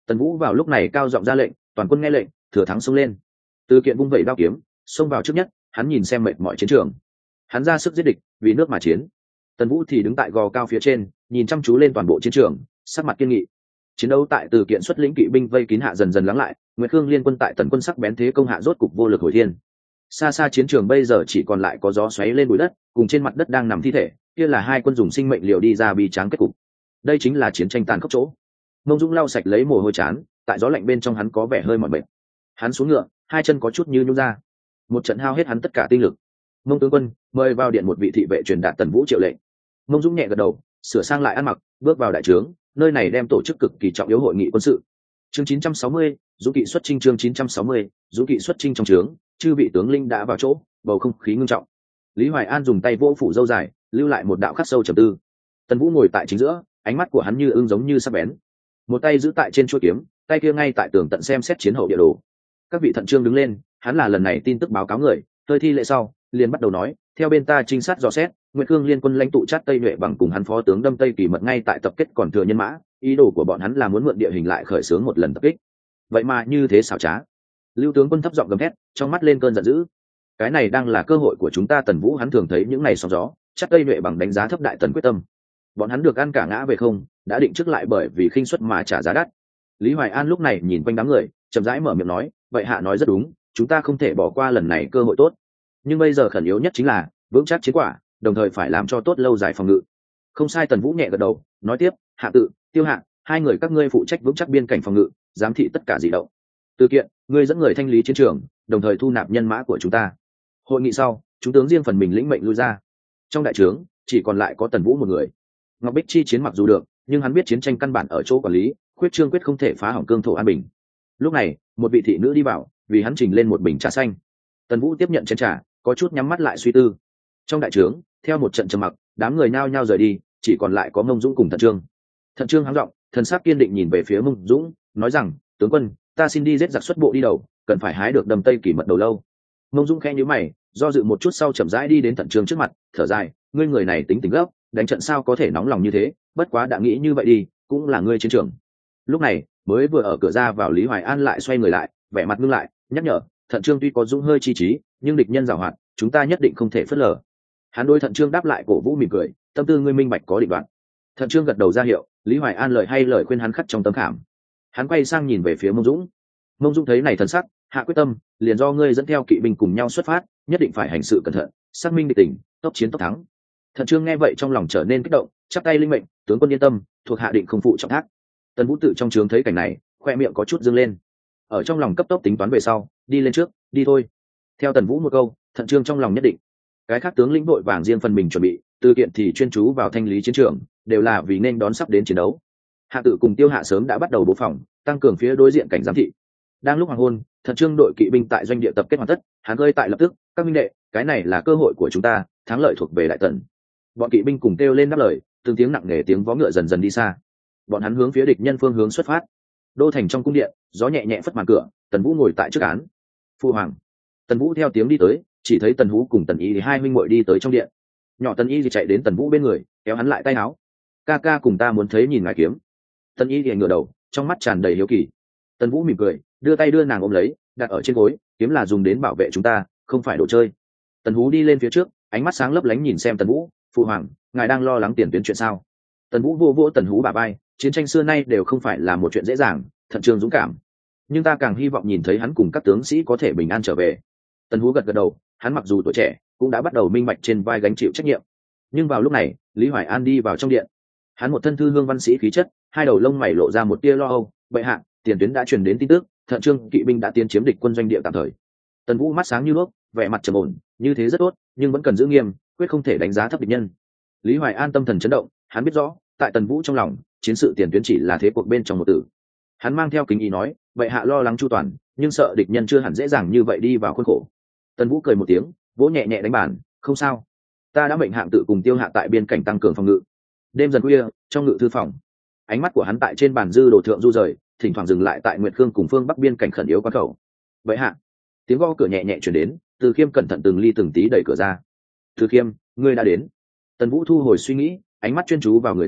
Tần Vũ vào lúc này cao giọng ra lệnh, toàn quân nghe lệnh, thừa thắng xông lên. Từ Kiện vung vẩy đao kiếm, xông vào trước nhất, hắn nhìn xem mệt mỏi chiến trường. Hắn ra sức giết địch, vì nước mà chiến. Tần Vũ thì đứng tại gò cao phía trên, nhìn chăm chú lên toàn bộ chiến trường, sắc mặt kiên nghị. Chiến đấu tại Từ Kiện xuất lĩnh kỵ binh vây kín hạ dần dần lắng lại, Nguyệt Khương liên quân tại Tần quân sắc bén thế công hạ rốt cục vô lực hồi thiên. Xa xa chiến trường bây giờ chỉ còn lại có gió xoáy lên bụi đất, cùng trên mặt đất đang nằm thi thể, kia là hai quân dùng sinh mệnh liều đi ra bi tráng kết cục. Đây chính là chiến tranh tàn khốc chỗ. Mông Dũng lau sạch lấy mồ hôi chán, tại gió lạnh bên trong hắn có vẻ hơi mỏi mệt. Hắn xuống ngựa, hai chân có chút như nhũn ra. Một trận hao hết hắn tất cả tinh lực. Mông tướng quân, mời vào điện một vị thị vệ truyền đạt Tần Vũ triệu lệnh. Mông Dũng nhẹ gật đầu, sửa sang lại ăn mặc, bước vào đại trướng, nơi này đem tổ chức cực kỳ trọng yếu hội nghị quân sự. Chương 960, Dũng kỵ xuất chinh. Chương 960, Dũng kỵ xuất chinh. Trong trướng, chư vị tướng linh đã vào chỗ, bầu không khí ngưng trọng. Lý Hoài An dùng tay vỗ phủ râu dài, lưu lại một đạo khắc sâu trầm tư. Tần Vũ ngồi tại chính giữa, ánh mắt của hắn như ưng giống như sắc bén. Một tay giữ tại trên chuôi kiếm, tay kia ngay tại tường tận xem xét chiến hậu địa đồ. Các vị thận trương đứng lên, hắn là lần này tin tức báo cáo người, hơi thi lễ sau, liền bắt đầu nói, theo bên ta trinh sát dò xét, Nguyệt Khương liên quân lãnh tụ Trát Tây Nhuệ bằng cùng hắn phó tướng Đâm Tây Kỳ Mật ngay tại tập kết còn thừa nhân mã, ý đồ của bọn hắn là muốn mượn địa hình lại khởi xướng một lần tập kích. Vậy mà như thế xảo trá. Lưu tướng quân thấp giọng gầm thét, trong mắt lên cơn giận dữ. Cái này đang là cơ hội của chúng ta. Tần Vũ hắn thường thấy những ngày sóng gió, Trát Tây Nhuệ bằng đánh giá thấp đại tần quyết tâm. Bọn hắn được ăn cả ngã về không, đã định trước lại bởi vì khinh suất mà trả giá đắt. Lý Hoài An lúc này nhìn quanh đám người, chậm rãi mở miệng nói, vậy hạ nói rất đúng, chúng ta không thể bỏ qua lần này cơ hội tốt. Nhưng bây giờ khẩn yếu nhất chính là vững chắc chiến quả, đồng thời phải làm cho tốt lâu dài phòng ngự. Không sai. Tần Vũ nhẹ gật đầu, nói tiếp, Hạ Tự, Tiêu Hạ, hai người các ngươi phụ trách vững chắc biên cảnh phòng ngự, giám thị tất cả dị động. Từ Kiện, ngươi dẫn người thanh lý chiến trường, đồng thời thu nạp nhân mã của chúng ta. Hội nghị sau, chúng tướng riêng phần mình lĩnh mệnh lui ra. Trong đại trướng chỉ còn lại có Tần Vũ một người. Ngọc Bích chi chiến mặc dù được, nhưng hắn biết chiến tranh căn bản ở chỗ quản lý, khuyết trương quyết không thể phá hỏng cương thổ an bình. Lúc này, một vị thị nữ đi vào, vì hắn trình lên một bình trà xanh. Tần Vũ tiếp nhận chén trà, có chút nhắm mắt lại suy tư. Trong đại trướng, theo một trận trầm mặc, đám người nhao nhao rời đi, chỉ còn lại có Mông Dũng cùng Thận Trương. Thận Trương hắng giọng, thần sắc kiên định nhìn về phía Mông Dũng, nói rằng, tướng quân, ta xin đi giết giặc xuất bộ đi đầu, cần phải hái được Đâm Tây Kỳ Mật đầu lâu. Mông Dũng khẽ nhíu mày, do dự một chút sau chậm rãi đi đến Thận Trương trước mặt, thở dài, ngươi người này tính tình gấp, đánh trận sao có thể nóng lòng như thế, bất quá đã nghĩ như vậy đi, cũng là ngươi chiến trường. Lúc này, mới vừa ở cửa ra vào Lý Hoài An lại xoay người lại, vẻ mặt ngưng lại, nhắc nhở, Thận Trương tuy có Dũng hơi chi trí, nhưng địch nhân giàu hoạt, chúng ta nhất định không thể phớt lờ. Hắn đối Thận Trương đáp lại cổ vũ mỉm cười, tâm tư ngươi minh bạch có định đoạn. Thận Trương gật đầu ra hiệu, Lý Hoài An lời hay lời khuyên hắn khắc trong tấm khảm. Hắn quay sang nhìn về phía Mông Dũng. Mông Dũng thấy này thần sắc, hạ quyết tâm, liền do ngươi dẫn theo kỵ binh cùng nhau xuất phát, nhất định phải hành sự cẩn thận, xác minh địch tình, tốc chiến tốc thắng. Thận Trương nghe vậy trong lòng trở nên kích động, chắp tay linh mệnh, tướng quân yên tâm, thuộc hạ định không phụ trọng thác. Tần Vũ tự trong trướng thấy cảnh này, khoe miệng có chút dương lên. Ở trong lòng cấp tốc tính toán về sau, đi lên trước, đi thôi. Theo Tần Vũ một câu, Thận Trương trong lòng nhất định. Cái khác tướng lĩnh vội vàng riêng phần mình chuẩn bị, Từ Kiện thì chuyên chú vào thanh lý chiến trường, đều là vì nên đón sắp đến chiến đấu. Hạ Tự cùng Tiêu Hạ sớm đã bắt đầu bố phòng, tăng cường phía đối diện cảnh giám thị. Đang lúc hoàng hôn, Thận Trương đội kỵ binh tại doanh địa tập kết hoàn tất, hắn gơi tại lập tức, các minh đệ, cái này là cơ hội của chúng ta, thắng lợi thuộc về đại tần. Bọn kỵ binh cùng kêu lên đáp lời, từng tiếng nặng nề tiếng vó ngựa dần dần đi xa. Bọn hắn hướng phía địch nhân phương hướng xuất phát. Đô thành trong cung điện, gió nhẹ nhẹ phất màn cửa, Tần Vũ ngồi tại trước án. Phu hoàng. Tần Vũ theo tiếng đi tới, chỉ thấy Tần Hú cùng Tần Y thì hai huynh muội đi tới trong điện. Nhỏ Tần Y thì chạy đến Tần Vũ bên người, kéo hắn lại tay áo. Ca ca cùng ta muốn thấy nhìn ngài kiếm. Tần Y thì ngửa đầu, trong mắt tràn đầy hiếu kỳ. Tần Vũ mỉm cười, đưa tay đưa nàng ôm lấy, đặt ở trên gối, kiếm là dùng đến bảo vệ chúng ta, không phải đồ chơi. Tần Hú đi lên phía trước, ánh mắt sáng lấp lánh nhìn xem Tần Vũ, phụ hoàng, ngài đang lo lắng tiền tuyến chuyện sao? Tần Vũ vô vỗ Tần Hú bả vai, chiến tranh xưa nay đều không phải là một chuyện dễ dàng, Thận Trương dũng cảm, nhưng ta càng hy vọng nhìn thấy hắn cùng các tướng sĩ có thể bình an trở về. Tần Hú gật gật đầu, hắn mặc dù tuổi trẻ, cũng đã bắt đầu minh bạch trên vai gánh chịu trách nhiệm. Nhưng vào lúc này, Lý Hoài An đi vào trong điện, hắn một thân thư hương văn sĩ khí chất, hai đầu lông mày lộ ra một tia lo âu. Bệ hạ, tiền tuyến đã truyền đến tin tức, Thận Trương kỵ binh đã tiến chiếm địch quân doanh địa tạm thời. Tần Vũ mắt sáng như đuốc, vẻ mặt trầm ổn, như thế rất tốt, nhưng vẫn cần giữ nghiêm, quyết không thể đánh giá thấp địch nhân. Lý Hoài An tâm thần chấn động, hắn biết rõ, tại Tần Vũ trong lòng, chiến sự tiền tuyến chỉ là thế cuộc bên trong một tử. Hắn mang theo kính ý nói, bệ hạ lo lắng chu toàn, nhưng sợ địch nhân chưa hẳn dễ dàng như vậy đi vào khuôn khổ. Tần Vũ cười một tiếng, vỗ nhẹ nhẹ đánh bàn, không sao, ta đã mệnh hạng tự cùng Tiêu Hạ tại biên cảnh tăng cường phòng ngự. Đêm dần khuya, trong ngự thư phòng, ánh mắt của hắn tại trên bàn dư đồ thượng du rời, thỉnh thoảng dừng lại tại Nguyệt Khương cùng phương bắc biên cảnh khẩn yếu quan khẩu. Bệ hạ. Tiếng gõ cửa nhẹ nhẹ chuyển đến, Từ Khiêm cẩn thận từng ly từng tí đẩy cửa ra. Từ Khiêm, ngươi đã đến. Tần Vũ thu hồi suy nghĩ, ánh mắt chuyên chú vào người tới,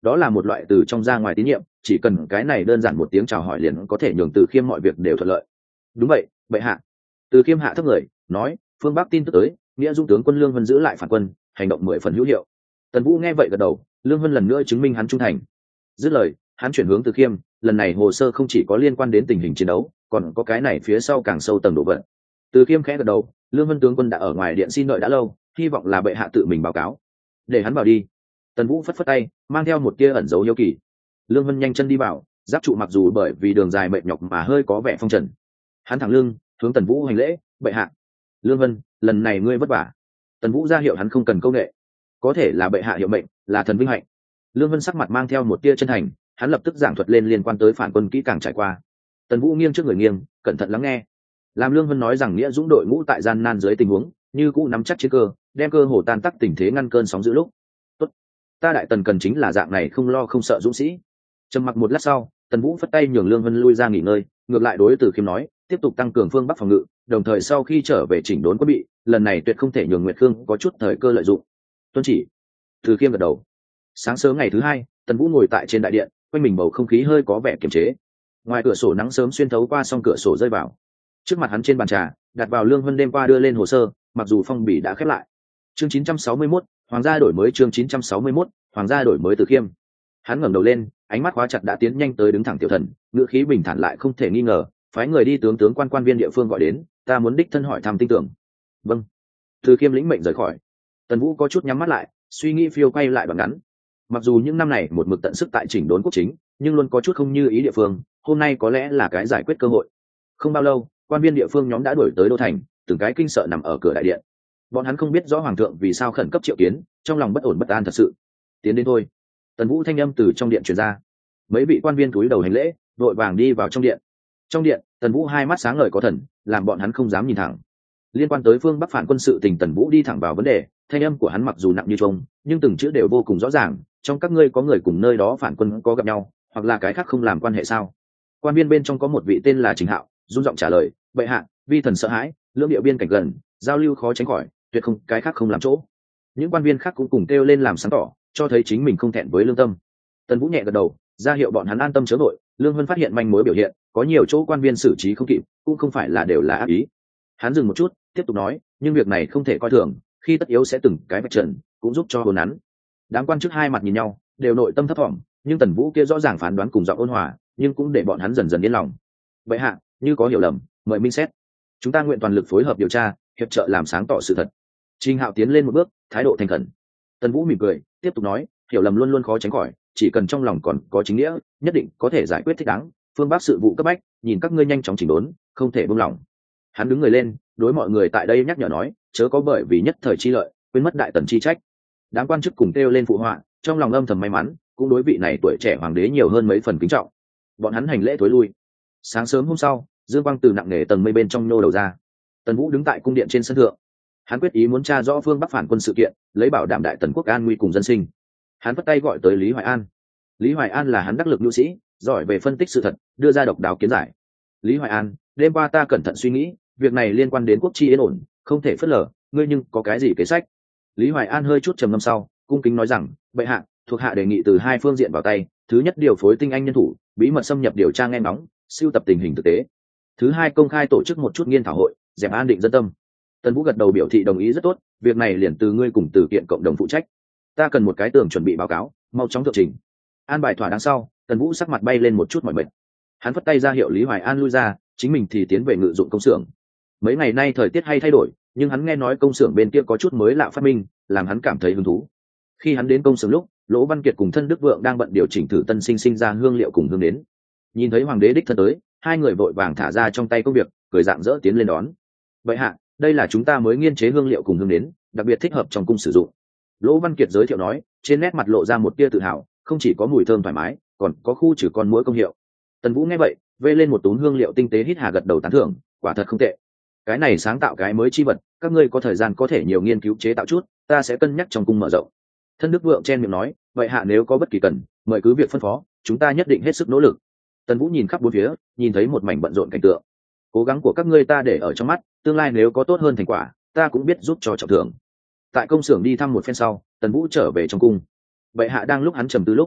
đó là một loại từ trong ra ngoài tín nhiệm, chỉ cần cái này đơn giản một tiếng chào hỏi liền có thể nhường Từ Khiêm mọi việc đều thuận lợi. Đúng vậy, bệ hạ. Từ Khiêm hạ thấp người nói, phương Bắc tin tức tới, nghĩa dung tướng quân Lương Vân giữ lại phản quân, hành động 10 phần hữu hiệu. Tần Vũ nghe vậy gật đầu, Lương Vân lần nữa chứng minh hắn trung thành. Dứt lời, hắn chuyển hướng Từ Khiêm, lần này hồ sơ không chỉ có liên quan đến tình hình chiến đấu, còn có cái này phía sau càng sâu tầng độ vận. Từ Khiêm khẽ gật đầu, Lương Vân tướng quân đã ở ngoài điện xin đợi đã lâu, hy vọng là bệ hạ tự mình báo cáo. Để hắn vào đi. Tần Vũ phất phất tay, mang theo một tia ẩn dấu hiếu kỳ. Lương Vân nhanh chân đi vào, giáp trụ mặc dù bởi vì đường dài mệt nhọc mà hơi có vẻ phong trần. Hắn thẳng lưng, hướng Tần Vũ hành lễ, bệ hạ. Lương Vân, lần này ngươi vất vả. Tần Vũ ra hiệu hắn không cần câu nệ, có thể là bệ hạ hiệu mệnh, là thần vinh hạnh. Lương Vân sắc mặt mang theo một tia chân thành, hắn lập tức giảng thuật lên liên quan tới phản quân kỹ càng trải qua. Tần Vũ nghiêng trước người nghiêng, cẩn thận lắng nghe. Làm Lương Vân nói rằng nghĩa dũng đội ngũ tại gian nan dưới tình huống, như cũ nắm chắc chiến cơ, đem cơ hồ tan tác tình thế ngăn cơn sóng dữ lúc. Tốt, ta đại tần cần chính là dạng này không lo không sợ dũng sĩ. Trầm mặc một lát sau, Tần Vũ phất tay nhường Lương Vân lui ra nghỉ ngơi, ngược lại đối Từ Khiêm nói, tiếp tục tăng cường phương Bắc phòng ngự, đồng thời sau khi trở về chỉnh đốn quân bị, lần này tuyệt không thể nhường Nguyệt Khương có chút thời cơ lợi dụng. Tuân chỉ. Từ Khiêm gật đầu. Sáng sớm ngày thứ hai, Tần Vũ ngồi tại trên đại điện, quanh mình bầu không khí hơi có vẻ kiềm chế. Ngoài cửa sổ nắng sớm xuyên thấu qua song cửa sổ rơi vào. Trước mặt hắn trên bàn trà, đặt vào Lương Vân đêm qua đưa lên hồ sơ, mặc dù phong bì đã khép lại. Chương 961, Hoàng gia đổi mới chương 961, Hoàng gia đổi mới Từ Khiêm. Hắn ngẩng đầu lên, ánh mắt khóa chặt đã tiến nhanh tới đứng thẳng tiểu thần, ngữ khí bình thản lại không thể nghi ngờ, phái người đi tướng quan viên địa phương gọi đến, ta muốn đích thân hỏi thăm tin tưởng. Vâng. Từ Khiêm lĩnh mệnh rời khỏi. Tần Vũ có chút nhắm mắt lại, suy nghĩ phiêu quay lại đoạn ngắn. Mặc dù những năm này một mực tận sức tại chỉnh đốn quốc chính, nhưng luôn có chút không như ý địa phương, hôm nay có lẽ là cái giải quyết cơ hội. Không bao lâu, quan viên địa phương nhóm đã đuổi tới đô thành, từng cái kinh sợ nằm ở cửa đại điện. Bọn hắn không biết rõ hoàng thượng vì sao khẩn cấp triệu kiến, trong lòng bất ổn bất an thật sự. Tiến đến thôi. Tần Vũ thanh âm từ trong điện truyền ra. Mấy vị quan viên cúi đầu hành lễ, vội vàng đi vào trong điện. Trong điện, Tần Vũ hai mắt sáng ngời có thần, làm bọn hắn không dám nhìn thẳng. Liên quan tới phương Bắc phản quân sự tình, Tần Vũ đi thẳng vào vấn đề, thanh âm của hắn mặc dù nặng như trông, nhưng từng chữ đều vô cùng rõ ràng. Trong các ngươi có người cùng nơi đó phản quân có gặp nhau, hoặc là cái khác không làm quan hệ sao? Quan viên bên trong có một vị tên là Trình Hạo, run giọng trả lời, bệ hạ, vi thần sợ hãi, lưỡng địa biên cảnh gần, giao lưu khó tránh khỏi, tuyệt không cái khác không làm chỗ. Những quan viên khác cũng cùng kêu lên làm sáng tỏ, cho thấy chính mình không thẹn với lương tâm. Tần Vũ nhẹ gật đầu, ra hiệu bọn hắn an tâm chớ vội. Lương Vân phát hiện manh mối biểu hiện, có nhiều chỗ quan viên xử trí không kịp, cũng không phải là đều là ác ý. Hắn dừng một chút, tiếp tục nói, nhưng việc này không thể coi thường, khi tất yếu sẽ từng cái vạch trần, cũng giúp cho hồn nắn. Đám quan chức hai mặt nhìn nhau, đều nội tâm thấp thỏm, nhưng Tần Vũ kia rõ ràng phán đoán cùng giọng ôn hòa, nhưng cũng để bọn hắn dần dần yên lòng. Bệ hạ, như có hiểu lầm, mời minh xét. Chúng ta nguyện toàn lực phối hợp điều tra, hiệp trợ làm sáng tỏ sự thật. Trình Hạo tiến lên một bước, thái độ thành khẩn. Tần Vũ mỉm cười, tiếp tục nói, hiểu lầm luôn luôn khó tránh khỏi, chỉ cần trong lòng còn có chính nghĩa, nhất định có thể giải quyết thích đáng. Phương Bắc sự vụ cấp bách, nhìn các ngươi nhanh chóng chỉnh đốn, không thể buông lỏng. Hắn đứng người lên, đối mọi người tại đây nhắc nhở nói, chớ có bởi vì nhất thời chi lợi, quên mất đại tần chi trách. Đám quan chức cùng kêu lên phụ họa, trong lòng âm thầm may mắn, cũng đối vị này tuổi trẻ hoàng đế nhiều hơn mấy phần kính trọng. Bọn hắn hành lễ thối lui. Sáng sớm hôm sau, dương quang từ nặng nề tầng mây bên trong nhô đầu ra. Tần Vũ đứng tại cung điện trên sân thượng. Hắn quyết ý muốn tra rõ phương Bắc phản quân sự kiện, lấy bảo đảm đại tần quốc an nguy cùng dân sinh. Hắn bắt tay gọi tới Lý Hoài An. Lý Hoài An là hắn đắc lực nhu sĩ, giỏi về phân tích sự thật, đưa ra độc đáo kiến giải. Lý Hoài An, đêm qua ta cẩn thận suy nghĩ, việc này liên quan đến quốc chi yên ổn, không thể phớt lờ, ngươi nhưng có cái gì kế sách? Lý Hoài An hơi chút trầm ngâm sau, cung kính nói rằng, bệ hạ, thuộc hạ đề nghị từ hai phương diện vào tay. Thứ nhất, điều phối tinh anh nhân thủ, bí mật xâm nhập điều tra nghe ngóng, sưu tập tình hình thực tế. Thứ hai, công khai tổ chức một chút nghiên thảo hội, dẹp an định dân tâm. Tần Vũ gật đầu biểu thị đồng ý rất tốt, việc này liền từ ngươi cùng từ kiện cộng đồng phụ trách. Ta cần một cái tường chuẩn bị báo cáo, mau chóng thượng trình. An bài thỏa đáng sau, Tần Vũ sắc mặt bay lên một chút mỏi mệt. Hắn phất tay ra hiệu Lý Hoài An lui ra, chính mình thì tiến về ngự dụng công xưởng. Mấy ngày nay thời tiết hay thay đổi, nhưng hắn nghe nói công xưởng bên kia có chút mới lạ phát minh, làm hắn cảm thấy hứng thú. Khi hắn đến công xưởng lúc, Lỗ Văn Kiệt cùng Thân Đức Vượng đang bận điều chỉnh thử tân sinh ra hương liệu cùng hương đến. Nhìn thấy hoàng đế đích thân tới, hai người vội vàng thả ra trong tay công việc, cười rạng rỡ tiến lên đón. Vậy hạ, đây là chúng ta mới nghiên chế hương liệu cùng hương đến, đặc biệt thích hợp trong cung sử dụng. Lỗ Văn Kiệt giới thiệu nói, trên nét mặt lộ ra một tia tự hào, không chỉ có mùi thơm thoải mái, còn có khu trừ con muỗi công hiệu. Tần Vũ nghe vậy, vê lên một túm hương liệu tinh tế hít hà gật đầu tán thưởng, quả thật không tệ. Cái này sáng tạo cái mới chi vật, các ngươi có thời gian có thể nhiều nghiên cứu chế tạo chút, ta sẽ cân nhắc trong cung mở rộng. Thân Đức Vượng chen miệng nói, vậy hạ nếu có bất kỳ cần, mời cứ việc phân phó, chúng ta nhất định hết sức nỗ lực. Tần Vũ nhìn khắp bốn phía, nhìn thấy một mảnh bận rộn cảnh tượng. Cố gắng của các ngươi ta để ở trong mắt, tương lai nếu có tốt hơn thành quả, ta cũng biết giúp cho trọng thưởng. Tại công xưởng đi thăm một phen sau, Tần Vũ trở về trong cung. Bệ hạ đang lúc hắn trầm tư lúc,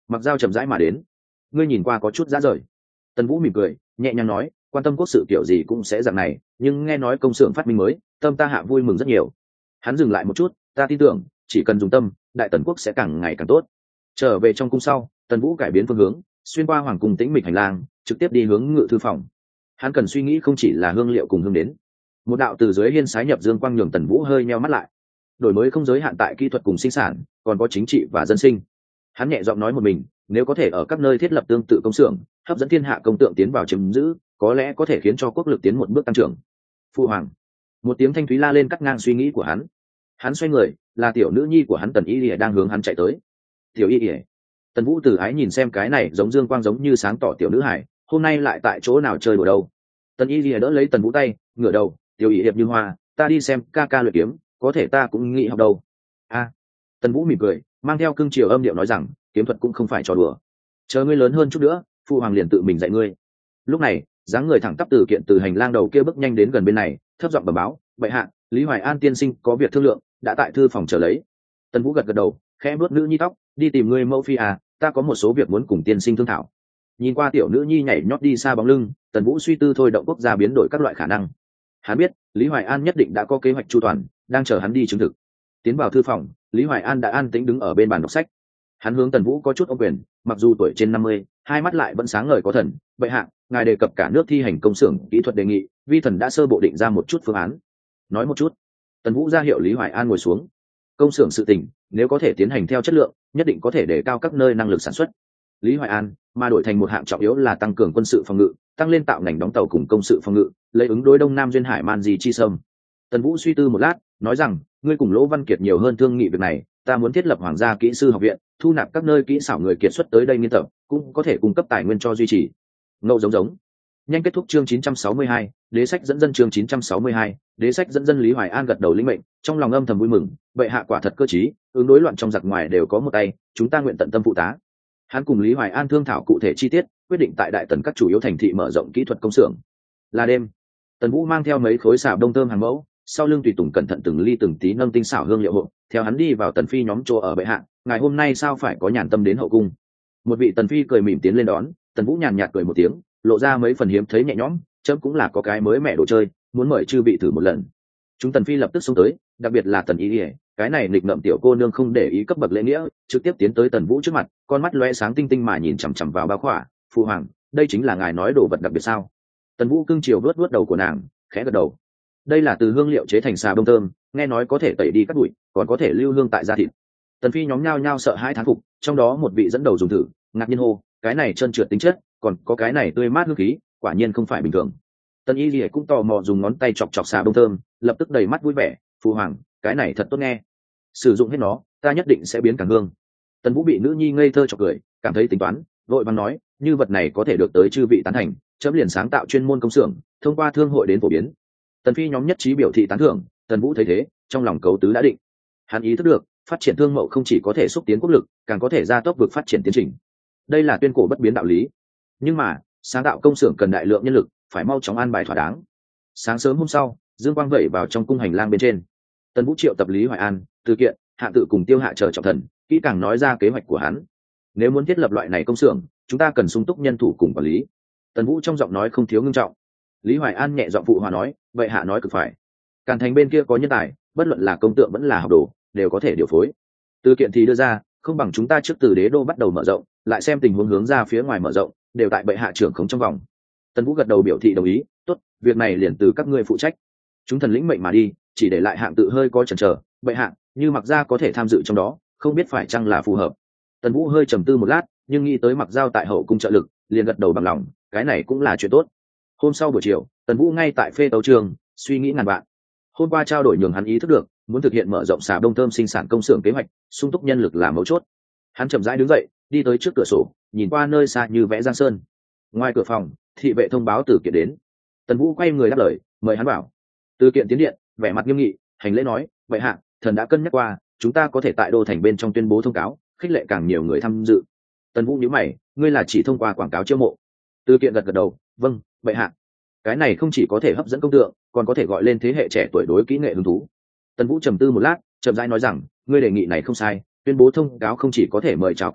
Mặc Dao chậm rãi mà đến. Ngươi nhìn qua có chút dã rời. Tần Vũ mỉm cười nhẹ nhàng nói, quan tâm quốc sự kiểu gì cũng sẽ dạng này, nhưng nghe nói công xưởng phát minh mới, tâm ta hạ vui mừng rất nhiều. Hắn dừng lại một chút, ta tin tưởng chỉ cần dùng tâm, đại tần quốc sẽ càng ngày càng tốt. Trở về trong cung sau, Tần Vũ cải biến phương hướng, xuyên qua hoàng cung tĩnh mịch hành lang, trực tiếp đi hướng ngự thư phòng. Hắn cần suy nghĩ không chỉ là hương liệu cùng hương đến. Một đạo từ dưới hiên sái nhập dương quang nhường Tần Vũ hơi nheo mắt lại. Đổi mới không giới hạn tại kỹ thuật cùng sinh sản, còn có chính trị và dân sinh. Hắn nhẹ giọng nói một mình, nếu có thể ở các nơi thiết lập tương tự công xưởng, hấp dẫn thiên hạ công tượng tiến vào chiếm giữ, có lẽ có thể khiến cho quốc lực tiến một bước tăng trưởng. Phu hoàng. Một tiếng thanh thúy la lên cắt ngang suy nghĩ của hắn. Hắn xoay người, là tiểu nữ nhi của hắn Tần Y Lìa đang hướng hắn chạy tới. Tiểu Y Lìa. Tần Vũ từ ái nhìn xem cái này giống dương quang giống như sáng tỏ tiểu nữ hải, hôm nay lại tại chỗ nào chơi đùa đâu. Tần Y Lìa đỡ lấy Tần Vũ tay, ngửa đầu, tiểu Y hiệp như hoa, ta đi xem ca ca luyện kiếm, có thể ta cũng nghĩ học đâu. A. Tần Vũ mỉm cười, mang theo cương triều âm điệu nói rằng, kiếm thuật cũng không phải trò đùa. Chờ ngươi lớn hơn chút nữa, phụ hoàng liền tự mình dạy ngươi. Lúc này, dáng người thẳng tắp từ kiện từ hành lang đầu kia bước nhanh đến gần bên này, thấp giọng bẩm báo, bệ hạ, Lý Hoài An tiên sinh có việc thương lượng, đã tại thư phòng chờ lấy. Tần Vũ gật gật đầu, khẽ vuốt nữ nhi tóc, đi tìm ngươi mẫu phi à, ta có một số việc muốn cùng tiên sinh thương thảo. Nhìn qua tiểu nữ nhi nhảy nhót đi xa bóng lưng, Tần Vũ suy tư thôi động quốc gia biến đổi các loại khả năng. Hắn biết Lý Hoài An nhất định đã có kế hoạch chu toàn, đang chờ hắn đi chứng thực. Tiến vào thư phòng, Lý Hoài An đã an tĩnh đứng ở bên bàn đọc sách. Hắn hướng Tần Vũ có chút ôm quyền, mặc dù tuổi trên 50, hai mắt lại vẫn sáng ngời có thần. Bệ hạ, ngài đề cập cả nước thi hành công xưởng kỹ thuật đề nghị, vi thần đã sơ bộ định ra một chút phương án. Nói một chút. Tần Vũ ra hiệu Lý Hoài An ngồi xuống. Công xưởng sự tình, nếu có thể tiến hành theo chất lượng, nhất định có thể đề cao các nơi năng lực sản xuất. Lý Hoài An mà đổi thành một hạng trọng yếu là tăng cường quân sự phòng ngự, tăng lên tạo ngành đóng tàu cùng công sự phòng ngự, lấy ứng đối Đông Nam duyên hải man di chi sâm. Tần Vũ suy tư một lát, nói rằng, ngươi cùng Lỗ Văn Kiệt nhiều hơn thương nghị việc này, ta muốn thiết lập hoàng gia kỹ sư học viện, thu nạp các nơi kỹ xảo người kiệt xuất tới đây nghiên tập, cũng có thể cung cấp tài nguyên cho duy trì. Ngẫu giống. Nhanh kết thúc chương 962, đế sách dẫn dân chương 962, đế sách dẫn dân. Lý Hoài An gật đầu lĩnh mệnh, trong lòng âm thầm vui mừng, bệ hạ quả thật cơ trí, ứng đối loạn trong giặc ngoài đều có một tay, chúng ta nguyện tận tâm phụ tá. Hắn cùng Lý Hoài An thương thảo cụ thể chi tiết, quyết định tại đại tần các chủ yếu thành thị mở rộng kỹ thuật công xưởng. Là đêm, Tần Vũ mang theo mấy khối xào đông thơm hàng mẫu, sau lưng tùy tùng cẩn thận từng ly từng tí nâng tinh xảo hương liệu hộp, theo hắn đi vào Tần phi nhóm chỗ ở bệ hạ, ngày hôm nay sao phải có nhàn tâm đến hậu cung. Một vị Tần phi cười mỉm tiến lên đón, Tần Vũ nhàn nhạt cười một tiếng, lộ ra mấy phần hiếm thấy nhẹ nhõm, chấm cũng là có cái mới mẹ đồ chơi, muốn mời chư vị thử một lần. Chúng Tần phi lập tức xông tới, đặc biệt là Tần Y, cái này nghịch ngợm tiểu cô nương không để ý cấp bậc lễ nghĩa, trực tiếp tiến tới Tần Vũ trước mặt, con mắt lóe sáng tinh tinh mà nhìn chằm chằm vào bao khỏa. Phụ hoàng, đây chính là ngài nói đồ vật đặc biệt sao? Tần Vũ cưng chiều vuốt vuốt đầu của nàng, khẽ gật đầu. Đây là từ hương liệu chế thành xà bông thơm, nghe nói có thể tẩy đi các bụi, còn có thể lưu hương tại da thịt. Tần phi nhóm nhao nhao sợ hãi thán phục, trong đó một vị dẫn đầu dùng thử, ngạc nhiên hô, cái này trơn trượt tính chất, còn có cái này tươi mát hương khí, quả nhiên không phải bình thường. Tần Y Lìa cũng tò mò dùng ngón tay chọc chọc xà bông thơm, lập tức đầy mắt vui vẻ, phụ hoàng, cái này thật tốt nghe. Sử dụng hết nó, ta nhất định sẽ biến càng hương. Tần Vũ bị nữ nhi ngây thơ chọc cười, cảm thấy tính toán, vội vàng nói, như vật này có thể được tới chư vị tán thành, chấm liền sáng tạo chuyên môn công xưởng, thông qua thương hội đến phổ biến. Tần phi nhóm nhất trí biểu thị tán thưởng. Tần Vũ thấy thế, trong lòng cấu tứ đã định. Hắn ý thức được, phát triển thương mậu không chỉ có thể xúc tiến quốc lực, càng có thể gia tốc vực phát triển tiến trình. Đây là tuyên cổ bất biến đạo lý. Nhưng mà, sáng tạo công xưởng cần đại lượng nhân lực, phải mau chóng an bài thỏa đáng. Sáng sớm hôm sau, dương quang vẩy vào trong cung hành lang bên trên. Tần Vũ triệu tập Lý Hoài An, Từ Kiện, Hạ Tự cùng Tiêu Hạ chờ trọng thần, kỹ càng nói ra kế hoạch của hắn. Nếu muốn thiết lập loại này công xưởng, chúng ta cần sung túc nhân thủ cùng quản lý. Tần Vũ trong giọng nói không thiếu ngưng trọng. Lý Hoài An nhẹ giọng phụ hòa nói, vậy hạ nói cực phải. Càn Thành bên kia có nhân tài, bất luận là công tượng vẫn là học đồ, đều có thể điều phối. Từ Kiện thì đưa ra, không bằng chúng ta trước từ đế đô bắt đầu mở rộng, lại xem tình huống hướng ra phía ngoài mở rộng, đều tại bệ hạ trưởng khống trong vòng. Tần Vũ gật đầu biểu thị đồng ý, tốt, việc này liền từ các ngươi phụ trách. Chúng thần lĩnh mệnh mà đi, chỉ để lại Hạng Tự hơi có chần chờ, bệ hạ, như Mặc Gia có thể tham dự trong đó, không biết phải chăng là phù hợp. Tần Vũ hơi trầm tư một lát, nhưng nghĩ tới Mặc Giao tại hậu cung trợ lực, liền gật đầu bằng lòng, cái này cũng là chuyện tốt. Hôm sau buổi chiều, Tần Vũ ngay tại phê tấu trường, suy nghĩ ngàn vạn. Hôm qua trao đổi nhường hắn ý thức được, muốn thực hiện mở rộng xà bông thơm sinh sản công xưởng kế hoạch, sung túc nhân lực là mấu chốt. Hắn chậm rãi đứng dậy, đi tới trước cửa sổ, nhìn qua nơi xa như vẽ giang sơn. Ngoài cửa phòng, thị vệ thông báo Từ Kiện đến. Tần Vũ quay người đáp lời, mời hắn vào. Từ Kiện tiến điện, vẻ mặt nghiêm nghị, hành lễ nói, vậy hạ, thần đã cân nhắc qua, chúng ta có thể tại đô thành bên trong tuyên bố thông cáo, khích lệ càng nhiều người tham dự. Tần Vũ nhíu mày, ngươi là chỉ thông qua quảng cáo chiêu mộ? Từ Kiện gật gật đầu, vâng, vậy hạ. Cái này không chỉ có thể hấp dẫn công tượng, còn có thể gọi lên thế hệ trẻ tuổi đối kỹ nghệ hứng thú. Tần Vũ trầm tư một lát, chậm rãi nói rằng, ngươi đề nghị này không sai, tuyên bố thông cáo không chỉ có thể mời chào công tượng,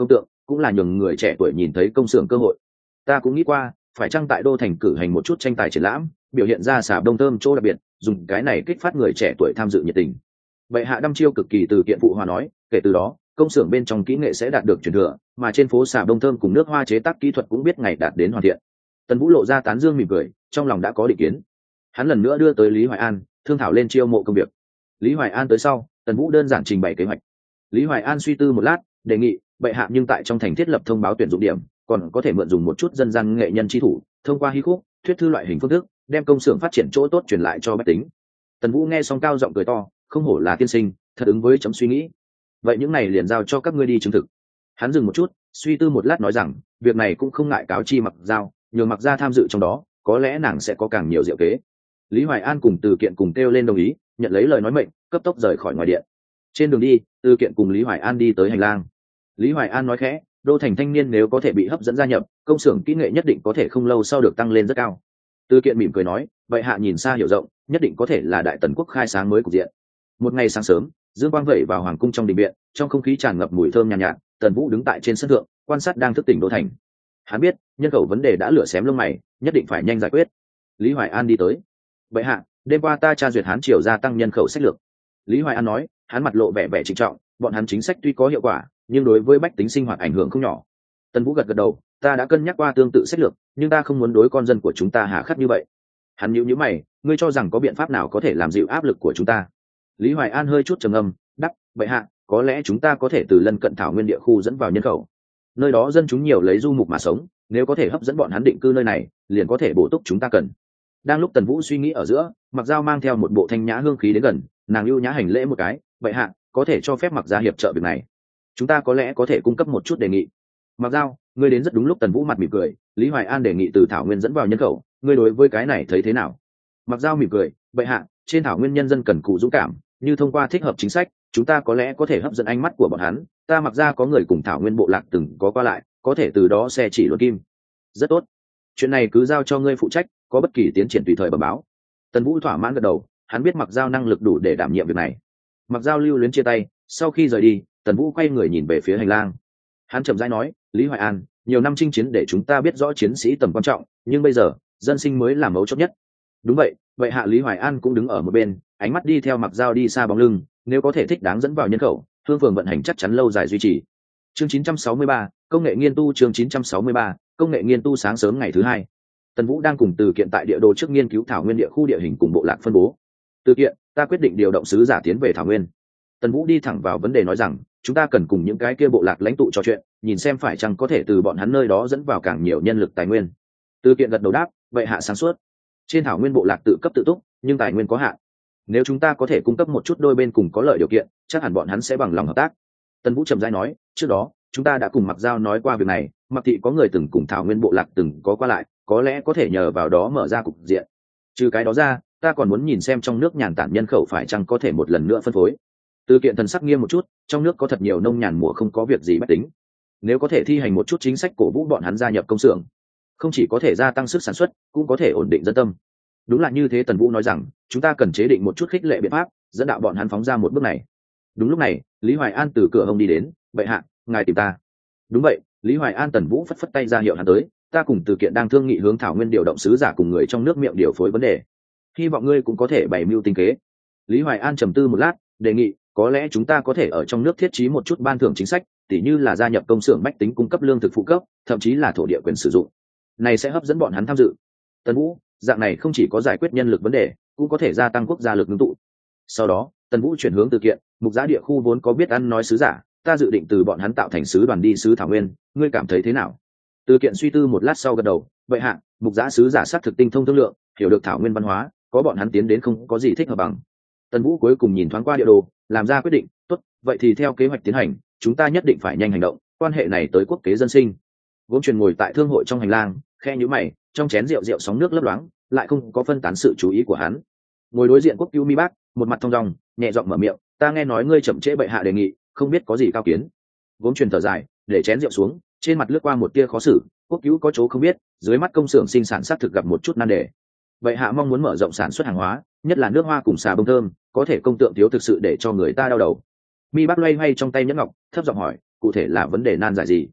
cũng là nhường người trẻ tuổi nhìn thấy công xưởng cơ hội. Ta cũng nghĩ qua phải chăng tại đô thành cử hành một chút tranh tài triển lãm, biểu hiện ra xà bông thơm chỗ đặc biệt, dùng cái này kích phát người trẻ tuổi tham dự nhiệt tình. Bệ hạ đăm chiêu cực kỳ từ kiện phụ hòa nói, kể từ đó công xưởng bên trong kỹ nghệ sẽ đạt được truyền thừa, mà trên phố xà bông thơm cùng nước hoa chế tác kỹ thuật cũng biết ngày đạt đến hoàn thiện. Tần Vũ lộ ra tán dương mỉm cười, trong lòng đã có định kiến. Hắn lần nữa đưa tới Lý Hoài An thương thảo lên chiêu mộ công việc. Lý Hoài An tới sau, Tần Vũ đơn giản trình bày kế hoạch. Lý Hoài An suy tư một lát, đề nghị bệ hạ nhưng tại trong thành thiết lập thông báo tuyển dụng điểm, còn có thể mượn dùng một chút dân gian nghệ nhân tri thủ, thông qua hí khúc, thuyết thư loại hình phương thức, đem công xưởng phát triển chỗ tốt truyền lại cho bách tính. Tần Vũ nghe xong cao giọng cười to, không hổ là tiên sinh, thật ứng với chấm suy nghĩ. Vậy những này liền giao cho các ngươi đi chứng thực. Hắn dừng một chút, suy tư một lát nói rằng, việc này cũng không ngại cáo chi Mặc Giao, nhường Mặc Gia tham dự trong đó, có lẽ nàng sẽ có càng nhiều diệu kế. Lý Hoài An cùng Từ Kiện cùng kêu lên đồng ý, nhận lấy lời nói mệnh, cấp tốc rời khỏi ngoài điện. Trên đường đi, Từ Kiện cùng Lý Hoài An đi tới hành lang. Lý Hoài An nói khẽ, đô thành thanh niên nếu có thể bị hấp dẫn gia nhập, công xưởng kỹ nghệ nhất định có thể không lâu sau được tăng lên rất cao. Từ Kiện mỉm cười nói, vậy hạ nhìn xa hiểu rộng, nhất định có thể là đại tần quốc khai sáng mới cục diện. Một ngày sáng sớm, dương quang vẩy vào hoàng cung trong đình viện, trong không khí tràn ngập mùi thơm nhàn nhạt, Tần Vũ đứng tại trên sân thượng, quan sát đang thức tỉnh đô thành. Hắn biết, nhân khẩu vấn đề đã lửa xém lông mày, nhất định phải nhanh giải quyết. Lý Hoài An đi tới. Vậy hạ, đêm qua ta tra duyệt Hán triều gia tăng nhân khẩu sách lược. Lý Hoài An nói, hắn mặt lộ vẻ vẻ trịnh trọng, bọn hắn chính sách tuy có hiệu quả, nhưng đối với bách tính sinh hoạt ảnh hưởng không nhỏ. Tần Vũ gật gật đầu, ta đã cân nhắc qua tương tự sách lược, nhưng ta không muốn đối con dân của chúng ta hà khắc như vậy. Hắn nhíu nhíu mày, ngươi cho rằng có biện pháp nào có thể làm dịu áp lực của chúng ta? Lý Hoài An hơi chút trầm ngâm, đáp, vậy hạ, có lẽ chúng ta có thể từ lân cận thảo nguyên địa khu dẫn vào nhân khẩu. Nơi đó dân chúng nhiều lấy du mục mà sống, nếu có thể hấp dẫn bọn hắn định cư nơi này, liền có thể bổ túc chúng ta cần. Đang lúc Tần Vũ suy nghĩ ở giữa, Mặc Giao mang theo một bộ thanh nhã hương khí đến gần, nàng lưu nhã hành lễ một cái, vậy hạ, có thể cho phép Mặc Gia hiệp trợ việc này. Chúng ta có lẽ có thể cung cấp một chút đề nghị. Mặc Giao, ngươi đến rất đúng lúc. Tần Vũ mặt mỉm cười, Lý Hoài An đề nghị từ thảo nguyên dẫn vào nhân khẩu, ngươi đối với cái này thấy thế nào? Mặc Giao mỉm cười, vậy hạ, trên thảo nguyên nhân dân cần cù dũng cảm, như thông qua thích hợp chính sách, chúng ta có lẽ có thể hấp dẫn ánh mắt của bọn hắn. Ta Mặc Gia có người cùng thảo nguyên bộ lạc từng có qua lại, có thể từ đó xe chỉ luận kim. Rất tốt, chuyện này cứ giao cho ngươi phụ trách, có bất kỳ tiến triển tùy thời bẩm báo. Tần Vũ thỏa mãn gật đầu, hắn biết Mặc Giao năng lực đủ để đảm nhiệm việc này. Mặc Giao lưu luyến chia tay, sau khi rời đi, Tần Vũ quay người nhìn về phía hành lang. Hắn chậm rãi nói, Lý Hoài An, nhiều năm chinh chiến để chúng ta biết rõ chiến sĩ tầm quan trọng, nhưng bây giờ dân sinh mới là mấu chốt nhất. Đúng vậy, vậy hạ. Lý Hoài An cũng đứng ở một bên, ánh mắt đi theo Mặc Giao đi xa bóng lưng, nếu có thể thích đáng dẫn vào nhân khẩu, Hương Phường vận hành chắc chắn lâu dài duy trì. Chương 963, công nghệ nghiên tu. Chương 963, công nghệ nghiên tu. Sáng sớm ngày thứ hai, Tần Vũ đang cùng Từ Kiện tại địa đồ trước nghiên cứu thảo nguyên địa khu địa hình cùng bộ lạc phân bố. Từ Kiện, ta quyết định điều động sứ giả tiến về thảo nguyên. Tần Vũ đi thẳng vào vấn đề nói rằng, chúng ta cần cùng những cái kia bộ lạc lãnh tụ trò chuyện, nhìn xem phải chăng có thể từ bọn hắn nơi đó dẫn vào càng nhiều nhân lực tài nguyên. Từ Kiện gật đầu đáp, vậy hạ sáng suốt. Trên thảo nguyên bộ lạc tự cấp tự túc, nhưng tài nguyên có hạn. Nếu chúng ta có thể cung cấp một chút đôi bên cùng có lợi điều kiện, chắc hẳn bọn hắn sẽ bằng lòng hợp tác. Tần Vũ trầm rãi nói, trước đó chúng ta đã cùng Mặc Giao nói qua việc này, Mặc thị có người từng cùng thảo nguyên bộ lạc từng có qua lại, có lẽ có thể nhờ vào đó mở ra cục diện. Trừ cái đó ra, ta còn muốn nhìn xem trong nước nhàn tản nhân khẩu phải chăng có thể một lần nữa phân phối. Từ Kiện thần sắc nghiêm một chút, trong nước có thật nhiều nông nhàn mùa không có việc gì bách tính, nếu có thể thi hành một chút chính sách cổ vũ bọn hắn gia nhập công xưởng, không chỉ có thể gia tăng sức sản xuất, cũng có thể ổn định dân tâm. Đúng là như thế. Tần Vũ nói rằng, chúng ta cần chế định một chút khích lệ biện pháp, dẫn đạo bọn hắn phóng ra một bước này. Đúng lúc này, Lý Hoài An từ cửa hông đi đến, vậy hạ, ngài tìm ta. Đúng vậy. Lý Hoài An. Tần Vũ phất phất tay ra hiệu hắn tới, ta cùng Từ Kiện đang thương nghị hướng thảo nguyên điều động sứ giả cùng người trong nước miệng điều phối vấn đề, hy vọng ngươi cũng có thể bày mưu tinh kế. Lý Hoài An trầm tư một lát, đề nghị, có lẽ chúng ta có thể ở trong nước thiết trí một chút ban thưởng chính sách, tỉ như là gia nhập công xưởng bách tính cung cấp lương thực phụ cấp, thậm chí là thổ địa quyền sử dụng, này sẽ hấp dẫn bọn hắn tham dự. Tần Vũ, dạng này không chỉ có giải quyết nhân lực vấn đề, cũng có thể gia tăng quốc gia lực ngưng tụ. Sau đó, Tần Vũ chuyển hướng Từ Kiện, mục giá địa khu vốn có biết ăn nói sứ giả, ta dự định từ bọn hắn tạo thành sứ đoàn đi sứ thảo nguyên, ngươi cảm thấy thế nào? Từ Kiện suy tư một lát sau gật đầu, vậy hạ, mục giá sứ giả sát thực tinh thông thương lượng, hiểu được thảo nguyên văn hóa, có bọn hắn tiến đến không có gì thích hợp bằng. Tần Vũ cuối cùng nhìn thoáng qua địa đồ, làm ra quyết định, tốt, vậy thì theo kế hoạch tiến hành, chúng ta nhất định phải nhanh hành động, quan hệ này tới quốc kế dân sinh. Vốn truyền ngồi tại thương hội trong hành lang, khe nhíu mày, trong chén rượu rượu sóng nước lấp loáng, lại không có phân tán sự chú ý của hắn. Ngồi đối diện Quốc Cứu Mi Bác, một mặt thông dong, nhẹ giọng mở miệng, ta nghe nói ngươi chậm trễ bệ hạ đề nghị, không biết có gì cao kiến. Vốn truyền thở dài, để chén rượu xuống, trên mặt lướt qua một tia khó xử. Quốc Cứu có chỗ không biết, dưới mắt công xưởng sinh sản xác thực gặp một chút nan đề. Bệ hạ mong muốn mở rộng sản xuất hàng hóa, nhất là nước hoa cùng xà bông thơm, có thể công tượng thiếu thực sự để cho người ta đau đầu. Mi Bác loay hoay trong tay nhẫn ngọc, thấp giọng hỏi, cụ thể là vấn đề nan giải gì?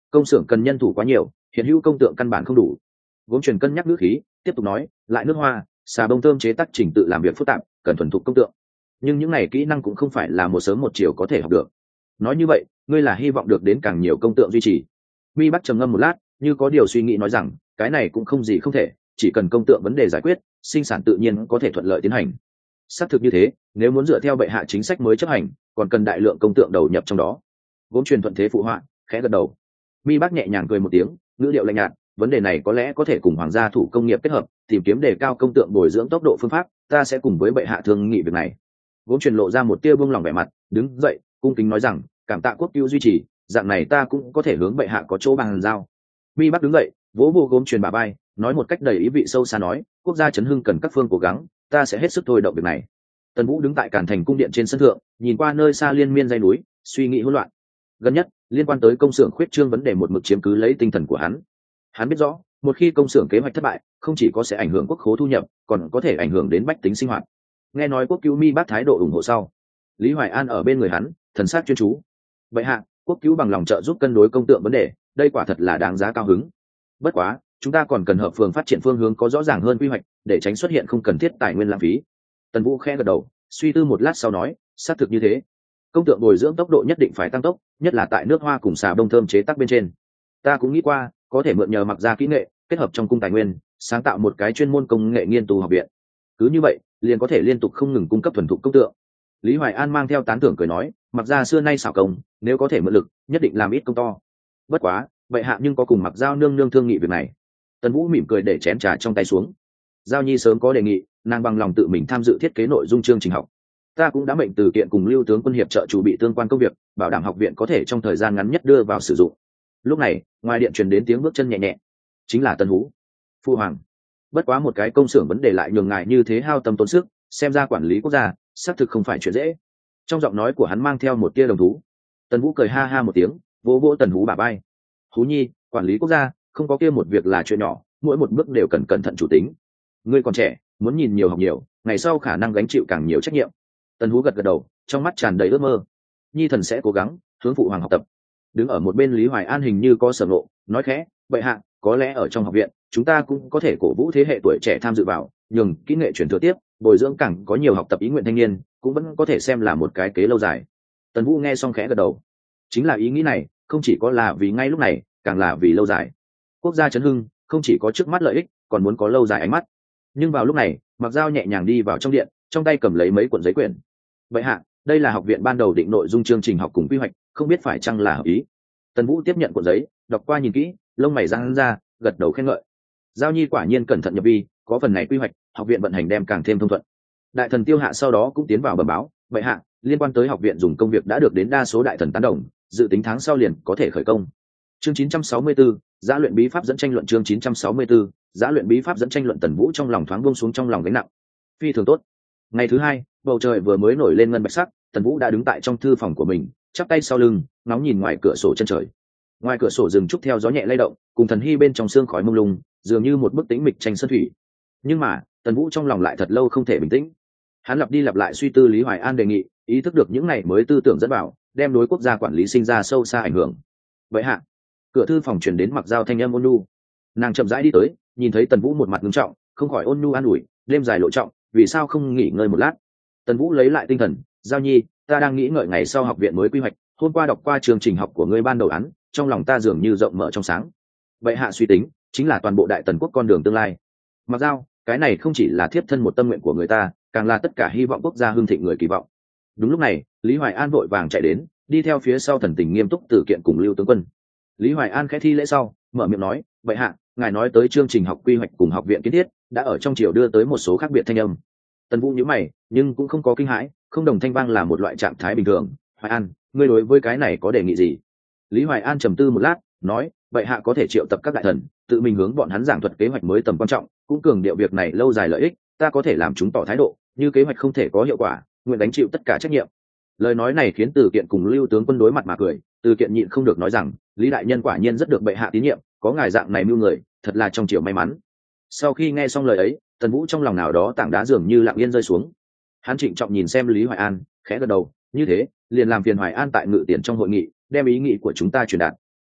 công xưởng cần nhân thủ quá nhiều, hiện hữu công tượng căn bản không đủ. Gốm truyền cân nhắc ngữ khí, tiếp tục nói, lại nước hoa, xà bông thơm chế tác trình tự làm việc phức tạp, cần thuần thục công tượng. Nhưng những này kỹ năng cũng không phải là một sớm một chiều có thể học được. Nói như vậy, ngươi là hy vọng được đến càng nhiều công tượng duy trì. Mi Bắc trầm ngâm một lát, như có điều suy nghĩ nói rằng, cái này cũng không gì không thể, chỉ cần công tượng vấn đề giải quyết, sinh sản tự nhiên có thể thuận lợi tiến hành. Xác thực như thế, nếu muốn dựa theo bệ hạ chính sách mới chấp hành, còn cần đại lượng công tượng đầu nhập trong đó. Gốm truyền thuận thế phụ họa, khẽ gật đầu. Mi Bắc nhẹ nhàng cười một tiếng, ngữ điệu lạnh nhạt, vấn đề này có lẽ có thể cùng hoàng gia thủ công nghiệp kết hợp, tìm kiếm đề cao công tượng bồi dưỡng tốc độ phương pháp, ta sẽ cùng với bệ hạ thương nghị việc này. Gốm truyền lộ ra một tia buông lỏng vẻ mặt, đứng dậy, cung kính nói rằng, cảm tạ quốc cứu duy trì, dạng này ta cũng có thể hướng bệ hạ có chỗ bàn giao. Mi Bắc đứng dậy, vỗ vô Gốm truyền bả vai, nói một cách đầy ý vị sâu xa nói, quốc gia chấn hưng cần các phương cố gắng, ta sẽ hết sức thôi động việc này. Tần Vũ đứng tại Càn Thành cung điện trên sân thượng, nhìn qua nơi xa liên miên dãy núi, suy nghĩ hỗn loạn. Gần nhất, liên quan tới công xưởng khuyết trương vấn đề một mực chiếm cứ lấy tinh thần của hắn. Hắn biết rõ, một khi công xưởng kế hoạch thất bại, không chỉ có sẽ ảnh hưởng quốc khố thu nhập, còn có thể ảnh hưởng đến bách tính sinh hoạt. Nghe nói quốc cứu Mi Bắc thái độ ủng hộ sau, Lý Hoài An ở bên người hắn, thần sắc chuyên chú. Vậy hạ, quốc cứu bằng lòng trợ giúp cân đối công tượng vấn đề, đây quả thật là đáng giá cao hứng. Bất quá, chúng ta còn cần hợp phường phát triển phương hướng có rõ ràng hơn quy hoạch, để tránh xuất hiện không cần thiết tài nguyên lãng phí. Tần Vũ khẽ gật đầu, suy tư một lát sau nói, xác thực như thế. Công tượng bồi dưỡng tốc độ nhất định phải tăng tốc, nhất là tại nước hoa cùng xà bông thơm chế tác bên trên. Ta cũng nghĩ qua, có thể mượn nhờ mặc gia kỹ nghệ, kết hợp trong cung tài nguyên, sáng tạo một cái chuyên môn công nghệ nghiên tu học viện. Cứ như vậy, liền có thể liên tục không ngừng cung cấp thuần thục công tượng. Lý Hoài An mang theo tán thưởng cười nói, mặc gia xưa nay xảo công, nếu có thể mượn lực, nhất định làm ít công to. Bất quá, vậy hạ nhưng có cùng mặc giao nương nương thương nghị việc này. Tần Vũ mỉm cười để chén trà trong tay xuống. Giao Nhi sớm có đề nghị, nàng bằng lòng tự mình tham dự thiết kế nội dung chương trình học. Ta cũng đã mệnh từ kiện cùng Lưu tướng quân hiệp trợ chủ bị tương quan công việc, bảo đảm học viện có thể trong thời gian ngắn nhất đưa vào sử dụng. Lúc này, ngoài điện truyền đến tiếng bước chân nhẹ nhẹ, chính là Tần Hú. Phu hoàng. Bất quá một cái công xưởng vấn đề lại nhường ngài như thế hao tâm tốn sức, xem ra quản lý quốc gia xác thực không phải chuyện dễ. Trong giọng nói của hắn mang theo một tia đồng thú. Tần Vũ cười ha ha một tiếng, vỗ vỗ Tần Hú bả vai. Hú nhi, quản lý quốc gia không có kia một việc là chuyện nhỏ, mỗi một bước đều cần cẩn thận chủ tính. Ngươi còn trẻ, muốn nhìn nhiều học nhiều, ngày sau khả năng gánh chịu càng nhiều trách nhiệm. Tần Hú gật gật đầu, trong mắt tràn đầy ước mơ. Nhi thần sẽ cố gắng hướng phụ hoàng học tập. Đứng ở một bên Lý Hoài An hình như có sở ngộ, nói khẽ, bệ hạ, có lẽ ở trong học viện chúng ta cũng có thể cổ vũ thế hệ tuổi trẻ tham dự vào, nhường kỹ nghệ truyền thừa tiếp, bồi dưỡng càng có nhiều học tập ý nguyện thanh niên, cũng vẫn có thể xem là một cái kế lâu dài. Tần Vũ nghe xong khẽ gật đầu. Chính là ý nghĩ này, không chỉ có là vì ngay lúc này, càng là vì lâu dài. Quốc gia chấn hưng không chỉ có trước mắt lợi ích, còn muốn có lâu dài ánh mắt. Nhưng vào lúc này, Mặc Dao nhẹ nhàng đi vào trong điện, trong tay cầm lấy mấy cuộn giấy quyển. Vậy hạ, đây là học viện ban đầu định nội dung chương trình học cùng quy hoạch, không biết phải chăng là hợp ý. Tần Vũ tiếp nhận cuộn giấy, đọc qua nhìn kỹ, lông mày giãn ra, gật đầu khen ngợi. Giao Nhi quả nhiên cẩn thận nhập vi, có phần này quy hoạch, học viện vận hành đem càng thêm thông thuận. Đại thần Tiêu Hạ sau đó cũng tiến vào bẩm báo, vậy hạ, liên quan tới học viện dùng công việc đã được đến đa số đại thần tán đồng, dự tính tháng sau liền có thể khởi công. Chương 964, Giá luyện bí pháp dẫn tranh luận. Chương 964, Giá luyện bí pháp dẫn tranh luận. Tần Vũ trong lòng thoáng buông xuống trong lòng gánh nặng. Phi thường tốt. Ngày thứ hai, bầu trời vừa mới nổi lên ngân bạch sắc, Tần Vũ đã đứng tại trong thư phòng của mình, chắp tay sau lưng, ngóng nhìn ngoài cửa sổ chân trời. Ngoài cửa sổ rừng trúc theo gió nhẹ lay động, cùng thần hy bên trong sương khói mông lung, dường như một bức tĩnh mịch tranh sơn thủy. Nhưng mà, Tần Vũ trong lòng lại thật lâu không thể bình tĩnh. Hắn lặp đi lặp lại suy tư Lý Hoài An đề nghị, ý thức được những này mới tư tưởng dẫn vào, đem đối quốc gia quản lý sinh ra sâu xa ảnh hưởng. Vậy hạ, cửa thư phòng truyền đến Mặc Dao thanh âm ôn nhu. Nàng chậm rãi đi tới, nhìn thấy Tần Vũ một mặt nghiêm trọng, không khỏi ôn nhu an ủi, đêm dài lộ trọng, vì sao không nghỉ ngơi một lát. Tần Vũ lấy lại tinh thần, Giao Nhi, ta đang nghĩ ngợi ngày sau học viện mới quy hoạch, hôm qua đọc qua chương trình học của ngươi ban đầu án, trong lòng ta dường như rộng mở trong sáng. Vậy hạ suy tính, chính là toàn bộ Đại Tần quốc con đường tương lai. Mặc Dao, cái này không chỉ là thiếp thân một tâm nguyện của người ta, càng là tất cả hy vọng quốc gia hưng thịnh người kỳ vọng. Đúng lúc này, Lý Hoài An vội vàng chạy đến, đi theo phía sau thần tình nghiêm túc Tử Kiện cùng Lưu tướng quân. Lý Hoài An khẽ thi lễ sau, mở miệng nói, vậy hạ, ngài nói tới chương trình học quy hoạch cùng học viện kiến thiết, đã ở trong triều đưa tới một số khác biệt thanh âm. Tần Vũ nhíu mày, nhưng cũng không có kinh hãi, không đồng thanh vang là một loại trạng thái bình thường. Hoài An, ngươi đối với cái này có đề nghị gì? Lý Hoài An trầm tư một lát, nói, vậy hạ có thể triệu tập các đại thần, tự mình hướng bọn hắn giảng thuật kế hoạch mới tầm quan trọng, cũng cường điệu việc này lâu dài lợi ích, ta có thể làm chúng tỏ thái độ, như kế hoạch không thể có hiệu quả, nguyện gánh chịu tất cả trách nhiệm. Lời nói này khiến Từ Kiện cùng Lưu tướng quân đối mặt mà cười. Từ Kiện nhịn không được nói rằng, Lý đại nhân quả nhiên rất được bệ hạ tín nhiệm, có ngài dạng này mưu người, thật là trong triều may mắn. Sau khi nghe xong lời ấy, Tần Vũ trong lòng nào đó tảng đá dường như lặng yên rơi xuống. Hắn trịnh trọng nhìn xem Lý Hoài An, khẽ gật đầu, như thế, liền làm phiền Hoài An tại Ngự Tiền trong hội nghị, đem ý nghĩ của chúng ta truyền đạt.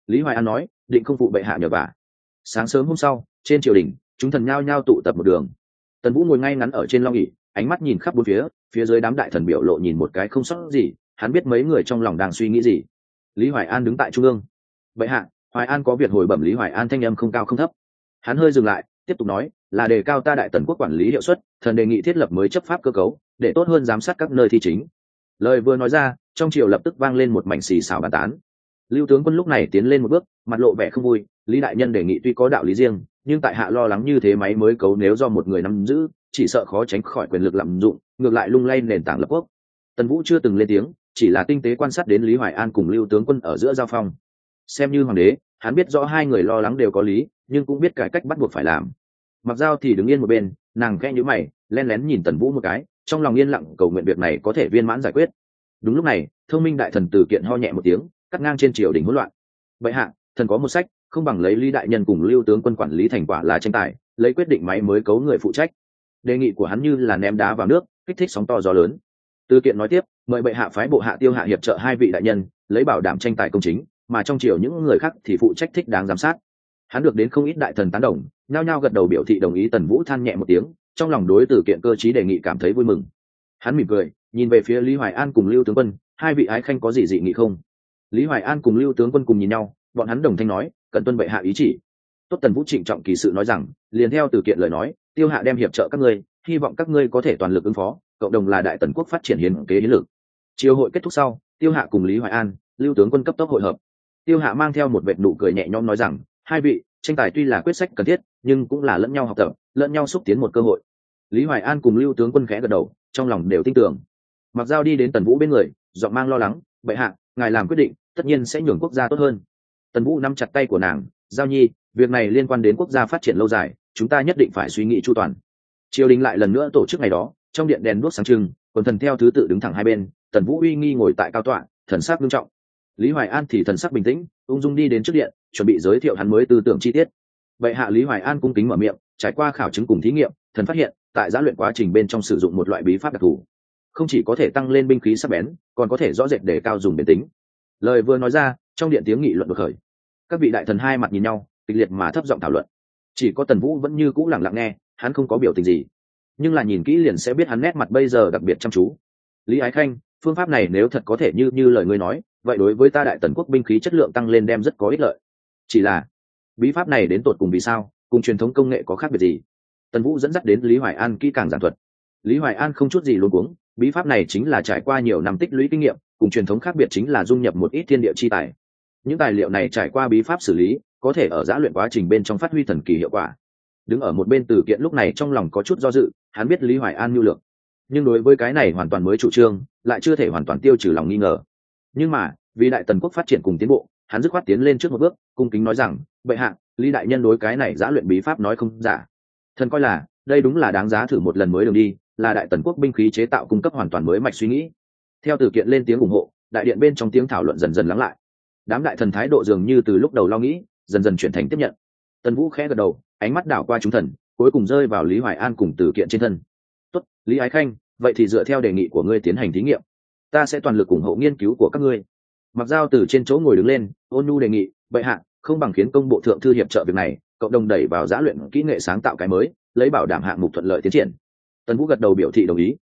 Lý Hoài An nói, định không phụ bệ hạ nhờ vả. Sáng sớm hôm sau, trên triều đình, chúng thần nhao nhao tụ tập một đường. Tần Vũ ngồi ngay ngắn ở trên long ỷ, ánh mắt nhìn khắp bốn phía, phía dưới đám đại thần biểu lộ nhìn một cái không sót gì, hắn biết mấy người trong lòng đang suy nghĩ gì. Lý Hoài An đứng tại trung ương. Bệ hạ, Hoài An có việc hồi bẩm. Lý Hoài An thanh âm không cao không thấp. Hắn hơi dừng lại, tiếp tục nói, là đề cao ta đại tần quốc quản lý hiệu suất, thần đề nghị thiết lập mới chấp pháp cơ cấu, để tốt hơn giám sát các nơi thi chính. Lời vừa nói ra, trong triều lập tức vang lên một mảnh xì xào bàn tán. Lưu tướng quân lúc này tiến lên một bước, mặt lộ vẻ không vui. Lý đại nhân đề nghị tuy có đạo lý riêng, nhưng tại hạ lo lắng như thế máy mới cấu nếu do một người nắm giữ, chỉ sợ khó tránh khỏi quyền lực lạm dụng, ngược lại lung lay nền tảng lập quốc. Tần Vũ chưa từng lên tiếng, chỉ là tinh tế quan sát đến Lý Hoài An cùng Lưu tướng quân ở giữa giao phong. Xem như hoàng đế, hắn biết rõ hai người lo lắng đều có lý, nhưng cũng biết cải cách bắt buộc phải làm. Mặc Dao thì đứng yên một bên, nàng khẽ nhíu mày, lén lén nhìn Tần Vũ một cái, trong lòng yên lặng cầu nguyện việc này có thể viên mãn giải quyết. Đúng lúc này, Thông Minh đại thần Từ Kiện ho nhẹ một tiếng, cắt ngang trên triều đình hỗn loạn. Bệ hạ, thần có một sách, không bằng lấy Lý đại nhân cùng Lưu tướng quân quản lý thành quả là tranh tài, lấy quyết định máy mới cấu người phụ trách. Đề nghị của hắn như là ném đá vào nước, kích thích sóng to gió lớn. Từ Kiện nói tiếp, mời bệ hạ phái bộ hạ Tiêu Hạ hiệp trợ hai vị đại nhân, lấy bảo đảm tranh tài công chính, mà trong triều những người khác thì phụ trách thích đáng giám sát. Hắn được đến không ít đại thần tán đồng, nhao nhao gật đầu biểu thị đồng ý. Tần Vũ than nhẹ một tiếng, trong lòng đối Từ Kiện cơ chí đề nghị cảm thấy vui mừng. Hắn mỉm cười, nhìn về phía Lý Hoài An cùng Lưu tướng quân, hai vị ái khanh có gì dị nghị không? Lý Hoài An cùng Lưu tướng quân cùng nhìn nhau, bọn hắn đồng thanh nói, cần tuân bệ hạ ý chỉ. Tốt. Tần Vũ trịnh trọng kỳ sự nói rằng, liền theo Từ Kiện lời nói, Tiêu Hạ đem hiệp trợ các ngươi, hy vọng các ngươi có thể toàn lực ứng phó, cộng đồng là đại tần quốc phát triển hiến kế hiến lực. Chiều hội kết thúc sau, Tiêu Hạ cùng Lý Hoài An, Lưu tướng quân cấp tốc hội hợp. Tiêu Hạ mang theo một vệt nụ cười nhẹ nhõm nói rằng, hai vị, tranh tài tuy là quyết sách cần thiết, nhưng cũng là lẫn nhau học tập, lẫn nhau xúc tiến một cơ hội. Lý Hoài An cùng Lưu tướng quân khẽ gật đầu, trong lòng đều tin tưởng. Mặc Dao đi đến Tần Vũ bên người, giọng mang lo lắng, bệ hạ, ngài làm quyết định, tất nhiên sẽ nhường quốc gia tốt hơn. Tần Vũ nắm chặt tay của nàng, Giao nhi, việc này liên quan đến quốc gia phát triển lâu dài, chúng ta nhất định phải suy nghĩ chu toàn. Triều đình lại lần nữa tổ chức ngày đó, trong điện đèn đuốc sáng trưng, quần thần theo thứ tự đứng thẳng hai bên. Tần Vũ uy nghi ngồi tại cao tọa, thần sắc nghiêm trọng. Lý Hoài An thì thần sắc bình tĩnh, ung dung đi đến trước điện, chuẩn bị giới thiệu hắn mới tư tưởng chi tiết. Bệ hạ, Lý Hoài An cung kính mở miệng, trải qua khảo chứng cùng thí nghiệm, thần phát hiện tại giã luyện quá trình bên trong sử dụng một loại bí pháp đặc thù, không chỉ có thể tăng lên binh khí sắc bén, còn có thể rõ rệt để cao dùng bền tính. Lời vừa nói ra, trong điện tiếng nghị luận bộc khởi. Các vị đại thần hai mặt nhìn nhau, kịch liệt mà thấp giọng thảo luận. Chỉ có Tần Vũ vẫn như cũ lặng lặng nghe, hắn không có biểu tình gì, nhưng là nhìn kỹ liền sẽ biết hắn nét mặt bây giờ đặc biệt chăm chú. Lý ái khanh, phương pháp này nếu thật có thể như lời ngươi nói, vậy đối với ta đại tần quốc binh khí chất lượng tăng lên đem rất có ích lợi. Chỉ là bí pháp này đến tột cùng vì sao, cùng truyền thống công nghệ có khác biệt gì? Tần Vũ dẫn dắt đến Lý Hoài An kỹ càng giảng thuật. Lý Hoài An không chút gì luống cuống, bí pháp này chính là trải qua nhiều năm tích lũy kinh nghiệm, cùng truyền thống khác biệt chính là dung nhập một ít thiên địa chi tài. Những tài liệu này trải qua bí pháp xử lý, có thể ở giã luyện quá trình bên trong phát huy thần kỳ hiệu quả. Đứng ở một bên Từ Kiện lúc này trong lòng có chút do dự, hắn biết Lý Hoài An nhu lược, nhưng đối với cái này hoàn toàn mới chủ trương, lại chưa thể hoàn toàn tiêu trừ lòng nghi ngờ. Nhưng mà vì đại tần quốc phát triển cùng tiến bộ, hắn dứt khoát tiến lên trước một bước, cung kính nói rằng, bệ hạ, Lý đại nhân đối cái này giã luyện bí pháp nói không giả. Thần coi là đây đúng là đáng giá thử một lần mới đường đi, là đại tần quốc binh khí chế tạo cung cấp hoàn toàn mới mạch suy nghĩ. Theo Từ Kiện lên tiếng ủng hộ, đại điện bên trong tiếng thảo luận dần dần lắng lại. Đám đại thần thái độ dường như từ lúc đầu lo nghĩ, dần dần chuyển thành tiếp nhận. Tần Vũ khẽ gật đầu, ánh mắt đảo qua chúng thần, cuối cùng rơi vào Lý Hoài An cùng Từ Kiện trên thân. Tốt, Lý ái khanh, vậy thì dựa theo đề nghị của ngươi tiến hành thí nghiệm, ta sẽ toàn lực ủng hộ nghiên cứu của các ngươi. Mặc Dao từ trên chỗ ngồi đứng lên, ôn nhu đề nghị, bệ hạ, không bằng khiến công bộ thượng thư hiệp trợ việc này, cộng đồng đẩy vào giã luyện kỹ nghệ sáng tạo cái mới, lấy bảo đảm hạng mục thuận lợi tiến triển. Tần Vũ gật đầu biểu thị đồng ý,